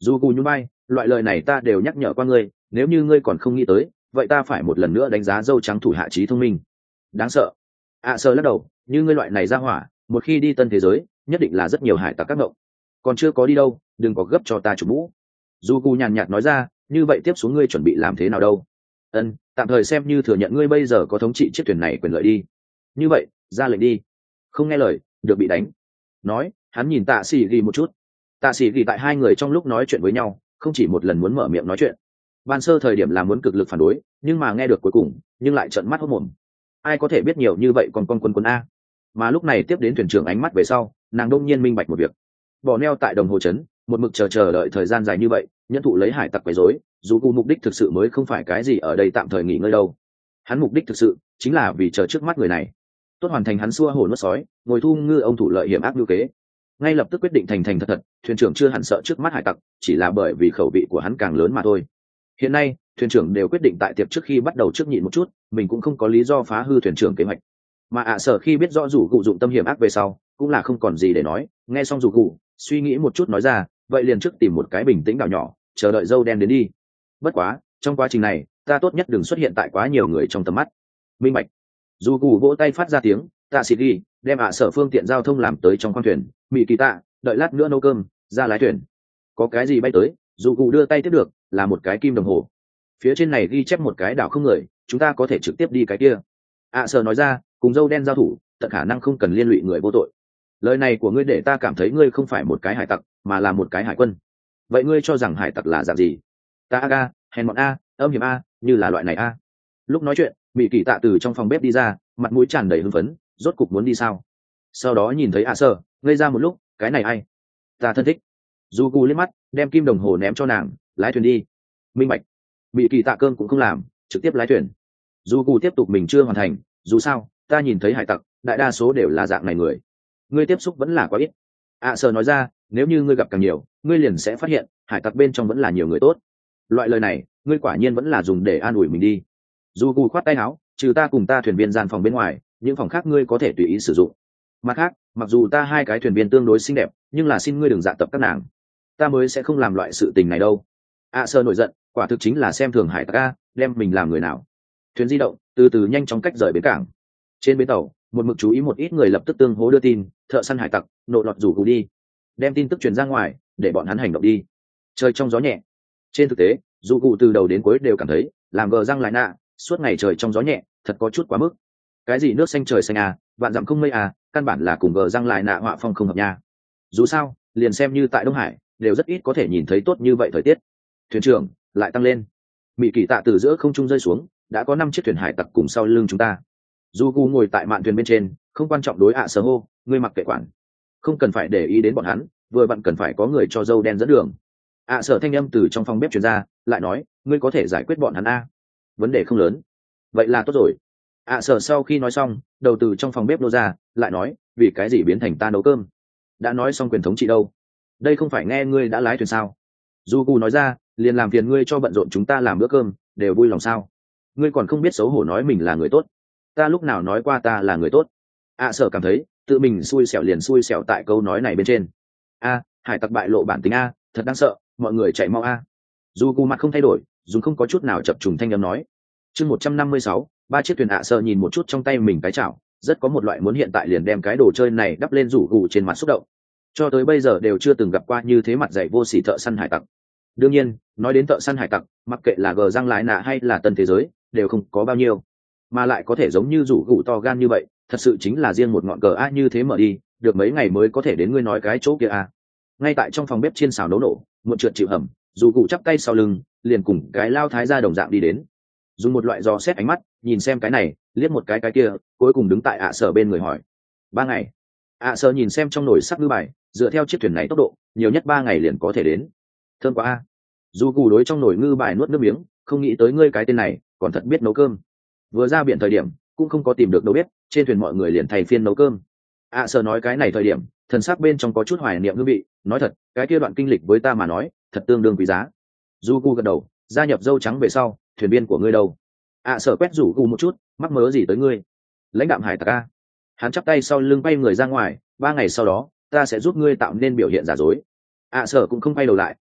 Dù cù nhún vai, loại lời này ta đều nhắc nhở qua ngươi, nếu như ngươi còn không nghĩ tới vậy ta phải một lần nữa đánh giá dâu trắng thủ hạ trí thông minh. Đáng sợ. ạ sơ lắc đầu, như ngươi loại này ra hỏa một khi đi tân thế giới nhất định là rất nhiều hải tặc các động, còn chưa có đi đâu đừng có gấp cho ta chủ mũ. Dù cù nhàn nhạt nói ra, như vậy tiếp xuống ngươi chuẩn bị làm thế nào đâu? Ân, tạm thời xem như thừa nhận ngươi bây giờ có thống trị chiếc thuyền này quyền lợi đi. Như vậy ra lệnh đi. Không nghe lời được bị đánh. Nói hắn nhìn tạ sĩ ghi một chút. Tạ sĩ ghi tại hai người trong lúc nói chuyện với nhau không chỉ một lần muốn mở miệng nói chuyện. Ban sơ thời điểm là muốn cực lực phản đối nhưng mà nghe được cuối cùng nhưng lại trợn mắt hốt mồm. Ai có thể biết nhiều như vậy còn con quân quân a. Mà lúc này tiếp đến thuyền trưởng ánh mắt về sau nàng đông nhiên minh bạch một việc. Bỏ neo tại đồng hồ trấn một mực chờ chờ đợi thời gian dài như vậy nhân thụ lấy hải tặc quấy rối, dù cụ mục đích thực sự mới không phải cái gì ở đây tạm thời nghỉ ngơi đâu. Hắn mục đích thực sự chính là vì chờ trước mắt người này tốt hoàn thành hắn xua hổ nuốt sói ngồi thu ngư ông thủ lợi hiểm ác lưu kế. Ngay lập tức quyết định thành thành thật thật, thuyền trưởng chưa hẳn sợ trước mắt hải tặc chỉ là bởi vì khẩu vị của hắn càng lớn mà thôi. Hiện nay thuyền trưởng đều quyết định tại tiệc trước khi bắt đầu trước nhịn một chút, mình cũng không có lý do phá hư thuyền trưởng kế hoạch. Mà ạ sở khi biết rõ rủ cụ dụng tâm hiểm ác về sau cũng là không còn gì để nói, nghe xong rủ cụ suy nghĩ một chút nói ra, vậy liền trước tìm một cái bình tĩnh đảo nhỏ chờ đợi dâu đen đến đi. Bất quá trong quá trình này ta tốt nhất đừng xuất hiện tại quá nhiều người trong tầm mắt. Minh bạch. Dù cụ vỗ tay phát ra tiếng, tạ xịt ghi đem ạ sở phương tiện giao thông làm tới trong khoang thuyền, mỹ kỳ tạ đợi lát nữa nấu cơm ra lái thuyền. Có cái gì bay tới, dù cụ đưa tay tiếp được là một cái kim đồng hồ, phía trên này ghi chép một cái đảo không người, chúng ta có thể trực tiếp đi cái kia. ạ sở nói ra, cùng dâu đen giao thủ tận khả năng không cần liên lụy người vô tội. Lời này của ngươi để ta cảm thấy ngươi không phải một cái hải tặc mà là một cái hải quân. Vậy ngươi cho rằng hải tặc là dạng gì? Ta aga hèn mọn a, âm hiểm a, như là loại này a. Lúc nói chuyện mỹ kỳ tạ từ trong phòng bếp đi ra, mặt mũi tràn đầy hưng phấn, rốt cục muốn đi sao. Sau đó nhìn thấy ạ sở ngây ra một lúc, cái này ai? Ta thân thích. Du cù liếc mắt đem kim đồng hồ ném cho nàng, lái thuyền đi. Minh bạch. Mỹ kỳ tạ cơm cũng không làm, trực tiếp lái thuyền. Du cù tiếp tục mình chưa hoàn thành, dù sao ta nhìn thấy hải tặc đại đa số đều là dạng này người, ngươi tiếp xúc vẫn là quá ít. ạ sở nói ra, nếu như ngươi gặp càng nhiều ngươi liền sẽ phát hiện hải tặc bên trong vẫn là nhiều người tốt. Loại lời này ngươi quả nhiên vẫn là dùng để an ủi mình đi. Dù cù khoát tay áo, trừ ta cùng ta thuyền viên gian phòng bên ngoài những phòng khác ngươi có thể tùy ý sử dụng. Mặt khác mặc dù ta hai cái thuyền viên tương đối xinh đẹp nhưng là xin ngươi đừng dạ tập các nàng, ta mới sẽ không làm loại sự tình này đâu. ạ sở nổi giận, quả thực chính là xem thường hải tặc a, đem mình làm người nào. Thuyền di động từ từ nhanh chóng cách rời bến cảng. Trên bến tàu một mực chú ý một ít người lập tức tương hố đưa tin, thợ săn hải tặc nộ lọt rủ cụ đi, đem tin tức truyền ra ngoài để bọn hắn hành động đi. Trời trong gió nhẹ. Trên thực tế dù cụ từ đầu đến cuối đều cảm thấy làm gờ răng lại nạ suốt ngày trời trong gió nhẹ thật có chút quá mức. Cái gì nước xanh trời xanh à, vạn dặm không mây à, căn bản là cùng gờ răng lại nạ họa phong không hợp nha. Dù sao liền xem như tại Đông Hải đều rất ít có thể nhìn thấy tốt như vậy thời tiết. Thuyền trưởng lại tăng lên. Mỹ kỳ tạ từ giữa không trung rơi xuống, đã có năm chiếc thuyền hải tặc cùng sau lưng chúng ta. Du Gu ngồi tại mạn thuyền bên trên, không quan trọng đối ạ sở hô, ngươi mặc kệ quản, không cần phải để ý đến bọn hắn, vừa vặn cần phải có người cho dâu đen dẫn đường. ạ sở thanh âm từ trong phòng bếp truyền ra, lại nói, ngươi có thể giải quyết bọn hắn a, vấn đề không lớn. Vậy là tốt rồi. ạ sở sau khi nói xong, đầu từ trong phòng bếp nô ra, lại nói, vì cái gì biến thành ta nấu cơm? Đã nói xong quyền thống trị đâu? Đây không phải nghe ngươi đã lái thuyền sao? Du Gu nói ra, liền làm phiền ngươi cho bận rộn chúng ta làm bữa cơm, đều vui lòng sao? Ngươi còn không biết xấu hổ nói mình là người tốt. Ta lúc nào nói qua ta là người tốt? ạ sở cảm thấy tự mình xui xẻo liền xui xẻo tại câu nói này bên trên. A, hải tặc bại lộ bản tính a, thật đáng sợ, mọi người chạy mau a. Dù cù mặt không thay đổi, dùng không có chút nào chập trùng thanh âm nói. Chương một trăm năm mươi sáu, ba chiếc thuyền. ạ sở nhìn một chút trong tay mình cái chảo, rất có một loại muốn hiện tại liền đem cái đồ chơi này đắp lên rủ gù trên mặt xúc động. Cho tới bây giờ đều chưa từng gặp qua như thế mặt dày vô sỉ thợ săn hải tặc. Đương nhiên nói đến thợ săn hải tặc, mặc kệ là gờ răng lái nạ hay là tân thế giới đều không có bao nhiêu, mà lại có thể giống như rủ gù to gan như vậy, thật sự chính là riêng một ngọn cờ a như thế mở đi được mấy ngày mới có thể đến ngươi nói cái chỗ kia a. Ngay tại trong phòng bếp chiên xào nấu nổ, một trượt chịu hầm, rủ gù chắp tay sau lưng liền cùng cái lao thái ra đồng dạng đi đến, dùng một loại dò xét ánh mắt nhìn xem cái này liếc một cái cái kia, cuối cùng đứng tại ạ sở bên người hỏi, ba ngày. ạ sở nhìn xem trong nồi sắc ngư bài, dựa theo chiếc thuyền này tốc độ nhiều nhất ba ngày liền có thể đến. Thơm quá a. Dù cù đối trong nồi ngư bài nuốt nước miếng, không nghĩ tới ngươi cái tên này còn thật biết nấu cơm. Vừa ra biển thời điểm cũng không có tìm được đâu biết, trên thuyền mọi người liền thay phiên nấu cơm. ạ sở nói cái này thời điểm thần sắc bên trong có chút hoài niệm hương vị, nói thật cái kia đoạn kinh lịch với ta mà nói thật tương đương quý giá. Du cù gật đầu, gia nhập dâu trắng về sau thuyền viên của ngươi đâu? ạ sở quét rủ cù một chút, mắc mớ gì tới ngươi? Lãnh đạm hải tặc a. Hắn chắp tay sau lưng bay người ra ngoài, ba ngày sau đó ta sẽ giúp ngươi tạo nên biểu hiện giả dối. ạ sở cũng không quay đầu lại,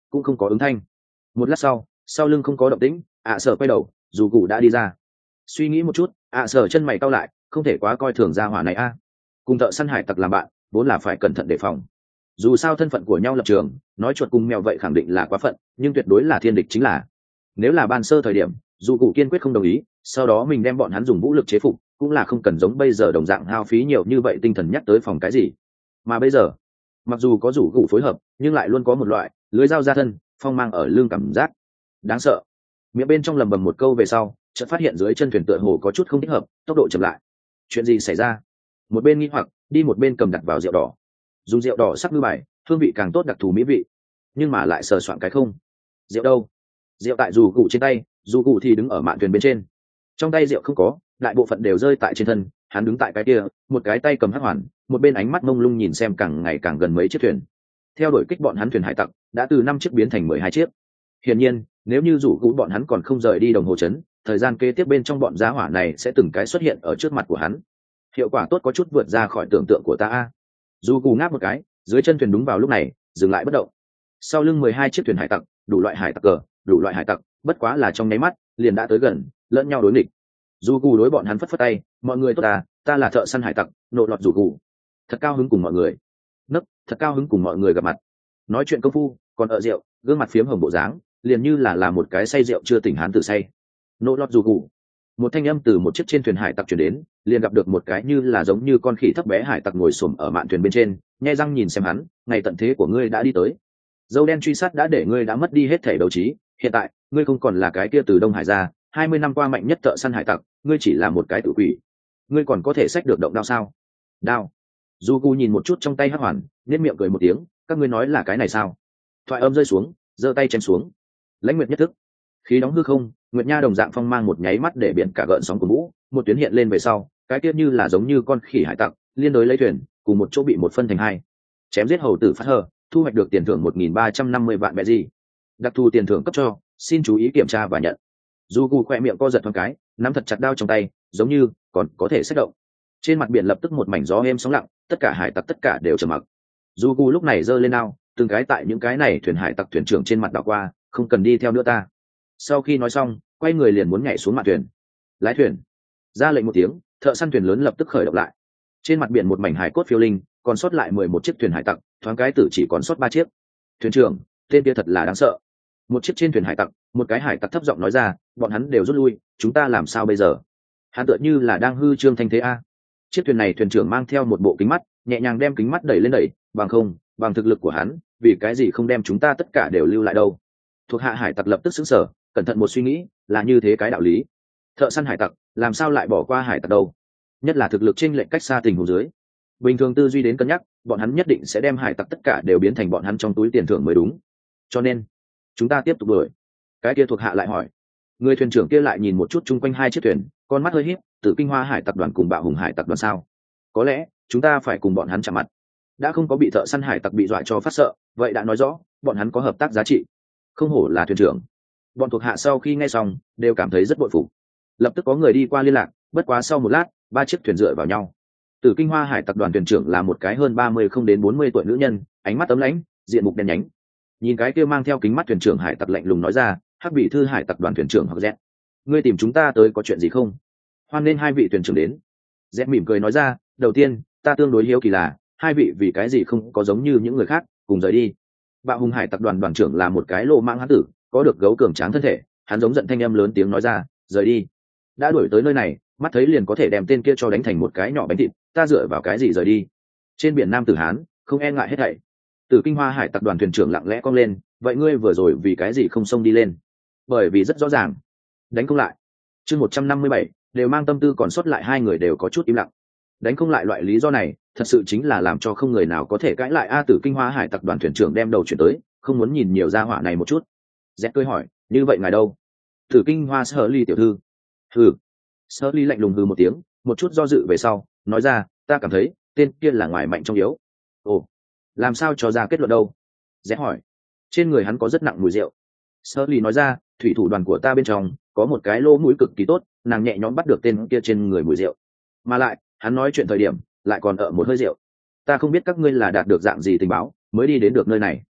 cũng không có ứng thanh. Một lát sau, sau lưng không có động tĩnh, ạ sở quay đầu, dù cụ đã đi ra. Suy nghĩ một chút, ạ sở chân mày cau lại, không thể quá coi thường gia hỏa này a. Cùng thợ săn hải tặc làm bạn vốn là phải cẩn thận đề phòng, dù sao thân phận của nhau lập trường, nói chuột cùng mèo vậy khẳng định là quá phận, nhưng tuyệt đối là thiên địch chính là. Nếu là ban sơ thời điểm, dù cụ kiên quyết không đồng ý, sau đó mình đem bọn hắn dùng vũ lực chế phục, cũng là không cần giống bây giờ đồng dạng hao phí nhiều như vậy tinh thần nhắc tới phòng cái gì. Mà bây giờ, mặc dù có rủ cụ phối hợp, nhưng lại luôn có một loại lưới dao ra thân, phong mang ở lưng cảm giác đáng sợ. Miệng bên trong lầm bầm một câu về sau, chợt phát hiện dưới chân thuyền tựa hồ có chút không thích hợp, tốc độ chậm lại. Chuyện gì xảy ra? Một bên nghi hoặc, đi một bên cầm đặt vào rượu đỏ, dùng rượu đỏ sắc ngư bài, hương vị càng tốt, đặc thù mỹ vị, nhưng mà lại sờ soạn cái không. Rượu đâu? Rượu tại dù cụ trên tay, dù cụ thì đứng ở mạn thuyền bên trên, trong tay rượu không có, đại bộ phận đều rơi tại trên thân. Hắn đứng tại cái kia, một cái tay cầm hắc hoàn, một bên ánh mắt mông lung nhìn xem càng ngày càng gần mấy chiếc thuyền. Theo đuổi kích bọn hắn thuyền hải tặc đã từ năm chiếc biến thành mười hai chiếc. Hiển nhiên, nếu như rủ cụ bọn hắn còn không rời đi đồng hồ chấn, thời gian kế tiếp bên trong bọn giá hỏa này sẽ từng cái xuất hiện ở trước mặt của hắn. Hiệu quả tốt có chút vượt ra khỏi tưởng tượng của ta a. Dù cụ ngáp một cái, dưới chân thuyền đúng vào lúc này dừng lại bất động. Sau lưng mười hai chiếc thuyền hải tặc, đủ loại hải tặc cờ, đủ loại hải tặc, bất quá là trong nháy mắt liền đã tới gần, lẫn nhau đối nghịch. Dù cụ đối bọn hắn phất phất tay, mọi người tốt à, ta là thợ săn hải tặc, nộ lọt rủ cụ. Thật cao hứng cùng mọi người. Nấc, thật cao hứng cùng mọi người gặp mặt. Nói chuyện công phu, còn ở rượu, gương mặt phiếm hồng bộ dáng, liền như là là một cái say rượu chưa tỉnh hán tử say. Nộ lọt rủ cụ. Một thanh âm từ một chiếc trên thuyền hải tặc truyền đến, liền gặp được một cái như là giống như con khỉ thấp bé hải tặc ngồi xổm ở mạn thuyền bên trên, nhe răng nhìn xem hắn, ngày tận thế của ngươi đã đi tới. Dâu đen truy sát đã để ngươi đã mất đi hết thể đấu trí, hiện tại ngươi không còn là cái kia từ Đông Hải ra hai mươi năm qua mạnh nhất thợ săn hải tặc, ngươi chỉ là một cái tự quỷ. Ngươi còn có thể xách được động đao sao? Đao. Du Cu nhìn một chút trong tay hắc hoàn, nhếch miệng cười một tiếng, các ngươi nói là cái này sao? Thoại âm rơi xuống, giơ tay chém xuống. Lãnh Nguyệt nhất thức, khí đóng hư không, Nguyệt Nha đồng dạng phong mang một nháy mắt để biển cả gợn sóng của vũ, một tuyến hiện lên về sau, cái kia như là giống như con khỉ hải tặc, liên đối lấy thuyền, cùng một chỗ bị một phân thành hai. Chém giết hầu tử phát hờ, thu hoạch được tiền thưởng một nghìn ba trăm năm mươi vạn bẹ gì. Đặc thù tiền thưởng cấp cho, xin chú ý kiểm tra và nhận. Du Cu khoe miệng co giật thoáng cái, nắm thật chặt đao trong tay, giống như còn có thể xách động. Trên mặt biển lập tức một mảnh gió êm sóng lặng, tất cả hải tặc tất cả đều trầm mặc. Du Cu lúc này giơ lên đao, từng cái tại những cái này thuyền hải tặc thuyền trưởng trên mặt đảo qua, không cần đi theo nữa ta. Sau khi nói xong, quay người liền muốn nhảy xuống mạn thuyền. Lái thuyền, ra lệnh một tiếng, thợ săn thuyền lớn lập tức khởi động lại. Trên mặt biển một mảnh hải cốt phiêu linh, còn sót lại mười một chiếc thuyền hải tặc, thoáng cái tử chỉ còn sót ba chiếc. Thuyền trưởng, tên kia thật là đáng sợ. Một chiếc trên thuyền hải tặc, một cái hải tặc thấp giọng nói ra, bọn hắn đều rút lui, chúng ta làm sao bây giờ? Hắn tựa như là đang hư trương thanh thế a. Chiếc thuyền này thuyền trưởng mang theo một bộ kính mắt, nhẹ nhàng đem kính mắt đẩy lên đẩy, bằng không, bằng thực lực của hắn, vì cái gì không đem chúng ta tất cả đều lưu lại đâu? Thuộc hạ hải tặc lập tức sững sờ, cẩn thận một suy nghĩ, là như thế cái đạo lý. Thợ săn hải tặc, làm sao lại bỏ qua hải tặc đâu? Nhất là thực lực chênh lệch cách xa tình huống dưới. Bình thường tư duy đến cân nhắc, bọn hắn nhất định sẽ đem hải tặc tất cả đều biến thành bọn hắn trong túi tiền thưởng mới đúng. Cho nên, chúng ta tiếp tục đuổi. Cái kia thuộc hạ lại hỏi. Người thuyền trưởng kia lại nhìn một chút chung quanh hai chiếc thuyền, con mắt hơi híp, Tử Kinh Hoa hải tặc đoàn cùng Bạo Hùng hải tặc đoàn sao? Có lẽ chúng ta phải cùng bọn hắn chạm mặt. Đã không có bị thợ săn hải tặc bị dọa cho phát sợ, vậy đã nói rõ bọn hắn có hợp tác giá trị. Không hổ là thuyền trưởng. Bọn thuộc hạ sau khi nghe xong đều cảm thấy rất bội phục. Lập tức có người đi qua liên lạc, bất quá sau một lát, ba chiếc thuyền dựa vào nhau. Tử Kinh Hoa hải tặc đoàn thuyền trưởng là một cái hơn ba mươi không đến bốn mươi tuổi nữ nhân, ánh mắt ấm lãnh, diện mục đen nhánh. Nhìn cái kia mang theo kính mắt thuyền trưởng hải tặc lạnh lùng nói ra, Hắc vị thư hải tặc đoàn thuyền trưởng hoặc Dẹt, ngươi tìm chúng ta tới có chuyện gì không? Hoan nên hai vị thuyền trưởng đến. Dẹt mỉm cười nói ra, đầu tiên, ta tương đối hiếu kỳ là hai vị vì cái gì không có giống như những người khác cùng rời đi. Bạo Hùng hải tặc đoàn đoàn trưởng là một cái lô mãng hán tử, có được gấu cường tráng thân thể, hắn giống giận thanh âm lớn tiếng nói ra, rời đi. Đã đuổi tới nơi này, mắt thấy liền có thể đem tên kia cho đánh thành một cái nhỏ bánh thịt, ta dựa vào cái gì rời đi? Trên biển Nam Tử Hán, không e ngại hết thảy. Tử Kinh Hoa hải tặc đoàn thuyền trưởng lặng lẽ cong lên, vậy ngươi vừa rồi vì cái gì không xông đi lên? Bởi vì rất rõ ràng, đánh không lại. Chương một trăm năm mươi bảy, đều mang tâm tư còn sót lại hai người đều có chút im lặng. Đánh không lại loại lý do này, thật sự chính là làm cho không người nào có thể cãi lại. A Tử Kinh Hoa hải tặc đoàn thuyền trưởng đem đầu chuyển tới, không muốn nhìn nhiều gia hỏa này một chút. Dẹt cười hỏi, như vậy ngài đâu? Tử Kinh Hoa Sở Ly tiểu thư. Hừ. Sở Ly lạnh lùng hừ một tiếng, một chút do dự về sau, nói ra, ta cảm thấy tên kia là ngoài mạnh trong yếu. Ồ, làm sao cho ra kết luận đâu? Dẹt hỏi. Trên người hắn có rất nặng mùi rượu. Sở Ly nói ra, thủy thủ đoàn của ta bên trong có một cái lỗ mũi cực kỳ tốt, nàng nhẹ nhõm bắt được tên kia trên người mùi rượu. Mà lại, hắn nói chuyện thời điểm lại còn ở một hơi rượu. Ta không biết các ngươi là đạt được dạng gì tình báo mới đi đến được nơi này,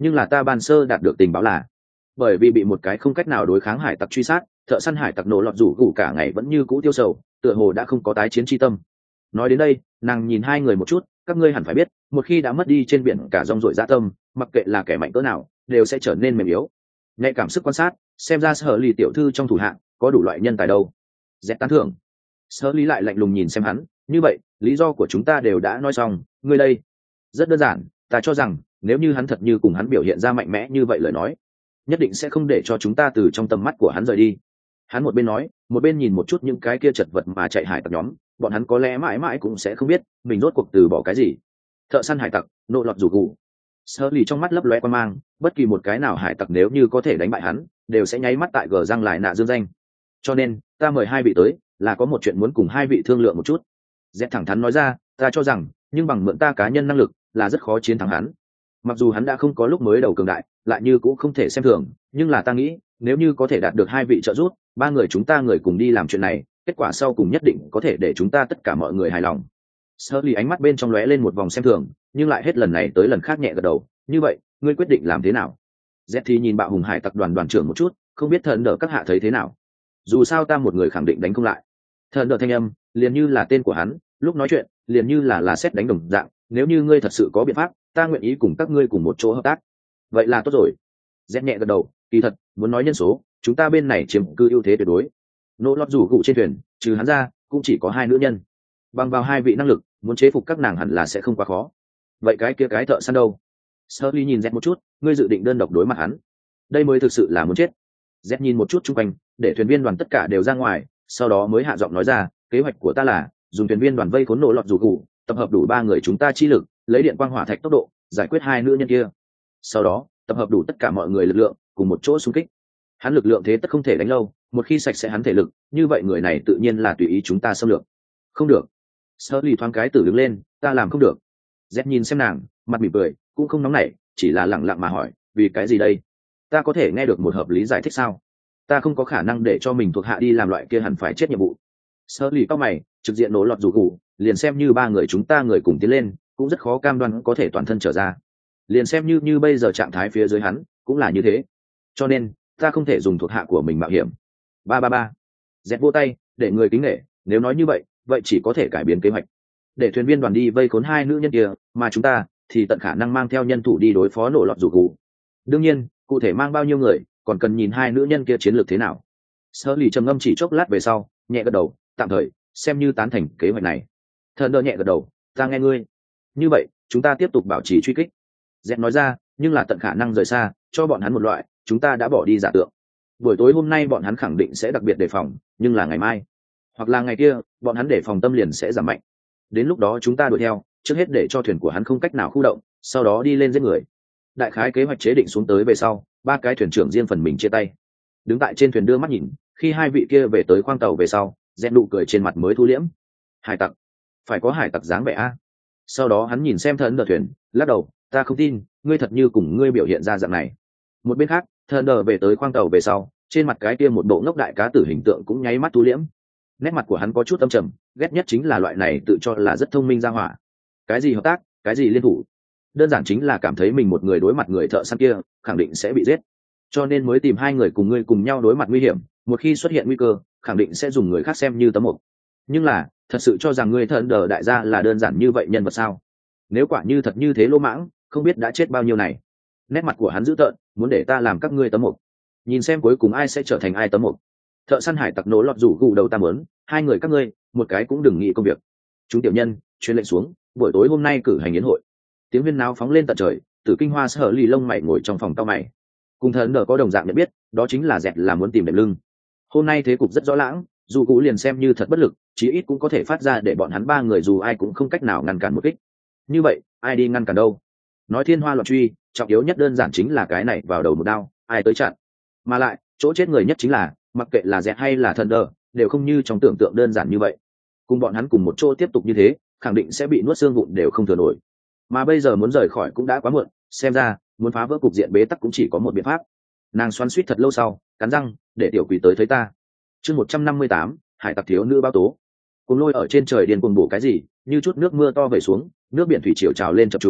nhưng là ta ban sơ đạt được tình báo là bởi vì bị một cái không cách nào đối kháng hải tặc truy sát, thợ săn hải tặc nổ lọt rủ gủ cả ngày vẫn như cũ tiêu sầu, tựa hồ đã không có tái chiến chi tâm. Nói đến đây, nàng nhìn hai người một chút, các ngươi hẳn phải biết, một khi đã mất đi trên biển cả rong ruổi dã tâm, mặc kệ là kẻ mạnh cỡ nào, đều sẽ trở nên mềm yếu. Nhạy cảm sức quan sát, xem ra sở lì tiểu thư trong thủ hạng có đủ loại nhân tài đâu. Dẹt tán thưởng. Sở lý lại lạnh lùng nhìn xem hắn, như vậy, lý do của chúng ta đều đã nói xong, ngươi đây. Rất đơn giản, ta cho rằng, nếu như hắn thật như cùng hắn biểu hiện ra mạnh mẽ như vậy lời nói, nhất định sẽ không để cho chúng ta từ trong tầm mắt của hắn rời đi. Hắn một bên nói, một bên nhìn một chút những cái kia chật vật mà chạy hải tặc nhóm, bọn hắn có lẽ mãi mãi cũng sẽ không biết mình rốt cuộc từ bỏ cái gì. Thợ săn hải tặc, nộ lọt rủ gù. Sơ lì trong mắt lấp lóe quan mang, bất kỳ một cái nào hải tặc nếu như có thể đánh bại hắn, đều sẽ nháy mắt tại gờ răng lại nạ dương danh. Cho nên, ta mời hai vị tới, là có một chuyện muốn cùng hai vị thương lượng một chút. Dẹp thẳng thắn nói ra, ta cho rằng, nhưng bằng mượn ta cá nhân năng lực, là rất khó chiến thắng hắn. Mặc dù hắn đã không có lúc mới đầu cường đại, lại như cũng không thể xem thường, nhưng là ta nghĩ, nếu như có thể đạt được hai vị trợ giúp, ba người chúng ta người cùng đi làm chuyện này, kết quả sau cùng nhất định có thể để chúng ta tất cả mọi người hài lòng. Sully ánh mắt bên trong lóe lên một vòng xem thường, nhưng lại hết lần này tới lần khác nhẹ gật đầu, như vậy, ngươi quyết định làm thế nào? Z thì nhìn bạo hùng hải tặc đoàn đoàn trưởng một chút, không biết thần đỡ các hạ thấy thế nào. Dù sao ta một người khẳng định đánh không lại. Thần đỡ thanh âm, liền như là tên của hắn, lúc nói chuyện, liền như là là xét đánh đồng dạng, nếu như ngươi thật sự có biện pháp, ta nguyện ý cùng các ngươi cùng một chỗ hợp tác. Vậy là tốt rồi. Z nhẹ gật đầu, kỳ thật, muốn nói nhân số, chúng ta bên này chiếm cư ưu thế tuyệt đối. Nỗ lót rủ gụ trên thuyền, trừ hắn ra, cũng chỉ có hai nữ nhân. Bằng vào hai vị năng lực, muốn chế phục các nàng hẳn là sẽ không quá khó. Vậy cái kia cái thợ săn đâu? Sully nhìn Z một chút, ngươi dự định đơn độc đối mặt hắn? Đây mới thực sự là muốn chết. Z nhìn một chút chung quanh, để thuyền viên đoàn tất cả đều ra ngoài, sau đó mới hạ giọng nói ra, kế hoạch của ta là dùng thuyền viên đoàn vây khốn nổ lọt rủ gụ, tập hợp đủ ba người chúng ta chi lực, lấy điện quang hỏa thạch tốc độ, giải quyết hai nữ nhân kia. Sau đó, tập hợp đủ tất cả mọi người lực lượng, cùng một chỗ xung kích. Hắn lực lượng thế tất không thể đánh lâu, một khi sạch sẽ hắn thể lực, như vậy người này tự nhiên là tùy ý chúng ta xâm lược. Không được. Sully thoáng cái tử đứng lên, ta làm không được. Z nhìn xem nàng, mặt mỉm cười, cũng không nóng nảy, chỉ là lẳng lặng mà hỏi, vì cái gì đây? Ta có thể nghe được một hợp lý giải thích sao? Ta không có khả năng để cho mình thuộc hạ đi làm loại kia hẳn phải chết nhiệm vụ. Sully cao mày, trực diện nổ lọt rủ gù, liền xem như ba người chúng ta người cùng tiến lên, cũng rất khó cam đoan có thể toàn thân trở ra. Liền xem như như bây giờ trạng thái phía dưới hắn, cũng là như thế. Cho nên, ta không thể dùng thuộc hạ của mình mạo hiểm. Ba ba ba. Dẹt vô tay, để người kính nể, nếu nói như vậy, vậy chỉ có thể cải biến kế hoạch. Để thuyền viên đoàn đi vây khốn hai nữ nhân kia, mà chúng ta thì tận khả năng mang theo nhân thủ đi đối phó nổ lọt rủ gù. Đương nhiên, cụ thể mang bao nhiêu người, còn cần nhìn hai nữ nhân kia chiến lược thế nào. Sully trầm ngâm chỉ chốc lát về sau, nhẹ gật đầu, tạm thời xem như tán thành kế hoạch này. Thần đỡ nhẹ gật đầu, ta nghe ngươi. Như vậy, chúng ta tiếp tục bảo trì truy kích. Dẹt nói ra, nhưng là tận khả năng rời xa, cho bọn hắn một loại, chúng ta đã bỏ đi giả tượng. Buổi tối hôm nay bọn hắn khẳng định sẽ đặc biệt đề phòng, nhưng là ngày mai, hoặc là ngày kia, bọn hắn đề phòng tâm liền sẽ giảm mạnh. Đến lúc đó chúng ta đuổi theo, trước hết để cho thuyền của hắn không cách nào khu động, sau đó đi lên giết người. Đại khái kế hoạch chế định xuống tới về sau, ba cái thuyền trưởng riêng phần mình chia tay. Đứng tại trên thuyền đưa mắt nhìn, khi hai vị kia về tới khoang tàu về sau, Dẹt nụ cười trên mặt mới thu liễm. Hải tặc, phải có hải tặc dáng vẻ a. Sau đó hắn nhìn xem Thần đỡ thuyền, lắc đầu, ta không tin, ngươi thật như cùng ngươi biểu hiện ra dạng này. Một bên khác, Thần đỡ về tới khoang tàu về sau, trên mặt cái kia một bộ ngốc đại cá tử hình tượng cũng nháy mắt thu liễm. Nét mặt của hắn có chút âm trầm, ghét nhất chính là loại này tự cho là rất thông minh ra hỏa. Cái gì hợp tác, cái gì liên thủ, đơn giản chính là cảm thấy mình một người đối mặt người thợ săn kia, khẳng định sẽ bị giết, cho nên mới tìm hai người cùng ngươi cùng nhau đối mặt nguy hiểm. Một khi xuất hiện nguy cơ, khẳng định sẽ dùng người khác xem như tấm mục. Nhưng là, thật sự cho rằng ngươi Thần đỡ đại gia là đơn giản như vậy nhân vật sao? Nếu quả như thật như thế lỗ mãng, không biết đã chết bao nhiêu này. Nét mặt của hắn dữ tợn, muốn để ta làm các ngươi tấm mục. Nhìn xem cuối cùng ai sẽ trở thành ai tấm mục. Thợ săn hải tặc nổ lọt rủ gù đầu ta muốn, hai người các ngươi, một cái cũng đừng nghĩ công việc. Chúng tiểu nhân, truyền lệnh xuống, buổi tối hôm nay cử hành yến hội. Tiếng huyên náo phóng lên tận trời, Tử Kinh Hoa Sở lì lông mày ngồi trong phòng tao mày. Cùng Thần đỡ có đồng dạng nhận biết, đó chính là Dẹt là muốn tìm đệm lưng. Hôm nay thế cục rất rõ lãng, dù cũ liền xem như thật bất lực, chí ít cũng có thể phát ra để bọn hắn ba người dù ai cũng không cách nào ngăn cản một kích. Như vậy, ai đi ngăn cản đâu? Nói thiên hoa loạn truy, trọng yếu nhất đơn giản chính là cái này vào đầu một đao, ai tới chặn. Mà lại, chỗ chết người nhất chính là, mặc kệ là Dẹt hay là Thần đỡ, đều không như trong tưởng tượng đơn giản như vậy. Cùng bọn hắn cùng một chỗ tiếp tục như thế, khẳng định sẽ bị nuốt xương vụn đều không thừa nổi. Mà bây giờ muốn rời khỏi cũng đã quá muộn, xem ra, muốn phá vỡ cục diện bế tắc cũng chỉ có một biện pháp. Nàng xoắn xuýt thật lâu sau, cắn răng, để tiểu quỷ tới thấy ta. Chương một trăm năm mươi tám, hải tặc thiếu nữ báo tố. Cùng lôi ở trên trời điên cuồng bổ cái gì, như chút nước mưa to về xuống, nước biển thủy triều trào lên chập trùng,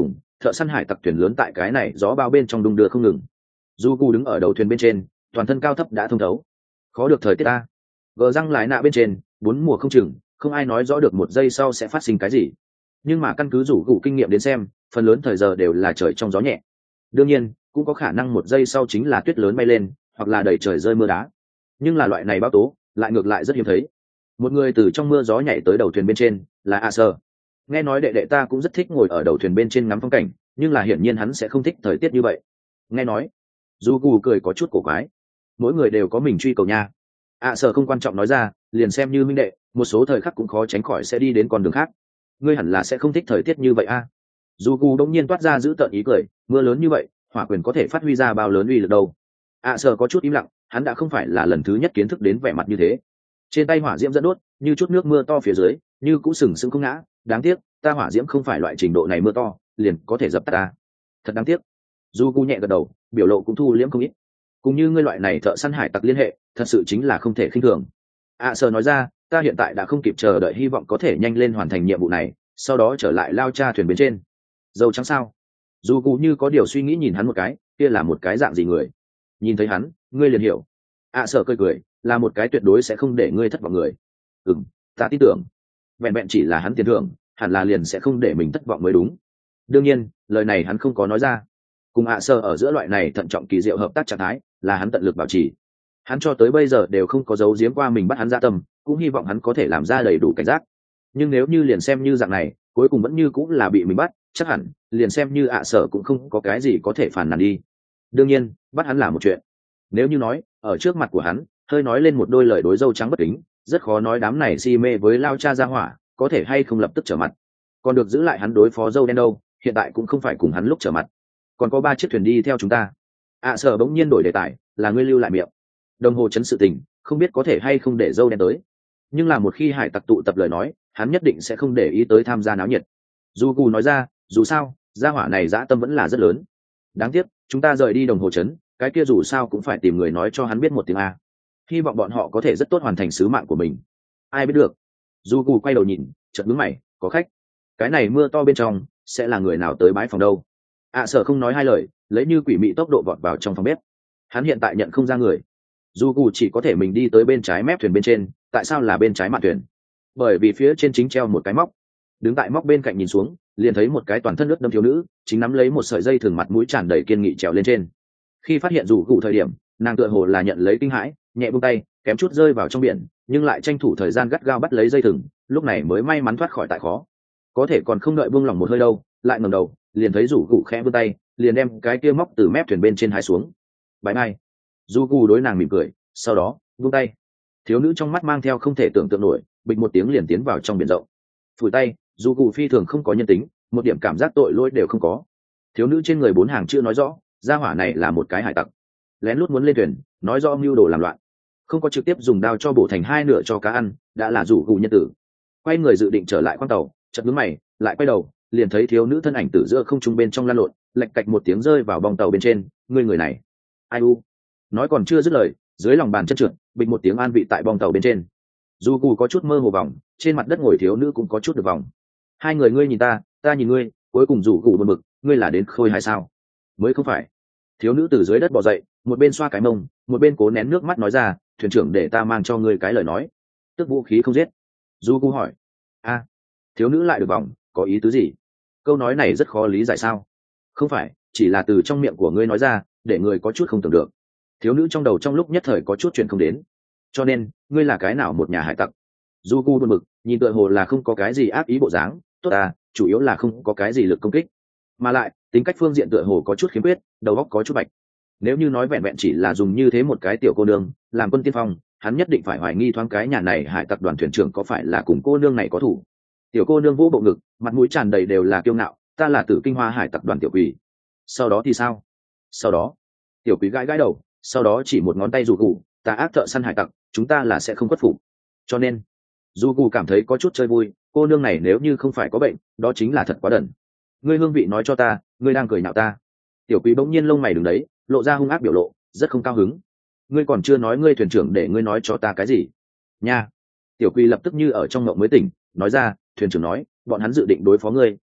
thợ săn hải tặc thuyền lớn tại cái này gió bao bên trong đung đưa không ngừng. Du Gu đứng ở đầu thuyền bên trên, toàn thân cao thấp đã thông thấu. Khó được thời tiết ta. Gờ răng lái nạ bên trên, bốn mùa không chừng, không ai nói rõ được một giây sau sẽ phát sinh cái gì. Nhưng mà căn cứ rủ gù kinh nghiệm đến xem, phần lớn thời giờ đều là trời trong gió nhẹ. Đương nhiên, cũng có khả năng một giây sau chính là tuyết lớn bay lên, hoặc là đầy trời rơi mưa đá. Nhưng là loại này bão tố, lại ngược lại rất hiếm thấy. Một người từ trong mưa gió nhảy tới đầu thuyền bên trên, là A Sơ. Nghe nói đệ đệ ta cũng rất thích ngồi ở đầu thuyền bên trên ngắm phong cảnh, nhưng là hiển nhiên hắn sẽ không thích thời tiết như vậy. Nghe nói, Du Gu cười có chút cổ quái. Mỗi người đều có mình truy cầu nha. A Sơ không quan trọng nói ra, liền xem như minh đệ, một số thời khắc cũng khó tránh khỏi sẽ đi đến con đường khác. Ngươi hẳn là sẽ không thích thời tiết như vậy a. Du Gu đống nhiên toát ra giữ tợn ý cười, mưa lớn như vậy, hỏa quyền có thể phát huy ra bao lớn uy lực đâu. A Sơ có chút im lặng, hắn đã không phải là lần thứ nhất kiến thức đến vẻ mặt như thế. Trên tay hỏa diễm dẫn đốt, như chút nước mưa to phía dưới, như cũ sừng sững không ngã. Đáng tiếc, ta hỏa diễm không phải loại trình độ này mưa to, liền có thể dập tắt ta. Thật đáng tiếc. Du Gu nhẹ gật đầu, biểu lộ cũng thu liễm không ít. Cùng như ngươi loại này thợ săn hải tặc liên hệ, thật sự chính là không thể khinh thường. A Sơ nói ra, ta hiện tại đã không kịp chờ đợi, hy vọng có thể nhanh lên hoàn thành nhiệm vụ này, sau đó trở lại lao cha thuyền bên trên. Dâu trắng sao? Du Gu như có điều suy nghĩ nhìn hắn một cái, kia là một cái dạng gì người? Nhìn thấy hắn, ngươi liền hiểu. A Sơ cười cười, là một cái tuyệt đối sẽ không để ngươi thất vọng người. Ừm, ta tin tưởng. Vẹn vẹn chỉ là hắn tiền thưởng, hẳn là liền sẽ không để mình thất vọng mới đúng. Đương nhiên, lời này hắn không có nói ra. Cùng A Sơ ở giữa loại này thận trọng kỳ diệu hợp tác trạng thái, là hắn tận lực bảo trì. Hắn cho tới bây giờ đều không có giấu giếm qua mình bắt hắn ra tâm, cũng hy vọng hắn có thể làm ra đầy đủ cảnh giác. Nhưng nếu như liền xem như dạng này, cuối cùng vẫn như cũng là bị mình bắt, chắc hẳn liền xem như ạ sở cũng không có cái gì có thể phản nàn đi. Đương nhiên, bắt hắn là một chuyện. Nếu như nói ở trước mặt của hắn hơi nói lên một đôi lời đối dâu trắng bất kính, rất khó nói đám này si mê với lao cha ra hỏa có thể hay không lập tức trở mặt. Còn được giữ lại hắn đối phó dâu đen đâu, hiện tại cũng không phải cùng hắn lúc trở mặt. Còn có ba chiếc thuyền đi theo chúng ta. ạ sở bỗng nhiên đổi đề tài, là ngươi lưu lại miệng. Đồng hồ chấn sự tình, không biết có thể hay không để dâu đen tới. Nhưng là một khi hải tặc tụ tập lời nói, hắn nhất định sẽ không để ý tới tham gia náo nhiệt. Du Gu nói ra, dù sao gia hỏa này dã tâm vẫn là rất lớn. Đáng tiếc chúng ta rời đi đồng hồ chấn, cái kia dù sao cũng phải tìm người nói cho hắn biết một tiếng a. Hy vọng bọn họ có thể rất tốt hoàn thành sứ mạng của mình. Ai biết được. Du Gu quay đầu nhìn, chợt nhướng mày, có khách. Cái này mưa to bên trong sẽ là người nào tới bái phòng đâu? À sở không nói hai lời, lấy như quỷ mị tốc độ vọt vào trong phòng bếp. Hắn hiện tại nhận không ra người. Du Gu chỉ có thể mình đi tới bên trái mép thuyền bên trên. Tại sao là bên trái mạn thuyền? Bởi vì phía trên chính treo một cái móc. Đứng tại móc bên cạnh nhìn xuống, liền thấy một cái toàn thân ướt đẫm thiếu nữ chính nắm lấy một sợi dây thường, mặt mũi tràn đầy kiên nghị trèo lên trên. Khi phát hiện Du Gu thời điểm, nàng tựa hồ là nhận lấy kinh hãi, nhẹ buông tay, kém chút rơi vào trong biển, nhưng lại tranh thủ thời gian gắt gao bắt lấy dây thừng, lúc này mới may mắn thoát khỏi tại khó. Có thể còn không đợi buông lỏng một hơi đâu, lại ngẩng đầu, liền thấy Du Gu khẽ vươn tay, liền đem cái kia móc từ mép thuyền bên trên hái xuống. Bye bye. Du Gu đối nàng mỉm cười, sau đó buông tay. Thiếu nữ trong mắt mang theo không thể tưởng tượng nổi, bịch một tiếng liền tiến vào trong biển rộng. Phủi tay, Du Gu phi thường không có nhân tính, một điểm cảm giác tội lỗi đều không có. Thiếu nữ trên người bốn hàng chưa nói rõ, gia hỏa này là một cái hải tặc, lén lút muốn lên thuyền, nói rõ mưu đồ làm loạn, không có trực tiếp dùng đao cho bổ thành hai nửa cho cá ăn, đã là Du Gu nhân tử. Quay người dự định trở lại khoang tàu, chợt nhướng mày, lại quay đầu, liền thấy thiếu nữ thân ảnh từ giữa không trung bên trong lăn lộn, lạch cạch một tiếng rơi vào bong tàu bên trên. Người người này, ai u? Nói còn chưa dứt lời, dưới lòng bàn chân trượt, bịch một tiếng an vị tại bong tàu bên trên. Du Gu có chút mơ hồ vòng, trên mặt đất ngồi thiếu nữ cũng có chút được vòng. Hai người ngươi nhìn ta, ta nhìn ngươi, cuối cùng Du Gu buồn bực, ngươi là đến khôi hay sao? Mới không phải. Thiếu nữ từ dưới đất bò dậy, một bên xoa cái mông, một bên cố nén nước mắt nói ra, thuyền trưởng để ta mang cho ngươi cái lời nói. Tức vũ khí không giết. Du Gu hỏi. A. Thiếu nữ lại được vòng, có ý tứ gì? Câu nói này rất khó lý giải sao? Không phải, chỉ là từ trong miệng của ngươi nói ra, để người có chút không tưởng được. Thiếu nữ trong đầu trong lúc nhất thời có chút chuyện không đến. Cho nên ngươi là cái nào một nhà hải tặc? Du Gu buồn bực, nhìn tựa hồ là không có cái gì ác ý bộ dáng. Tốt à, chủ yếu là không có cái gì lực công kích, mà lại tính cách phương diện tựa hồ có chút khiếm khuyết, đầu óc có chút bạch. Nếu như nói vẹn vẹn chỉ là dùng như thế một cái tiểu cô nương làm quân tiên phong, hắn nhất định phải hoài nghi thoáng cái nhà này hải tặc đoàn thuyền trưởng có phải là cùng cô nương này có thủ. Tiểu cô nương vỗ bộ ngực, mặt mũi tràn đầy đều là kiêu ngạo, ta là Tử Kinh Hoa hải tặc đoàn tiểu quỷ. Sau đó thì sao? Sau đó tiểu quỷ gãi gãi đầu, sau đó chỉ một ngón tay Du Gu, ta ác thợ săn hải tặc, chúng ta là sẽ không khuất phục. Cho nên Du Gu cảm thấy có chút chơi vui, cô nương này nếu như không phải có bệnh, đó chính là thật quá đần. Ngươi hương vị nói cho ta, ngươi đang cười nhạo ta. Tiểu quý bỗng nhiên lông mày đứng đấy, lộ ra hung ác biểu lộ, rất không cao hứng. Ngươi còn chưa nói ngươi thuyền trưởng để ngươi nói cho ta cái gì nha? Tiểu quý lập tức như ở trong mộng mới tỉnh, nói ra, thuyền trưởng nói bọn hắn dự định đối phó ngươi,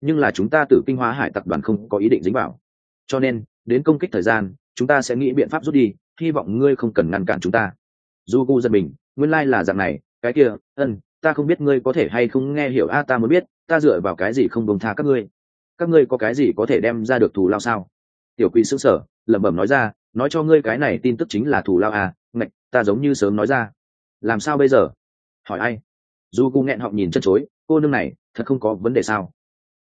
nhưng là chúng ta Tử Kinh Hóa Hải tập đoàn không có ý định dính vào, cho nên đến công kích thời gian chúng ta sẽ nghĩ biện pháp rút đi, hy vọng ngươi không cần ngăn cản chúng ta. Du Gu giật mình, nguyên lai là dạng này, cái kia, ân, ta không biết ngươi có thể hay không nghe hiểu a, ta muốn biết, ta dựa vào cái gì không buông tha các ngươi? Các ngươi có cái gì có thể đem ra được thù lao sao? Tiểu Quỷ sững sờ, lẩm bẩm nói ra, nói cho ngươi cái này tin tức chính là thù lao à, ngạch, ta giống như sớm nói ra. Làm sao bây giờ? Hỏi ai? Du Gu nghẹn họng nhìn chân chối, cô nương này, thật không có vấn đề sao?